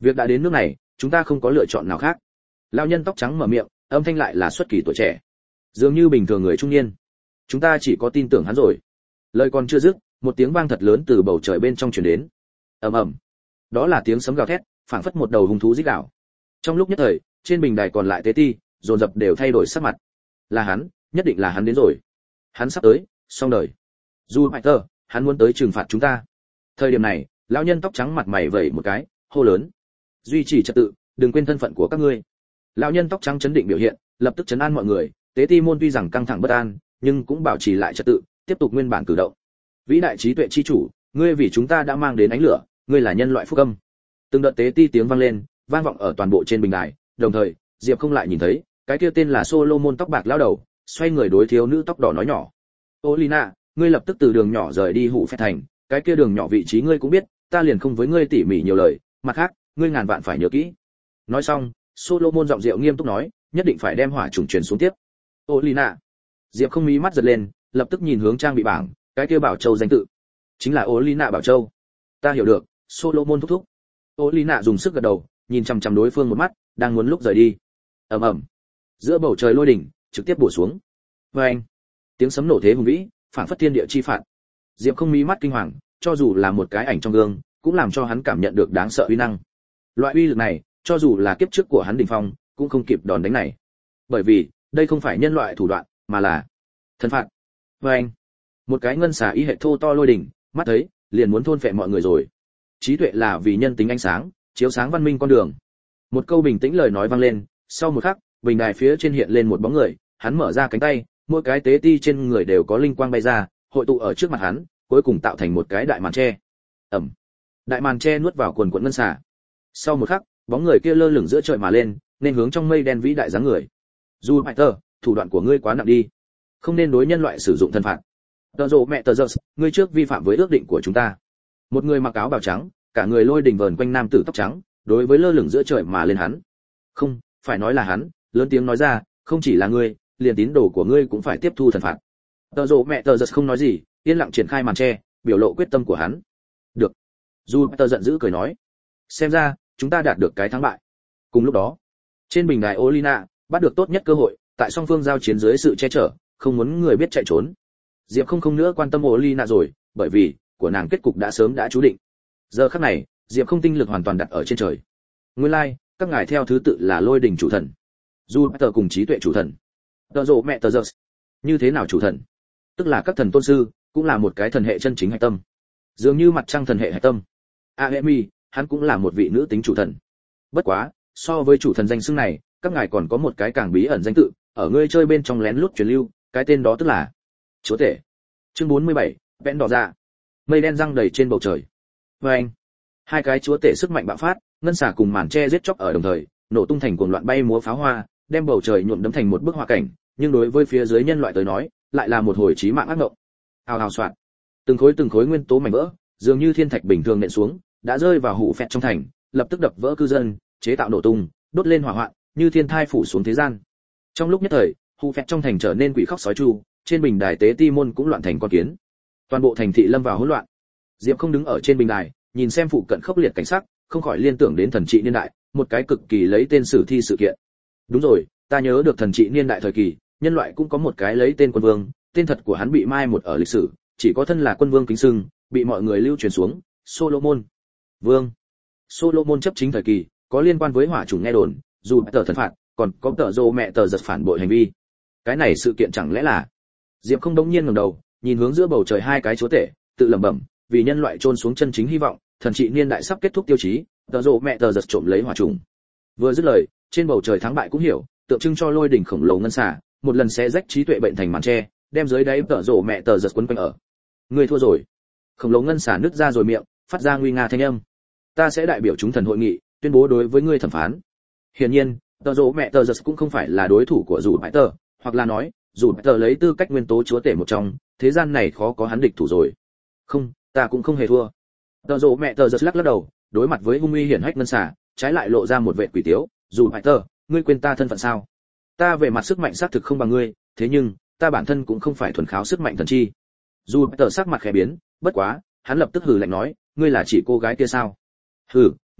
Việc đã đến nước này, chúng ta không có lựa chọn nào khác. Lão nhân tóc trắng mở miệng, âm thanh lại là xuất kỳ tuổi trẻ, dường như bình thường người trung niên. Chúng ta chỉ có tin tưởng hắn rồi. Lời còn chưa dứt, một tiếng vang thật lớn từ bầu trời bên trong truyền đến. Ầm ầm. Đó là tiếng sấm gào thét, phảng phất một đầu hung thú rít gào. Trong lúc nhất thời, trên bình đài còn lại tế ti, dồn dập đều thay đổi sắc mặt. Là hắn, nhất định là hắn đến rồi. Hắn sắp tới, xong đời. Jupiter, hắn muốn tới trừng phạt chúng ta. Thời điểm này, lão nhân tóc trắng mặt mày vẩy một cái, hô lớn: duy trì trật tự, đừng quên thân phận của các ngươi. Lão nhân tóc trắng chấn định biểu hiện, lập tức trấn an mọi người. Tế ti môn tuy rằng căng thẳng bất an, nhưng cũng bảo trì lại trật tự, tiếp tục nguyên bản cử động. Vĩ đại trí tuệ chi chủ, ngươi vì chúng ta đã mang đến ánh lửa, ngươi là nhân loại phúc âm. Từng đợt tế ti tiếng vang lên, vang vọng ở toàn bộ trên bình đài, đồng thời, Diệp không lại nhìn thấy, cái kia tên là Solomon tóc bạc lão đầu, xoay người đối thiếu nữ tóc đỏ nói nhỏ: "Olina, ngươi lập tức từ đường nhỏ rời đi Hủ Phệ thành, cái kia đường nhỏ vị trí ngươi cũng biết, ta liền không với ngươi tỉ mỉ nhiều lời, mặt khác, ngươi ngàn vạn phải nhớ kỹ." Nói xong, Solomon giọng rượu nghiêm túc nói, nhất định phải đem hỏa trùng truyền xuống tiếp. Olina. Diệp không mí mắt giật lên, lập tức nhìn hướng trang bị bảng, cái kia bảo châu danh tự, chính là Olina bảo châu. Ta hiểu được, Solomon thúc thúc. Olina dùng sức gật đầu, nhìn chằm chằm đối phương một mắt, đang muốn lúc rời đi. Ầm ầm. Giữa bầu trời lôi đỉnh trực tiếp bổ xuống. Oeng. Tiếng sấm nổ thế hùng vĩ, phảng phất thiên địa chi phạt. Diệp không mí mắt kinh hoàng, cho dù là một cái ảnh trong gương, cũng làm cho hắn cảm nhận được đáng sợ uy năng. Loại uy lực này, cho dù là kiếp trước của hắn đỉnh phong, cũng không kịp đòn đánh này. Bởi vì, đây không phải nhân loại thủ đoạn, mà là thần phạt. Oeng. Một cái ngân xà y hệ thô to lôi đỉnh, mắt thấy liền muốn thôn phệ mọi người rồi. Trí tuệ là vì nhân tính ánh sáng, chiếu sáng văn minh con đường. Một câu bình tĩnh lời nói vang lên, sau một khắc, bình đài phía trên hiện lên một bóng người, hắn mở ra cánh tay, mỗi cái tế ti trên người đều có linh quang bay ra, hội tụ ở trước mặt hắn, cuối cùng tạo thành một cái đại màn che. Ẩm. Đại màn che nuốt vào quần quần ngân xà. Sau một khắc, bóng người kia lơ lửng giữa trời mà lên, nên hướng trong mây đen vĩ đại dáng người. Jupiter, thủ đoạn của ngươi quá nặng đi, không nên đối nhân loại sử dụng thần phạt. Tờ rồ mẹ tờ giơ, ngươi trước vi phạm với ước định của chúng ta. Một người mặc áo bào trắng, cả người lôi đình vờn quanh nam tử tóc trắng, đối với lơ lửng giữa trời mà lên hắn. Không, phải nói là hắn, lớn tiếng nói ra, không chỉ là ngươi, liền tín đồ của ngươi cũng phải tiếp thu thần phạt. Tờ rồ mẹ tờ giật không nói gì, yên lặng triển khai màn che, biểu lộ quyết tâm của hắn. Được. Jupiter giận dữ cười nói, xem ra chúng ta đạt được cái thắng bại. Cùng lúc đó, trên bình đài Olina bắt được tốt nhất cơ hội, tại song phương giao chiến dưới sự che chở, không muốn người biết chạy trốn. Diệp không nữa quan tâm Olina rồi, bởi vì của nàng kết cục đã sớm đã chú định. Giờ khắc này, Diệp không tinh lực hoàn toàn đặt ở trên trời. Nguyên lai, các ngài theo thứ tự là lôi đỉnh chủ thần, Jupiter cùng trí tuệ chủ thần, Tờ rồ mẹ tờ giơ. Như thế nào chủ thần? Tức là các thần tôn sư, cũng là một cái thần hệ chân chính hạch tâm. Dường như mặt trăng thần hệ hạch tâm. Aemi, hắn cũng là một vị nữ tính chủ thần. Bất quá, so với chủ thần danh xưng này, các ngài còn có một cái càng bí ẩn danh tự, ở ngươi chơi bên trong lén lút truyền lưu, cái tên đó tức là chúa tể. Chương 47, vẽn đỏ ra. Mây đen răng đầy trên bầu trời. Oeng. Hai cái chúa tể sức mạnh bạo phát, ngân xà cùng màn che giết chóc ở đồng thời, nổ tung thành cuồng loạn bay múa pháo hoa, đem bầu trời nhuộm đẫm thành một bức họa cảnh, nhưng đối với phía dưới nhân loại tới nói, lại là một hồi chí mạng ác mộng. Hào hào soạn. Từng khối nguyên tố mảnh vỡ, dường như thiên thạch bình thường nện xuống, đã rơi vào Hủ Phệ trong thành, lập tức đập vỡ cư dân, chế tạo nổ tung, đốt lên hỏa hoạn, như thiên thai phủ xuống thế gian. Trong lúc nhất thời, Hủ Phệ trong thành trở nên quỷ khóc sói tru, trên bình đài tế ti môn cũng loạn thành con kiến. Toàn bộ thành thị lâm vào hỗn loạn. Diệp không đứng ở trên bình đài, nhìn xem phụ cận khốc liệt cảnh sắc, không khỏi liên tưởng đến thần trị niên đại, một cái cực kỳ lấy tên sử thi sự kiện. Đúng rồi, ta nhớ được thần trị niên đại thời kỳ, nhân loại cũng có một cái lấy tên quân vương, tên thật của hắn bị mai một ở lịch sử, chỉ có thân là quân vương kính xưng, bị mọi người lưu truyền xuống, Solomon. Vương. Solomon chấp chính thời kỳ, có liên quan với hỏa chủng nghe đồn, dù tờ thần phạt, còn có tờ rồ mẹ tờ giật phản bội hành vi. Cái này sự kiện chẳng lẽ là? Diệp không đống nhiên ngẩng đầu, nhìn hướng giữa bầu trời hai cái chúa tể, tự lẩm bẩm, vì nhân loại trôn xuống chân chính hy vọng, thần trị niên đại sắp kết thúc tiêu chí, tờ rồ mẹ tờ giật trộm lấy hỏa trùng. Vừa dứt lời, trên bầu trời thắng bại cũng hiểu, tượng trưng cho lôi đỉnh khổng lồ ngân xà, một lần sẽ rách trí tuệ bệnh thành màn che, đem dưới đáy tờ rồ mẹ tờ giật quấn quanh ở. Người thua rồi. Khổng lồ ngân xà nứt ra rồi miệng, phát ra nguy nga thanh âm. Ta sẽ đại biểu chúng thần hội nghị, tuyên bố đối với ngươi thẩm phán. Hiển nhiên, tờ rồ mẹ tờ giật cũng không phải là đối thủ của Jupiter, hoặc là nói, Jupiter lấy tư cách nguyên tố chúa tể một trong, thế gian này khó có hắn địch thủ rồi. Không, ta cũng không hề thua. Tờ rồ mẹ tờ giật lắc lắc đầu, đối mặt với hung uy hiển hách ngân xà, trái lại lộ ra một vẻ quỷ tiếu. Jupiter, ngươi quên ta thân phận sao? Ta về mặt sức mạnh xác thực không bằng ngươi, thế nhưng ta bản thân cũng không phải thuần kháo sức mạnh thần chi. Jupiter sắc mặt khẽ biến, bất quá, hắn lập tức hừ lạnh nói, ngươi là chỉ cô gái kia sao? Hừ,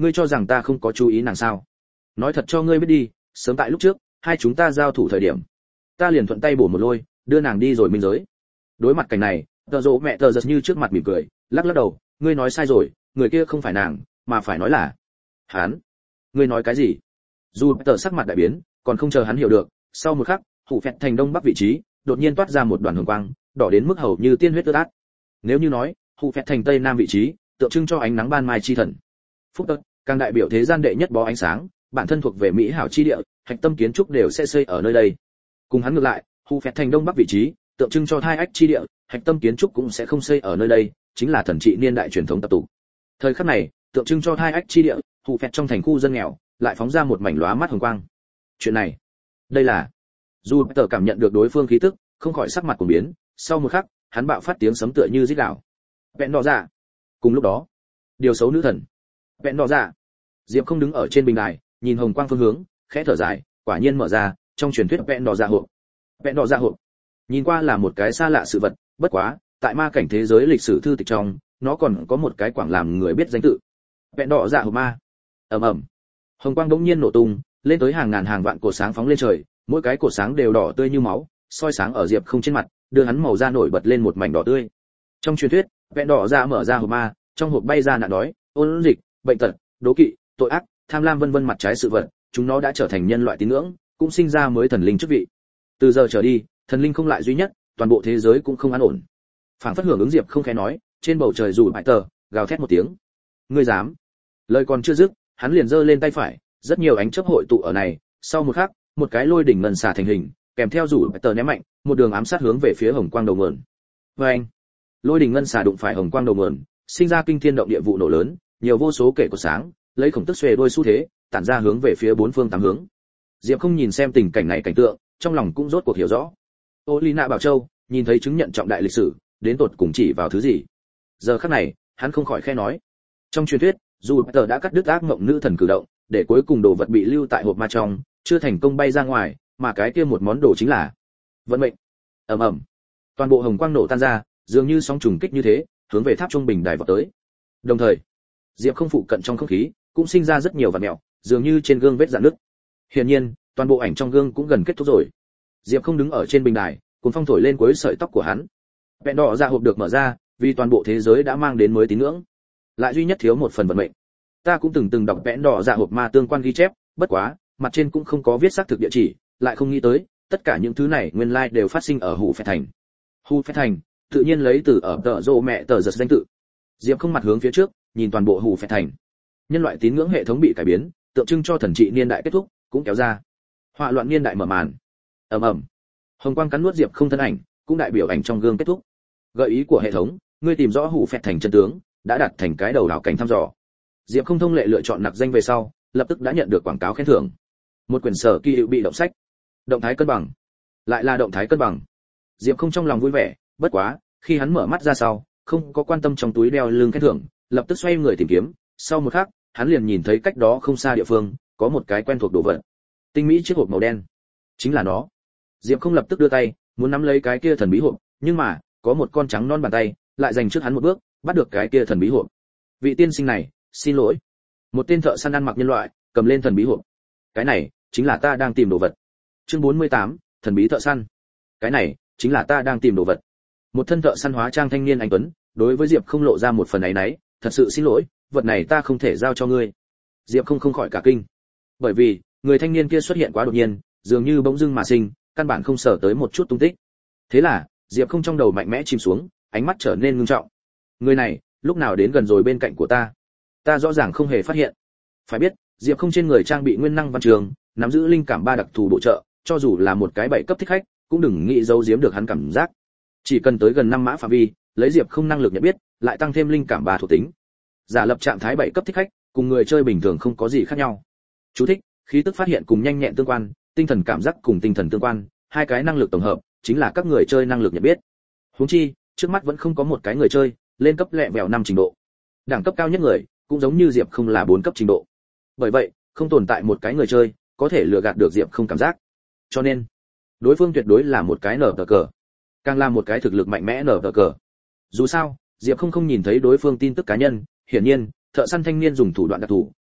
ngươi cho rằng ta không có chú ý nàng sao? Nói thật cho ngươi biết đi, sớm tại lúc trước, hai chúng ta giao thủ thời điểm, ta liền thuận tay bổ một lôi, đưa nàng đi rồi minh giới. Đối mặt cảnh này, tờ rỗ mẹ tờ giật như trước mặt mỉm cười, lắc lắc đầu, ngươi nói sai rồi, người kia không phải nàng, mà phải nói là hắn. Ngươi nói cái gì? Dù tờ sắc mặt đại biến, còn không chờ hắn hiểu được, sau một khắc, hủ phẹt thành đông bắc vị trí, đột nhiên toát ra một đoàn hồng quang, đỏ đến mức hầu như tiên huyết tơ át. Nếu như nói, hủ phẹt thành tây nam vị trí, tượng trưng cho ánh nắng ban mai chi thần. Phúc tật, càng đại biểu thế gian đệ nhất bó ánh sáng, bản thân thuộc về mỹ hảo chi địa, hạch tâm kiến trúc đều sẽ xây ở nơi đây. Cùng hắn ngược lại, hủ phẹt thành đông bắc vị trí, tượng trưng cho thai ách chi địa, hạch tâm kiến trúc cũng sẽ không xây ở nơi đây, chính là thần trị niên đại truyền thống tập tụ. Thời khắc này, tượng trưng cho thai ách chi địa, hủ phẹt trong thành khu dân nghèo, lại phóng ra một mảnh lóa mắt hồng quang. Chuyện này, đây là dù Peter cảm nhận được đối phương khí tức, không khỏi sắc mặt cuồng biến, sau một khắc, hắn bạo phát tiếng sấm tựa như rít gào. Vẹn đỏ dạ. Cùng lúc đó, điều xấu nữ thần. Vẹn đỏ dạ. Diệp không đứng ở trên bình đài, nhìn hồng quang phương hướng, khẽ thở dài, quả nhiên mở ra, trong truyền thuyết vẹn đỏ dạ hộp. Vẹn đỏ dạ hộp. Nhìn qua là một cái xa lạ sự vật, bất quá, tại ma cảnh thế giới lịch sử thư tịch trong, nó còn có một cái quảng làm người biết danh tự. Vẹn đỏ dạ hộp ma. Ầm ầm. Hồng quang đống nhiên nổ tung, lên tới hàng ngàn hàng vạn cột sáng phóng lên trời, mỗi cái cột sáng đều đỏ tươi như máu, soi sáng ở Diệp không trên mặt, đưa hắn màu da nổi bật lên một mảnh đỏ tươi. Trong truyền thuyết, vẹn đỏ dạ mở ra hộp ma, trong hộp bay ra nạn đói, ôn dịch, bệnh tật, đố kỵ, tội ác, tham lam vân vân mặt trái sự vật, chúng nó đã trở thành nhân loại tín ngưỡng, cũng sinh ra mới thần linh chức vị. Từ giờ trở đi, thần linh không lại duy nhất, toàn bộ thế giới cũng không an ổn. Phảng phất hưởng ứng Diệp không khẽ nói, trên bầu trời rủ bại tờ, gào thét một tiếng. Ngươi dám? Lời còn chưa dứt, hắn liền giơ lên tay phải, rất nhiều ánh chớp hội tụ ở này, sau một khắc, một cái lôi đỉnh ngân xà thành hình, kèm theo rủ bại tờ ném mạnh, một đường ám sát hướng về phía hồng quang đầu nguồn. Oeng! Lôi đỉnh ngân xà đụng phải hồng quang đầu nguồn, sinh ra kinh thiên động địa vụ nổ lớn, nhiều vô số kể của sáng, lấy khổng tức xuề đôi xu thế, tản ra hướng về phía bốn phương tám hướng. Diệp không nhìn xem tình cảnh này cảnh tượng, trong lòng cũng rốt cuộc hiểu rõ. Ô Lina Bảo Châu, nhìn thấy chứng nhận trọng đại lịch sử, đến tột cùng chỉ vào thứ gì? Giờ khắc này, hắn không khỏi khẽ nói. Trong truyền thuyết, dù Peter đã cắt đứt ác mộng nữ thần cử động, để cuối cùng đồ vật bị lưu tại hộp ma trong, chưa thành công bay ra ngoài, mà cái kia một món đồ chính là vận mệnh. Ầm ầm. Toàn bộ hồng quang nổ tan ra, dường như sóng trùng kích như thế, hướng về tháp trung bình đài vọt tới. Đồng thời, Diệp không phụ cận trong không khí, cũng sinh ra rất nhiều vạt mèo, dường như trên gương vết rạn nứt. Hiển nhiên, toàn bộ ảnh trong gương cũng gần kết thúc rồi. Diệp không đứng ở trên bình đài, cuốn phong thổi lên cuối sợi tóc của hắn. Vẹn đỏ ra hộp được mở ra, vì toàn bộ thế giới đã mang đến mới tín ngưỡng. Lại duy nhất thiếu một phần vận mệnh. Ta cũng từng đọc vẹn đỏ dạ hộp ma tương quan ghi chép, bất quá, mặt trên cũng không có viết xác thực địa chỉ, lại không nghĩ tới, tất cả những thứ này nguyên lai đều phát sinh ở Hủ Phẹt thành. Hủ Phẹt thành, tự nhiên lấy từ ở tờ rô mẹ tờ giật danh tự. Diệp không mặt hướng phía trước, nhìn toàn bộ Hủ Phẹt thành. Nhân loại tín ngưỡng hệ thống bị cải biến, tượng trưng cho thần trị niên đại kết thúc, cũng kéo ra. Họa loạn niên đại mở màn. Ầm ầm. Hồng quang cắn nuốt Diệp không thân ảnh, cũng đại biểu ảnh trong gương kết thúc. Gợi ý của hệ thống, ngươi tìm rõ Hủ Phẹt thành chân tướng, đã đạt thành cái đầu đảo cảnh thăm dò. Diệp không thông lệ lựa chọn nặc danh về sau, lập tức đã nhận được quảng cáo khen thưởng. Một quyển sở kỳ hiệu bị động sách. Động thái cân bằng. Lại là động thái cân bằng. Diệp không trong lòng vui vẻ, bất quá, khi hắn mở mắt ra sau, không có quan tâm trong túi đeo lưng khen thưởng, lập tức xoay người tìm kiếm, sau một khắc, hắn liền nhìn thấy cách đó không xa địa phương, có một cái quen thuộc đồ vật. Tinh mỹ chiếc hộp màu đen. Chính là nó. Diệp không lập tức đưa tay, muốn nắm lấy cái kia thần bí hộp, nhưng mà, có một con trắng non bàn tay, lại giành trước hắn một bước, bắt được cái kia thần bí hộp. Vị tiên sinh này, xin lỗi. Một tên thợ săn ăn mặc nhân loại, cầm lên thần bí hộp. Cái này, chính là ta đang tìm đồ vật. Chương 48, thần bí thợ săn. Cái này, chính là ta đang tìm đồ vật. Một thân thợ săn hóa trang thanh niên anh tuấn, đối với Diệp không lộ ra một phần áy náy, thật sự xin lỗi, vật này ta không thể giao cho ngươi. Diệp không khỏi cả kinh. Bởi vì, người thanh niên kia xuất hiện quá đột nhiên, dường như bỗng dưng mà sinh, căn bản không sở tới một chút tung tích. Thế là, Diệp không trong đầu mạnh mẽ chìm xuống, ánh mắt trở nên ngưng trọng. Người này, lúc nào đến gần rồi bên cạnh của ta? Ta rõ ràng không hề phát hiện. Phải biết, Diệp không trên người trang bị nguyên năng văn trường, nắm giữ linh cảm 3 đặc thù bổ trợ, cho dù là một cái 7 cấp thích khách, cũng đừng nghĩ giấu giếm được hắn cảm giác. Chỉ cần tới gần 5 mã phạm vi, lấy Diệp không năng lực nhận biết, lại tăng thêm linh cảm 3 thuộc tính. Giả lập trạng thái 7 cấp thích khách, cùng người chơi bình thường không có gì khác nhau. Chú thích: khí tức phát hiện cùng nhanh nhẹn tương quan, tinh thần cảm giác cùng tinh thần tương quan, hai cái năng lực tổng hợp, chính là các người chơi năng lực nhận biết. Huống chi, trước mắt vẫn không có một cái người chơi lên cấp lẹ vẹo 5 trình độ. Đẳng cấp cao nhất người, cũng giống như Diệp không là 4 cấp trình độ. Bởi vậy, không tồn tại một cái người chơi có thể lừa gạt được Diệp không cảm giác. Cho nên, đối phương tuyệt đối là một cái nở tờ cờ, càng là một cái thực lực mạnh mẽ nở tờ cờ. Dù sao, Diệp không nhìn thấy đối phương tin tức cá nhân, hiển nhiên, thợ săn thanh niên dùng thủ đoạn đặc thù,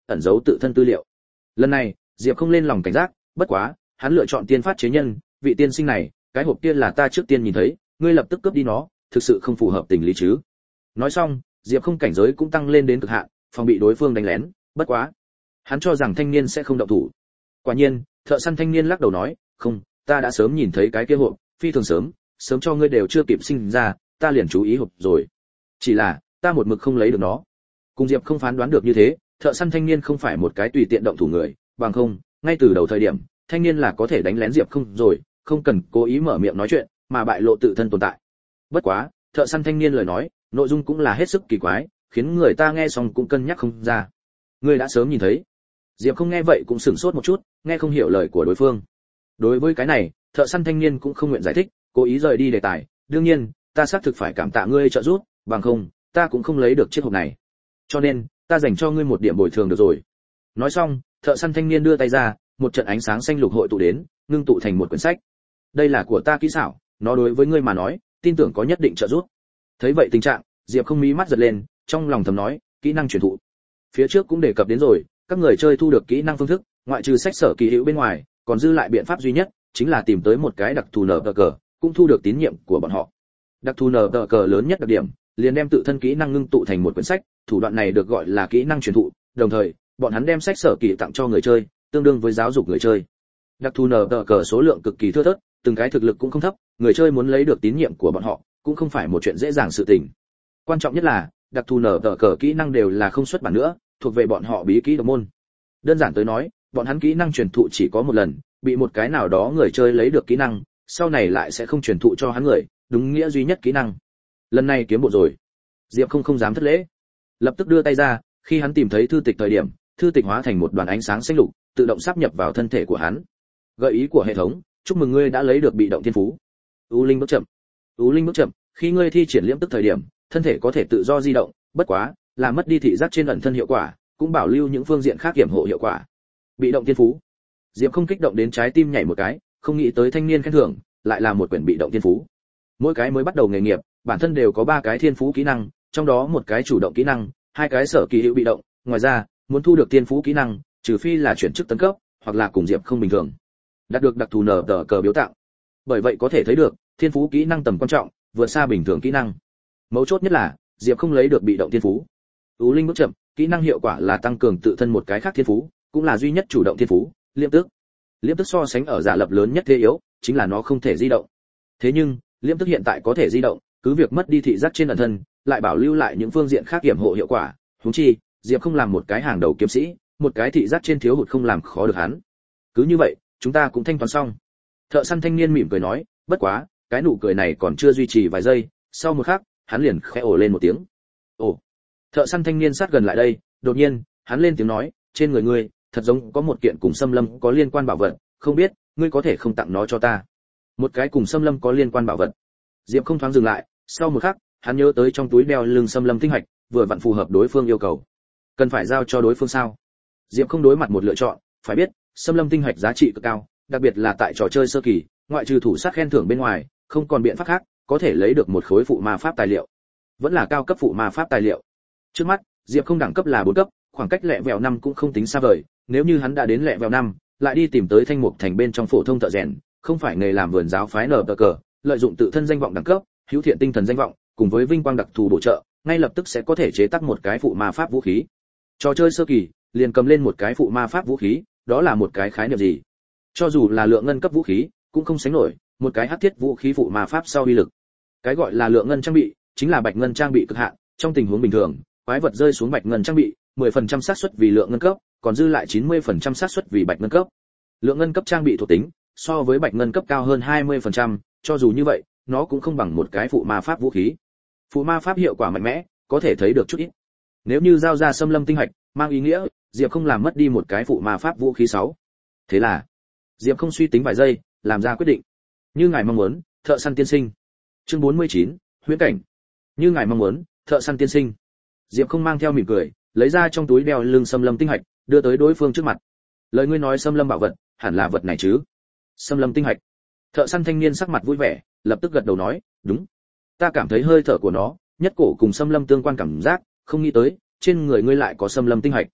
ẩn giấu tự thân tư liệu. Lần này, Diệp không lên lòng cảnh giác, bất quá, hắn lựa chọn tiên phát chế nhân, vị tiên sinh này, cái hộp kia là ta trước tiên nhìn thấy, ngươi lập tức cướp đi nó, thực sự không phù hợp tình lý chứ. Nói xong, Diệp không cảnh giới cũng tăng lên đến cực hạn, phòng bị đối phương đánh lén, bất quá, hắn cho rằng thanh niên sẽ không động thủ. Quả nhiên, thợ săn thanh niên lắc đầu nói, không, ta đã sớm nhìn thấy cái kia hộp, phi thường sớm, sớm cho ngươi đều chưa kịp sinh ra, ta liền chú ý hộp rồi. Chỉ là, ta một mực không lấy được nó. Cùng Diệp không phán đoán được như thế, thợ săn thanh niên không phải một cái tùy tiện động thủ người, bằng không, ngay từ đầu thời điểm, thanh niên là có thể đánh lén Diệp không rồi, không cần cố ý mở miệng nói chuyện, mà bại lộ tự thân tồn tại. Bất quá, thợ săn thanh niên lời nói, nội dung cũng là hết sức kỳ quái, khiến người ta nghe xong cũng cân nhắc không ra. Ngươi đã sớm nhìn thấy. Diệp không nghe vậy cũng sửng sốt một chút, nghe không hiểu lời của đối phương. Đối với cái này, thợ săn thanh niên cũng không nguyện giải thích, cố ý rời đi đề tài. Đương nhiên, ta xác thực phải cảm tạ ngươi trợ giúp, bằng không, ta cũng không lấy được chiếc hộp này. Cho nên, ta dành cho ngươi một điểm bồi thường được rồi. Nói xong, thợ săn thanh niên đưa tay ra, một trận ánh sáng xanh lục hội tụ đến, ngưng tụ thành một quyển sách. Đây là của ta kỹ xảo, nó đối với ngươi mà nói, tin tưởng có nhất định trợ giúp. Thấy vậy tình trạng, Diệp không mí mắt giật lên, trong lòng thầm nói, kỹ năng truyền thụ. Phía trước cũng đề cập đến rồi, các người chơi thu được kỹ năng phương thức, ngoại trừ sách sở kỳ hữu bên ngoài, còn dư lại biện pháp duy nhất, chính là tìm tới một cái đặc thù nở cờ, cũng thu được tín nhiệm của bọn họ. Đặc thù nở cờ lớn nhất đặc điểm, liền đem tự thân kỹ năng ngưng tụ thành một quyển sách, thủ đoạn này được gọi là kỹ năng truyền thụ, đồng thời, bọn hắn đem sách sở kỳ tặng cho người chơi, tương đương với giáo dục người chơi. Đặc thù nở cờ số lượng cực kỳ thưa thớt, từng cái thực lực cũng không thấp, người chơi muốn lấy được tín nhiệm của bọn họ, cũng không phải một chuyện dễ dàng sự tình. Quan trọng nhất là, đặc thù nở cờ kỹ năng đều là không xuất bản nữa, thuộc về bọn họ bí kỹ độc môn. Đơn giản tới nói, bọn hắn kỹ năng truyền thụ chỉ có một lần, bị một cái nào đó người chơi lấy được kỹ năng, sau này lại sẽ không truyền thụ cho hắn người, đúng nghĩa duy nhất kỹ năng. Lần này kiếm bộ rồi. Diệp không dám thất lễ, lập tức đưa tay ra, khi hắn tìm thấy thư tịch thời điểm, thư tịch hóa thành một đoàn ánh sáng xanh lục, tự động sáp nhập vào thân thể của hắn. Gợi ý của hệ thống, chúc mừng ngươi đã lấy được bị động thiên phú. U linh bước chậm. U linh bước chậm, khi ngươi thi triển liễm tức thời điểm, thân thể có thể tự do di động, bất quá, là mất đi thị giác trên ẩn thân hiệu quả, cũng bảo lưu những phương diện khác kiểm hộ hiệu quả. Bị động thiên phú. Diệp không kích động đến trái tim nhảy một cái, không nghĩ tới thanh niên khen thưởng, lại là một quyển bị động thiên phú. Mỗi cái mới bắt đầu nghề nghiệp, bản thân đều có 3 cái thiên phú kỹ năng, trong đó một cái chủ động kỹ năng, 2 cái sở kỳ hữu bị động, ngoài ra, muốn thu được thiên phú kỹ năng, trừ phi là chuyển chức tấn cấp, hoặc là cùng Diệp không bình thường. Đạt được đặc thù nở tờ cờ biếu tặng. Bởi vậy có thể thấy được, thiên phú kỹ năng tầm quan trọng, vượt xa bình thường kỹ năng. Mấu chốt nhất là, Diệp không lấy được bị động thiên phú. U linh bước chậm, kỹ năng hiệu quả là tăng cường tự thân một cái khác thiên phú, cũng là duy nhất chủ động thiên phú, liễm tức. Liễm tức so sánh ở giả lập lớn nhất thế yếu, chính là nó không thể di động. Thế nhưng, liễm tức hiện tại có thể di động, cứ việc mất đi thị giác trên ẩn thân, lại bảo lưu lại những phương diện khác kiểm hộ hiệu quả. Huống chi, Diệp không làm một cái hàng đầu kiếm sĩ, một cái thị giác trên thiếu hụt không làm khó được hắn. Cứ như vậy, chúng ta cũng thanh toán xong. Thợ săn thanh niên mỉm cười nói, bất quá, cái nụ cười này còn chưa duy trì vài giây, sau một khắc, hắn liền khẽ ồ lên một tiếng. Ồ. Thợ săn thanh niên sát gần lại đây, đột nhiên, hắn lên tiếng nói, trên người ngươi, thật giống có một kiện cùng xâm lâm có liên quan bảo vật, không biết, ngươi có thể không tặng nó cho ta. Một cái cùng xâm lâm có liên quan bảo vật. Diệp không thoáng dừng lại, sau một khắc, hắn nhớ tới trong túi đeo lưng xâm lâm tinh hạch, vừa vặn phù hợp đối phương yêu cầu. Cần phải giao cho đối phương sao? Diệp không đối mặt một lựa chọn, phải biết, xâm lâm tinh hạch giá trị cực cao, đặc biệt là tại trò chơi sơ kỳ, ngoại trừ thủ sát khen thưởng bên ngoài, không còn biện pháp khác, có thể lấy được một khối phụ ma pháp tài liệu. Vẫn là cao cấp phụ ma pháp tài liệu. Trước mắt, Diệp không đẳng cấp là 4 cấp, khoảng cách lẹ vẹo 5 cũng không tính xa vời, nếu như hắn đã đến lẹ vẹo 5, lại đi tìm tới thanh mục thành bên trong phổ thông thợ rèn, không phải nghề làm vườn giáo phái nở cờ, lợi dụng tự thân danh vọng đẳng cấp, hữu thiện tinh thần danh vọng, cùng với vinh quang đặc thù bổ trợ, ngay lập tức sẽ có thể chế tác một cái phụ ma pháp vũ khí. Trò chơi sơ kỳ, liền cầm lên một cái phụ ma pháp vũ khí, đó là một cái khái niệm gì? Cho dù là lượng ngân cấp vũ khí, cũng không sánh nổi một cái hắc thiết vũ khí phụ ma pháp sau uy lực. Cái gọi là lượng ngân trang bị, chính là bạch ngân trang bị cực hạn, trong tình huống bình thường, quái vật rơi xuống bạch ngân trang bị, 10% xác suất vì lượng ngân cấp, còn dư lại 90% xác suất vì bạch ngân cấp. Lượng ngân cấp trang bị thuộc tính, so với bạch ngân cấp cao hơn 20%, cho dù như vậy, nó cũng không bằng một cái phụ ma pháp vũ khí. Phụ ma pháp hiệu quả mạnh mẽ, có thể thấy được chút ít. Nếu như giao ra xâm lâm tinh hạch, mang ý nghĩa, Diệp không làm mất đi một cái phụ ma pháp vũ khí 6. Thế là, Diệp không suy tính vài giây, làm ra quyết định. Như ngài mong muốn, thợ săn tiên sinh. Chương 49, huyễn cảnh. Như ngài mong muốn, thợ săn tiên sinh. Diệp không mang theo mỉm cười, lấy ra trong túi đeo lưng xâm lâm tinh hạch, đưa tới đối phương trước mặt. Lời ngươi nói xâm lâm bảo vật, hẳn là vật này chứ? Xâm lâm tinh hạch. Thợ săn thanh niên sắc mặt vui vẻ, lập tức gật đầu nói, đúng. Ta cảm thấy hơi thở của nó, nhất cổ cùng xâm lâm tương quan cảm giác, không nghĩ tới, trên người ngươi lại có xâm lâm tinh hạch.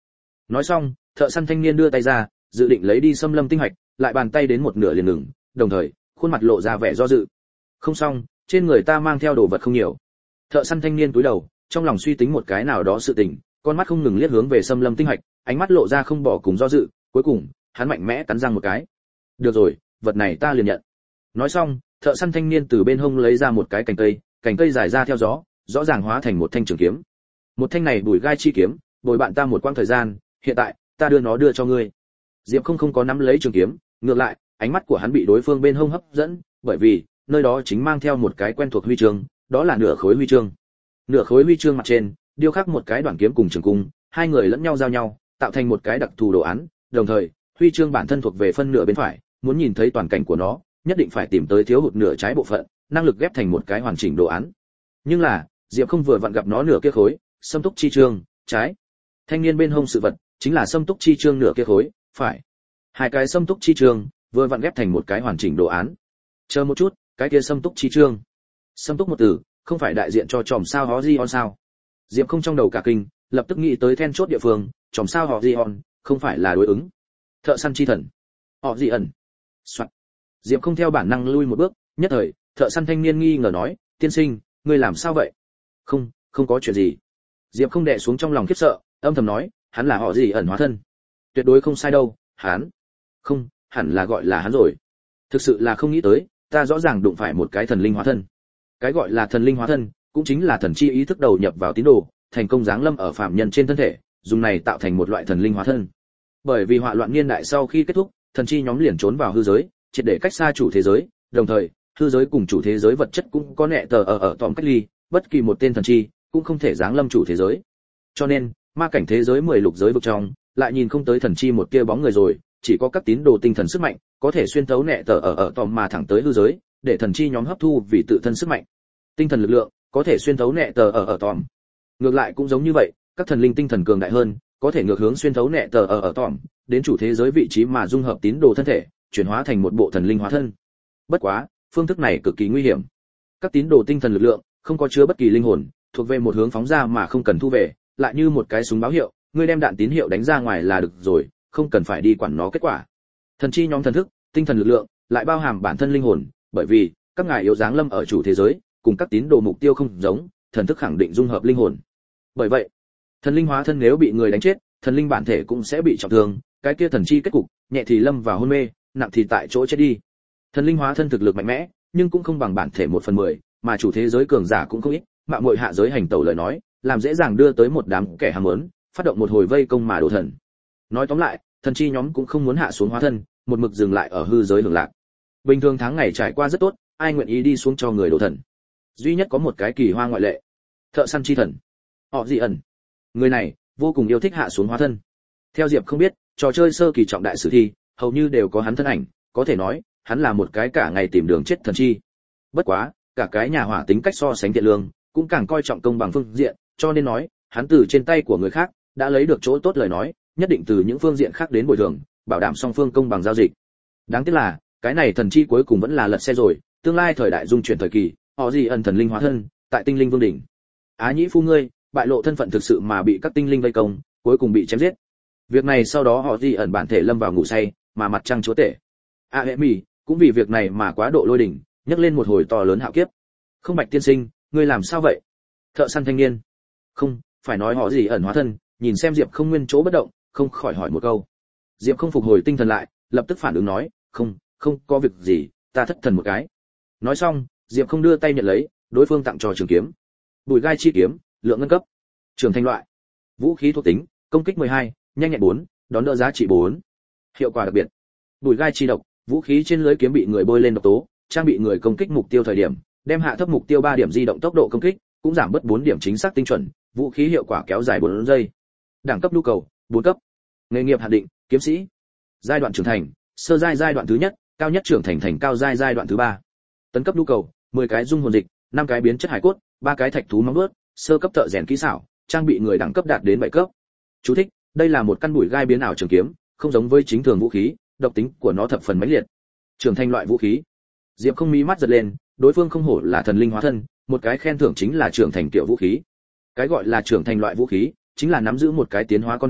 Nói xong, thợ săn thanh niên đưa tay ra, dự định lấy đi xâm lâm tinh hạch, lại bàn tay đến một nửa liền ngừng, đồng thời, khuôn mặt lộ ra vẻ do dự. Không xong, trên người ta mang theo đồ vật không nhiều. Thợ săn thanh niên cúi đầu, trong lòng suy tính một cái nào đó sự tình, con mắt không ngừng liếc hướng về xâm lâm tinh hạch, ánh mắt lộ ra không bỏ cùng do dự, cuối cùng, hắn mạnh mẽ cắn răng một cái. Được rồi, vật này ta liền nhận. Nói xong, thợ săn thanh niên từ bên hông lấy ra một cái cành cây dài ra theo gió, rõ ràng hóa thành một thanh trường kiếm. Một thanh này bùi gai chi kiếm, bồi bạn ta một quãng thời gian, hiện tại, ta đưa cho ngươi. Diệp không có nắm lấy trường kiếm, ngược lại, ánh mắt của hắn bị đối phương bên hông hấp dẫn, bởi vì nơi đó chính mang theo một cái quen thuộc huy chương, đó là nửa khối huy chương. Nửa khối huy chương mặt trên điêu khắc một cái đoạn kiếm cùng trường cung, hai người lẫn nhau giao nhau, tạo thành một cái đặc thù đồ án, đồng thời, huy chương bản thân thuộc về phân nửa bên phải, muốn nhìn thấy toàn cảnh của nó, nhất định phải tìm tới thiếu hụt nửa trái bộ phận, năng lực ghép thành một cái hoàn chỉnh đồ án. Nhưng là, Diệp không vừa vặn gặp nó nửa kia khối, xâm túc chi chương, trái. Thanh niên bên hông sự vật, chính là xâm túc chi chương nửa kia khối, phải. Hai cái xâm túc chi chương, vừa vặn ghép thành một cái hoàn chỉnh đồ án. Chờ một chút, cái kia xâm túc chi chương. Xâm túc một từ, không phải đại diện cho chòm sao Horion sao? Diệp không trong đầu cả kinh, lập tức nghĩ tới then chốt địa phương, chòm sao Horion, không phải là đối ứng. Thợ săn chi thần. Họ gì ẩn. Soạn. Diệp không theo bản năng lui một bước, nhất thời, thợ săn thanh niên nghi ngờ nói, tiên sinh, ngươi làm sao vậy? Không có chuyện gì. Diệp không đè xuống trong lòng khiếp sợ, âm thầm nói, hắn là họ gì ẩn hóa thân. Tuyệt đối không sai đâu, hắn. Không, hẳn là gọi là hắn rồi. Thực sự là không nghĩ tới, ta rõ ràng đụng phải một cái thần linh hóa thân. Cái gọi là thần linh hóa thân, cũng chính là thần chi ý thức đầu nhập vào tín đồ, thành công giáng lâm ở phàm nhân trên thân thể, dùng này tạo thành một loại thần linh hóa thân. Bởi vì họa loạn niên đại sau khi kết thúc, thần chi nhóm liền trốn vào hư giới, triệt để cách xa chủ thế giới, đồng thời, hư giới cùng chủ thế giới vật chất cũng có nệ tờ ở tòm cách ly, bất kỳ một tên thần chi cũng không thể giáng lâm chủ thế giới. Cho nên, ma cảnh thế giới 10 lục giới vực trong, lại nhìn không tới thần chi một kia bóng người rồi, chỉ có các tín đồ tinh thần sức mạnh, có thể xuyên thấu nệ tờ ở tòm mà thẳng tới hư giới, để thần chi nhóm hấp thu vì tự thân sức mạnh. Tinh thần lực lượng có thể xuyên thấu nệ tờ ở tòm. Ngược lại cũng giống như vậy, các thần linh tinh thần cường đại hơn, có thể ngược hướng xuyên thấu nệ tờ ở tòm, đến chủ thế giới vị trí mà dung hợp tín đồ thân thể, chuyển hóa thành một bộ thần linh hóa thân. Bất quá, phương thức này cực kỳ nguy hiểm. Các tín đồ tinh thần lực lượng không có chứa bất kỳ linh hồn, thuộc về một hướng phóng ra mà không cần thu về, lại như một cái súng báo hiệu, ngươi đem đạn tín hiệu đánh ra ngoài là được rồi, không cần phải đi quản nó kết quả. Thần chi nhóm thần thức, tinh thần lực lượng lại bao hàm bản thân linh hồn, bởi vì các ngài yếu dáng lâm ở chủ thế giới, cùng các tín đồ mục tiêu không giống, thần thức khẳng định dung hợp linh hồn. Bởi vậy, thần linh hóa thân nếu bị người đánh chết, thần linh bản thể cũng sẽ bị trọng thương, cái kia thần chi kết cục, nhẹ thì lâm vào hôn mê, nặng thì tại chỗ chết đi. Thần linh hóa thân thực lực mạnh mẽ, nhưng cũng không bằng bản thể 1/10, mà chủ thế giới cường giả cũng không ít, mạo muội hạ giới hành tẩu lời nói, làm dễ dàng đưa tới một đám kẻ ham muốn, phát động một hồi vây công mà đổ thần. Nói tóm lại, thần chi nhóm cũng không muốn hạ xuống hóa thân, một mực dừng lại ở hư giới hưởng lạc. Bình thường tháng ngày trải qua rất tốt, ai nguyện ý đi xuống cho người đổ thần. Duy nhất có một cái kỳ hoa ngoại lệ. Thợ săn chi thần. Họ gì ẩn. Người này vô cùng yêu thích hạ xuống hóa thân. Theo Diệp không biết, trò chơi sơ kỳ trọng đại sử thi, hầu như đều có hắn thân ảnh, có thể nói, hắn là một cái cả ngày tìm đường chết thần chi. Bất quá, cả cái nhà hỏa tính cách so sánh thiện lương, cũng càng coi trọng công bằng phương diện, cho nên nói, hắn từ trên tay của người khác đã lấy được chỗ tốt lời nói, nhất định từ những phương diện khác đến bồi thường, bảo đảm song phương công bằng giao dịch. Đáng tiếc là, cái này thần chi cuối cùng vẫn là lật xe rồi, tương lai thời đại dung chuyển thời kỳ, họ gì ẩn thần linh hóa thân, tại tinh linh vương đỉnh. Á nhĩ phu ngươi, bại lộ thân phận thực sự mà bị các tinh linh vây công, cuối cùng bị chém giết. Việc này sau đó họ gì ẩn bản thể lâm vào ngủ say, mà mặt trăng chúa tể. hệ mì cũng vì việc này mà quá độ lôi đỉnh, nhấc lên một hồi to lớn hạo kiếp. Không Bạch tiên sinh, ngươi làm sao vậy? Thợ săn thanh niên. Không, phải nói họ gì ẩn hóa thân, nhìn xem Diệp không nguyên chỗ bất động, không khỏi hỏi một câu. Diệp không phục hồi tinh thần lại, lập tức phản ứng nói, không có việc gì, ta thất thần một cái. Nói xong, Diệp không đưa tay nhận lấy, đối phương tặng cho trường kiếm. Bùi gai chi kiếm, lượng ngân cấp. Trường thanh loại. Vũ khí thuộc tính, công kích 12, nhanh nhẹn 4, đón đỡ giá trị 4. Hiệu quả đặc biệt. Bùi gai chi độc, vũ khí trên lưỡi kiếm bị người bôi lên độc tố, trang bị người công kích mục tiêu thời điểm, đem hạ thấp mục tiêu 3 điểm di động tốc độ công kích, cũng giảm bớt 4 điểm chính xác tinh chuẩn, vũ khí hiệu quả kéo dài 4 giây. Đẳng cấp nhu cầu, 4 cấp. Nghề nghiệp hạn định, kiếm sĩ. Giai đoạn trưởng thành, sơ giai đoạn thứ nhất, cao nhất trưởng thành thành cao giai đoạn thứ 3. Tấn cấp nhu cầu, 10 cái dung hồn dịch, 5 cái biến chất hải cốt, 3 cái thạch thú móng vuốt, sơ cấp thợ rèn kỹ xảo, trang bị người đẳng cấp đạt đến 7 cấp. Chú thích: đây là một căn bùi gai biến ảo trường kiếm, không giống với chính thường vũ khí, độc tính của nó thập phần mãnh liệt. Trưởng thành loại vũ khí. Diệp không mí mắt giật lên, đối phương không hổ là thần linh hóa thân, một cái khen thưởng chính là trưởng thành kiểu vũ khí. Cái gọi là trưởng thành loại vũ khí, chính là nắm giữ một cái tiến hóa con đường,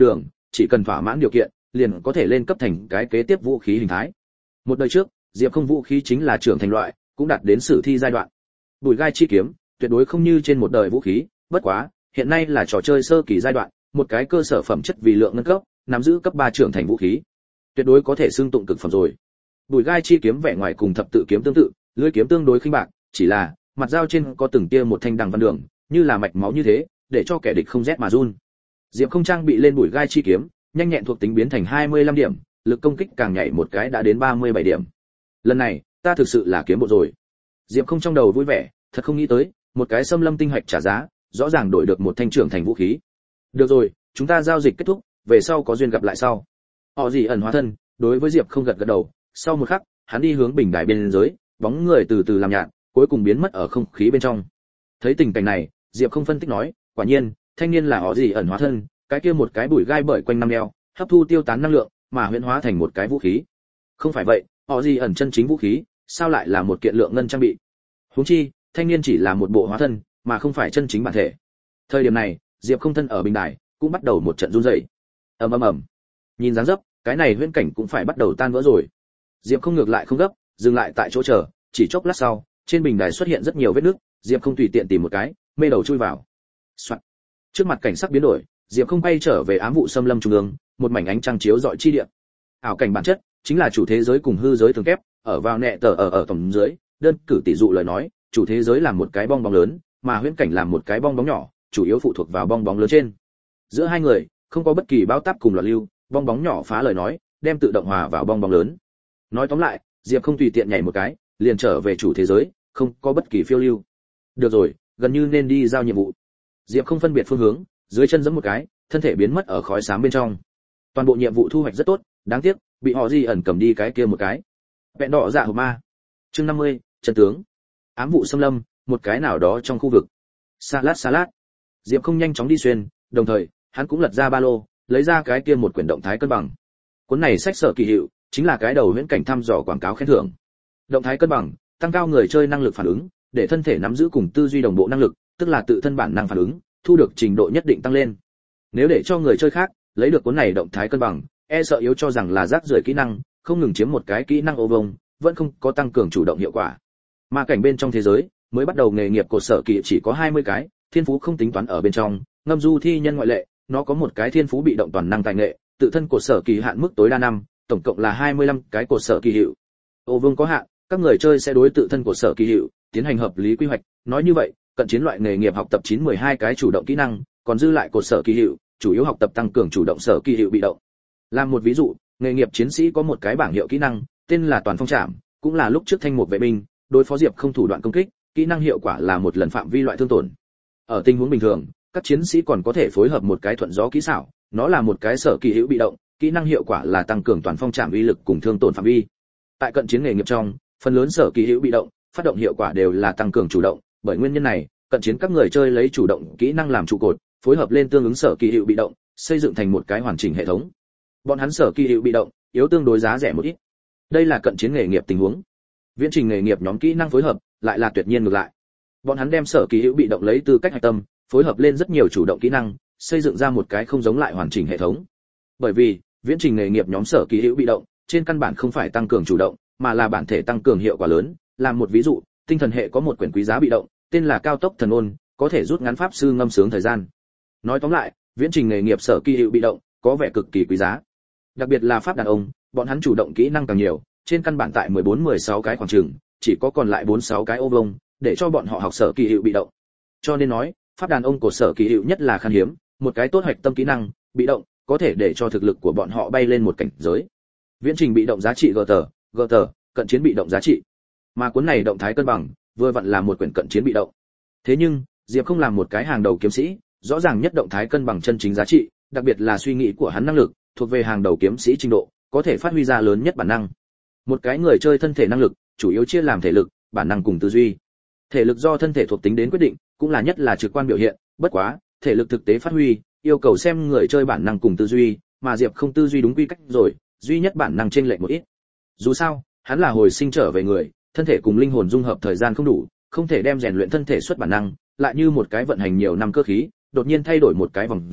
chỉ cần thỏa mãn điều kiện, liền có thể lên cấp thành cái kế tiếp vũ khí hình thái. Một đời trước, Diệp Không vũ khí chính là trưởng thành loại, cũng đạt đến sử thi giai đoạn. Bùi gai chi kiếm, tuyệt đối không như trên một đời vũ khí, bất quá, hiện nay là trò chơi sơ kỳ giai đoạn, một cái cơ sở phẩm chất vì lượng ngân cấp, nắm giữ cấp 3 trưởng thành vũ khí. Tuyệt đối có thể xưng tụng cực phẩm rồi. Bùi gai chi kiếm vẻ ngoài cùng thập tự kiếm tương tự, lưỡi kiếm tương đối khinh bạc, chỉ là mặt dao trên có từng tia một thanh đằng văn đường, như là mạch máu như thế, để cho kẻ địch không rét mà run. Diệp Không trang bị lên bùi gai chi kiếm, nhanh nhẹn thuộc tính biến thành 25 điểm, lực công kích càng nhảy một cái đã đến 37 điểm. Lần này, ta thực sự là kiếm bộ rồi. Diệp Không trong đầu vui vẻ, thật không nghĩ tới, một cái xâm lâm tinh hạch trả giá, rõ ràng đổi được một thanh trưởng thành vũ khí. Được rồi, chúng ta giao dịch kết thúc, về sau có duyên gặp lại sau. Họ gì ẩn hóa thân, đối với Diệp Không gật gật đầu, sau một khắc, hắn đi hướng bình đài bên dưới, bóng người từ từ làm nhạt, cuối cùng biến mất ở không khí bên trong. Thấy tình cảnh này, Diệp Không phân tích nói, quả nhiên, thanh niên là họ gì ẩn hóa thân, cái kia một cái bụi gai bởi quanh năm đeo, hấp thu tiêu tán năng lượng, mà huyễn hóa thành một cái vũ khí. Không phải vậy, họ gì ẩn chân chính vũ khí, sao lại là một kiện lượng ngân trang bị? Huống chi, thanh niên chỉ là một bộ hóa thân, mà không phải chân chính bản thể. Thời điểm này, Diệp Không thân ở bình đài, cũng bắt đầu một trận run rẩy. Ầm ầm ầm. Nhìn dáng dấp, cái này huyễn cảnh cũng phải bắt đầu tan vỡ rồi. Diệp Không ngược lại không gấp, dừng lại tại chỗ chờ, chỉ chốc lát sau, trên bình đài xuất hiện rất nhiều vết nứt, Diệp Không tùy tiện tìm một cái, mê đầu chui vào. Soạn. Trước mặt cảnh sắc biến đổi, Diệp Không bay trở về ám vụ xâm lâm trung ương, một mảnh ánh trăng chiếu rọi chi địa. Ảo cảnh bản chất chính là chủ thế giới cùng hư giới thường kép, ở vào nệ tờ ở tổng dưới, đơn cử tỷ dụ lời nói, chủ thế giới là một cái bong bóng lớn, mà huyễn cảnh là một cái bong bóng nhỏ, chủ yếu phụ thuộc vào bong bóng lớn trên. Giữa hai người không có bất kỳ bao táp cùng loạn lưu, bong bóng nhỏ phá lời nói, đem tự động hòa vào bong bóng lớn. Nói tóm lại, Diệp Không tùy tiện nhảy một cái, liền trở về chủ thế giới, không có bất kỳ phiêu lưu. Được rồi, gần như nên đi giao nhiệm vụ. Diệp Không phân biệt phương hướng, dưới chân giẫm một cái, thân thể biến mất ở khói xám bên trong. Toàn bộ nhiệm vụ thu hoạch rất tốt, đáng tiếc, bị họ gì ẩn cầm đi cái kia một cái. Vẹn đỏ dạ hộp ma. Chương 50, chân tướng. Ám vụ xâm lâm, một cái nào đó trong khu vực. Salad. Diệp Không nhanh chóng đi xuyên, đồng thời, hắn cũng lật ra ba lô, lấy ra cái kia một quyển động thái cân bằng. Cuốn này sách sở kỳ hiệu, chính là cái đầu huyễn cảnh thăm dò quảng cáo khen thưởng. Động thái cân bằng, tăng cao người chơi năng lực phản ứng, để thân thể nắm giữ cùng tư duy đồng bộ năng lực, tức là tự thân bản năng phản ứng, thu được trình độ nhất định tăng lên. Nếu để cho người chơi khác lấy được cuốn này động thái cân bằng, e sợ yếu cho rằng là rác rưởi kỹ năng, không ngừng chiếm một cái kỹ năng ô vông, vẫn không có tăng cường chủ động hiệu quả. Mà cảnh bên trong thế giới, mới bắt đầu nghề nghiệp của sở kỳ chỉ có 20 cái, thiên phú không tính toán ở bên trong, ngâm du thi nhân ngoại lệ, nó có một cái thiên phú bị động toàn năng tài nghệ, tự thân của sở kỳ hạn mức tối đa 5, tổng cộng là 25 cái của sở kỳ hiệu. Ô vương có hạn, các người chơi sẽ đối tự thân của sở kỳ hiệu tiến hành hợp lý quy hoạch, nói như vậy, cận chiến loại nghề nghiệp học tập 9-12 cái chủ động kỹ năng, còn dư lại của sở kỳ hiệu, chủ yếu học tập tăng cường chủ động sở kỳ hiệu bị động. Làm một ví dụ, nghề nghiệp chiến sĩ có một cái bảng hiệu kỹ năng, tên là toàn phong trảm, cũng là lúc trước thanh mục vệ binh, đối phó Diệp Không thủ đoạn công kích, kỹ năng hiệu quả là một lần phạm vi loại thương tổn. Ở tình huống bình thường, các chiến sĩ còn có thể phối hợp một cái thuận gió kỹ xảo, nó là một cái sở kỳ hữu bị động, kỹ năng hiệu quả là tăng cường toàn phong trảm uy lực cùng thương tổn phạm vi. Tại cận chiến nghề nghiệp trong, phần lớn sở kỳ hữu bị động, phát động hiệu quả đều là tăng cường chủ động, bởi nguyên nhân này, cận chiến các người chơi lấy chủ động kỹ năng làm trụ cột, phối hợp lên tương ứng sở kỳ hữu bị động, xây dựng thành một cái hoàn chỉnh hệ thống. Bọn hắn sở kỳ hữu bị động, yếu tương đối giá rẻ một ít. Đây là cận chiến nghề nghiệp tình huống. Viễn trình nghề nghiệp nhóm kỹ năng phối hợp, lại là tuyệt nhiên ngược lại. Bọn hắn đem sở kỳ hữu bị động lấy tư cách hạch tâm, phối hợp lên rất nhiều chủ động kỹ năng, xây dựng ra một cái không giống lại hoàn chỉnh hệ thống. Bởi vì, viễn trình nghề nghiệp nhóm sở kỳ hữu bị động, trên căn bản không phải tăng cường chủ động, mà là bản thể tăng cường hiệu quả lớn. Làm một ví dụ, tinh thần hệ có một quyển quý giá bị động, tên là cao tốc thần ôn, có thể rút ngắn pháp sư ngâm sướng thời gian. Nói tóm lại, viễn trình nghề nghiệp sở kỳ hữu bị động, có vẻ cực kỳ quý giá. Đặc biệt là pháp đàn ông, bọn hắn chủ động kỹ năng càng nhiều, trên căn bản tại 14-16 cái khoảng chừng, chỉ có còn lại 4-6 cái ô vông, để cho bọn họ học sở kỳ hiệu bị động. Cho nên nói, pháp đàn ông của sở kỳ hiệu nhất là khan hiếm, một cái tốt hoạch tâm kỹ năng, bị động, có thể để cho thực lực của bọn họ bay lên một cảnh giới. Viễn trình bị động giá trị GT, cận chiến bị động giá trị. Mà cuốn này động thái cân bằng, vừa vặn là một quyển cận chiến bị động. Thế nhưng, Diệp Không làm một cái hàng đầu kiếm sĩ, rõ ràng nhất động thái cân bằng chân chính giá trị, đặc biệt là suy nghĩ của hắn năng lực, thuộc về hàng đầu kiếm sĩ trình độ, có thể phát huy ra lớn nhất bản năng. Một cái người chơi thân thể năng lực, chủ yếu chia làm thể lực, bản năng cùng tư duy. Thể lực do thân thể thuộc tính đến quyết định, cũng là nhất là trực quan biểu hiện, bất quá, thể lực thực tế phát huy, yêu cầu xem người chơi bản năng cùng tư duy, mà Diệp Không tư duy đúng quy cách rồi, duy nhất bản năng chênh lệch một ít. Dù sao, hắn là hồi sinh trở về người, thân thể cùng linh hồn dung hợp thời gian không đủ, không thể đem rèn luyện thân thể xuất bản năng, lại như một cái vận hành nhiều năm cơ khí, đột nhiên thay đổi một cái vòng răng,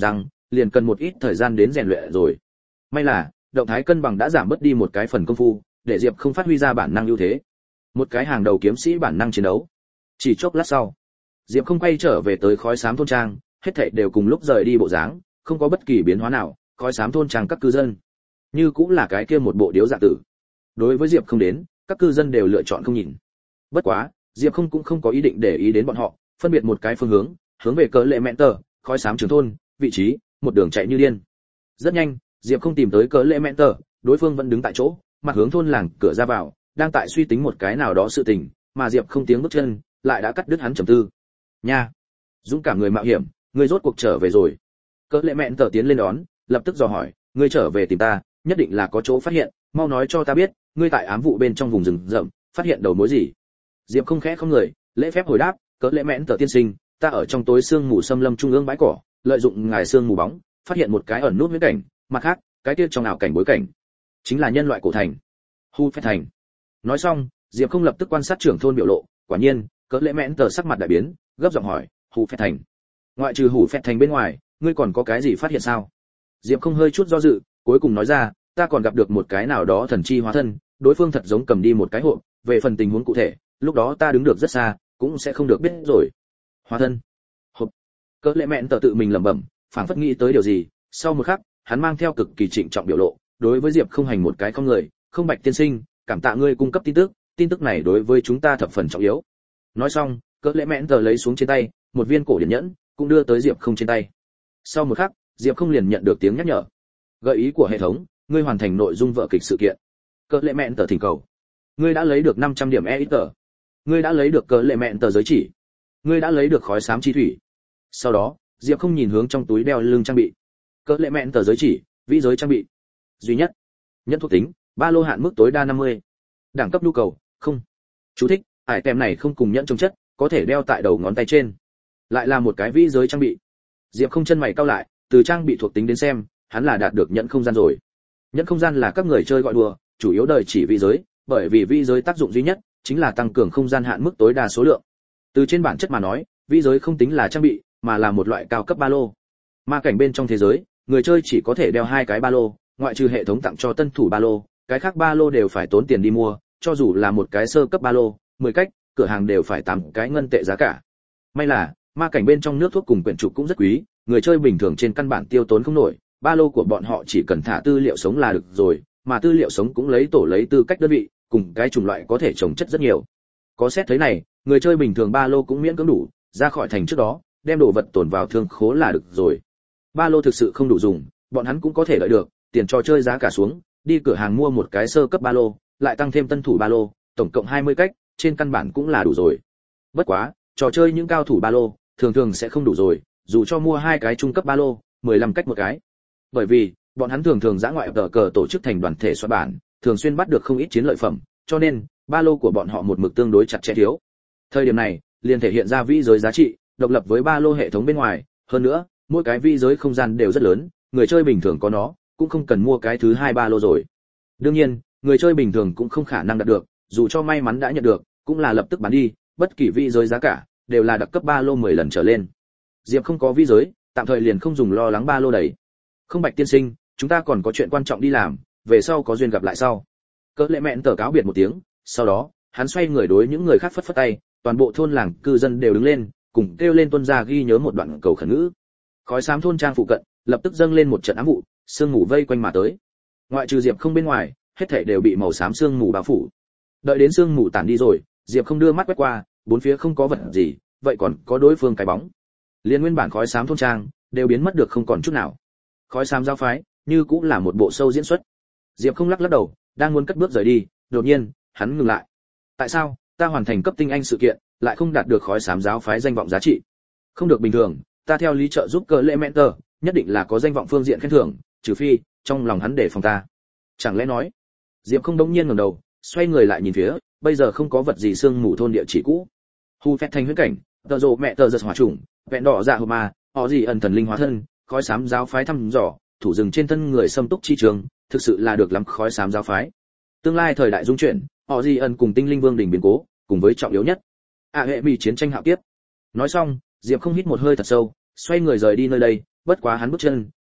liền cần một ít thời gian đến rèn luyện rồi. May là động thái cân bằng đã giảm bớt đi một cái phần công phu, để Diệp không phát huy ra bản năng ưu thế. Một cái hàng đầu kiếm sĩ bản năng chiến đấu. Chỉ chốc lát sau, Diệp không quay trở về tới khói xám thôn trang, hết thảy đều cùng lúc rời đi bộ dáng, không có bất kỳ biến hóa nào, khói xám thôn trang các cư dân như cũng là cái kia một bộ điếu dạ tử. Đối với Diệp không đến, các cư dân đều lựa chọn không nhìn. Bất quá, Diệp không cũng không có ý định để ý đến bọn họ, phân biệt một cái phương hướng về cỡ lệ mẹn tờ, khói xám trường thôn, vị trí, một đường chạy như điên. Rất nhanh, Diệp không tìm tới cỡ lệ mẹn tờ, đối phương vẫn đứng tại chỗ, mặt hướng thôn làng cửa ra vào, đang tại suy tính một cái nào đó sự tình, mà Diệp không tiếng bước chân, lại đã cắt đứt hắn trầm tư. Nha, dũng cảm người mạo hiểm, ngươi rốt cuộc trở về rồi. Cỡ lệ mẹn tờ tiến lên đón, lập tức dò hỏi, ngươi trở về tìm ta, nhất định là có chỗ phát hiện, mau nói cho ta biết, ngươi tại ám vụ bên trong vùng rừng rậm, phát hiện đầu mối gì? Diệp không khẽ không người, lễ phép hồi đáp, cỡ lệ mẹn tờ tiên sinh, ta ở trong tối sương mù xâm lâm trung ương bãi cỏ, lợi dụng ngài sương mù bóng, phát hiện một cái ẩn nút huyễn cảnh, mặt khác, cái kia trong ảo cảnh bối cảnh, chính là nhân loại cổ thành, Hu Phét thành. Nói xong, Diệp không lập tức quan sát trưởng thôn biểu lộ, quả nhiên, cỡ lệ mẹn tờ sắc mặt đại biến, gấp giọng hỏi, Hu Phét thành, ngoại trừ Hu Phét thành bên ngoài, ngươi còn có cái gì phát hiện sao? Diệp không hơi chút do dự, cuối cùng nói ra, ta còn gặp được một cái nào đó thần chi hóa thân, đối phương thật giống cầm đi một cái hộp, về phần tình huống cụ thể, lúc đó ta đứng được rất xa, cũng sẽ không được biết rồi. Hóa thân, hộp. Cỡ lệ mẹn tờ tự mình lẩm bẩm, phảng phất nghĩ tới điều gì, sau một khắc, hắn mang theo cực kỳ trịnh trọng biểu lộ, đối với Diệp không hành một cái không người, không Bạch tiên sinh, cảm tạ ngươi cung cấp tin tức này đối với chúng ta thập phần trọng yếu. Nói xong, cỡ lệ mẹn tờ lấy xuống trên tay một viên cổ điển nhẫn, cũng đưa tới Diệp không trên tay. Sau một khắc, Diệp không liền nhận được tiếng nhắc nhở. Gợi ý của hệ thống, ngươi hoàn thành nội dung vở kịch sự kiện. Cỡ lệ mẹn tờ thỉnh cầu. Ngươi đã lấy được 500 điểm EXP. Ngươi đã lấy được cỡ lệ mẹn tờ giới chỉ. Ngươi đã lấy được khói xám chi thủy. Sau đó, Diệp không nhìn hướng trong túi đeo lưng trang bị. Cỡ lệ mẹn tờ giới chỉ, vĩ giới trang bị. Duy nhất. Nhân thuộc tính, ba lô hạn mức tối đa 50. Đẳng cấp nhu cầu, không. Chú thích, ải tem này không cùng nhẫn chống chất, có thể đeo tại đầu ngón tay trên. Lại là một cái vĩ giới trang bị. Diệp không chân mày cau lại, từ trang bị thuộc tính đến xem, hắn là đạt được nhẫn không gian rồi. Nhẫn không gian là các người chơi gọi đùa, chủ yếu đời chỉ vĩ giới, bởi vì vĩ giới tác dụng duy nhất chính là tăng cường không gian hạn mức tối đa số lượng. Từ trên bản chất mà nói, vĩ giới không tính là trang bị, mà là một loại cao cấp ba lô. Ma cảnh bên trong thế giới, người chơi chỉ có thể đeo hai cái ba lô, ngoại trừ hệ thống tặng cho tân thủ ba lô, cái khác ba lô đều phải tốn tiền đi mua, cho dù là một cái sơ cấp ba lô, 10 cách, cửa hàng đều phải 8 cái ngân tệ giá cả. May là, ma cảnh bên trong nước thuốc cùng quyển trục cũng rất quý, người chơi bình thường trên căn bản tiêu tốn không nổi, ba lô của bọn họ chỉ cần thả tư liệu sống là được rồi, mà tư liệu sống cũng lấy tổ lấy tư cách đơn vị, cùng cái chủng loại có thể trồng chất rất nhiều. Có xét thấy này, người chơi bình thường ba lô cũng miễn cưỡng đủ, ra khỏi thành trước đó, đem đồ vật tồn vào thương khố là được rồi. Ba lô thực sự không đủ dùng, bọn hắn cũng có thể đợi được, tiền trò chơi giá cả xuống, đi cửa hàng mua một cái sơ cấp ba lô, lại tăng thêm tân thủ ba lô, tổng cộng 20 cách, trên căn bản cũng là đủ rồi. Bất quá, trò chơi những cao thủ ba lô, thường thường sẽ không đủ rồi, dù cho mua hai cái trung cấp ba lô, 15 cách một cái. Bởi vì, bọn hắn thường thường dã ngoại tờ cờ tổ chức thành đoàn thể soạn bản, thường xuyên bắt được không ít chiến lợi phẩm, cho nên, ba lô của bọn họ một mực tương đối chặt chẽ thiếu. Thời điểm này, liền thể hiện ra vĩ giới giá trị, độc lập với ba lô hệ thống bên ngoài, hơn nữa, mỗi cái vĩ giới không gian đều rất lớn, người chơi bình thường có nó, cũng không cần mua cái thứ hai ba lô rồi. Đương nhiên, người chơi bình thường cũng không khả năng đạt được, dù cho may mắn đã nhận được, cũng là lập tức bán đi, bất kỳ vĩ giới giá cả đều là đặc cấp ba lô 10 lần trở lên. Diệp không có vĩ giới, tạm thời liền không dùng lo lắng ba lô đấy. Không Bạch tiên sinh, chúng ta còn có chuyện quan trọng đi làm, về sau có duyên gặp lại sau. Cỡ lệ mẹn tờ cáo biệt một tiếng, sau đó, hắn xoay người đối những người khác phất phất tay, toàn bộ thôn làng cư dân đều đứng lên, cùng kêu lên tuân ra ghi nhớ một đoạn cầu khẩn ngữ. Khói xám thôn trang phụ cận, lập tức dâng lên một trận ám vụ, sương mù vây quanh mà tới. Ngoại trừ Diệp không bên ngoài, hết thảy đều bị màu xám sương mù bao phủ. Đợi đến sương mù tản đi rồi, Diệp không đưa mắt quét qua, bốn phía không có vật gì, vậy còn có đối phương cái bóng. Liên nguyên bản khói xám thôn trang đều biến mất được không còn chút nào. Khói xám giáo phái, như cũng là một bộ sâu diễn xuất. Diệp không lắc lắc đầu, đang muốn cất bước rời đi, đột nhiên, hắn ngừng lại. Tại sao, ta hoàn thành cấp tinh anh sự kiện, lại không đạt được khói xám giáo phái danh vọng giá trị? Không được bình thường, ta theo lý trợ giúp cỡ lệ mẹn tờ, nhất định là có danh vọng phương diện khen thưởng, trừ phi, trong lòng hắn để phòng ta. Chẳng lẽ nói? Diệp không đống nhiên ngẩng đầu, xoay người lại nhìn phía, bây giờ không có vật gì sương mù thôn địa chỉ cũ. Hu Phét thành huyễn cảnh, tờ rồ mẹ tờ giật hỏa trùng, vẹn đỏ dạ hộp ma, họ gì ẩn thần linh hóa thân, khói xám giáo phái thăm dò, thủ rừng trên thân người xâm túc chi trường, thực sự là được lắm khói xám giáo phái. Tương lai thời đại dung chuyển, họ gì ẩn cùng tinh linh vương đỉnh biến cố, cùng với trọng yếu nhất, hệ bị chiến tranh hạo kiếp. Nói xong, Diệp không hít một hơi thật sâu, xoay người rời đi nơi đây, bất quá hắn bước chân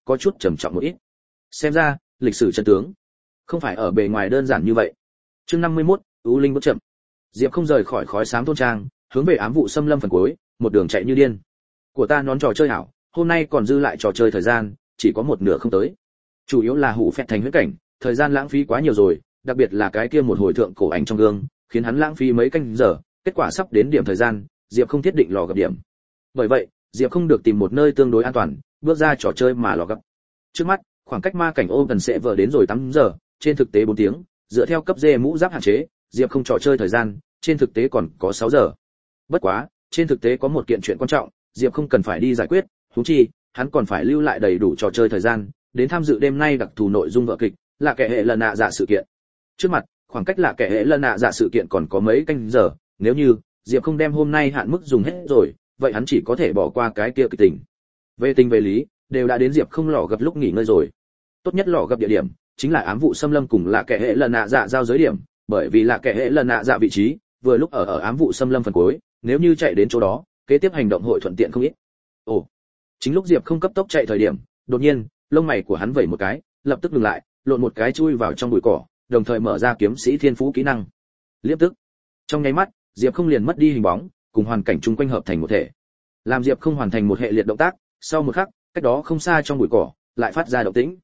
có chút trầm trọng một ít. Xem ra, lịch sử chân tướng không phải ở bề ngoài đơn giản như vậy. Chương 51, U Linh bước chậm. Diệp không rời khỏi khói xám thôn trang, hướng về ám vụ xâm lâm phần cuối, một đường chạy như điên. Của ta nón trò chơi hảo, hôm nay còn dư lại trò chơi thời gian, chỉ có một nửa không tới. Chủ yếu là hủ phẹt thành huyễn cảnh, thời gian lãng phí quá nhiều rồi, đặc biệt là cái kia một hồi thượng cổ ảnh trong gương, khiến hắn lãng phí mấy canh giờ, kết quả sắp đến điểm thời gian, Diệp không thiết định lò gặp điểm. Bởi vậy, Diệp không được tìm một nơi tương đối an toàn, bước ra trò chơi mà lò gặp. Trước mắt, khoảng cách ma cảnh ô gần sẽ vỡ đến rồi 8 giờ, trên thực tế 4 tiếng, dựa theo cấp D mũ giáp hạn chế, Diệp không trò chơi thời gian, trên thực tế còn có 6 giờ. Bất quá, trên thực tế có một kiện chuyện quan trọng, Diệp không cần phải đi giải quyết, huống chi, hắn còn phải lưu lại đầy đủ trò chơi thời gian, đến tham dự đêm nay đặc thù nội dung vở kịch, là kẻ hệ lần nạ dạ sự kiện. Trước mặt, khoảng cách là kẻ hệ lần nạ dạ sự kiện còn có mấy canh giờ, nếu như Diệp không đem hôm nay hạn mức dùng hết rồi, vậy hắn chỉ có thể bỏ qua cái kia kịch tình. Về tình về lý, đều đã đến Diệp không lò gặp lúc nghỉ ngơi rồi. Tốt nhất lò gặp địa điểm chính là ám vụ xâm lâm cùng là kẻ hệ lần nạ dạ giao giới điểm, bởi vì là kẻ hệ lần nạ dạ vị trí vừa lúc ở ám vụ xâm lâm phần cuối, nếu như chạy đến chỗ đó, kế tiếp hành động hội thuận tiện không ít. Ồ, chính lúc Diệp không cấp tốc chạy thời điểm, đột nhiên, lông mày của hắn vẩy một cái, lập tức dừng lại, lộn một cái chui vào trong bụi cỏ, đồng thời mở ra kiếm sĩ thiên phú kỹ năng. Liếp tức. Trong nháy mắt, Diệp không liền mất đi hình bóng, cùng hoàn cảnh chung quanh hợp thành một thể. Làm Diệp không hoàn thành một hệ liệt động tác, sau một khắc, cách đó không xa trong bụi cỏ, lại phát ra động tĩnh.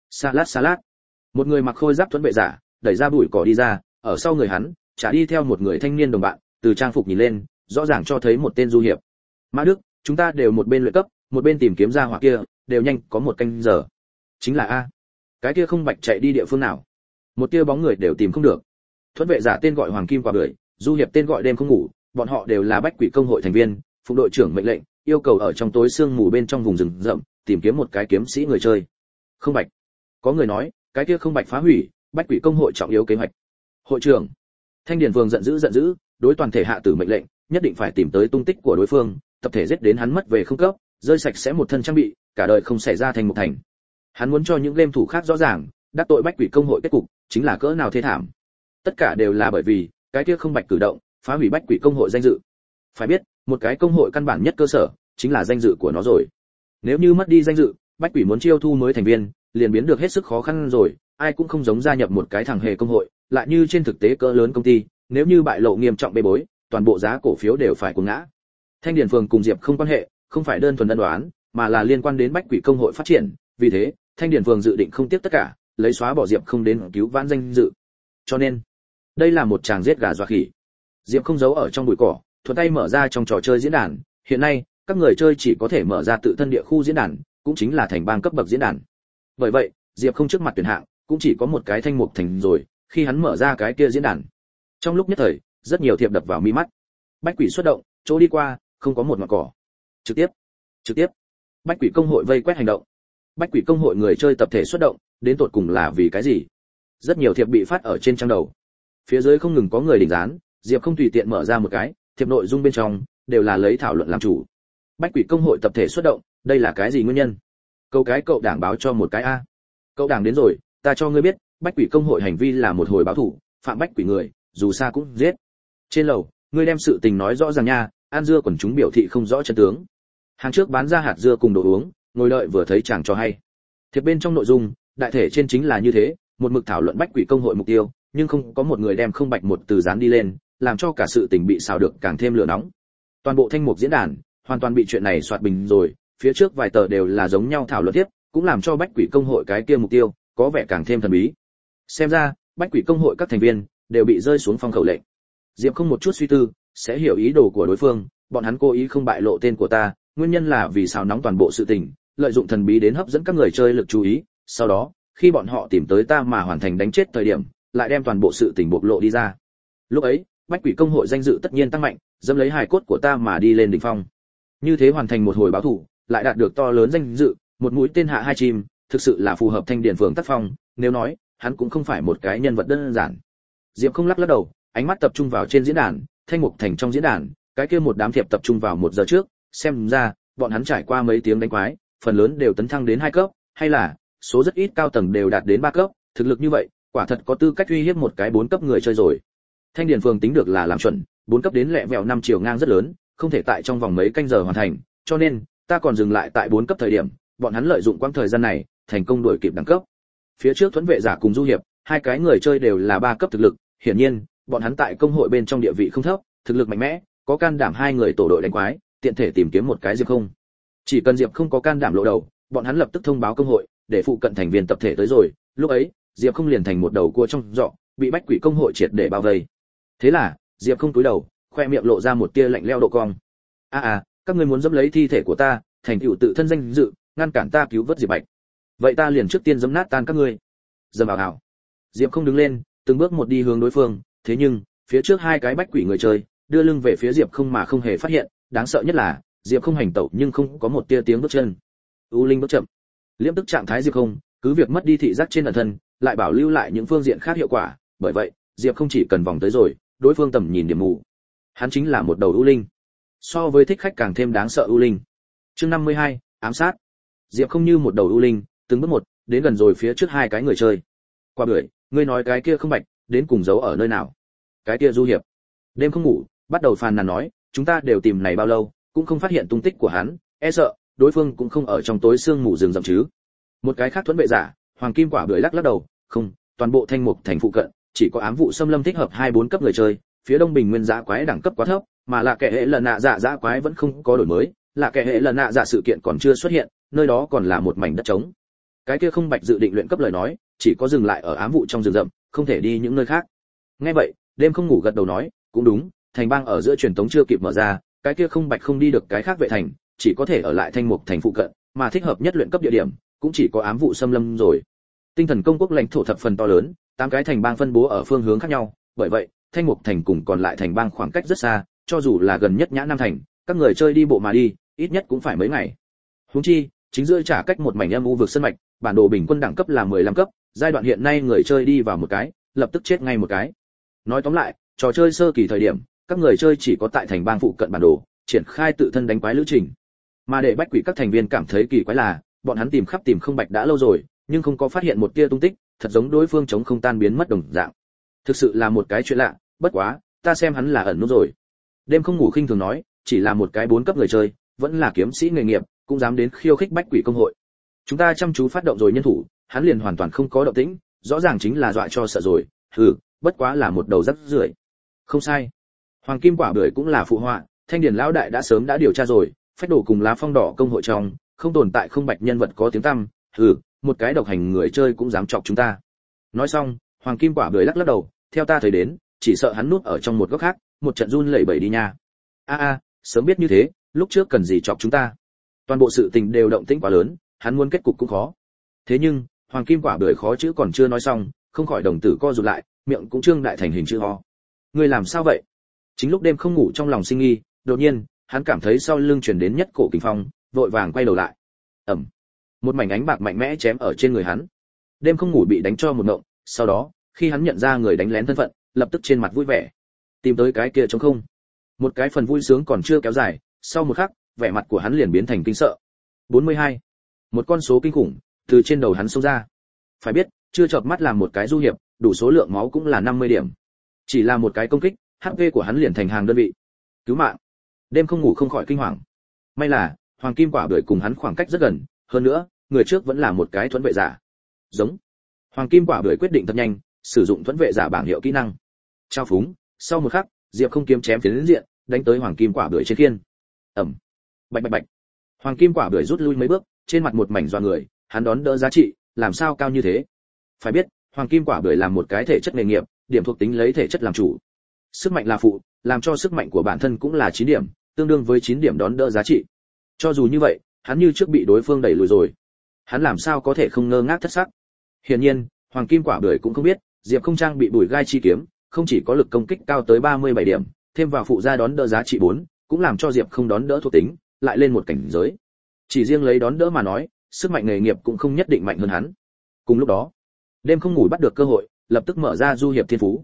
Salad. Một người mặc khôi giáp thuẫn vệ giả, đẩy ra bụi cỏ đi ra, ở sau người hắn, trả đi theo một người thanh niên đồng bạn, từ trang phục nhìn lên, rõ ràng cho thấy một tên du hiệp. Mã Đức, chúng ta đều một bên luyện cấp, một bên tìm kiếm ra hỏa kia, đều nhanh có một canh giờ. Chính là a. Cái kia không bạch chạy đi địa phương nào? Một tia bóng người đều tìm không được. Thuẫn vệ giả tên gọi Hoàng Kim Quả Bưởi, du hiệp tên gọi Đêm Không Ngủ, bọn họ đều là Bách Quỷ công hội thành viên, phụng đội trưởng mệnh lệnh, yêu cầu ở trong tối sương mù bên trong vùng rừng rậm, tìm kiếm một cái kiếm sĩ người chơi. Không bạch. Có người nói, cái kia không bạch phá hủy Bách Quỷ công hội trọng yếu kế hoạch. Hội trưởng Thanh Điền Vương giận dữ, đối toàn thể hạ tử mệnh lệnh, nhất định phải tìm tới tung tích của đối phương, tập thể giết đến hắn mất về không cấp, rơi sạch sẽ một thân trang bị, cả đời không xảy ra thành một thành. Hắn muốn cho những game thủ khác rõ ràng, đắc tội Bách Quỷ công hội kết cục chính là cỡ nào thê thảm. Tất cả đều là bởi vì cái kia không bạch cử động, phá hủy Bách Quỷ công hội danh dự. Phải biết, một cái công hội căn bản nhất cơ sở chính là danh dự của nó rồi. Nếu như mất đi danh dự, Bách Quỷ muốn chiêu thu mới thành viên, liền biến được hết sức khó khăn rồi, ai cũng không giống gia nhập một cái thằng hề công hội, lại như trên thực tế cỡ lớn công ty, nếu như bại lộ nghiêm trọng bê bối, toàn bộ giá cổ phiếu đều phải cuồng ngã. Thanh Điền Phường cùng Diệp không quan hệ, không phải đơn thuần ân đoán, mà là liên quan đến Bách Quỷ công hội phát triển, vì thế, Thanh Điền Phường dự định không tiếc tất cả, lấy xóa bỏ Diệp không đến cứu vãn danh dự. Cho nên, đây là một tràng giết gà dọa khỉ. Diệp không giấu ở trong bụi cỏ, thuận tay mở ra trong trò chơi diễn đàn, hiện nay, các người chơi chỉ có thể mở ra tự thân địa khu diễn đàn, cũng chính là thành bang cấp bậc diễn đàn. Bởi vậy, Diệp không trước mặt tuyển hạng, cũng chỉ có một cái thanh mục thành rồi, khi hắn mở ra cái kia diễn đàn. Trong lúc nhất thời, rất nhiều thiệp đập vào mi mắt. Bách Quỷ xuất động, chỗ đi qua, không có một ngọn cỏ. Trực tiếp. Bách Quỷ công hội vây quét hành động. Bách Quỷ công hội người chơi tập thể xuất động, đến tột cùng là vì cái gì? Rất nhiều thiệp bị phát ở trên trang đầu. Phía dưới không ngừng có người đỉnh dán, Diệp không tùy tiện mở ra một cái, thiệp nội dung bên trong đều là lấy thảo luận làm chủ. Bách Quỷ công hội tập thể xuất động, đây là cái gì nguyên nhân? Cậu đảng báo cho một cái a. Cậu đảng đến rồi, ta cho ngươi biết, Bách Quỷ công hội hành vi là một hồi báo thủ, phạm Bách Quỷ người, dù xa cũng giết. Trên lầu, ngươi đem sự tình nói rõ ràng nha, An Dưa quần chúng biểu thị không rõ chân tướng. Hàng trước bán ra hạt dưa cùng đồ uống, ngồi đợi vừa thấy chàng cho hay. Thiệp bên trong nội dung, đại thể trên chính là như thế, một mực thảo luận Bách Quỷ công hội mục tiêu, nhưng không có một người đem không bạch một từ dán đi lên, làm cho cả sự tình bị xào được càng thêm lửa nóng. Toàn bộ thanh mục diễn đàn hoàn toàn bị chuyện này soạt bình rồi, phía trước vài tờ đều là giống nhau thảo luận tiếp, cũng làm cho Bách Quỷ công hội cái kia mục tiêu có vẻ càng thêm thần bí. Xem ra, Bách Quỷ công hội các thành viên đều bị rơi xuống phong khẩu lệnh. Diệp không một chút suy tư, sẽ hiểu ý đồ của đối phương, bọn hắn cố ý không bại lộ tên của ta, nguyên nhân là vì xào nóng toàn bộ sự tình, lợi dụng thần bí đến hấp dẫn các người chơi lực chú ý, sau đó, khi bọn họ tìm tới ta mà hoàn thành đánh chết thời điểm, lại đem toàn bộ sự tình bộc lộ đi ra. Lúc ấy, Bách Quỷ công hội danh dự tất nhiên tăng mạnh, dẫm lấy hài cốt của ta mà đi lên đỉnh phong. Như thế hoàn thành một hồi báo thủ, lại đạt được to lớn danh dự, một mũi tên hạ hai chim, thực sự là phù hợp Thanh Điền Phường tác phong, nếu nói, hắn cũng không phải một cái nhân vật đơn giản. Diệp không lắc đầu, ánh mắt tập trung vào trên diễn đàn, Thanh Mục Thành trong diễn đàn, cái kia một đám thiệp tập trung vào 1 giờ trước, xem ra, bọn hắn trải qua mấy tiếng đánh quái, phần lớn đều tấn thăng đến 2 cấp, hay là số rất ít cao tầng đều đạt đến 3 cấp, thực lực như vậy, quả thật có tư cách uy hiếp một cái 4 cấp người chơi rồi. Thanh Điền Phường tính được là làm chuẩn, 4 cấp đến lẹ vẹo 5 chiều ngang rất lớn, không thể tại trong vòng mấy canh giờ hoàn thành, cho nên ta còn dừng lại tại 4 cấp thời điểm, bọn hắn lợi dụng quãng thời gian này thành công đuổi kịp đẳng cấp. Phía trước thuẫn vệ giả cùng du hiệp, hai cái người chơi đều là 3 cấp thực lực, hiển nhiên, bọn hắn tại công hội bên trong địa vị không thấp, thực lực mạnh mẽ, có can đảm hai người tổ đội đánh quái, tiện thể tìm kiếm một cái Diệp Không. Chỉ cần Diệp Không có can đảm lộ đầu, bọn hắn lập tức thông báo công hội, để phụ cận thành viên tập thể tới rồi, lúc ấy, Diệp Không liền thành một đầu cua trong giỏ, bị Bách Quỷ công hội triệt để bao vây. Thế là, Diệp Không cúi đầu, khoe miệng lộ ra một tia lạnh lẽo độ cong. Các ngươi muốn dẫm lấy thi thể của ta, thành tựu tự thân danh dự, ngăn cản ta cứu vớt Diệp Bạch. Vậy ta liền trước tiên dẫm nát tan các ngươi. Dầm vào hảo. Diệp Không đứng lên, từng bước một đi hướng đối phương, thế nhưng, phía trước hai cái Bách Quỷ người chơi, đưa lưng về phía Diệp Không mà không hề phát hiện, đáng sợ nhất là, Diệp Không hành tẩu nhưng không có một tia tiếng bước chân. U linh bước chậm. Liễm tức trạng thái Diệp Không, cứ việc mất đi thị giác trên ẩn thân, lại bảo lưu lại những phương diện khác hiệu quả, bởi vậy, Diệp Không chỉ cần vòng tới rồi, đối phương tầm nhìn điểm mù. Hắn chính là một đầu u linh. So với thích khách càng thêm đáng sợ u linh. Chương 52, ám sát. Diệp Không như một đầu u linh, từng bước một, đến gần rồi phía trước hai cái người chơi. Qua bưởi, ngươi nói cái kia không bạch, đến cùng giấu ở nơi nào? Cái kia du hiệp. Đêm không ngủ, bắt đầu phàn nàn nói, chúng ta đều tìm này bao lâu, cũng không phát hiện tung tích của hắn, e sợ đối phương cũng không ở trong tối sương mù rừng rậm chứ. Một cái khác thuẫn vệ giả, Hoàng Kim Quả bưởi lắc lắc đầu, không, toàn bộ Thanh Mục thành phụ cận, chỉ có ám vụ xâm lâm thích hợp 2-4 cấp người chơi, phía Đông Bình Nguyên dã quái đẳng cấp quá thấp, mà là kẻ hệ lần nạ dạ dã quái vẫn không có đổi mới, là kẻ hệ lần nạ dạ sự kiện còn chưa xuất hiện, nơi đó còn là một mảnh đất trống. Cái kia không bạch dự định luyện cấp lời nói, chỉ có dừng lại ở ám vụ trong rừng rậm, không thể đi những nơi khác. Nghe vậy, Đêm không ngủ gật đầu nói, cũng đúng, thành bang ở giữa truyền tống chưa kịp mở ra, cái kia không bạch không đi được cái khác vệ thành, chỉ có thể ở lại Thanh Mục thành phụ cận, mà thích hợp nhất luyện cấp địa điểm, cũng chỉ có ám vụ xâm lâm rồi. Tinh thần công quốc lãnh thổ thập phần to lớn, 8 cái thành bang phân bố ở phương hướng khác nhau, bởi vậy, Thanh Mục thành cùng còn lại thành bang khoảng cách rất xa, cho dù là gần nhất Nhã Nam thành, các người chơi đi bộ mà đi, ít nhất cũng phải mấy ngày. Huống chi, chính giữa trả cách một mảnh âm u vực sân mạch, bản đồ bình quân đẳng cấp là 15 cấp, giai đoạn hiện nay người chơi đi vào một cái, lập tức chết ngay một cái. Nói tóm lại, trò chơi sơ kỳ thời điểm, các người chơi chỉ có tại thành bang phụ cận bản đồ, triển khai tự thân đánh quái lữ trình. Mà để Bách Quỷ các thành viên cảm thấy kỳ quái là, bọn hắn tìm khắp tìm không bạch đã lâu rồi, nhưng không có phát hiện một tia tung tích, thật giống đối phương chống không tan biến mất đồng dạng. Thực sự là một cái chuyện lạ, bất quá, ta xem hắn là ẩn nút rồi. Đêm không ngủ khinh thường nói, chỉ là một cái 4 cấp người chơi, vẫn là kiếm sĩ nghề nghiệp, cũng dám đến khiêu khích Bách Quỷ công hội. Chúng ta chăm chú phát động rồi nhân thủ, hắn liền hoàn toàn không có động tĩnh, rõ ràng chính là dọa cho sợ rồi. Bất quá là một đầu rắc rưởi. Không sai. Hoàng Kim Quả bưởi cũng là phụ họa, Thanh Điển lão đại đã sớm đã điều tra rồi, phách đổ cùng lá phong đỏ công hội trong, không tồn tại không bạch nhân vật có tiếng tăm, một cái độc hành người chơi cũng dám chọc chúng ta. Nói xong, Hoàng Kim Quả bưởi lắc lắc đầu, theo ta thấy đến, chỉ sợ hắn núp ở trong một góc khác, một trận run lẩy bẩy đi nha. Sớm biết như thế, lúc trước cần gì chọc chúng ta. Toàn bộ sự tình đều động tĩnh quá lớn, hắn muốn kết cục cũng khó. Thế nhưng, Hoàng Kim Quả bưởi khó chữ còn chưa nói xong, không khỏi đồng tử co rụt lại, miệng cũng trương đại thành hình chữ ho. Ngươi làm sao vậy? Chính lúc đêm không ngủ trong lòng sinh nghi, đột nhiên, hắn cảm thấy sau lưng truyền đến nhất cổ kình phong, vội vàng quay đầu lại. Một mảnh ánh bạc mạnh mẽ chém ở trên người hắn. Đêm không ngủ bị đánh cho một ngộng, sau đó, khi hắn nhận ra người đánh lén thân phận, lập tức trên mặt vui vẻ. Tìm tới cái kia trống không. Một cái phần vui sướng còn chưa kéo dài, sau một khắc, vẻ mặt của hắn liền biến thành kinh sợ. 42. Một con số kinh khủng từ trên đầu hắn xông ra. Phải biết, chưa chợp mắt làm một cái du hiệp, đủ số lượng máu cũng là 50 điểm. Chỉ là một cái công kích, HP của hắn liền thành hàng đơn vị. Cứu mạng. Đêm không ngủ không khỏi kinh hoàng. May là, Hoàng Kim Quả bưởi cùng hắn khoảng cách rất gần, hơn nữa, người trước vẫn là một cái thuẫn vệ giả. Giống. Hoàng Kim Quả bưởi quyết định thật nhanh, sử dụng thuẫn vệ giả bảng hiệu kỹ năng. Trao phúng, sau một khắc, Diệp Không kiếm chém phiến diện, đánh tới Hoàng Kim Quả bưởi trên khiên. Bạch bạch bạch. Hoàng Kim Quả bưởi rút lui mấy bước, trên mặt một mảnh doa người, hắn đón đỡ giá trị, làm sao cao như thế? Phải biết, Hoàng Kim Quả bưởi làm một cái thể chất nghề nghiệp, điểm thuộc tính lấy thể chất làm chủ. Sức mạnh là phụ, làm cho sức mạnh của bản thân cũng là 9 điểm, tương đương với 9 điểm đón đỡ giá trị. Cho dù như vậy, hắn như trước bị đối phương đẩy lùi rồi. Hắn làm sao có thể không ngơ ngác thất sắc? Hiển nhiên, Hoàng Kim Quả bưởi cũng không biết, Diệp Không trang bị bùi gai chi kiếm, không chỉ có lực công kích cao tới 37 điểm, thêm vào phụ gia đón đỡ giá trị 4, cũng làm cho Diệp Không đón đỡ thuộc tính, lại lên một cảnh giới. Chỉ riêng lấy đón đỡ mà nói, sức mạnh nghề nghiệp cũng không nhất định mạnh hơn hắn. Cùng lúc đó, Đêm không ngủ bắt được cơ hội, lập tức mở ra du hiệp thiên phú.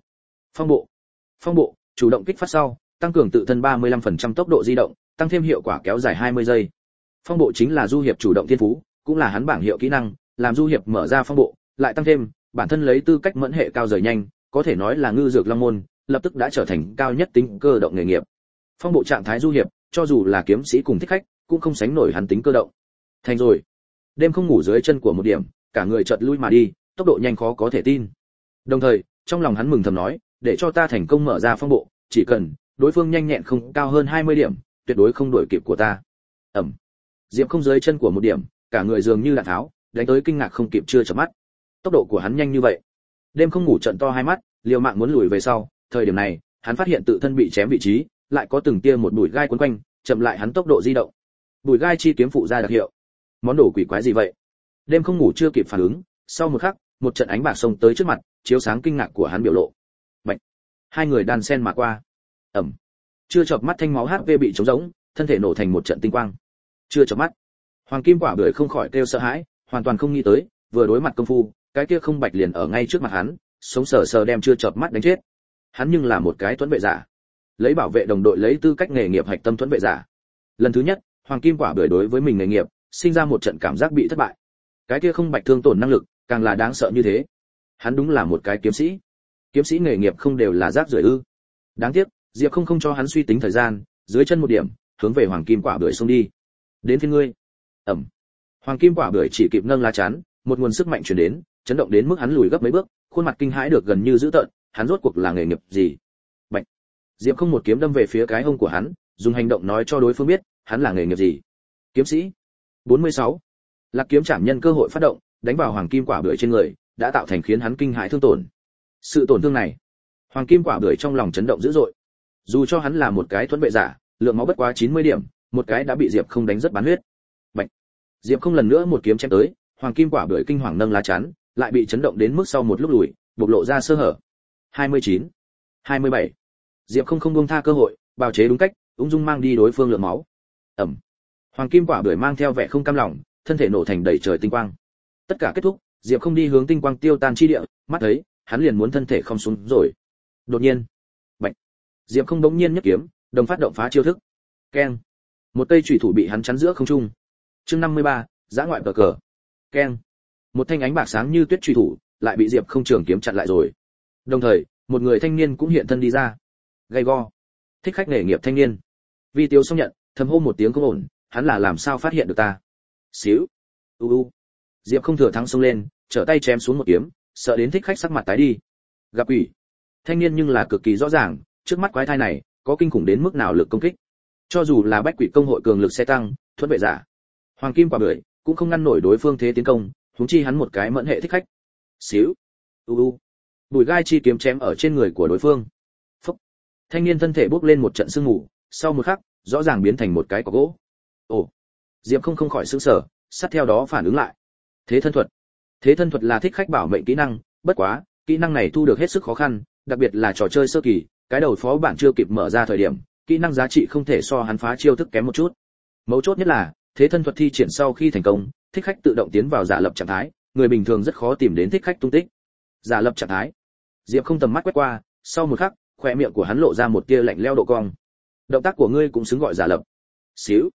Phong bộ, chủ động kích phát sau, tăng cường tự thân 35% tốc độ di động, tăng thêm hiệu quả kéo dài 20 giây. Phong bộ chính là du hiệp chủ động thiên phú, cũng là hắn bảng hiệu kỹ năng, làm du hiệp mở ra phong bộ, lại tăng thêm, bản thân lấy tư cách mẫn hệ cao rời nhanh, có thể nói là ngư dược long môn, lập tức đã trở thành cao nhất tính cơ động nghề nghiệp. Phong bộ trạng thái du hiệp, cho dù là kiếm sĩ cùng thích khách, cũng không sánh nổi hắn tính cơ động. Thành rồi. Đêm không ngủ dưới chân của một điểm, cả người chợt lui mà đi, tốc độ nhanh khó có thể tin. Đồng thời, trong lòng hắn mừng thầm nói, để cho ta thành công mở ra phong bộ, chỉ cần đối phương nhanh nhẹn không cao hơn 20 điểm, tuyệt đối không đuổi kịp của ta. Ầm. Diệp không dưới chân của một điểm, cả người dường như đạn tháo, đánh tới kinh ngạc không kịp chưa chợp mắt. Tốc độ của hắn nhanh như vậy. Đêm không ngủ trợn to hai mắt, liều mạng muốn lùi về sau, thời điểm này, hắn phát hiện tự thân bị chém vị trí, lại có từng tia một bụi gai quấn quanh, chậm lại hắn tốc độ di động. Bụi gai chi kiếm phụ ra đặc hiệu. Món đồ quỷ quái gì vậy? Đêm không ngủ chưa kịp phản ứng, sau một khắc, một trận ánh bạc xông tới trước mặt, chiếu sáng kinh ngạc của hắn biểu lộ. Bạch. Hai người đan sen mà qua. Ầm. Chưa chợp mắt thanh máu HP bị trống rỗng, thân thể nổ thành một trận tinh quang. Chưa chợp mắt, Hoàng Kim Quả Bưởi không khỏi kêu sợ hãi, hoàn toàn không nghĩ tới, vừa đối mặt công phu, cái kia không bạch liền ở ngay trước mặt hắn, sống sờ sờ đem chưa chợp mắt đánh chết. Hắn nhưng là một cái tuấn vệ giả, lấy bảo vệ đồng đội lấy tư cách nghề nghiệp hạch tâm tuấn vệ giả. Lần thứ nhất, Hoàng Kim Quả Bưởi đối với mình nghề nghiệp, sinh ra một trận cảm giác bị thất bại. Cái kia không bạch thương tổn năng lực, càng là đáng sợ như thế. Hắn đúng là một cái kiếm sĩ. Kiếm sĩ nghề nghiệp không đều là rác rưởi ư? Đáng tiếc, Diệp không cho hắn suy tính thời gian, dưới chân một điểm, hướng về Hoàng Kim Quả Bưởi xông đi. Đến phiên ngươi. Ẩm. Hoàng Kim Quả Bưởi chỉ kịp nâng lá chắn, một nguồn sức mạnh truyền đến, chấn động đến mức hắn lùi gấp mấy bước, khuôn mặt kinh hãi được gần như dữ tợn, hắn rốt cuộc là nghề nghiệp gì? Bạch. Diệp không một kiếm đâm về phía cái hông của hắn, dùng hành động nói cho đối phương biết, hắn là nghề nghiệp gì. Kiếm sĩ. 46. Lạc kiếm chạm nhân cơ hội phát động, đánh vào Hoàng Kim Quả Bưởi trên người, đã tạo thành khiến hắn kinh hãi thương tổn. Sự tổn thương này, Hoàng Kim Quả Bưởi trong lòng chấn động dữ dội. Dù cho hắn là một cái thuẫn vệ giả, lượng máu bất quá 90 điểm, một cái đã bị Diệp không đánh rất bán huyết. Bạch. Diệp không lần nữa một kiếm chém tới, Hoàng Kim Quả Bưởi kinh hoàng nâng lá chắn, lại bị chấn động đến mức sau một lúc lùi, bộc lộ ra sơ hở. 29. 27. Diệp không buông tha cơ hội, bào chế đúng cách, ung dung mang đi đối phương lượng máu. Ẩm. Hoàng Kim Quả Bưởi mang theo vẻ không cam lòng, thân thể nổ thành đầy trời tinh quang. Tất cả kết thúc, Diệp không đi hướng tinh quang tiêu tan chi địa, mắt thấy, hắn liền muốn thân thể không xuống rồi. Đột nhiên, Bạch. Diệp không bỗng nhiên nhất kiếm, đồng phát động phá chiêu thức. Keng. Một cây chủy thủ bị hắn chắn giữa không trung. Chương 53, giã ngoại cờ cờ. Keng. Một thanh ánh bạc sáng như tuyết chủy thủ, lại bị Diệp không trường kiếm chặn lại rồi. Đồng thời, một người thanh niên cũng hiện thân đi ra. Gay go. Thích khách nghề nghiệp thanh niên. Vi Tiêu xong nhận, thầm hô một tiếng không ổn, hắn là làm sao phát hiện được ta? Xíu. Diệp không thừa thắng xông lên, trở tay chém xuống một kiếm, sợ đến thích khách sắc mặt tái đi. Gặp quỷ. Thanh niên nhưng là cực kỳ rõ ràng, trước mắt quái thai này có kinh khủng đến mức nào lực công kích. Cho dù là bách quỷ công hội cường lực xe tăng, thuẫn vệ giả, Hoàng Kim Quả Bưởi cũng không ngăn nổi đối phương thế tiến công, huống chi hắn một cái mẫn hệ thích khách. Xíu. Bùi gai chi kiếm chém ở trên người của đối phương. Phúc. Thanh niên thân thể bốc lên một trận sương mù, sau một khắc, rõ ràng biến thành một cái cọc gỗ. Ồ. Diệp không khỏi sửng sở, sát theo đó phản ứng lại. Thế thân thuật. Thế thân thuật là thích khách bảo mệnh kỹ năng, bất quá, kỹ năng này thu được hết sức khó khăn, đặc biệt là trò chơi sơ kỳ, cái đầu phó bản chưa kịp mở ra thời điểm, kỹ năng giá trị không thể so hắn phá chiêu thức kém một chút. Mấu chốt nhất là, thế thân thuật thi triển sau khi thành công, thích khách tự động tiến vào giả lập trạng thái, người bình thường rất khó tìm đến thích khách tung tích. Giả lập trạng thái. Diệp không tầm mắt quét qua, sau một khắc, khóe miệng của hắn lộ ra một tia lạnh lẽo độ cong. Động tác của ngươi cũng xứng gọi giả lập. Xíu.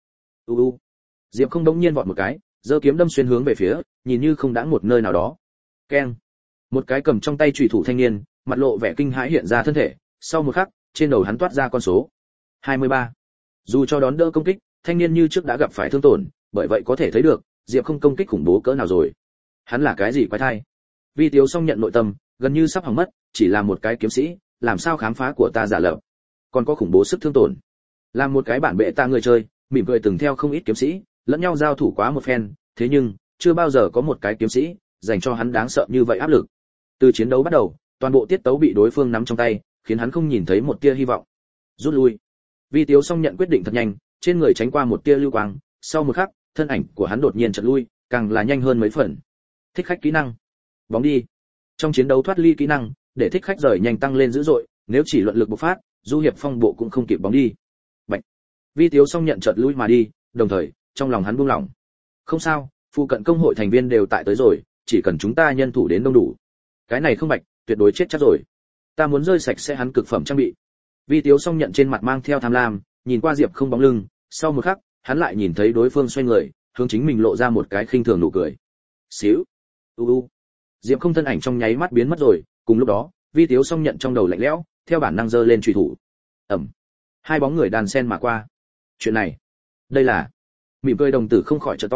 Diệp không đống nhiên vọt một cái, giơ kiếm đâm xuyên hướng về phía, nhìn như không đãng một nơi nào đó. Keng. Một cái cầm trong tay chủy thủ thanh niên, mặt lộ vẻ kinh hãi hiện ra thân thể, sau một khắc, trên đầu hắn toát ra con số 23. Dù cho đón đỡ công kích, thanh niên như trước đã gặp phải thương tổn, bởi vậy có thể thấy được, Diệp không công kích khủng bố cỡ nào rồi. Hắn là cái gì quái thai? Vi Tiếu xong nhận nội tâm, gần như sắp hỏng mất, chỉ là một cái kiếm sĩ, làm sao khám phá của ta giả lập, còn có khủng bố sức thương tổn. Làm một cái bản bệ ta người chơi, mỉm cười từng theo không ít kiếm sĩ, lẫn nhau giao thủ quá một phen, thế nhưng chưa bao giờ có một cái kiếm sĩ dành cho hắn đáng sợ như vậy áp lực. Từ chiến đấu bắt đầu, toàn bộ tiết tấu bị đối phương nắm trong tay, khiến hắn không nhìn thấy một tia hy vọng. Rút lui. Vi Tiếu xong nhận quyết định thật nhanh, trên người tránh qua một tia lưu quang, sau một khắc, thân ảnh của hắn đột nhiên chợt lui, càng là nhanh hơn mấy phần. Thích khách kỹ năng. Bóng đi. Trong chiến đấu thoát ly kỹ năng, để thích khách rời nhanh tăng lên dữ dội, nếu chỉ luận lực bộc phát, du hiệp phong bộ cũng không kịp bóng đi. Bạch. Vi Tiếu xong nhận chợt lui mà đi, đồng thời, trong lòng hắn buông lỏng. Không sao, phụ cận công hội thành viên đều tại tới rồi, chỉ cần chúng ta nhân thủ đến đông đủ. Cái này không bạch, tuyệt đối chết chắc rồi. Ta muốn rơi sạch sẽ hắn cực phẩm trang bị. Vi Tiếu xong nhận trên mặt mang theo tham lam, nhìn qua Diệp không bóng lưng, sau một khắc, hắn lại nhìn thấy đối phương xoay người, hướng chính mình lộ ra một cái khinh thường nụ cười. Xíu. Diệp không thân ảnh trong nháy mắt biến mất rồi, cùng lúc đó, Vi Tiếu xong nhận trong đầu lạnh lẽo, theo bản năng giơ lên chùy thủ. Ầm. Hai bóng người đàn sen mà qua. Chuyện này, đây là... Mỉm cười đồng tử không khỏi trợ to,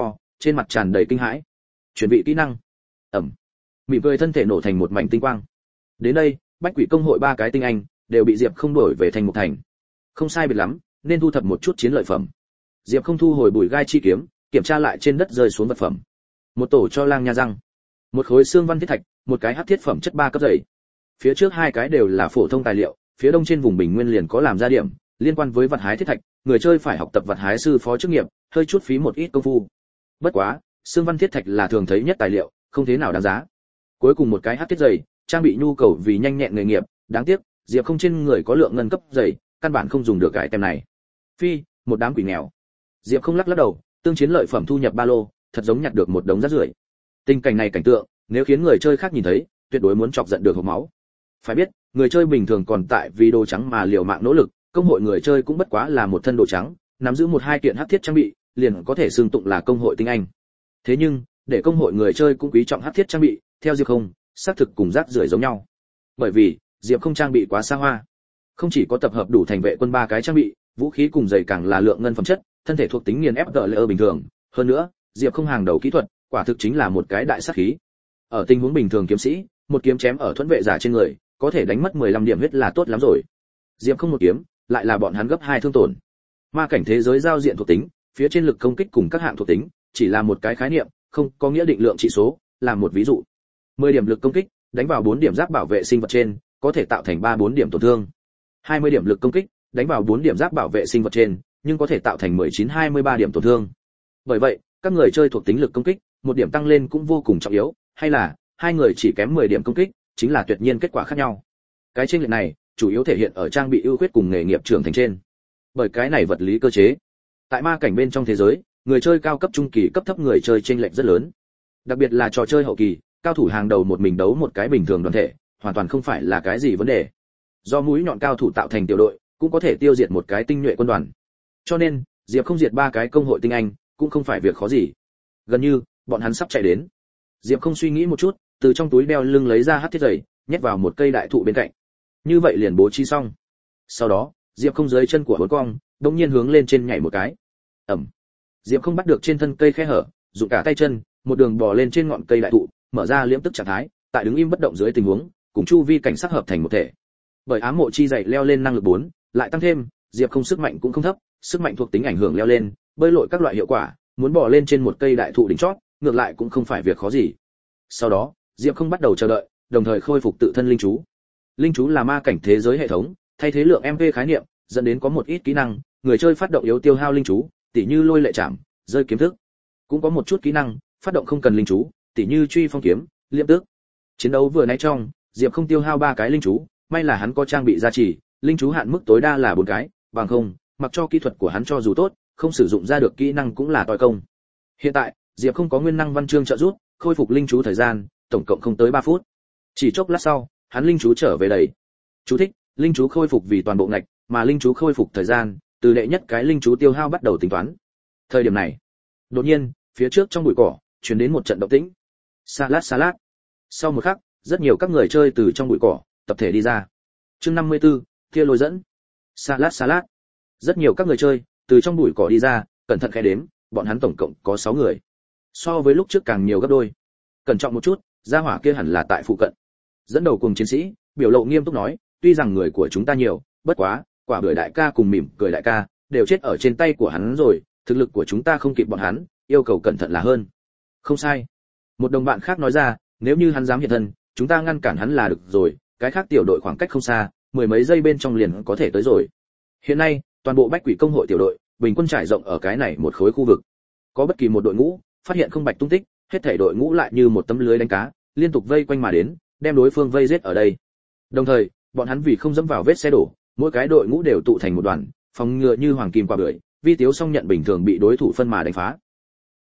trên mặt tràn đầy kinh hãi. Chuẩn bị kỹ năng. Ẩm. Mỉm cười thân thể nổ thành một mảnh tinh quang. Đến đây, Bách Quỷ công hội 3 cái tinh anh đều bị Diệp Không đuổi về thành một thành. Không sai biệt lắm, nên thu thập một chút chiến lợi phẩm. Diệp Không thu hồi bùi gai chi kiếm, kiểm tra lại trên đất rơi xuống vật phẩm. Một tổ cho lang nha răng, một khối xương văn thiết thạch, một cái hắc thiết phẩm chất 3 cấp dày. Phía trước 2 cái đều là phổ thông tài liệu, phía đông trên vùng bình nguyên liền có làm ra điểm liên quan với vật hái thiết thạch, người chơi phải học tập vật hái sư phó chức nghiệp, hơi chút phí một ít công phu. Bất quá, xương văn thiết thạch là thường thấy nhất tài liệu, không thế nào đáng giá. Cuối cùng một cái hắc thiết dày, trang bị nhu cầu vì nhanh nhẹn nghề nghiệp, đáng tiếc, Diệp Không trên người có lượng ngân cấp dày, căn bản không dùng được cái tem này. Phi, một đám quỷ nghèo. Diệp Không lắc đầu, tương chiến lợi phẩm thu nhập ba lô, thật giống nhặt được một đống rác rưởi. Tình cảnh này cảnh tượng, nếu khiến người chơi khác nhìn thấy, tuyệt đối muốn chọc giận được hộc máu. Phải biết, người chơi bình thường còn tại vì đồ trắng mà liều mạng nỗ lực, công hội người chơi cũng bất quá là một thân đồ trắng, nắm giữ 1-2 kiện hắc thiết trang bị, liền có thể xưng tụng là công hội tinh anh. Thế nhưng, để công hội người chơi cũng quý trọng hắc thiết trang bị, theo Diệp Không, xác thực cùng rác rưởi giống nhau. Bởi vì, Diệp Không trang bị quá xa hoa. Không chỉ có tập hợp đủ thành vệ quân 3 cái trang bị, vũ khí cùng giày càng là lượng ngân phẩm chất, thân thể thuộc tính nghiền ép tợ lệ bình thường, hơn nữa, Diệp Không hàng đầu kỹ thuật, quả thực chính là một cái đại sát khí. Ở tình huống bình thường kiếm sĩ, một kiếm chém ở thuẫn vệ giả trên người, có thể đánh mất 15 điểm huyết là tốt lắm rồi. Diệp Không một kiếm, lại là bọn hắn gấp 2 thương tổn. Ma cảnh thế giới giao diện thuộc tính, phía trên lực công kích cùng các hạng thuộc tính, chỉ là một cái khái niệm, không có nghĩa định lượng trị số, làm một ví dụ. 10 điểm lực công kích, đánh vào 4 điểm giáp bảo vệ sinh vật trên, có thể tạo thành 3-4 điểm tổn thương. 20 điểm lực công kích, đánh vào 4 điểm giáp bảo vệ sinh vật trên, nhưng có thể tạo thành 19-23 điểm tổn thương. Bởi vậy, các người chơi thuộc tính lực công kích, một điểm tăng lên cũng vô cùng trọng yếu, hay là hai người chỉ kém 10 điểm công kích, chính là tuyệt nhiên kết quả khác nhau. Cái chênh lệch này, chủ yếu thể hiện ở trang bị ưu khuyết cùng nghề nghiệp trưởng thành trên. Bởi cái này vật lý cơ chế, tại ma cảnh bên trong thế giới, người chơi cao cấp trung kỳ cấp thấp người chơi chênh lệch rất lớn. Đặc biệt là trò chơi hậu kỳ, cao thủ hàng đầu một mình đấu một cái bình thường đoàn thể, hoàn toàn không phải là cái gì vấn đề. Do mũi nhọn cao thủ tạo thành tiểu đội, cũng có thể tiêu diệt một cái tinh nhuệ quân đoàn. Cho nên, Diệp Không diệt 3 cái công hội tinh anh, cũng không phải việc khó gì. Gần như, bọn hắn sắp chạy đến. Diệp Không suy nghĩ một chút, từ trong túi đeo lưng lấy ra hắc thiết giày, nhét vào một cây đại thụ bên cạnh. Như vậy liền bố trí xong. Sau đó, Diệp Không dưới chân của hốn cong, đột nhiên hướng lên trên nhảy một cái. Ầm. Diệp Không bắt được trên thân cây khe hở, dùng cả tay chân, một đường bò lên trên ngọn cây đại thụ, mở ra liễm tức trạng thái, tại đứng im bất động dưới tình huống, cùng chu vi cảnh sắc hợp thành một thể. Bởi ám mộ chi dày leo lên năng lực 4, lại tăng thêm, Diệp Không sức mạnh cũng không thấp, sức mạnh thuộc tính ảnh hưởng leo lên, bơi lội các loại hiệu quả, muốn bò lên trên một cây đại thụ đỉnh chót, ngược lại cũng không phải việc khó gì. Sau đó, Diệp Không bắt đầu chờ đợi, đồng thời khôi phục tự thân linh chú. Linh chú là ma cảnh thế giới hệ thống, thay thế lượng MP khái niệm, dẫn đến có một ít kỹ năng, người chơi phát động yếu tiêu hao linh chú, tỉ như lôi lệ chạm, rơi kiếm thức. Cũng có một chút kỹ năng, phát động không cần linh chú, tỉ như truy phong kiếm, liệm tức. Chiến đấu vừa nãy trong, Diệp Không tiêu hao 3 cái linh chú, may là hắn có trang bị gia trì, linh chú hạn mức tối đa là 4 cái, bằng không, mặc cho kỹ thuật của hắn cho dù tốt, không sử dụng ra được kỹ năng cũng là toi công. Hiện tại, Diệp Không có nguyên năng văn chương trợ giúp, khôi phục linh chú thời gian, tổng cộng không tới 3 phút. Chỉ chốc lát sau, hắn linh chú trở về đầy. Chú thích: linh chú khôi phục vì toàn bộ ngạch, mà linh chú khôi phục thời gian, từ đệ nhất cái linh chú tiêu hao bắt đầu tính toán. Thời điểm này, đột nhiên, phía trước trong bụi cỏ truyền đến một trận động tĩnh. Salad. Sau một khắc, rất nhiều các người chơi từ trong bụi cỏ tập thể đi ra. Chương 54, kia lôi dẫn. Salad. Rất nhiều các người chơi từ trong bụi cỏ đi ra, cẩn thận khẽ đếm, bọn hắn tổng cộng có 6 người. So với lúc trước càng nhiều gấp đôi. Cẩn trọng một chút, gia hỏa kia hẳn là tại phụ cận. Dẫn đầu cùng chiến sĩ, biểu lộ nghiêm túc nói, tuy rằng người của chúng ta nhiều, bất quá, quả bưởi đại ca cùng mỉm cười đại ca đều chết ở trên tay của hắn rồi, thực lực của chúng ta không kịp bọn hắn, yêu cầu cẩn thận là hơn. Không sai. Một đồng bạn khác nói ra, nếu như hắn dám hiện thân, chúng ta ngăn cản hắn là được rồi, cái khác tiểu đội khoảng cách không xa, 10 mấy giây bên trong liền có thể tới rồi. Hiện nay, toàn bộ Bách Quỷ công hội tiểu đội, bình quân trải rộng ở cái này một khối khu vực. Có bất kỳ một đội ngũ, phát hiện không bạch tung tích, hết thảy đội ngũ lại như một tấm lưới đánh cá, liên tục vây quanh mà đến, đem đối phương vây giết ở đây. Đồng thời, bọn hắn vì không dẫm vào vết xe đổ, mỗi cái đội ngũ đều tụ thành một đoàn, phòng ngừa như hoàng kim qua bưởi, vi tiếu song nhận bình thường bị đối thủ phân mà đánh phá.